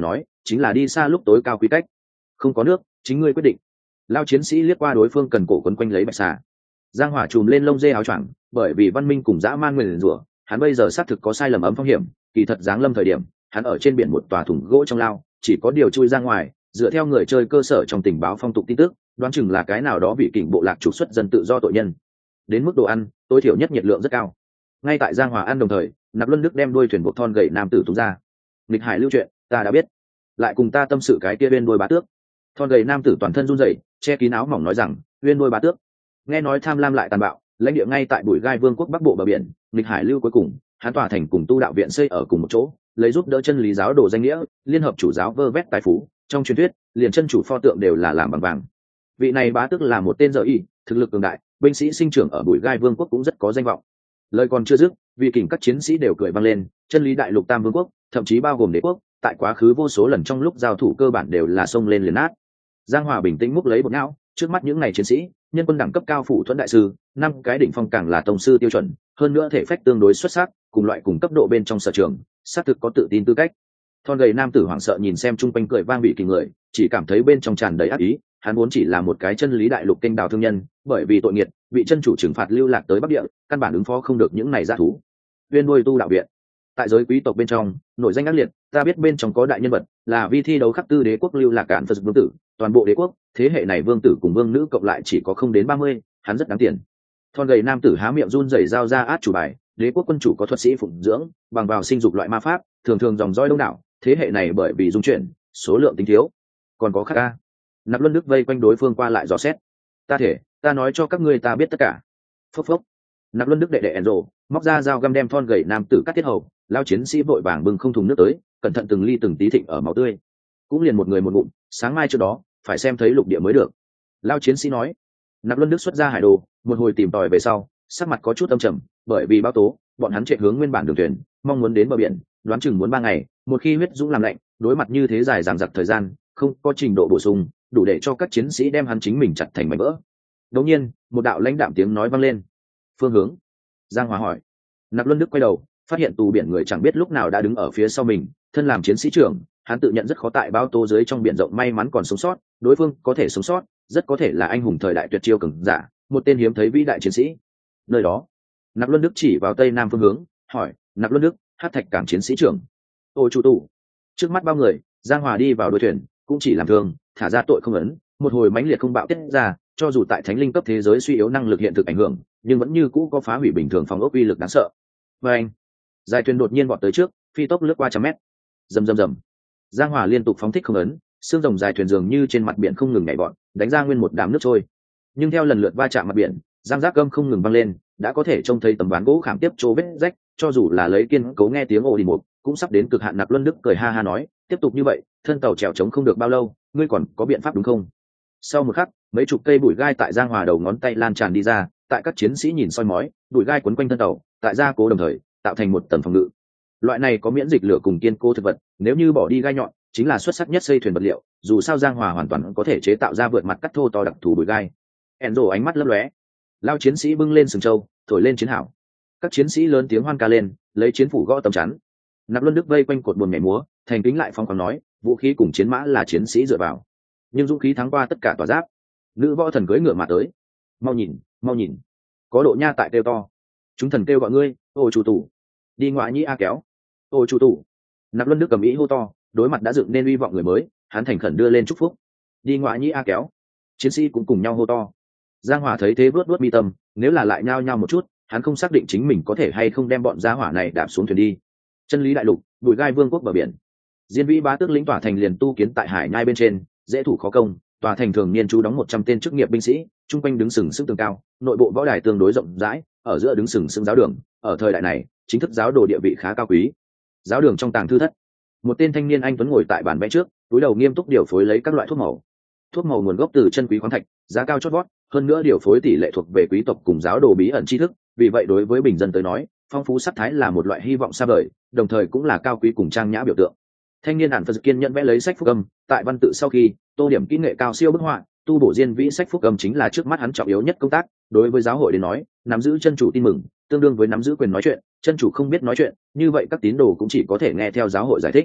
chính là đi xa lúc tối cao quy cách. Không có nước, chính ngươi quyết định. Lao chiến sĩ liếc qua đối phương cần cổ quấn quanh lấy bạch xà. Giang Hỏa chùm lên lông dê áo choàng, bởi vì văn minh cùng dã man nguyền rủa, hắn bây giờ xác thực có sai lầm ấm phong hiểm, kỳ thật giáng lâm thời điểm, hắn ở trên biển một tòa thùng gỗ trong lao, chỉ có điều chui ra ngoài, dựa theo người chơi cơ sở trong tình báo phong tục tin tức, đoán chừng là cái nào đó bị kình bộ lạc trục xuất dân tự do tội nhân. Đến mức đồ ăn, tối thiểu nhất nhiệt lượng rất cao. Ngay tại Giang Hỏa ăn đồng thời, Nạp Luân Đức đem đuôi thuyền buộc thon gậy nam tử tung ra. Lịch Hải lưu chuyện, ta đã biết. Lại cùng ta tâm sự cái kia bên đuôi bá tước. Thon gầy nam tử toàn thân run rẩy, che kín áo mỏng nói rằng, uyên đuôi bá tước. Nghe nói tham lam lại tàn bạo, lãnh địa ngay tại bụi gai vương quốc bắc bộ bờ biển, Lịch Hải lưu cuối cùng, hắn tòa thành cùng tu đạo viện xây ở cùng một chỗ, lấy giúp đỡ chân lý giáo đồ danh nghĩa, liên hợp chủ giáo vơ vét tài phú, trong truyền thuyết, liền chân chủ pho tượng đều là làm bằng vàng. Vị này bá tước là một tên dở y, thực lực cường đại, binh sĩ sinh trưởng ở bụi gai vương quốc cũng rất có danh vọng. Lời còn chưa dứt, vị kình các chiến sĩ đều cười vang lên, chân lý đại lục tam vương quốc, thậm chí bao gồm đế quốc, tại quá khứ vô số lần trong lúc giao thủ cơ bản đều là xông lên liền nát. Giang Hòa bình tĩnh múc lấy một não, trước mắt những này chiến sĩ, nhân quân đẳng cấp cao phủ thuẫn đại sư, năm cái đỉnh phong càng là tông sư tiêu chuẩn, hơn nữa thể phách tương đối xuất sắc, cùng loại cùng cấp độ bên trong sở trường, xác thực có tự tin tư cách. Thon gầy nam tử hoảng sợ nhìn xem chung quanh cười vang bị kỳ người, chỉ cảm thấy bên trong tràn đầy ác ý, hắn vốn chỉ là một cái chân lý đại lục kênh đào thương nhân, bởi vì tội nghiệt, bị chân chủ trừng phạt lưu lạc tới Bắc Địa, căn bản ứng phó không được những này dã thú. Viên nuôi tu đạo viện, tại giới quý tộc bên trong, nổi danh ác liệt, ta biết bên trong có đại nhân vật, là vi thi đấu khắc tư đế quốc lưu lạc cản Phật vương tử, toàn bộ đế quốc, thế hệ này vương tử cùng vương nữ cộng lại chỉ có không đến ba mươi, hắn rất đáng tiền. Thon gầy nam tử há miệng run rẩy giao ra át chủ bài, đế quốc quân chủ có thuật sĩ phụng dưỡng, bằng vào sinh dục loại ma pháp, thường thường dòng dõi đông đảo, thế hệ này bởi vì dung chuyển, số lượng tính thiếu. Còn có khác a. Nạp Luân Đức vây quanh đối phương qua lại dò xét. Ta thể, ta nói cho các ngươi ta biết tất cả. Phốc phốc. Nạp Luân Đức đệ đệ Enzo, móc ra dao găm đem thon gầy nam tử cắt tiết hầu, lao chiến sĩ vội vàng bưng không thùng nước tới, cẩn thận từng ly từng tí thịnh ở máu tươi. Cũng liền một người một ngụm, sáng mai trước đó, phải xem thấy lục địa mới được. Lao chiến sĩ nói. Nạp Luân Đức xuất ra hải đồ, một hồi tìm tòi về sau, sắc mặt có chút âm trầm, bởi vì báo tố, bọn hắn chạy hướng nguyên bản đường thuyền, mong muốn đến bờ biển, đoán chừng muốn ba ngày, một khi huyết dũng làm lạnh, đối mặt như thế dài dằng dặc thời gian, không có trình độ bổ sung, đủ để cho các chiến sĩ đem hắn chính mình chặt thành mảnh vỡ. Đột nhiên, một đạo lãnh đạm tiếng nói vang lên. Phương hướng? Giang Hòa hỏi. Nạp Luân Đức quay đầu, phát hiện tù biển người chẳng biết lúc nào đã đứng ở phía sau mình, thân làm chiến sĩ trưởng, hắn tự nhận rất khó tại bao tố dưới trong biển rộng may mắn còn sống sót, đối phương có thể sống sót, rất có thể là anh hùng thời đại tuyệt chiêu cường giả, một tên hiếm thấy vĩ đại chiến sĩ. Nơi đó, Nạp Luân Đức chỉ vào tây nam phương hướng, hỏi, Nạp Luân Đức, Hắc Thạch cảng chiến sĩ trưởng. Ô chủ tù. Trước mắt bao người, Giang Hòa đi vào đuôi thuyền, cũng chỉ làm thương, thả ra tội không ấn, một hồi mãnh liệt không bạo tiết ra, cho dù tại thánh linh cấp thế giới suy yếu năng lực hiện thực ảnh hưởng, nhưng vẫn như cũ có phá hủy bình thường phòng ốc uy lực đáng sợ. Và anh, dài thuyền đột nhiên vọt tới trước, phi tốc lướt qua trăm mét. Rầm rầm rầm. Giang Hòa liên tục phóng thích không ấn, xương rồng dài thuyền dường như trên mặt biển không ngừng nhảy vọt, đánh ra nguyên một đám nước trôi. Nhưng theo lần lượt va chạm mặt biển, giang giác gâm không ngừng văng lên, đã có thể trông thấy tấm ván gỗ khảm tiếp chỗ vết rách, cho dù là lấy kiên cố nghe tiếng ồ đi một, cũng sắp đến cực hạn. Nạp Luân Đức cười ha ha nói, tiếp tục như vậy, thân tàu trèo chống không được bao lâu, ngươi còn có biện pháp đúng không? Sau một khắc, mấy chục cây bụi gai tại Giang Hòa đầu ngón tay lan tràn đi ra, tại các chiến sĩ nhìn soi mói, bụi gai quấn quanh thân tàu, tại gia cố đồng thời, tạo thành một tầng phòng ngự. Loại này có miễn dịch lửa cùng kiên cố thực vật, nếu như bỏ đi gai nhọn, chính là xuất sắc nhất xây thuyền vật liệu, dù sao Giang Hòa hoàn toàn có thể chế tạo ra vượt mặt cắt thô to đặc thù bụi gai. Enzo ánh mắt lấp lóe. Lao chiến sĩ bưng lên sừng trâu, thổi lên chiến hảo. Các chiến sĩ lớn tiếng hoan ca lên, lấy chiến phủ gõ tầm chắn. Nạp Luân Đức vây quanh cột buồm nhảy múa, thành kính lại phong khoáng nói, vũ khí cùng chiến mã là chiến sĩ dựa vào, nhưng dũng khí thắng qua tất cả tòa giáp. Nữ võ thần cưỡi ngựa mà tới. Mau nhìn, mau nhìn, có độ nha tại kêu to. Chúng thần kêu gọi ngươi, ô chủ tủ. Đi ngoại nhĩ a kéo. Ô chủ tủ. Nạp Luân Đức cầm ý hô to, đối mặt đã dựng nên uy vọng người mới, hắn thành khẩn đưa lên chúc phúc. Đi ngoại nhĩ a kéo. Chiến sĩ cũng cùng nhau hô to. Giang Hòa thấy thế vớt vớt mi tâm, nếu là lại nhao nhao một chút, hắn không xác định chính mình có thể hay không đem bọn gia hỏa này đạp xuống thuyền đi. Chân lý đại lục, bụi gai vương quốc bờ biển. Diên Vĩ bá tước lĩnh tỏa thành liền tu kiến tại hải nhai bên trên, dễ thủ khó công, tòa thành thường niên trú đóng một trăm tên chức nghiệp binh sĩ, chung quanh đứng sừng sững tường cao, nội bộ võ đài tương đối rộng rãi, ở giữa đứng sừng sững giáo đường, ở thời đại này, chính thức giáo đồ địa vị khá cao quý. Giáo đường trong tàng thư thất, một tên thanh niên anh tuấn ngồi tại bàn vẽ trước, túi đầu nghiêm túc điều phối lấy các loại thuốc màu. Thuốc màu nguồn gốc từ chân quý khoáng thạch, giá cao chót vót, hơn nữa điều phối tỷ lệ thuộc về quý tộc cùng giáo đồ bí ẩn tri thức, vì vậy đối với bình dân tới nói, phong phú sắc thái là một loại hy vọng xa vời, đồng thời cũng là cao quý cùng trang nhã biểu tượng. Thanh niên hàn Phật kiên nhận vẽ lấy sách phúc âm, tại văn tự sau khi tô điểm kỹ nghệ cao siêu bức họa, tu bổ Diên Vĩ sách phúc âm chính là trước mắt hắn trọng yếu nhất công tác. Đối với giáo hội đến nói, nắm giữ chân chủ tin mừng, tương đương với nắm giữ quyền nói chuyện. Chân chủ không biết nói chuyện, như vậy các tín đồ cũng chỉ có thể nghe theo giáo hội giải thích.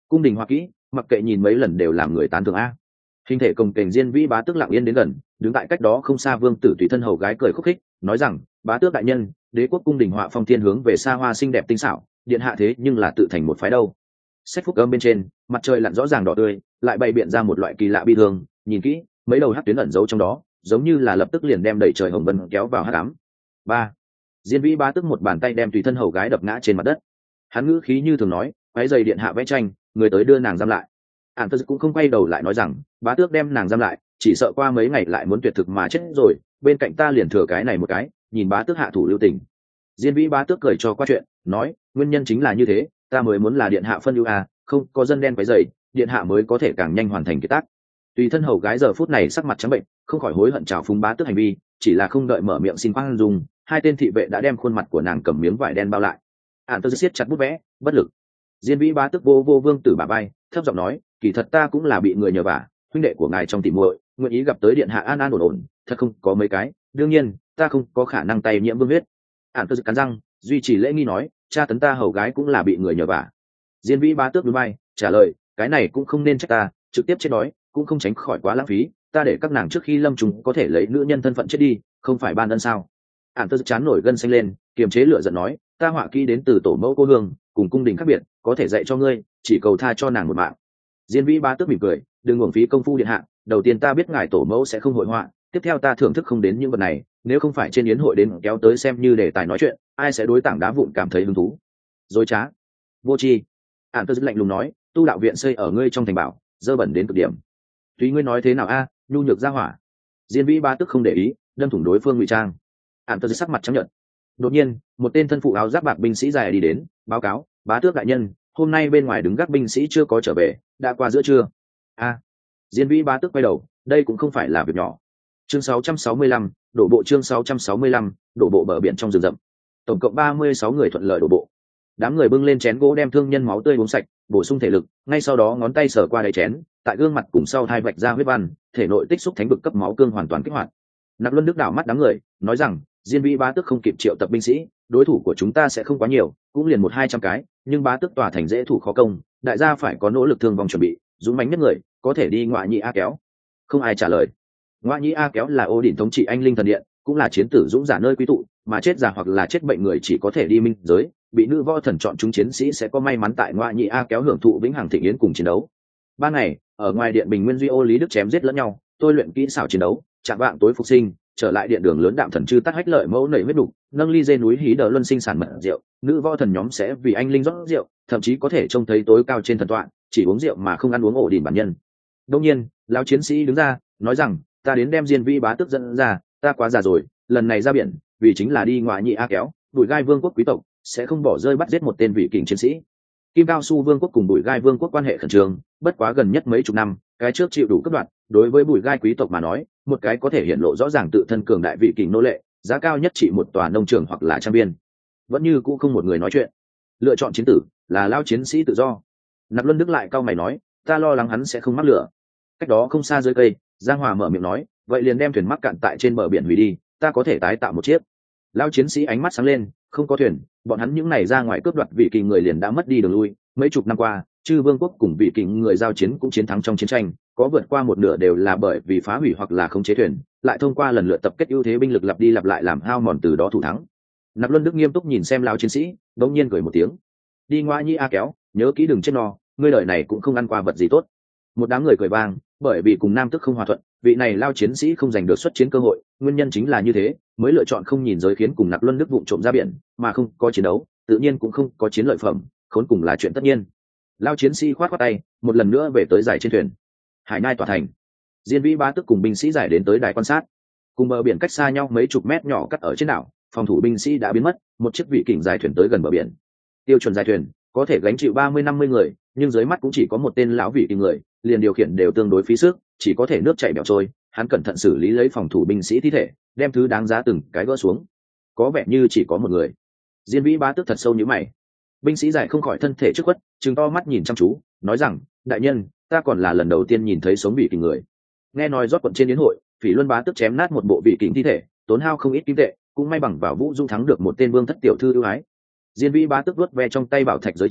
cung đình hoa kỹ mặc kệ nhìn mấy lần đều làm người tán thưởng a. Hình thể cồng kềnh diên vĩ bá tước lặng yên đến gần, đứng tại cách đó không xa vương tử tùy thân hầu gái cười khúc khích nói rằng, bá tước đại nhân, đế quốc cung đình họa phong thiên hướng về xa hoa xinh đẹp tinh xảo, điện hạ thế nhưng là tự thành một phái đâu. Sách phúc âm bên trên, mặt trời lặn rõ ràng đỏ tươi, lại bày biện ra một loại kỳ lạ bi thương, nhìn kỹ, mấy đầu hắc tuyến ẩn giấu trong đó, giống như là lập tức liền đem đẩy trời hồng vân kéo vào hắc ám. Ba. Diên vĩ bá tước một bàn tay đem tùy thân hầu gái đập ngã trên mặt đất. Hắn ngữ khí như thường nói, váy giày điện hạ vẽ tranh, người tới đưa nàng giam lại. Ản Tơ cũng không quay đầu lại nói rằng, bá tước đem nàng giam lại, chỉ sợ qua mấy ngày lại muốn tuyệt thực mà chết rồi, bên cạnh ta liền thừa cái này một cái, nhìn bá tước hạ thủ lưu tình. Diên vĩ bá tước cười cho qua chuyện, nói, nguyên nhân chính là như thế, ta mới muốn là điện hạ phân ưu a, không có dân đen váy giày, điện hạ mới có thể càng nhanh hoàn thành kế tác. Tùy thân hầu gái giờ phút này sắc mặt trắng bệnh, không khỏi hối hận chào phúng bá tước hành vi, chỉ là không đợi mở miệng xin khoan dung, hai tên thị vệ đã đem khuôn mặt của nàng cầm miếng vải đen bao lại. Ản Tơ siết chặt bút vẽ, bất lực. Diên vĩ bá tước vô vô vương tử bà bay, thấp giọng nói, kỳ thật ta cũng là bị người nhờ vả, huynh đệ của ngài trong tỉ muội nguyện ý gặp tới điện hạ an an ổn ổn, thật không có mấy cái, đương nhiên ta không có khả năng tay nhiễm vương huyết. Ản Tơ cắn răng, duy trì lễ nghi nói, cha tấn ta hầu gái cũng là bị người nhờ vả. Diên vĩ bá tước núi bay, trả lời, cái này cũng không nên trách ta, trực tiếp chết đói cũng không tránh khỏi quá lãng phí, ta để các nàng trước khi lâm trùng có thể lấy nữ nhân thân phận chết đi, không phải ban ân sao? Ản Tơ chán nổi gân xanh lên, kiềm chế lửa giận nói, ta họa kỹ đến từ tổ mẫu cô hương, cùng cung đình khác biệt, có thể dạy cho ngươi, chỉ cầu tha cho nàng một mạng. Diên vĩ bá tước mỉm cười, đừng uổng phí công phu điện hạ, đầu tiên ta biết ngài tổ mẫu sẽ không hội họa, tiếp theo ta thưởng thức không đến những vật này, nếu không phải trên yến hội đến kéo tới xem như đề tài nói chuyện, ai sẽ đối tảng đá vụn cảm thấy hứng thú? Dối trá, vô tri. Ản Tơ lạnh lùng nói, tu đạo viện xây ở ngươi trong thành bảo, dơ bẩn đến cực điểm. Tùy ngươi nói thế nào a, nhu nhược ra hỏa. Diên vĩ bá tước không để ý, đâm thủng đối phương ngụy trang. Ản Tơ sắc mặt trắng nhợt. Đột nhiên, một tên thân phụ áo giáp bạc binh sĩ dài đi đến, báo cáo, bá tước đại nhân, hôm nay bên ngoài đứng gác binh sĩ chưa có trở về, đã qua giữa trưa. A. Diên vĩ bá tước quay đầu, đây cũng không phải là việc nhỏ. Chương sáu trăm sáu mươi lăm, đổ bộ chương sáu trăm sáu mươi lăm, đổ bộ bờ biển trong rừng rậm. Tổng cộng ba mươi sáu người thuận lợi đổ bộ. Đám người bưng lên chén gỗ đem thương nhân máu tươi uống sạch, bổ sung thể lực, ngay sau đó ngón tay sờ qua đáy chén, tại gương mặt cùng sau hai vạch ra huyết văn, thể nội tích xúc thánh vực cấp máu cương hoàn toàn kích hoạt. Nạp Luân Đức đảo mắt đám người, nói rằng, Diên vĩ bá tước không kịp triệu tập binh sĩ, đối thủ của chúng ta sẽ không quá nhiều, cũng liền một hai trăm cái, nhưng bá tước tòa thành dễ thủ khó công, đại gia phải có nỗ lực thương vong chuẩn bị, dũng mãnh nhất người có thể đi Ngoại Nhĩ A Kéo. Không ai trả lời. Ngoại Nhĩ A Kéo là Ô Đỉnh thống trị anh linh thần điện, cũng là chiến tử dũng giả nơi quý tụ, mà chết già hoặc là chết bệnh người chỉ có thể đi minh giới, bị nữ võ thần chọn chúng chiến sĩ sẽ có may mắn tại Ngoại Nhĩ A Kéo hưởng thụ vĩnh hằng thịnh yến cùng chiến đấu. Ban ngày, ở ngoài điện Bình Nguyên Duy Ô Lý Đức chém giết lẫn nhau, tôi luyện kỹ xảo chiến đấu, chạm vạng tối phục sinh, trở lại điện đường lớn đạm thần chư tắt hách lợi mẫu nảy huyết đục, nâng ly dê núi hí đờ luân sinh sản mật rượu, nữ võ thần nhóm sẽ vì anh linh rót rượu, thậm chí có thể trông thấy tối cao trên thần tọa, chỉ uống rượu mà không ăn uống ổ đỉnh bản nhân. Đông nhiên, lão chiến sĩ đứng ra, nói rằng, ta đến đem Diên vĩ bá tước dẫn ra, ta quá già rồi, lần này ra biển, vì chính là đi Ngoại Nhĩ A Kéo, Bùi Gai Vương quốc quý tộc sẽ không bỏ rơi bắt giết một tên vị kình chiến sĩ. Kim Cao Su Vương quốc cùng Bùi Gai Vương quốc quan hệ khẩn trương, bất quá gần nhất mấy chục năm, cái trước chịu đủ cấp đoạn, đối với Bùi Gai quý tộc mà nói, một cái có thể hiện lộ rõ ràng tự thân cường đại vị kình nô lệ, giá cao nhất trị một tòa nông trường hoặc là trang biên. Vẫn như cũ không một người nói chuyện. Lựa chọn chiến tử là lao chiến sĩ tự do. Nạp Luân Đức lại cao mày nói, ta lo lắng hắn sẽ không mắc lửa. Cách đó không xa dưới cây, Giang Hòa mở miệng nói, vậy liền đem thuyền mắc cạn tại trên bờ biển hủy đi, ta có thể tái tạo một chiếc. Lao chiến sĩ ánh mắt sáng lên, không có thuyền, bọn hắn những này ra ngoài cướp đoạt vị kình người liền đã mất đi đường lui. Mấy chục năm qua, chư vương quốc cùng vị kình người giao chiến cũng chiến thắng trong chiến tranh, có vượt qua một nửa đều là bởi vì phá hủy hoặc là khống chế thuyền, lại thông qua lần lượt tập kết ưu thế binh lực lặp đi lặp lại làm hao mòn từ đó thủ thắng. Nạp Luân Đức nghiêm túc nhìn xem lao chiến sĩ, đống nhiên cười một tiếng, đi Ngoại Nhĩ A Kéo, nhớ kỹ đừng chết no, ngươi đời này cũng không ăn qua vật gì tốt. Một đám người cười vang, bởi vì cùng nam tức không hòa thuận, vị này lao chiến sĩ không giành được xuất chiến cơ hội, nguyên nhân chính là như thế, mới lựa chọn không nhìn giới khiến cùng Nạp Luân Đức vụng trộm ra biển, mà không có chiến đấu, tự nhiên cũng không có chiến lợi phẩm, khốn cùng là chuyện tất nhiên. Lao chiến sĩ khoát khoát tay, một lần nữa về tới giải trên thuyền. Hải Nhai tòa thành, Diên vĩ bá tước cùng binh sĩ giải đến tới đài quan sát, cùng bờ biển cách xa nhau mấy chục mét nhỏ cắt ở trên đảo, phòng thủ binh sĩ đã biến mất, một chiếc vị kình dài thuyền tới gần bờ biển. Tiêu chuẩn dài thuyền có thể gánh chịu ba mươi năm mươi người, nhưng dưới mắt cũng chỉ có một tên lão vị kình người, liền điều khiển đều tương đối phí sức, chỉ có thể nước chảy bẻo trôi. Hắn cẩn thận xử lý lấy phòng thủ binh sĩ thi thể, đem thứ đáng giá từng cái gỡ xuống. Có vẻ như chỉ có một người. Diên vĩ bá tước thật sâu như mày. Binh sĩ giải không khỏi thân thể trước quất, trừng to mắt nhìn chăm chú, nói rằng, đại nhân, ta còn là lần đầu tiên nhìn thấy sống vị kình người. Nghe nói rót quận trên yến hội, Phỉ Luân bá tước chém nát một bộ vị kình thi thể, tốn hao không ít kim tệ, cũng may bằng vào Vũ Dung thắng được một tên vương thất tiểu thư ưu ái. Diên vĩ bá tước vuốt ve trong tay bảo thạch giới chỉ,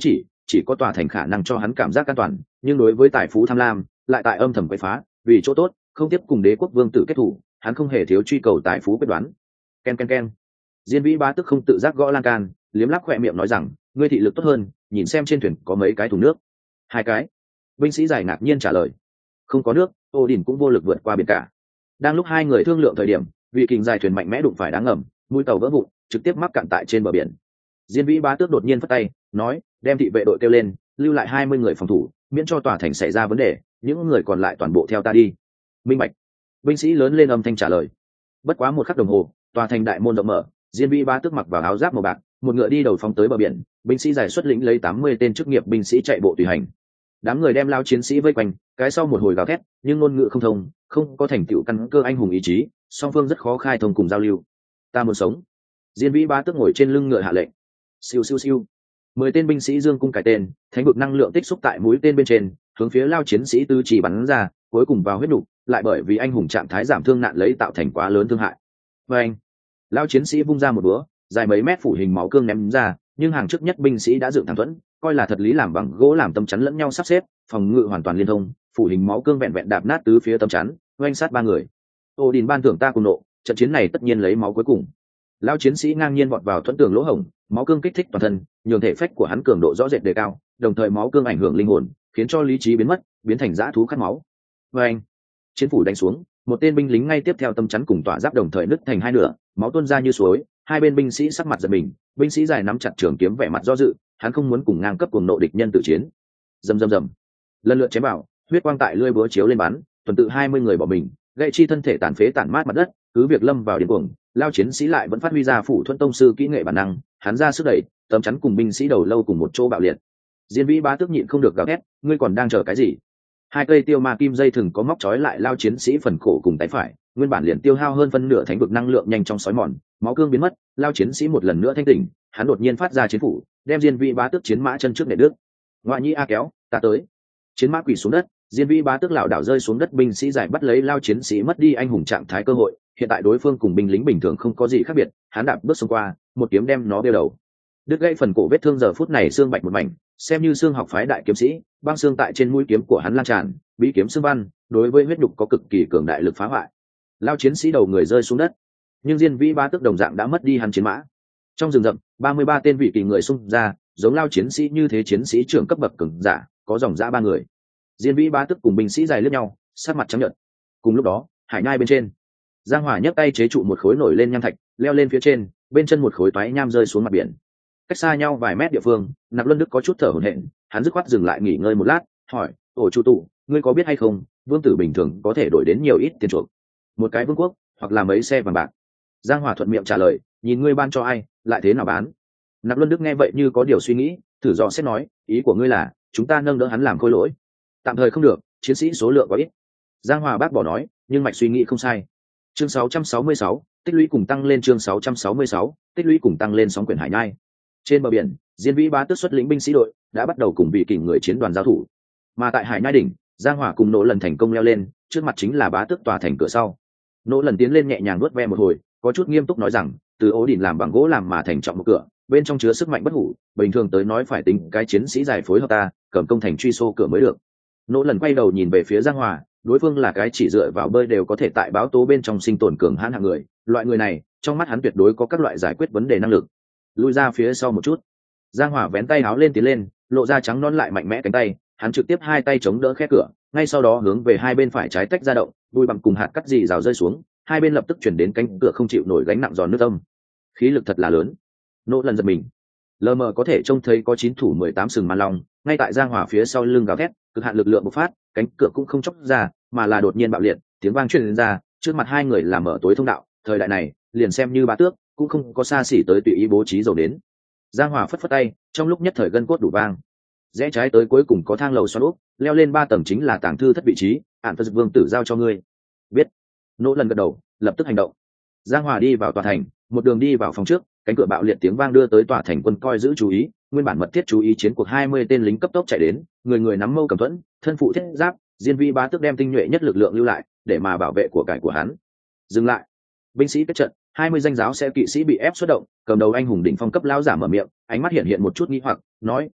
chỉ có tòa thành khả năng cho hắn cảm giác an toàn, nhưng đối với tài phú tham lam lại tại âm thầm quậy phá, vì chỗ tốt không tiếp cùng đế quốc vương tử kết thủ, hắn không hề thiếu truy cầu tài phú quyết đoán. Ken ken ken. Diên Vĩ Bá Tước không tự giác gõ lan can, liếm láp khỏe miệng nói rằng, ngươi thị lực tốt hơn, nhìn xem trên thuyền có mấy cái thùng nước. Hai cái. Binh sĩ dài ngạc nhiên trả lời. Không có nước, Odin cũng vô lực vượt qua biển cả. Đang lúc hai người thương lượng thời điểm, vị kình dài thuyền mạnh mẽ đụng phải đá ngầm, mũi tàu vỡ vụn, trực tiếp mắc cạn tại trên bờ biển. Diên Vĩ Bá Tước đột nhiên phất tay, nói, đem thị vệ đội kêu lên, lưu lại hai mươi người phòng thủ, miễn cho tòa thành xảy ra vấn đề, những người còn lại toàn bộ theo ta đi. Minh bạch. Binh sĩ lớn lên âm thanh trả lời. Bất quá một khắc đồng hồ, tòa thành đại môn rộng mở, Diên Vĩ Bá Tước mặc vào áo giáp màu bạc, một ngựa đi đầu phóng tới bờ biển, binh sĩ giải xuất lĩnh lấy tám mươi tên chức nghiệp binh sĩ chạy bộ tùy hành. Đám người đem lao chiến sĩ vây quanh, cái sau một hồi gào thét, nhưng ngôn ngữ không thông, không có thành tựu căn cơ anh hùng ý chí, song phương rất khó khai thông cùng giao lưu. Ta muốn sống. Diên Vĩ Bá Tước ngồi trên lưng ngựa hạ lệnh. Siêu siêu siêu. Mười tên binh sĩ dương cung cài tên, thánh vực năng lượng tích xúc tại mũi tên bên trên, hướng phía lao chiến sĩ tư chỉ bắn ra, cuối cùng vào huyết nục, lại bởi vì anh hùng trạng thái giảm thương nạn lấy tạo thành quá lớn thương hại. Và anh, lao chiến sĩ vung ra một búa, dài mấy mét phủ hình máu cương ném ra, nhưng hàng trước nhất binh sĩ đã dựng thẳng thuẫn, coi là thật lý làm bằng gỗ làm tấm chắn lẫn nhau sắp xếp, phòng ngự hoàn toàn liên thông, phủ hình máu cương vẹn vẹn đạp nát tứ phía tấm chắn, oanh sát ba người. Odin ban thưởng ta cùng nộ, trận chiến này tất nhiên lấy máu cuối cùng. Lao chiến sĩ ngang nhiên vọt vào thuẫn tường lỗ hổng, máu cương kích thích toàn thân, nhường thể phách của hắn cường độ rõ rệt đề cao, đồng thời máu cương ảnh hưởng linh hồn, khiến cho lý trí biến mất, biến thành dã thú khát máu. Và anh, chiến phủ đánh xuống, một tên binh lính ngay tiếp theo tâm chắn cùng tỏa giáp đồng thời nứt thành hai nửa, máu tuôn ra như suối, hai bên binh sĩ sắc mặt giật mình, binh sĩ dài nắm chặt trường kiếm vẻ mặt do dự, hắn không muốn cùng ngang cấp cuồng nộ địch nhân tự chiến. Rầm rầm rầm, lần lượt chém vào, huyết quang tại lưỡi búa chiếu lên bắn, tuần tự hai mươi người bỏ mình, gậy chi thân thể tàn phế tản mát mặt đất, cứ việc lâm vào điên cuồng, lao chiến sĩ lại vẫn phát huy ra phủ thuẫn tông sư kỹ nghệ bản năng, hắn ra sức đẩy, tấm chắn cùng binh sĩ đầu lâu cùng một chỗ bạo liệt. Diên Vĩ Bá Tước nhịn không được gào thét, ngươi còn đang chờ cái gì? Hai cây tiêu ma kim dây thừng có móc trói lại lao chiến sĩ phần cổ cùng tay phải, nguyên bản liền tiêu hao hơn phân nửa thánh vực năng lượng nhanh trong sói mòn, máu cương biến mất, lao chiến sĩ một lần nữa thanh tỉnh, hắn đột nhiên phát ra chiến phủ, đem Diên Vĩ Bá Tước chiến mã chân trước để đứt. Ngoại nhĩ a kéo, ta tới. Chiến mã quỳ xuống đất, Diên Vĩ Bá Tước lảo đảo rơi xuống đất, binh sĩ giải bắt lấy lao chiến sĩ mất đi anh hùng trạng thái cơ hội, hiện tại đối phương cùng binh lính bình thường không có gì khác biệt, hắn đạp bước xông qua, một kiếm đem nó đeo đầu. Đứt gãy phần cổ vết thương giờ phút này xương bạch một mảnh, xem như xương học phái đại kiếm sĩ, băng xương tại trên mũi kiếm của hắn lan tràn, bí kiếm xương văn, đối với huyết nhục có cực kỳ cường đại lực phá hoại. Lao chiến sĩ đầu người rơi xuống đất, nhưng Diên Vĩ Bá Tước đồng dạng đã mất đi hắn chiến mã. Trong rừng rậm, ba mươi ba tên vị kỳ người xung ra, giống lao chiến sĩ như thế chiến sĩ trưởng cấp bậc cường giả, có dòng dã ba người. Diên Vĩ Bá Tước cùng binh sĩ dài lướt nhau, sát mặt trắng nhợt. Cùng lúc đó, hải nhai bên trên, Giang Hỏa nhấc tay chế trụ một khối nổi lên nham thạch, leo lên phía trên, bên chân một khối toái nham rơi xuống mặt biển. Cách xa nhau vài mét địa phương, Nạp Luân Đức có chút thở hổn hển, hắn dứt khoát dừng lại nghỉ ngơi một lát, hỏi, "Ổ chủ tụ, ngươi có biết hay không, vương tử bình thường có thể đổi đến nhiều ít tiền chuộc? Một cái vương quốc, hoặc là mấy xe vàng bạc?" Giang Hỏa thuận miệng trả lời, "Nhìn ngươi ban cho ai, lại thế nào bán?" Nạp Luân Đức nghe vậy như có điều suy nghĩ, thử dò xét nói, "Ý của ngươi là, chúng ta nâng đỡ hắn làm khôi lỗi?" "Tạm thời không được, chiến sĩ số lượng quá ít." Giang Hỏa bác bỏ nói, nhưng mạch suy nghĩ không sai. Chương sáu trăm sáu mươi sáu, tích lũy cùng tăng lên. Chương sáu trăm sáu mươi sáu, tích lũy cùng tăng lên. Sóng quyển hải nhai. Trên bờ biển, Diên Vĩ Bá Tước xuất lĩnh binh sĩ đội đã bắt đầu cùng vị kình người chiến đoàn giao thủ. Mà tại hải nhai đỉnh, Giang Hỏa cùng Nỗ Lần thành công leo lên, trước mặt chính là Bá Tước tòa thành cửa sau. Nỗ Lần tiến lên nhẹ nhàng nuốt ve một hồi, có chút nghiêm túc nói rằng, từ ố đỉnh làm bằng gỗ làm mà thành trọng một cửa, bên trong chứa sức mạnh bất hủ, bình thường tới nói phải tính cái chiến sĩ giải phối hợp ta, cầm công thành truy xô cửa mới được. Nỗ Lần quay đầu nhìn về phía Giang Hỏa, đối phương là cái chỉ dựa vào bơi đều có thể tại báo tố bên trong sinh tồn cường hãn hạng người, loại người này trong mắt hắn tuyệt đối có các loại giải quyết vấn đề năng lực. Lui ra phía sau một chút, Giang Hỏa vén tay áo lên tiến lên, lộ ra trắng non lại mạnh mẽ cánh tay, hắn trực tiếp hai tay chống đỡ khe cửa, ngay sau đó hướng về hai bên phải trái tách ra động, bụi bặm cùng hạt cắt gì rào rơi xuống, hai bên lập tức chuyển đến cánh cửa không chịu nổi gánh nặng giòn nước âm. Khí lực thật là lớn. Nỗ Lần giật mình, lờ mờ có thể trông thấy có chín thủ mười tám sừng man long ngay tại Giang Hỏa phía sau lưng gào thét, cực hạn lực lượng bộc phát, cánh cửa cũng không chốc ra, mà là đột nhiên bạo liệt, tiếng vang truyền ra, trước mặt hai người làm mở tối thông đạo. Thời đại này, liền xem như Bá Tước, cũng không có xa xỉ tới tùy ý bố trí dầu đến. Giang Hỏa phất phất tay, trong lúc nhất thời gân cốt đủ vang. Rẽ trái tới cuối cùng có thang lầu xoắn úp, leo lên ba tầng chính là tàng thư thất vị trí, Ản Phật Vương tử giao cho ngươi. Biết. Nỗ Lần gật đầu, lập tức hành động. Giang Hỏa đi vào tòa thành, một đường đi vào phòng trước, cánh cửa bạo liệt, tiếng vang đưa tới tòa thành quân coi giữ chú ý, nguyên bản mật thiết chú ý chiến cuộc hai mươi tên lính cấp tốc chạy đến, người người nắm mâu cầm thuẫn, thân phụ thiết giáp, Diên Vĩ Bá Tước đem tinh nhuệ nhất lực lượng lưu lại, để mà bảo vệ của cải của hắn. Dừng lại. Binh sĩ kết trận, hai mươi danh giáo sẽ kỵ sĩ bị ép xuất động, cầm đầu anh hùng đỉnh phong cấp lão giả mở miệng, ánh mắt hiện hiện một chút nghi hoặc, nói,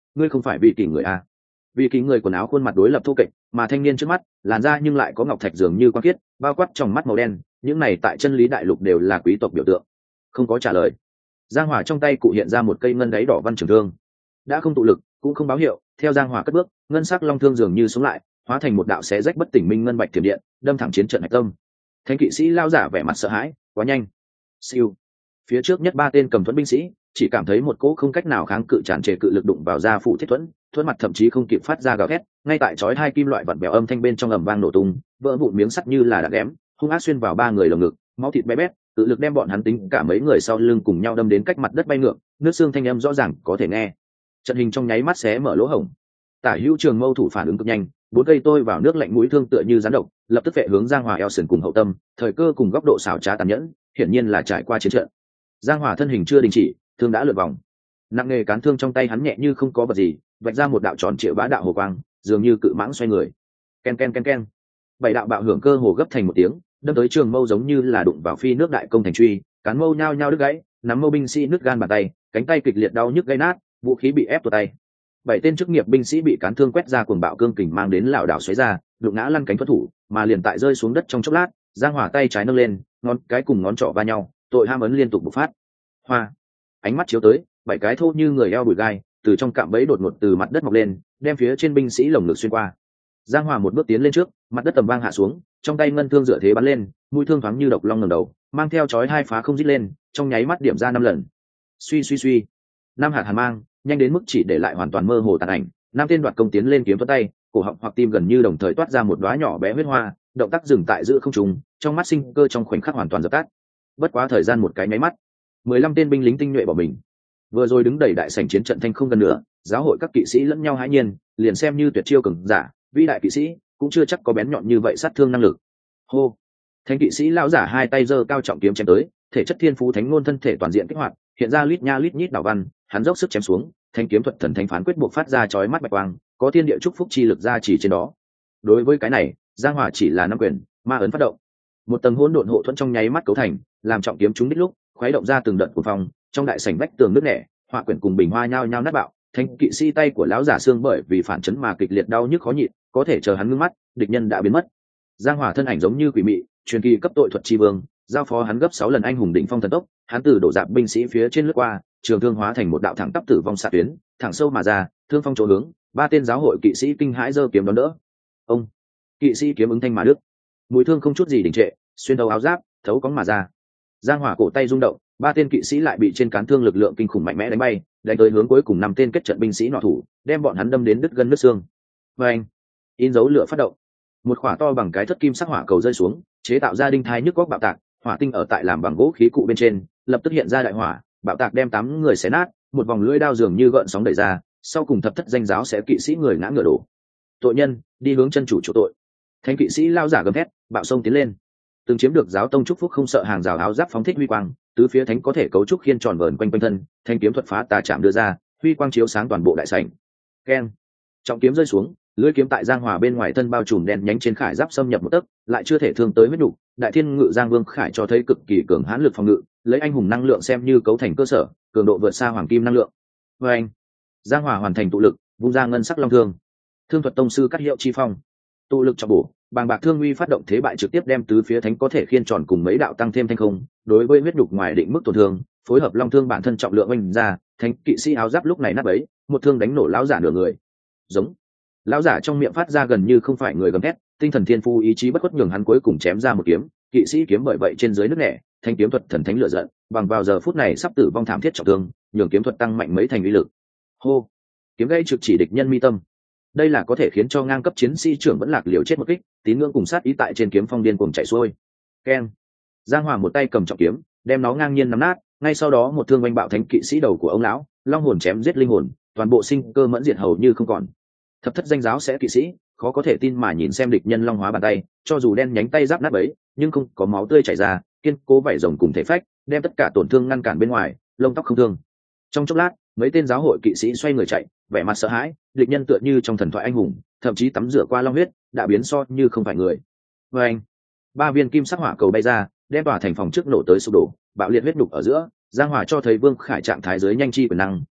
ngươi không phải vị kỳ người à? Vị kỳ người quần áo khuôn mặt đối lập thô kệch, mà thanh niên trước mắt làn da nhưng lại có ngọc thạch dường như quan khiết, bao quát trong mắt màu đen, những này tại chân lý đại lục đều là quý tộc biểu tượng. Không có trả lời. Giang Hòa trong tay cụ hiện ra một cây ngân đáy đỏ văn trường thương, đã không tụ lực cũng không báo hiệu, theo Giang Hòa cất bước, ngân sắc long thương dường như sống lại, hóa thành một đạo xé rách bất tỉnh minh ngân bạch thiểm điện, đâm thẳng chiến trận hạch tâm. Thánh kỵ sĩ lao giả vẻ mặt sợ hãi, quá nhanh. Siêu. Phía trước nhất ba tên cầm thuẫn binh sĩ chỉ cảm thấy một cỗ không cách nào kháng cự tràn trề cự lực đụng vào da phủ thiết thuẫn, thuẫn mặt thậm chí không kịp phát ra gào thét, ngay tại chói hai kim loại vặn bèo âm thanh bên trong ầm vang nổ tung, vỡ vụn miếng sắt như là đạn đém, hung ác xuyên vào ba người lồng ngực, máu thịt bé bét, tự lực đem bọn hắn tính cả mấy người sau lưng cùng nhau đâm đến cách mặt đất bay ngược, nước xương thanh âm rõ ràng có thể nghe. Trận hình trong nháy mắt xé mở lỗ hổng. Tả Hữu Trường Mâu thủ phản ứng cực nhanh, bốn cây tôi vào nước lạnh mũi thương tựa như rắn độc, lập tức vệ hướng Giang Hòa eo sườn cùng hậu tâm, thời cơ cùng góc độ xảo trá tàn nhẫn, hiển nhiên là trải qua chiến trận. Giang Hòa thân hình chưa đình chỉ, thương đã lượn vòng. Nặng nghề cán thương trong tay hắn nhẹ như không có vật gì, vạch ra một đạo tròn trịa bá đạo hồ quang, dường như cự mãng xoay người. Ken ken ken ken. Bảy đạo bạo hưởng cơ hồ gấp thành một tiếng, đâm tới Trường Mâu giống như là đụng vào phi nước đại công thành truy, cán mâu nhao nhao đứt gãy, nắm mâu binh sĩ nứt gan bàn tay, cánh tay kịch liệt đau nhức gãy nát, vũ khí bị ép tuột tay. Bảy tên chức nghiệp binh sĩ bị cán thương quét ra cuồng bạo cương kình mang đến lảo đảo xoáy ra, đụng ngã lăn cánh thuẫn thủ, mà liền tại rơi xuống đất trong chốc lát, Giang Hòa tay trái nâng lên, ngón cái cùng ngón trỏ va nhau, tội ham ấn liên tục bộc phát. Hoa. Ánh mắt chiếu tới, bảy cái thô như người eo bụi gai từ trong cạm bẫy đột ngột từ mặt đất mọc lên, đem phía trên binh sĩ lồng ngực xuyên qua. Giang Hòa một bước tiến lên trước, mặt đất tầm vang hạ xuống, trong tay ngân thương dựa thế bắn lên, mũi thương thoáng như độc long ngẩng đầu, mang theo chói hai phá không rít lên, trong nháy mắt điểm ra năm lần. Suy suy suy, năm hạt hàn mang, nhanh đến mức chỉ để lại hoàn toàn mơ hồ tàn ảnh. Năm tên đoạt công tiến lên kiếm thuẫn tay, cổ họng hoặc tim gần như đồng thời toát ra một đóa nhỏ bé huyết hoa, động tác dừng tại giữa không trung, trong mắt sinh cơ trong khoảnh khắc hoàn toàn dập tắt. Bất quá thời gian một cái nháy mắt, mười lăm tên binh lính tinh nhuệ bỏ mình. Vừa rồi đứng đầy đại sảnh chiến trận thanh không gần nữa, giáo hội các kỵ sĩ lẫn nhau hãi nhiên, liền xem như tuyệt chiêu cường giả, vĩ đại kỵ sĩ cũng chưa chắc có bén nhọn như vậy sát thương năng lực. Hô. Thánh kỵ sĩ lão giả hai tay giơ cao trọng kiếm chém tới, thể chất thiên phú thánh ngôn thân thể toàn diện kích hoạt, hiện ra lít nha lít nhít đảo văn, hắn dốc sức chém xuống, thanh kiếm thuật thần thánh phán quyết buộc phát ra chói mắt bạch quang, có thiên địa chúc phúc chi lực ra chỉ trên đó. Đối với cái này, Giang Hòa chỉ là năm quyền, ma ấn phát động, một tầng hỗn độn hộ thuẫn trong nháy mắt cấu thành, làm trọng kiếm trúng đích lúc, khuấy động ra từng đợt cuồng phong, trong đại sảnh vách tường nứt nẻ, họa quyển cùng bình hoa nhao nhao nát bạo, thanh kỵ sĩ tay của lão giả xương bởi vì phản chấn mà kịch liệt đau nhức khó nhịn, có thể chờ hắn ngưng mắt, địch nhân đã biến mất. Giang Hòa thân ảnh giống như quỷ mị, truyền kỳ cấp tội thuật chi vương, giao phó hắn gấp sáu lần anh hùng đỉnh phong thần tốc, hắn từ đổ dạp binh sĩ phía trên lướt qua, trường thương hóa thành một đạo thẳng tắp tử vong xạ tuyến, thẳng sâu mà ra, thương phong chỗ hướng, ba tên giáo hội kỵ sĩ kinh hãi giơ kiếm đón đỡ. Ông, kỵ sĩ kiếm ứng thanh mà đứt, mũi thương không chút gì đình trệ, xuyên đầu áo giáp, thấu cóng mà ra. Giang Hòa cổ tay rung động, ba tên kỵ sĩ lại bị trên cán thương lực lượng kinh khủng mạnh mẽ đánh bay, đánh tới hướng cuối cùng năm tên kết trận binh sĩ nọ thủ, đem bọn hắn đâm đến đứt gân đứt xương. Và anh, in dấu lửa phát động, một quả to bằng cái thất kim sắc hỏa cầu rơi xuống, chế tạo ra đinh thai nhức góc bạo tạc, hỏa tinh ở tại làm bằng gỗ khí cụ bên trên, lập tức hiện ra đại hỏa, bạo tạc đem tám người xé nát, một vòng lưỡi đao dường như gợn sóng đẩy ra, sau cùng thập thất danh giáo sẽ kỵ sĩ người ngã ngựa đổ. Tội nhân, đi hướng chân chủ chỗ tội. Thánh kỵ sĩ lao giả gầm thét, bạo sông tiến lên. Từng chiếm được giáo tông chúc phúc không sợ hàng rào áo giáp phóng thích huy quang, tứ phía thánh có thể cấu trúc khiên tròn vờn quanh quanh thân, thanh kiếm thuật phá tà chạm đưa ra, huy quang chiếu sáng toàn bộ đại sảnh. Keng, trọng kiếm rơi xuống, lưỡi kiếm tại Giang Hòa bên ngoài thân bao trùm đen nhánh trên khải giáp xâm nhập một tấc, lại chưa thể thương tới huyết nục. Đại thiên ngự Giang Vương Khải cho thấy cực kỳ cường hãn lực phòng ngự, lấy anh hùng năng lượng xem như cấu thành cơ sở, cường độ vượt xa hoàng kim năng lượng. Và anh, Giang Hòa hoàn thành tụ lực, vung ra ngân sắc long thương. Thương thuật tông sư cắt hiệu chi phong, tụ lực trọng bổ, bàng bạc thương uy phát động thế bại trực tiếp đem tứ phía thánh có thể khiên tròn cùng mấy đạo tăng thêm thanh không. Đối với huyết nhục ngoài định mức tổn thương, phối hợp long thương bản thân trọng lượng oanh ra, thánh kỵ sĩ áo giáp lúc này nát bấy, một thương đánh nổ lão giả nửa người. Giống, lão giả trong miệng phát ra gần như không phải người gầm thét, tinh thần thiên phu ý chí bất khuất nhường hắn cuối cùng chém ra một kiếm, kỵ sĩ kiếm bởi vậy trên dưới nước nẻ, thanh kiếm thuật thần thánh lửa giận, bằng vào giờ phút này sắp tử vong thảm thiết trọng thương, nhường kiếm thuật tăng mạnh mấy thành uy lực. Hô, kiếm gây trực chỉ địch nhân mi tâm. Đây là có thể khiến cho ngang cấp chiến sĩ trưởng vẫn lạc liều chết một kích, tín ngưỡng cùng sát ý tại trên kiếm phong điên cuồng chạy xuôi. Keng, Giang Hòa một tay cầm trọng kiếm, đem nó ngang nhiên nắm nát, ngay sau đó một thương oanh bạo thánh kỵ sĩ đầu của ông lão, long hồn chém giết linh hồn, toàn bộ sinh cơ mẫn diệt hầu như không còn. Thập thất danh giáo sẽ kỵ sĩ khó có thể tin mà nhìn xem địch nhân long hóa bàn tay, cho dù đen nhánh tay giáp nát bấy, nhưng không có máu tươi chảy ra, kiên cố vảy rồng cùng thể phách, đem tất cả tổn thương ngăn cản bên ngoài, lông tóc không thương. Trong chốc lát, mấy tên giáo hội kỵ sĩ xoay người chạy, vẻ mặt sợ hãi, địch nhân tựa như trong thần thoại anh hùng, thậm chí tắm rửa qua long huyết, đã biến so như không phải người. Và anh, ba viên kim sắc hỏa cầu bay ra, đem tòa thành phòng trước nổ tới sụp đổ, bạo liệt huyết đục ở giữa. Giang Hòa cho thấy Vương Khải trạng thái dưới nhanh chi quyền năng,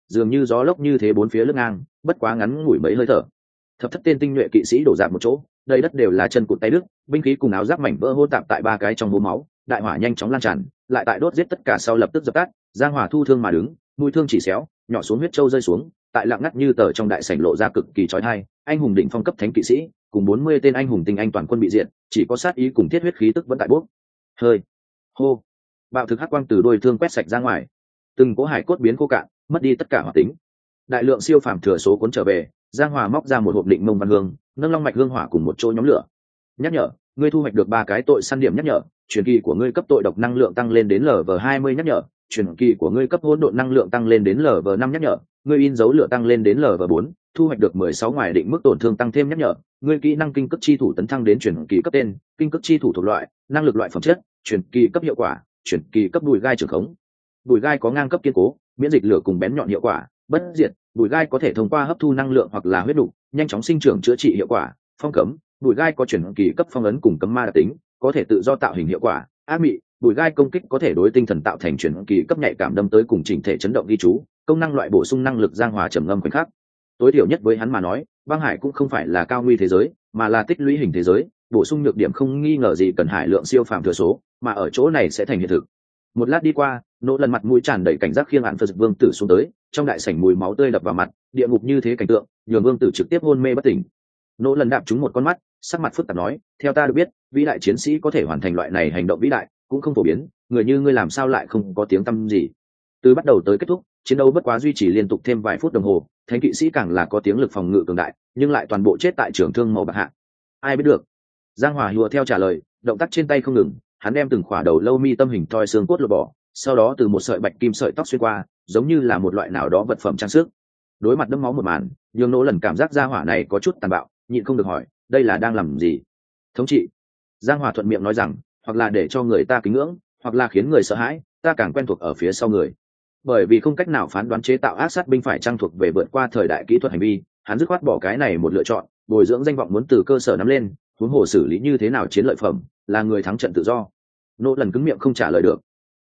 dường như gió lốc như thế bốn phía lướt ngang, bất quá ngắn ngủi mấy hơi thở. Thập thất tên tinh nhuệ kỵ sĩ đổ dạp một chỗ, đầy đất đều là chân cụt tay đứt, binh khí cùng áo giáp mảnh vỡ hỗn tạp tại ba cái trong hố máu, đại hỏa nhanh chóng lan tràn, lại tại đốt giết tất cả sau lập tức dập tắt. Giang Hòa thu thương mà đứng, mũi thương chỉ xéo, nhỏ xuống huyết châu rơi xuống, tại lặng ngắt như tờ trong đại sảnh lộ ra cực kỳ chói tai. Anh hùng đỉnh phong cấp thánh kỵ sĩ, cùng bốn mươi tên anh hùng tinh anh toàn quân bị diệt, chỉ có sát ý cùng thiết huyết khí tức vẫn tại bốc hơi. Hô, bạo thực hắc quang từ đôi thương quét sạch ra ngoài, từng cỗ hải cốt biến khô cạn, mất đi tất cả hoạt tính. Đại lượng siêu phàm thừa số cuốn trở về, Giang Hòa móc ra một hộp định mông văn hương, nâng long mạch hương hỏa cùng một chỗ nhóm lửa. Nhắc nhở, ngươi thu hoạch được ba cái tội săn điểm nhắc nhở, truyền kỳ của ngươi cấp tội độc năng lượng tăng lên đến lv hai mươi nhắc nhở, truyền kỳ của ngươi cấp hỗn độn năng lượng tăng lên đến lv năm nhắc nhở, ngươi in dấu lửa tăng lên đến lv bốn, thu hoạch được mười sáu ngoài định mức tổn thương tăng thêm nhắc nhở, ngươi kỹ năng kinh cấp chi thủ tấn thăng đến truyền kỳ cấp tên, kinh cấp chi thủ thuộc loại, năng lực loại phẩm chất, truyền kỳ cấp hiệu quả, truyền kỳ cấp bùi gai trường khống. Bùi gai có ngang cấp kiên cố, miễn dịch lửa cùng bén nhọn hiệu quả, bất diệt. Bùi gai có thể thông qua hấp thu năng lượng hoặc là huyết đủ, nhanh chóng sinh trưởng chữa trị hiệu quả. Phong cấm, bùi gai có truyền kỳ cấp phong ấn cùng cấm ma đặc tính, có thể tự do tạo hình hiệu quả. Ác mị, bùi gai công kích có thể đối tinh thần tạo thành truyền kỳ cấp nhạy cảm đâm tới cùng chỉnh thể chấn động ghi chú, công năng loại bổ sung năng lực Giang Hòa trầm ngâm khoảnh khắc. Tối thiểu nhất với hắn mà nói, băng hải cũng không phải là cao nguy thế giới, mà là tích lũy hình thế giới, bổ sung nhược điểm không nghi ngờ gì cần hải lượng siêu phàm thừa số, mà ở chỗ này sẽ thành hiện thực. Một lát đi qua, nỗ lần mặt mũi tràn đầy cảnh giác khiêng hạn phật vương tử xuống tới, trong đại sảnh mùi máu tươi đập vào mặt, địa ngục như thế cảnh tượng, nhường vương tử trực tiếp hôn mê bất tỉnh. Nỗ lần đạp trúng một con mắt, sắc mặt phức tạp nói, theo ta được biết, vĩ đại chiến sĩ có thể hoàn thành loại này hành động vĩ đại, cũng không phổ biến, người như ngươi làm sao lại không có tiếng tăm gì? Từ bắt đầu tới kết thúc, chiến đấu bất quá duy trì liên tục thêm vài phút đồng hồ, thánh kỵ sĩ càng là có tiếng lực phòng ngự cường đại, nhưng lại toàn bộ chết tại trường thương màu bạc hạ. Ai biết được? Giang Hòa hùa theo trả lời, động tác trên tay không ngừng, hắn đem từng khỏa đầu lâu mi tâm hình thoi xương cốt lột bỏ, sau đó từ một sợi bạch kim sợi tóc xuyên qua, giống như là một loại nào đó vật phẩm trang sức. Đối mặt đẫm máu một màn, nhường nỗ lần cảm giác Giang Hỏa này có chút tàn bạo, nhịn không được hỏi, đây là đang làm gì? Thống trị. Giang Hòa thuận miệng nói rằng, hoặc là để cho người ta kính ngưỡng, hoặc là khiến người sợ hãi, ta càng quen thuộc ở phía sau người. Bởi vì không cách nào phán đoán chế tạo ác sát binh phải trang thuộc về vượt qua thời đại kỹ thuật hành vi, hắn dứt khoát bỏ cái này một lựa chọn, bồi dưỡng danh vọng muốn từ cơ sở nắm lên, huống hồ xử lý như thế nào chiến lợi phẩm, là người thắng trận tự do. Nỗ lần cứng miệng không trả lời được,